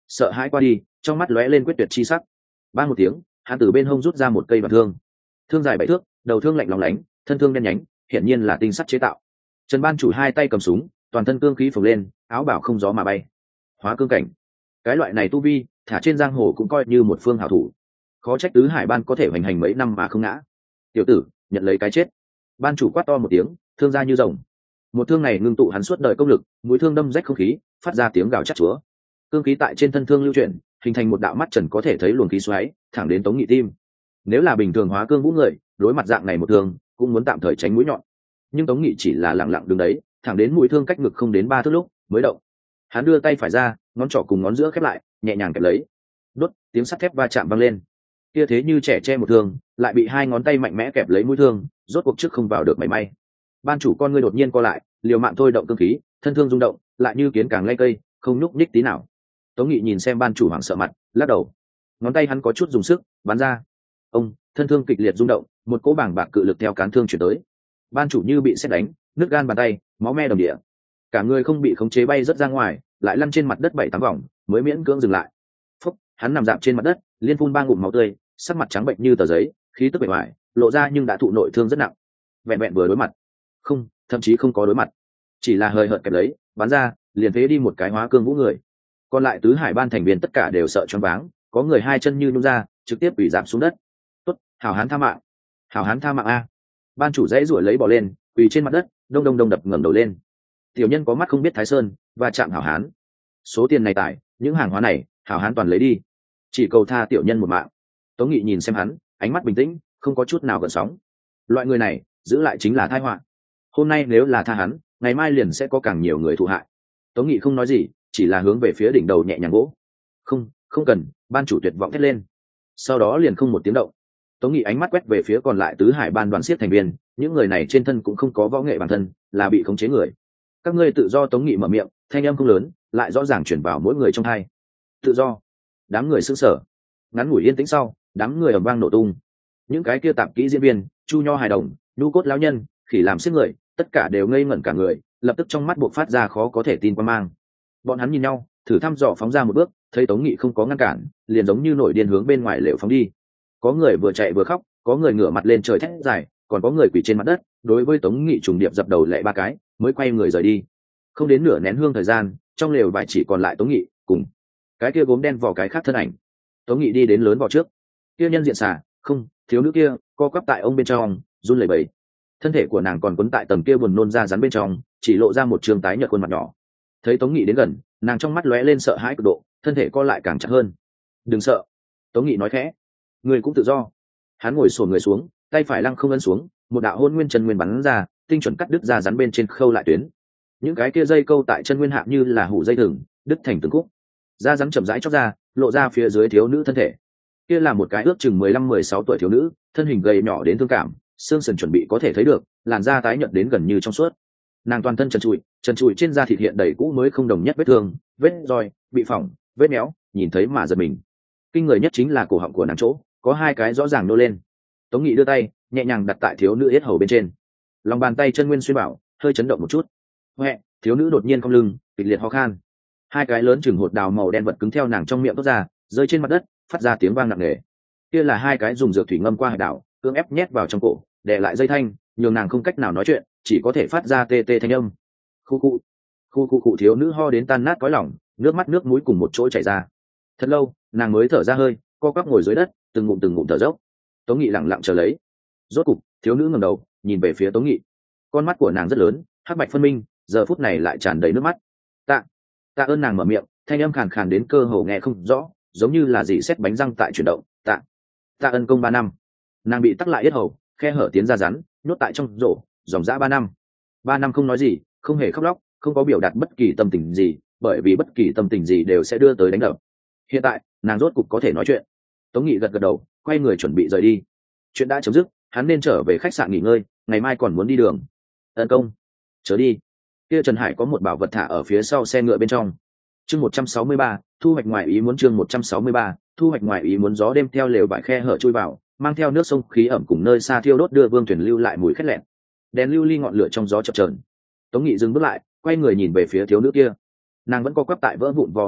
sợ hãi qua đi, trong mắt lóe lên quyết tuyệt chi sắc. Ba một tiếng, hắn từ bên hông rút ra một cây đoạn thương, thương dài bảy thước, đầu thương lạnh lóng lánh, thân thương đen nhánh, hiển nhiên là tinh sắt chế tạo. Trần ban chủ hai tay cầm súng, toàn thân cương khí phồng lên, áo bảo không gió mà bay. Hóa cương cảnh, cái loại này tu vi, thả trên giang hồ cũng coi như một phương hảo thủ. Khó trách tứ hải ban có thể hoành hành mấy năm mà không ngã. Tiểu tử, nhận lấy cái chết. Ban chủ quát to một tiếng, thương ra như rồng. Một thương này ngưng tụ hắn suốt đời công lực, mũi thương đâm rách không khí, phát ra tiếng gào chát chúa. Cương khí tại trên thân thương lưu chuyển, hình thành một đạo mắt trần có thể thấy luồng khí xoáy, thẳng đến Tống Nghị tim. Nếu là bình thường hóa cương vũ người, đối mặt dạng này một thương, cũng muốn tạm thời tránh mũi nhọn. Nhưng Tống Nghị chỉ là lặng lặng đứng đấy, thẳng đến mũi thương cách ngực không đến ba thước lúc mới động. Hắn đưa tay phải ra, ngón trỏ cùng ngón giữa khép lại, nhẹ nhàng kẹp lấy. Đốt, tiếng sắt thép va chạm vang lên. Kia thế như trẻ che một thương, lại bị hai ngón tay mạnh mẽ kẹp lấy mũi thương, rốt cuộc trước không vào được mảy may. Ban chủ con ngươi đột nhiên co lại, liều mạng thôi động cương khí, thân thương rung động, lại như kiến càng lay cây, không nhúc nhích tí nào. Tống Nghị nhìn xem ban chủ hoảng sợ mặt, lắc đầu. Ngón tay hắn có chút dùng sức, bắn ra. Ông, thân thương kịch liệt rung động, một cỗ bảng bạc cự lực theo cán thương chuyển tới. Ban chủ như bị sét đánh, nứt gan bàn tay, máu me đầm địa. Cả người không bị khống chế bay rất ra ngoài, lại lăn trên mặt đất bảy tám vòng, mới miễn cưỡng dừng lại. Phúc, hắn nằm dạp trên mặt đất, liên phun ba ngụm máu tươi, sắc mặt trắng bệnh như tờ giấy, khí tức bề ngoài lộ ra nhưng đã thụ nội thương rất nặng. Vẹn vẹn vừa đối mặt, không, thậm chí không có đối mặt, chỉ là hơi hợt kẹp lấy, bắn ra, liền phế đi một cái hóa cương vũ người. Còn lại tứ hải ban thành viên tất cả đều sợ choáng váng, có người hai chân như nhún ra, trực tiếp bị giảm xuống đất. Tốt, hảo hán tha mạng, hảo hán tha mạng a. Ban chủ dãy ruổi lấy bỏ lên, quỳ trên mặt đất, đông đông đông đập ngẩng đầu lên. Tiểu nhân có mắt không biết thái sơn, và chạm hảo hán. Số tiền này tải, những hàng hóa này, hảo hán toàn lấy đi, chỉ cầu tha tiểu nhân một mạng. Tống Nghị nhìn xem hắn, ánh mắt bình tĩnh, không có chút nào gợn sóng. Loại người này, giữ lại chính là tai họa. Hôm nay nếu là tha hắn, ngày mai liền sẽ có càng nhiều người thụ hại. Tống Nghị không nói gì, chỉ là hướng về phía đỉnh đầu nhẹ nhàng vỗ. Không, không cần. Ban chủ tuyệt vọng thét lên. Sau đó liền không một tiếng động. Tống Nghị ánh mắt quét về phía còn lại tứ hải ban đoàn siết thành viên, những người này trên thân cũng không có võ nghệ bản thân, là bị khống chế người. Các ngươi tự do. Tống Nghị mở miệng, thanh âm không lớn, lại rõ ràng chuyển vào mỗi người trong hai. Tự do. Đám người sững sờ. Ngắn ngủi yên tĩnh sau, đám người ầm vang nổ tung. Những cái kia tạp kỹ diễn viên, chu nho hài đồng, nhu cốt lão nhân, khỉ làm xiếc người, tất cả đều ngây ngẩn cả người, lập tức trong mắt buộc phát ra khó có thể tin quan mang. Bọn hắn nhìn nhau, thử thăm dò phóng ra một bước, thấy Tống Nghị không có ngăn cản, liền giống như nổi điên hướng bên ngoài lều phóng đi. Có người vừa chạy vừa khóc, có người ngửa mặt lên trời thét dài, còn có người quỳ trên mặt đất, đối với Tống Nghị trùng điệp dập đầu lạy ba cái, mới quay người rời đi. Không đến nửa nén hương thời gian, trong lều vải chỉ còn lại Tống Nghị cùng cái kia gốm đen vỏ cái khác thân ảnh. Tống Nghị đi đến lớn vỏ trước, kia nhân diện xà, không, thiếu nữ kia, co quắp tại ông bên trong, run lẩy bẩy. Thân thể của nàng còn quấn tại tầng kia buồn nôn ra rắn bên trong, chỉ lộ ra một trường tái nhợt khuôn mặt nhỏ. Thấy Tống Nghị đến gần, nàng trong mắt lóe lên sợ hãi cực độ, thân thể co lại càng chặt hơn. Đừng sợ. Tống Nghị nói khẽ. Người cũng tự do. Hắn ngồi xổm người xuống, tay phải lăng không ấn xuống, một đạo hôn nguyên chân nguyên bắn ra, tinh chuẩn cắt đứt ra rắn bên trên khâu lại tuyến. Những cái kia dây câu tại chân nguyên hạ như là hủ dây thừng, đứt thành từng khúc. Da rắn chậm rãi chóc ra, lộ ra phía dưới thiếu nữ thân thể. Kia là một cái ước chừng mười lăm mười sáu tuổi thiếu nữ, thân hình gầy nhỏ đến thương cảm, xương sườn chuẩn bị có thể thấy được, làn da tái nhợt đến gần như trong suốt. Nàng toàn thân trần trụi, trần trụi trên da thịt hiện đầy cũ mới không đồng nhất vết thương, vết roi, bị phỏng, vết méo, nhìn thấy mà giật mình. Kinh người nhất chính là cổ họng của nàng chỗ, có hai cái rõ ràng nô lên. Tống Nghị đưa tay, nhẹ nhàng đặt tại thiếu nữ yết hầu bên trên. Lòng bàn tay chân nguyên xuyên bảo, hơi chấn động một chút. Huệ, thiếu nữ đột nhiên cong lưng, kịch liệt ho khan. Hai cái lớn chừng hột đào màu đen vật cứng theo nàng trong miệng toát ra, rơi trên mặt đất, phát ra tiếng vang nặng nề. Kia là hai cái dùng dược thủy ngâm qua hải đảo, cưỡng ép nhét vào trong cổ, đè lại dây thanh, nhường nàng không cách nào nói chuyện, chỉ có thể phát ra tê tê thanh âm. Khu khu, khu khu khu, thiếu nữ ho đến tan nát cõi lòng, nước mắt nước mũi cùng một chỗ chảy ra. Thật lâu, nàng mới thở ra hơi, co quắp ngồi dưới đất, từng ngụm từng ngụm thở dốc. Tống Nghị lặng lặng chờ lấy. Rốt cục, thiếu nữ ngẩng đầu, nhìn về phía Tống Nghị. Con mắt của nàng rất lớn, hắc bạch phân minh, giờ phút này lại tràn đầy nước mắt. Tạ, tạ ơn. Nàng mở miệng, thanh âm khàn khàn đến cơ hồ nghe không rõ, giống như là dì xét bánh răng tại chuyển động. Tạ, tạ ơn công ba năm. Nàng bị tắc lại yết hầu, khe hở tiến ra rắn, nhốt tại trong rổ, dòng dã ba năm. Ba năm không nói gì, không hề khóc lóc, không có biểu đạt bất kỳ tâm tình gì, bởi vì bất kỳ tâm tình gì đều sẽ đưa tới đánh đập. Hiện tại, nàng rốt cục có thể nói chuyện. Tống Nghị gật gật đầu, quay người chuẩn bị rời đi. Chuyện đã chấm dứt, hắn nên trở về khách sạn nghỉ ngơi, ngày mai còn muốn đi đường. Ân công, chớ đi. Kia Trần Hải có một bảo vật thả ở phía sau xe ngựa bên trong. Chương một trăm sáu mươi ba, thu hoạch ngoài ý muốn. Chương một trăm sáu mươi ba, thu hoạch ngoài ý muốn. Gió đêm theo lều vải khe hở chui vào, mang theo nước sông khí ẩm cùng nơi xa thiêu đốt đưa vương thuyền lưu lại mùi khét lẹn. Đèn lưu ly ngọn lửa trong gió chập chờn. Tống Nghị dừng bước lại, quay người nhìn về phía thiếu nữ kia. Nàng vẫn co quắp tại vỡ vụn vò bên cạnh,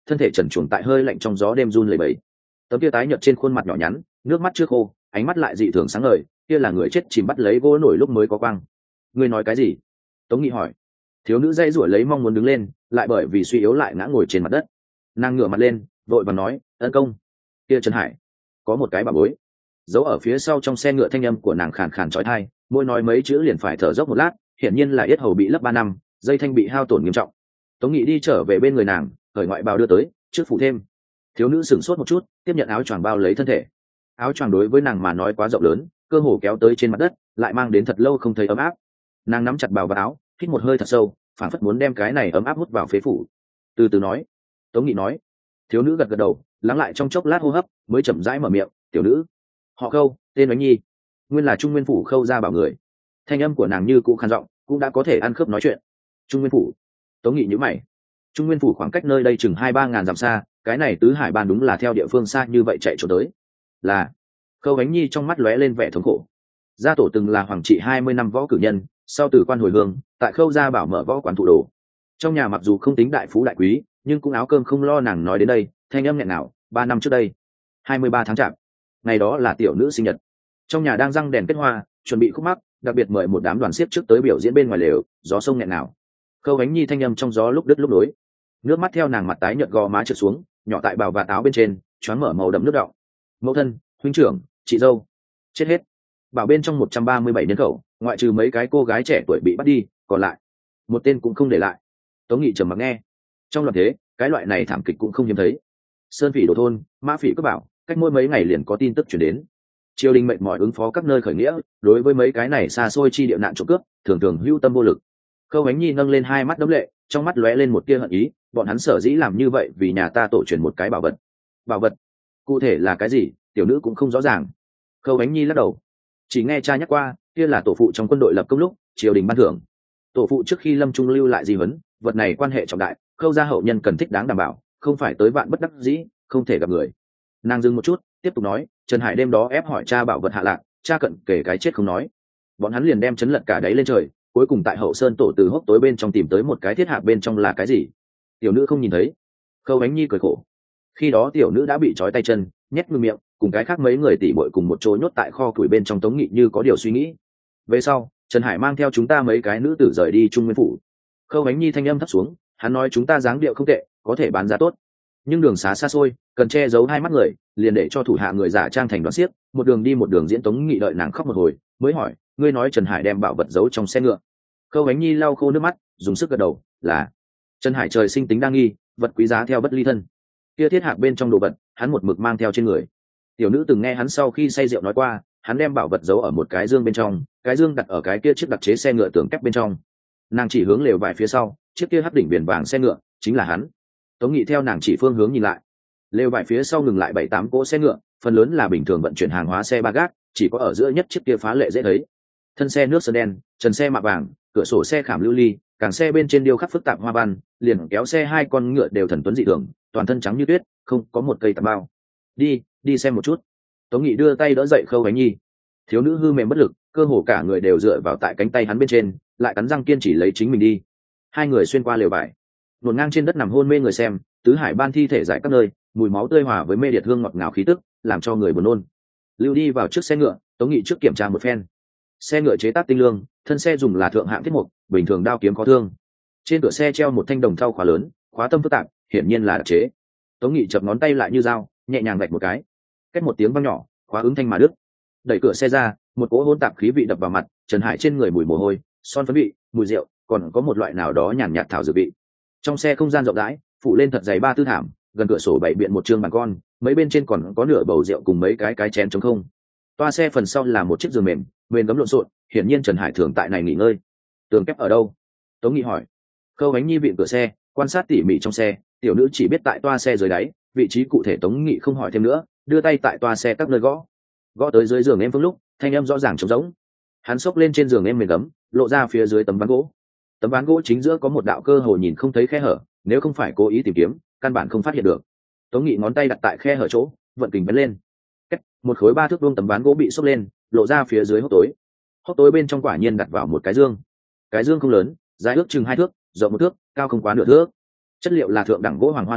thân thể trần truồng tại hơi lạnh trong gió đêm run lẩy bẩy. Tấm kia tái nhợt trên khuôn mặt nhỏ nhắn, nước mắt chưa khô, ánh mắt lại dị thường sáng ngời, kia là người chết chìm bắt lấy gỗ nổi lúc mới có quang. Ngươi nói cái gì? Tống Nghị hỏi. Thiếu nữ dây rủa lấy mong muốn đứng lên, lại bởi vì suy yếu lại ngã ngồi trên mặt đất. Nàng ngửa mặt lên, vội vàng nói, ân công. Kia Trần Hải có một cái bà bối. Giấu ở phía sau trong xe ngựa, thanh âm của nàng khàn khàn trói thai, mỗi nói mấy chữ liền phải thở dốc một lát, hiển nhiên là yết hầu bị lấp ba năm, dây thanh bị hao tổn nghiêm trọng. Tống Nghị đi trở về bên người nàng, cởi ngoại bào đưa tới, trước phụ thêm. Thiếu nữ sửng sốt một chút, tiếp nhận áo choàng bao lấy thân thể. Áo choàng đối với nàng mà nói quá rộng lớn, cơ hồ kéo tới trên mặt đất, lại mang đến thật lâu không thấy ấm áp. Nàng nắm chặt bào và áo, hít một hơi thật sâu, phảng phất muốn đem cái này ấm áp hút vào phế phủ. Từ từ nói. Tống Nghị nói. Thiếu nữ gật gật đầu, lắng lại trong chốc lát hô hấp, mới chậm rãi mở miệng, tiểu nữ. Họ Khâu, tên Oánh Nhi, nguyên là Trung Nguyên phủ Khâu gia bảo người. Thanh âm của nàng như cũ khàn giọng, cũng đã có thể ăn khớp nói chuyện. Trung Nguyên phủ. Tống Nghị nhíu mày. Trung Nguyên phủ khoảng cách nơi đây chừng hai ba ngàn dặm xa, cái này tứ hải ban đúng là theo địa phương xa như vậy chạy trốn tới. Là. Khâu Oánh Nhi trong mắt lóe lên vẻ thống khổ. Gia tổ từng là hoàng trị hai mươi năm võ cử nhân, sau từ quan hồi hương, tại Khâu gia bảo mở võ quán thụ đồ. Trong nhà mặc dù không tính đại phú đại quý, nhưng cũng áo cơm không lo. Nàng nói đến đây, thanh âm nghẹn nào, ba năm trước đây, hai mươi ba tháng chạp, ngày đó là tiểu nữ sinh nhật. Trong nhà đang răng đèn kết hoa, chuẩn bị khúc mắc, đặc biệt mời một đám đoàn xiếc trước tới biểu diễn bên ngoài lều, gió sông nghẹn nào. Khâu Ánh Nhi thanh âm trong gió lúc đứt lúc nối, nước mắt theo nàng mặt tái nhợt gò má trượt xuống, nhỏ tại bào và táo bên trên, choáng mở màu đậm nước đọng. Mẫu thân, huynh trưởng, chị dâu, chết hết. Bảo bên trong một trăm ba mươi bảy nhân khẩu, ngoại trừ mấy cái cô gái trẻ tuổi bị bắt đi, còn lại một tên cũng không để lại. Tống Nghị trầm mặc nghe. Trong loạn thế, cái loại này thảm kịch cũng không hiếm thấy. Sơn phỉ đổ thôn, mã phỉ cướp bảo, cách mỗi mấy ngày liền có tin tức chuyển đến. Triều đình mệt mỏi ứng phó các nơi khởi nghĩa, đối với mấy cái này xa xôi chi địa nạn trộm cướp, thường thường hưu tâm vô lực. Khâu Ánh Nhi nâng lên hai mắt đẫm lệ, trong mắt lóe lên một tia hận ý, bọn hắn sở dĩ làm như vậy vì nhà ta tổ truyền một cái bảo vật. Bảo vật? Cụ thể là cái gì, tiểu nữ cũng không rõ ràng. Khâu Ánh Nhi lắc đầu. Chỉ nghe cha nhắc qua, kia là tổ phụ trong quân đội lập công lúc, triều đình ban thưởng. Tổ phụ trước khi lâm trung lưu lại di huấn, vật này quan hệ trọng đại, Khâu gia hậu nhân cần thích đáng đảm bảo, không phải tới vạn bất đắc dĩ, không thể gặp người. Nàng dừng một chút, tiếp tục nói, Trần Hải đêm đó ép hỏi cha bảo vật hạ lạc, cha cận kể cái chết không nói. Bọn hắn liền đem chấn lật cả đáy lên trời, cuối cùng tại hậu sơn tổ từ hốc tối bên trong tìm tới một cái thiết hạ, bên trong là cái gì? Tiểu nữ không nhìn thấy. Khâu Ánh Nhi cười khổ. Khi đó tiểu nữ đã bị trói tay chân, nhét ngưng miệng, cùng cái khác mấy người tỉ bội cùng một chỗ nhốt tại kho củi bên trong. Tống Nghị như có điều suy nghĩ. Về sau, Trần Hải mang theo chúng ta mấy cái nữ tử rời đi Trung Nguyên phủ. Khâu Ánh Nhi thanh âm thấp xuống, hắn nói chúng ta dáng điệu không tệ, có thể bán giá tốt, nhưng đường xá xa xôi, cần che giấu hai mắt người, liền để cho thủ hạ người giả trang thành đoàn xiếc, một đường đi một đường diễn. Tống Nghị đợi nàng khóc một hồi, mới hỏi, ngươi nói Trần Hải đem bảo vật giấu trong xe ngựa? Khâu Ánh Nhi lau khô nước mắt, dùng sức gật đầu, là. Trần Hải trời sinh tính đa nghi, vật quý giá theo bất ly thân. Kia thiết hạc bên trong đồ vật, hắn một mực mang theo trên người. Tiểu nữ từng nghe hắn sau khi say rượu nói qua, hắn đem bảo vật giấu ở một cái dương bên trong, cái dương đặt ở cái kia chiếc đặc chế xe ngựa tường kép bên trong. Nàng chỉ hướng lều vải phía sau, chiếc kia hắc đỉnh biển vàng xe ngựa chính là hắn. Tống Nghị theo nàng chỉ phương hướng nhìn lại, lều vải phía sau ngừng lại bảy tám cỗ xe ngựa, phần lớn là bình thường vận chuyển hàng hóa xe ba gác, chỉ có ở giữa nhất chiếc kia phá lệ dễ thấy. Thân xe nước sơn đen, trần xe mạ vàng, cửa sổ xe khảm lưu ly, càng xe bên trên điêu khắc phức tạp hoa văn, liền kéo xe hai con ngựa đều thần tuấn dị thường, toàn thân trắng như tuyết, không có một cây tạp bao. Đi, đi xem một chút. Tống Nghị đưa tay đỡ dậy Khâu Ánh Nhi. Thiếu nữ hư mềm bất lực, cơ hồ cả người đều dựa vào tại cánh tay hắn bên trên, lại cắn răng kiên trì lấy chính mình đi. Hai người xuyên qua lều vải, luồn ngang trên đất nằm hôn mê người xem, tứ hải ban thi thể rải các nơi, mùi máu tươi hòa với mê điệt hương ngọt ngào khí tức, làm cho người buồn nôn. Lưu đi vào trước xe ngựa, Tống Nghị trước kiểm tra một phen. Xe ngựa chế tác tinh lương, thân xe dùng là thượng hạng thiết mục, bình thường đao kiếm có thương. Trên cửa xe treo một thanh đồng thau khóa lớn, khóa tâm phức tạp, hiển nhiên là đặc chế. Tống Nghị chập ngón tay lại như dao, nhẹ nhàng vạch một cái, cách một tiếng vang nhỏ, khóa ứng thanh mà đứt. Đẩy cửa xe ra, một cỗ hỗn tạp khí vị đập vào mặt, Trần Hải trên người mùi mồ hôi, son phấn vị, mùi rượu, còn có một loại nào đó nhàn nhạt thảo dược vị. Trong xe không gian rộng rãi, phụ lên thật dày ba tư thảm, gần cửa sổ bày biện một trương bàn con, mấy bên trên còn có nửa bầu rượu cùng mấy cái cái chén trống không. Toa xe phần sau là một chiếc giường mềm, mền gấm lộn xộn, hiển nhiên Trần Hải thường tại này nghỉ ngơi. Tường kép ở đâu? Tống Nghị hỏi. Khâu Ánh Nhi vịn cửa xe, quan sát tỉ mỉ trong xe, tiểu nữ chỉ biết tại toa xe dưới đáy, vị trí cụ thể Tống Nghị không hỏi thêm nữa, đưa tay tại toa xe các nơi gõ, gõ tới dưới giường em phương lúc, thanh âm rõ ràng trống rỗng. Hắn xốc lên trên giường em mền gấm, lộ ra phía dưới tấm ván gỗ. Tấm ván gỗ chính giữa có một đạo cơ hồ nhìn không thấy khe hở, nếu không phải cố ý tìm kiếm, căn bản không phát hiện được. Tống Nghị ngón tay đặt tại khe hở chỗ, vận kình bén lên. Cách, một khối ba thước vuông tấm ván gỗ bị xốc lên, lộ ra phía dưới hốc tối. Hốc tối bên trong quả nhiên đặt vào một cái dương. Cái dương không lớn, dài ước chừng hai thước, rộng một thước, cao không quá nửa thước. Chất liệu là thượng đẳng gỗ hoàng hoa lê,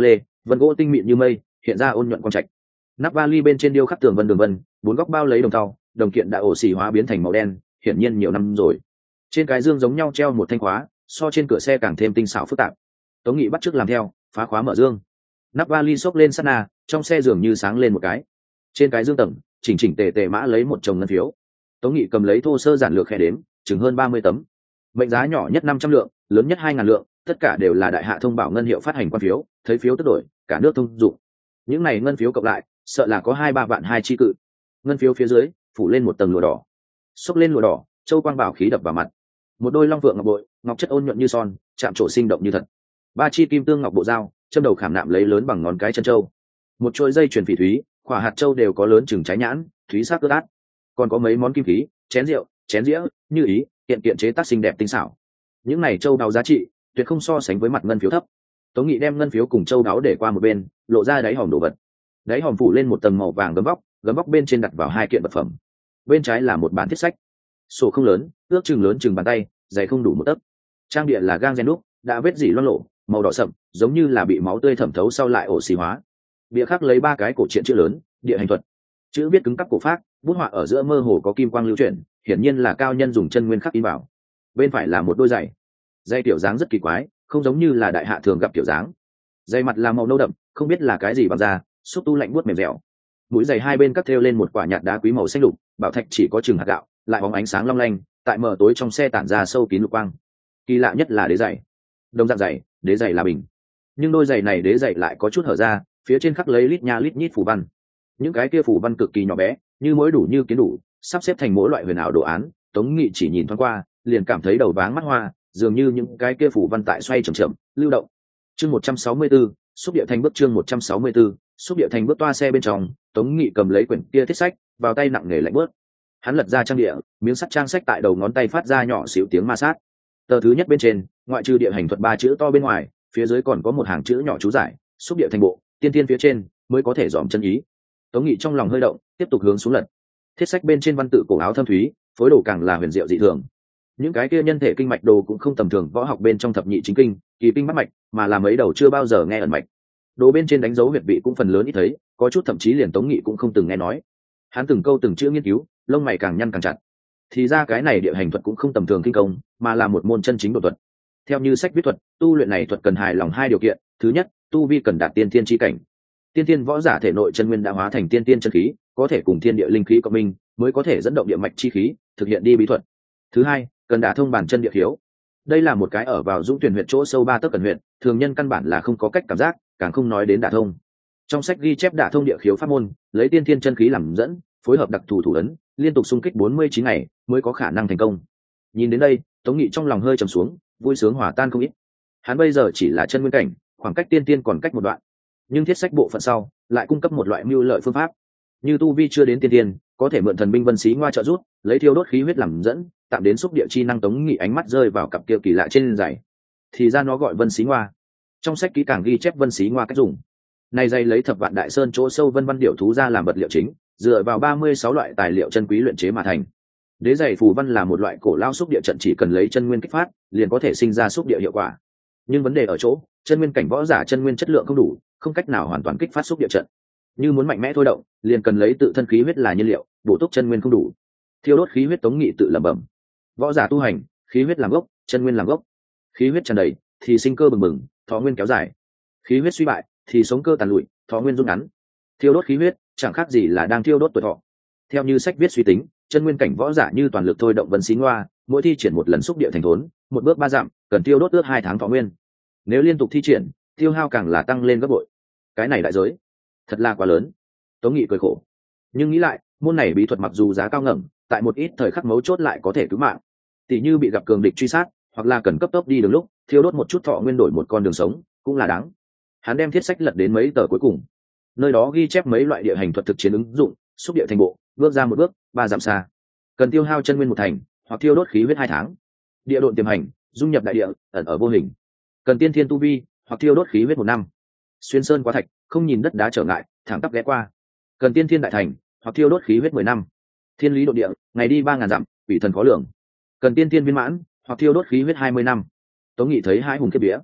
vân gỗ tinh mịn như mây hiện ra ôn nhuận quang trạch. Nắp vali bên trên điêu khắc tường vân đường vân, bốn góc bao lấy đồng thau, đồng kiện đã ổ xì hóa biến thành màu đen, hiển nhiên nhiều năm rồi. Trên cái dương giống nhau treo một thanh khóa, so trên cửa xe càng thêm tinh xảo phức tạp. Tống Nghị bắt chước làm theo, phá khóa mở dương. Nắp vali xốc lên sát na, trong xe dường như sáng lên một cái. Trên cái dương tầng, chỉnh chỉnh tề tề mã lấy một chồng ngân phiếu. Tống Nghị cầm lấy thô sơ giản lược khe đếm, chừng hơn ba mươi tấm. Mệnh giá nhỏ nhất năm trăm lượng, lớn nhất hai ngàn lượng, tất cả đều là đại hạ thông bảo ngân hiệu phát hành quan phiếu, thấy phiếu tức đổi, cả nước thông dụng. Những này ngân phiếu cộng lại, sợ là có hai ba vạn hai chi cự. Ngân phiếu phía dưới phủ lên một tầng lụa đỏ. Xốc lên lụa đỏ, châu quang bảo khí đập vào mặt. Một đôi long vượng ngọc bội, ngọc chất ôn nhuận như son, chạm trổ sinh động như thật. Ba chi kim tương ngọc bộ dao, châm đầu khảm nạm lấy lớn bằng ngón cái chân châu. Một chuỗi dây chuyền phỉ thúy, quả hạt châu đều có lớn chừng trái nhãn, thúy sắc ướt át. Còn có mấy món kim khí, chén rượu, chén dĩa, như ý, hiện kiện chế tác xinh đẹp tinh xảo. Những này châu đáo giá trị, tuyệt không so sánh với mặt ngân phiếu thấp. Tống Nghị đem ngân phiếu cùng châu đáo để qua một bên, lộ ra đáy hòm đồ vật. Đáy hòm phủ lên một tầng màu vàng gấm vóc, gấm vóc bên trên đặt vào hai kiện vật phẩm. Bên trái là một bản thiết sách, sổ không lớn, ước chừng lớn chừng bàn tay, dày không đủ một tấc. Trang địa là gang gen đúc, đã vết dỉ loang lổ, màu đỏ sậm, giống như là bị máu tươi thẩm thấu sau lại ổ xì hóa. Bìa khắc lấy ba cái cổ truyện chữ lớn, địa hành thuật. Chữ viết cứng cắp cổ phác, bút họa ở giữa mơ hồ có kim quang lưu chuyển, hiển nhiên là cao nhân dùng chân nguyên khắc in vào. Bên phải là một đôi giày, giày tiểu dáng rất kỳ quái, không giống như là đại hạ thường gặp tiểu dáng. Giày mặt là màu nâu đậm, không biết là cái gì bằng da, xúc tu lạnh buốt mềm dẻo. Mũi giày hai bên cắt thêu lên một quả nhạt đá quý màu xanh lục, bảo thạch chỉ có chừng hạt gạo, lại bóng ánh sáng long lanh, tại mờ tối trong xe tản ra sâu kín lục quang. Kỳ lạ nhất là đế giày, đồng dạng giày, đế giày là bình, nhưng đôi giày này đế giày lại có chút hở ra, phía trên khắc lấy lít nha lít nhít phù văn. Những cái kia phù văn cực kỳ nhỏ bé, như mỗi đủ như kiến đủ, sắp xếp thành mỗi loại huyền ảo đồ án. Tống Nghị chỉ nhìn thoáng qua, liền cảm thấy đầu váng mắt hoa, dường như những cái kia phù văn tại xoay chậm chậm, lưu động. Chương một trăm sáu mươi tư, xúc địa thành bước chương một trăm sáu mươi tư, xúc địa thành bước toa xe bên trong, Tống Nghị cầm lấy quyển kia thiết sách, vào tay nặng nề lạnh bớt. Hắn lật ra trang địa, miếng sắt trang sách tại đầu ngón tay phát ra nhỏ xíu tiếng ma sát. Tờ thứ nhất bên trên, ngoại trừ địa hành thuật ba chữ to bên ngoài, phía dưới còn có một hàng chữ nhỏ chú giải, xúc địa thành bộ, tiên tiên phía trên mới có thể dòm chân ý. Tống Nghị trong lòng hơi động, tiếp tục hướng xuống lật. Thiết sách bên trên văn tự cổ áo thâm thúy, phối đồ càng là huyền diệu dị thường. Những cái kia nhân thể kinh mạch đồ cũng không tầm thường võ học bên trong thập nhị chính kinh, kỳ kinh bắt mạch, mà là mấy đầu chưa bao giờ nghe ẩn mạch. Đồ bên trên đánh dấu huyệt vị cũng phần lớn ít thấy, có chút thậm chí liền Tống Nghị cũng không từng nghe nói. Hắn từng câu từng chữ nghiên cứu, lông mày càng nhăn càng chặt. Thì ra cái này địa hành thuật cũng không tầm thường kinh công, mà là một môn chân chính độ thuật. Theo như sách viết thuật, tu luyện này thuật cần hài lòng hai điều kiện, thứ nhất, tu vi cần đạt tiên thiên chi cảnh. Tiên thiên võ giả thể nội chân nguyên đã hóa thành tiên thiên chân khí, có thể cùng thiên địa linh khí cộng minh, mới có thể dẫn động địa mạch chi khí, thực hiện đi bí thuật. Thứ hai, cần đả thông bản chân địa khiếu. Đây là một cái ở vào Dũng Tuyển huyện chỗ sâu ba tấc cẩn huyện, thường nhân căn bản là không có cách cảm giác, càng không nói đến đả thông. Trong sách ghi chép đả thông địa khiếu pháp môn, lấy tiên thiên chân khí làm dẫn, phối hợp đặc thù thủ ấn, liên tục xung kích bốn mươi chín ngày mới có khả năng thành công. Nhìn đến đây, Tống Nghị trong lòng hơi trầm xuống, vui sướng hòa tan không ít. Hắn bây giờ chỉ là chân nguyên cảnh, khoảng cách tiên tiên còn cách một đoạn, nhưng thiết sách bộ phận sau lại cung cấp một loại mưu lợi phương pháp. Như tu vi chưa đến tiên tiên, có thể mượn thần binh vân xí ngoa trợ giúp, lấy thiêu đốt khí huyết làm dẫn, tạm đến xúc địa chi năng. Tống Nghị ánh mắt rơi vào cặp kia kỳ lạ trên giày, thì ra nó gọi vân xí ngoa. Trong sách kỹ càng ghi chép vân xí ngoa cách dùng. Này dây lấy thập vạn đại sơn chỗ sâu vân văn điểu thú ra làm vật liệu chính, dựa vào ba mươi sáu loại tài liệu chân quý luyện chế mà thành. Đế giày phù văn là một loại cổ lao xúc địa trận, chỉ cần lấy chân nguyên kích phát, liền có thể sinh ra xúc địa hiệu quả. Nhưng vấn đề ở chỗ, chân nguyên cảnh võ giả chân nguyên chất lượng không đủ, không cách nào hoàn toàn kích phát xúc địa trận. Như muốn mạnh mẽ thôi động, liền cần lấy tự thân khí huyết là nhiên liệu, bổ túc chân nguyên không đủ. Thiêu đốt khí huyết. Tống Nghị tự lẩm bẩm. Võ giả tu hành, khí huyết làm gốc, chân nguyên làm gốc. Khí huyết tràn đầy thì sinh cơ bừng bừng, thọ nguyên kéo dài. Khí huyết suy bại thì sống cơ tàn lụi, thọ nguyên rút ngắn. Thiêu đốt khí huyết chẳng khác gì là đang thiêu đốt tuổi thọ. Theo như sách viết suy tính, chân nguyên cảnh võ giả như toàn lực thôi động vân xí ngoa, mỗi thi triển một lần xúc địa thành thốn, một bước ba dặm, cần tiêu đốt ước hai tháng thọ nguyên. Nếu liên tục thi triển, tiêu hao càng là tăng lên gấp bội. Cái này đại giới thật là quá lớn. Tống Nghị cười khổ, nhưng nghĩ lại, môn này bí thuật mặc dù giá cao ngẩng, tại một ít thời khắc mấu chốt lại có thể cứu mạng. Tỷ như bị gặp cường địch truy sát, hoặc là cần cấp tốc đi đường lúc, thiêu đốt một chút thọ nguyên đổi một con đường sống, cũng là đáng. Hắn đem thiết sách lật đến mấy tờ cuối cùng, nơi đó ghi chép mấy loại địa hành thuật thực chiến ứng dụng. Xúc địa thành bộ, bước ra một bước, ba dặm xa, cần tiêu hao chân nguyên một thành, hoặc thiêu đốt khí huyết hai tháng. Địa độn tiềm hành, dung nhập đại địa, ẩn ở vô hình, cần tiên thiên tu vi, hoặc thiêu đốt khí huyết một năm. Xuyên sơn quá thạch, không nhìn đất đá trở ngại, thẳng tắp ghé qua, cần tiên thiên đại thành, hoặc thiêu đốt khí huyết mười năm. Thiên lý độ địa, ngày đi ba ngàn dặm, quỷ thần khó lường, cần tiên thiên viên mãn, hoặc thiêu đốt khí huyết hai mươi năm. Tống Nghị thấy hai hùng kiếp vía.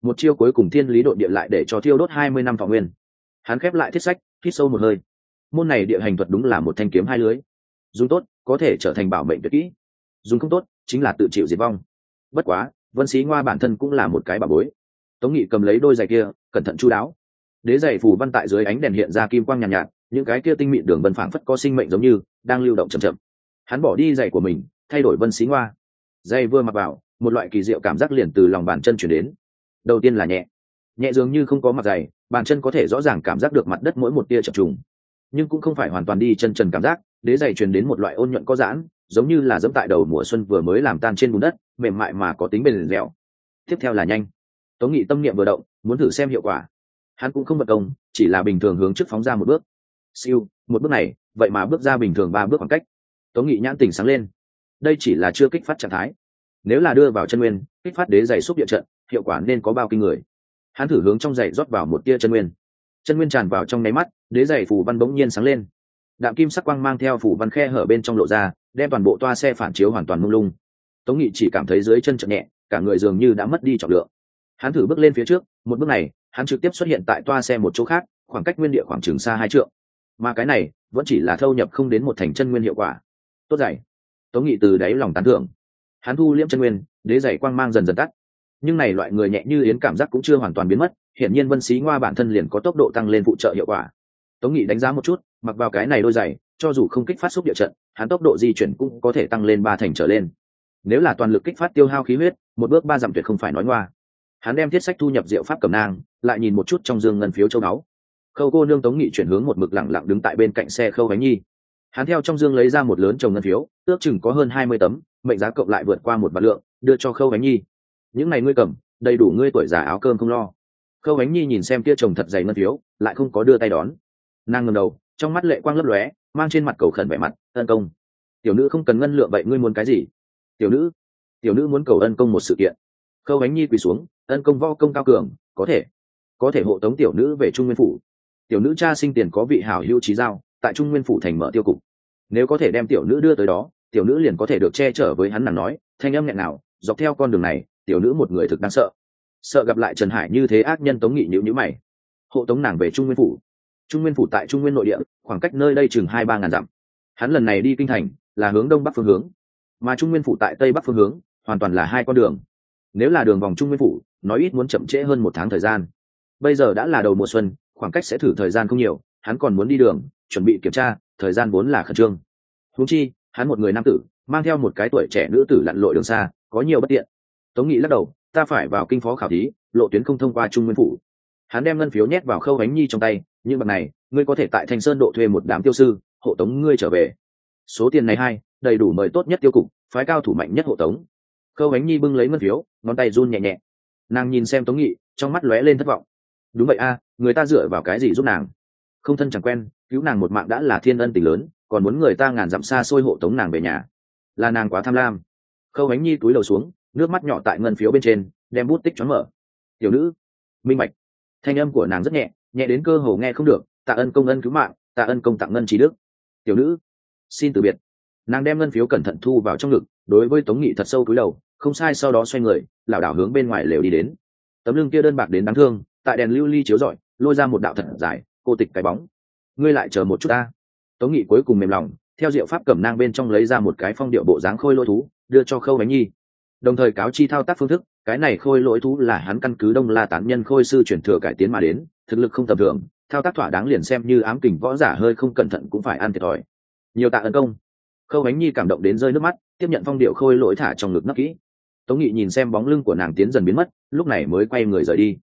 một chiêu cuối cùng thiên lý độn địa lại để cho thiêu đốt hai mươi năm thọ nguyên. Hắn khép lại thiết sách, hít sâu một hơi. Môn này địa hành thuật đúng là một thanh kiếm hai lưới, dùng tốt có thể trở thành bảo mệnh tuyệt kỹ, dùng không tốt chính là tự chịu diệt vong. Bất quá Vân Xí Ngoa bản thân cũng là một cái bảo bối. Tống Nghị cầm lấy đôi giày kia cẩn thận chu đáo, đế giày phù văn tại dưới ánh đèn hiện ra kim quang nhàn nhạt, nhạt những cái kia tinh mịn đường vân phảng phất có sinh mệnh giống như đang lưu động chậm chậm. Hắn bỏ đi giày của mình, thay đổi Vân Xí Ngoa. Giày vừa mặc vào, một loại kỳ diệu cảm giác liền từ lòng bàn chân chuyển đến. Đầu tiên là nhẹ, nhẹ dường như không có mặt giày, bàn chân có thể rõ ràng cảm giác được mặt đất mỗi một tia chập trùng, nhưng cũng không phải hoàn toàn đi chân trần cảm giác. Đế giày truyền đến một loại ôn nhuận có giãn, giống như là dẫm tại đầu mùa xuân vừa mới làm tan trên bùn đất, mềm mại mà có tính bền dẻo. Tiếp theo là nhanh. Tống Nghị tâm niệm vừa động, muốn thử xem hiệu quả. Hắn cũng không bật công, chỉ là bình thường hướng trước phóng ra một bước. Siêu, một bước này, vậy mà bước ra bình thường ba bước khoảng cách. Tống Nghị nhãn tỉnh sáng lên. Đây chỉ là chưa kích phát trạng thái. Nếu là đưa vào chân nguyên, kích phát đế giày xúc địa trận, hiệu quả nên có bao kinh người. Hắn thử hướng trong giày rót vào một tia chân nguyên. Chân nguyên tràn vào trong nháy mắt, đế giày phù văn bỗng nhiên sáng lên. Đạm kim sắc quang mang theo phù văn khe hở bên trong lộ ra, đem toàn bộ toa xe phản chiếu hoàn toàn mông lung. Tống Nghị chỉ cảm thấy dưới chân chợt nhẹ, cả người dường như đã mất đi trọng lượng. Hắn thử bước lên phía trước, một bước này, hắn trực tiếp xuất hiện tại toa xe một chỗ khác, khoảng cách nguyên địa khoảng chừng xa hai trượng. Mà cái này vẫn chỉ là thâu nhập không đến một thành chân nguyên hiệu quả. Tốt dày. Tống Nghị từ đáy lòng tán thưởng. Hắn thu liễm chân nguyên, đế giày quang mang dần dần tắt. Nhưng này loại người nhẹ như yến cảm giác cũng chưa hoàn toàn biến mất, hiển nhiên Vân Xí Ngoa bản thân liền có tốc độ tăng lên phụ trợ hiệu quả. Tống Nghị đánh giá một chút, mặc vào cái này đôi giày, cho dù không kích phát xúc địa trận, hắn tốc độ di chuyển cũng có thể tăng lên ba thành trở lên. Nếu là toàn lực kích phát tiêu hao khí huyết, một bước ba dặm tuyệt không phải nói ngoa. Hắn đem thiết sách thu nhập diệu pháp cầm nang, lại nhìn một chút trong dương ngân phiếu châu báu. Khâu cô nương Tống Nghị chuyển hướng một mực lặng lặng đứng tại bên cạnh xe Khâu Ánh Nhi. Hắn theo trong dương lấy ra một lớn chồng ngân phiếu, ước chừng có hơn hai mươi tấm, mệnh giá cộng lại vượt qua một vạn lượng, đưa cho Khâu Ánh Nhi. Những này ngươi cầm, đầy đủ ngươi tuổi già áo cơm không lo. Khâu Ánh Nhi nhìn xem kia chồng thật dày ngân phiếu, lại không có đưa tay đón. Nàng ngẩng đầu, trong mắt lệ quang lấp lóe, mang trên mặt cầu khẩn vẻ mặt, ân công. Tiểu nữ không cần ngân lượng, vậy ngươi muốn cái gì? Tiểu nữ, tiểu nữ muốn cầu ân công một sự kiện. Khâu Ánh Nhi quỳ xuống, ân công võ công cao cường, có thể, có thể hộ tống tiểu nữ về Trung Nguyên phủ. Tiểu nữ cha sinh tiền có vị hảo hữu trí giao, tại Trung Nguyên phủ thành mở tiêu cục. Nếu có thể đem tiểu nữ đưa tới đó, tiểu nữ liền có thể được che chở với hắn. Nàng nói, thanh âm nghẹn nào, dọc theo con đường này, tiểu nữ một người thực đáng sợ, sợ gặp lại Trần Hải như thế ác nhân. Tống Nghị nhíu nhíu mày. Hộ tống nàng về Trung Nguyên phủ. Trung Nguyên phủ tại Trung Nguyên nội địa, khoảng cách nơi đây chừng hai ba ngàn dặm. Hắn lần này đi kinh thành là hướng đông bắc phương hướng, mà Trung Nguyên phủ tại tây bắc phương hướng, hoàn toàn là hai con đường. Nếu là đường vòng Trung Nguyên phủ, nói ít muốn chậm trễ hơn một tháng thời gian. Bây giờ đã là đầu mùa xuân, khoảng cách sẽ thử thời gian không nhiều, hắn còn muốn đi đường, chuẩn bị kiểm tra, thời gian vốn là khẩn trương. Huống chi, hắn một người nam tử, mang theo một cái tuổi trẻ nữ tử lặn lội đường xa, có nhiều bất tiện. Tống Nghị lắc đầu, ta phải vào kinh phó khảo thí, lộ tuyến không thông qua Trung Nguyên phủ. Hắn đem ngân phiếu nhét vào Khâu Ánh Nhi trong tay, nhưng bậc này, ngươi có thể tại Thanh Sơn độ thuê một đám tiêu sư, hộ tống ngươi trở về. Số tiền này hai, đầy đủ mời tốt nhất tiêu cục, phái cao thủ mạnh nhất hộ tống. Khâu Ánh Nhi bưng lấy ngân phiếu, ngón tay run nhẹ nhẹ. Nàng nhìn xem Tống Nghị, trong mắt lóe lên thất vọng. Đúng vậy a, người ta dựa vào cái gì giúp nàng? Không thân chẳng quen, cứu nàng một mạng đã là thiên ân tình lớn, còn muốn người ta ngàn dặm xa xôi hộ tống nàng về nhà, là nàng quá tham lam. Khâu Ánh Nhi cúi đầu xuống, nước mắt nhỏ tại ngân phiếu bên trên, đem bút tích choáng mở. Tiểu nữ, minh bạch. Thanh âm của nàng rất nhẹ, nhẹ đến cơ hồ nghe không được. Tạ ân công ân cứu mạng, tạ ân công tặng ngân trí đức. Tiểu nữ, xin từ biệt. Nàng đem ngân phiếu cẩn thận thu vào trong ngực, đối với Tống Nghị thật sâu cúi đầu, không sai. Sau đó xoay người, lảo đảo hướng bên ngoài lều đi đến. Tấm lưng kia đơn bạc đến đáng thương, tại đèn lưu ly chiếu rọi, lôi ra một đạo thật dài, cô tịch cái bóng. Ngươi lại chờ một chút ta. Tống Nghị cuối cùng mềm lòng, theo diệu pháp cẩm nang bên trong lấy ra một cái phong điệu bộ dáng khôi lỗi thú, đưa cho Khâu Ánh Nhi, đồng thời cáo chi thao tác phương thức. Cái này khôi lỗi thú là hắn căn cứ Đông La tán nhân khôi sư chuyển thừa cải tiến mà đến, thực lực không tầm thường, thao tác thỏa đáng liền xem như ám kình võ giả hơi không cẩn thận cũng phải ăn thiệt thòi. Nhiều tạ ân công. Khâu Ánh Nhi cảm động đến rơi nước mắt, tiếp nhận phong điệu khôi lỗi thả trong ngực nấp kỹ. Tống Nghị nhìn xem bóng lưng của nàng tiến dần biến mất, lúc này mới quay người rời đi.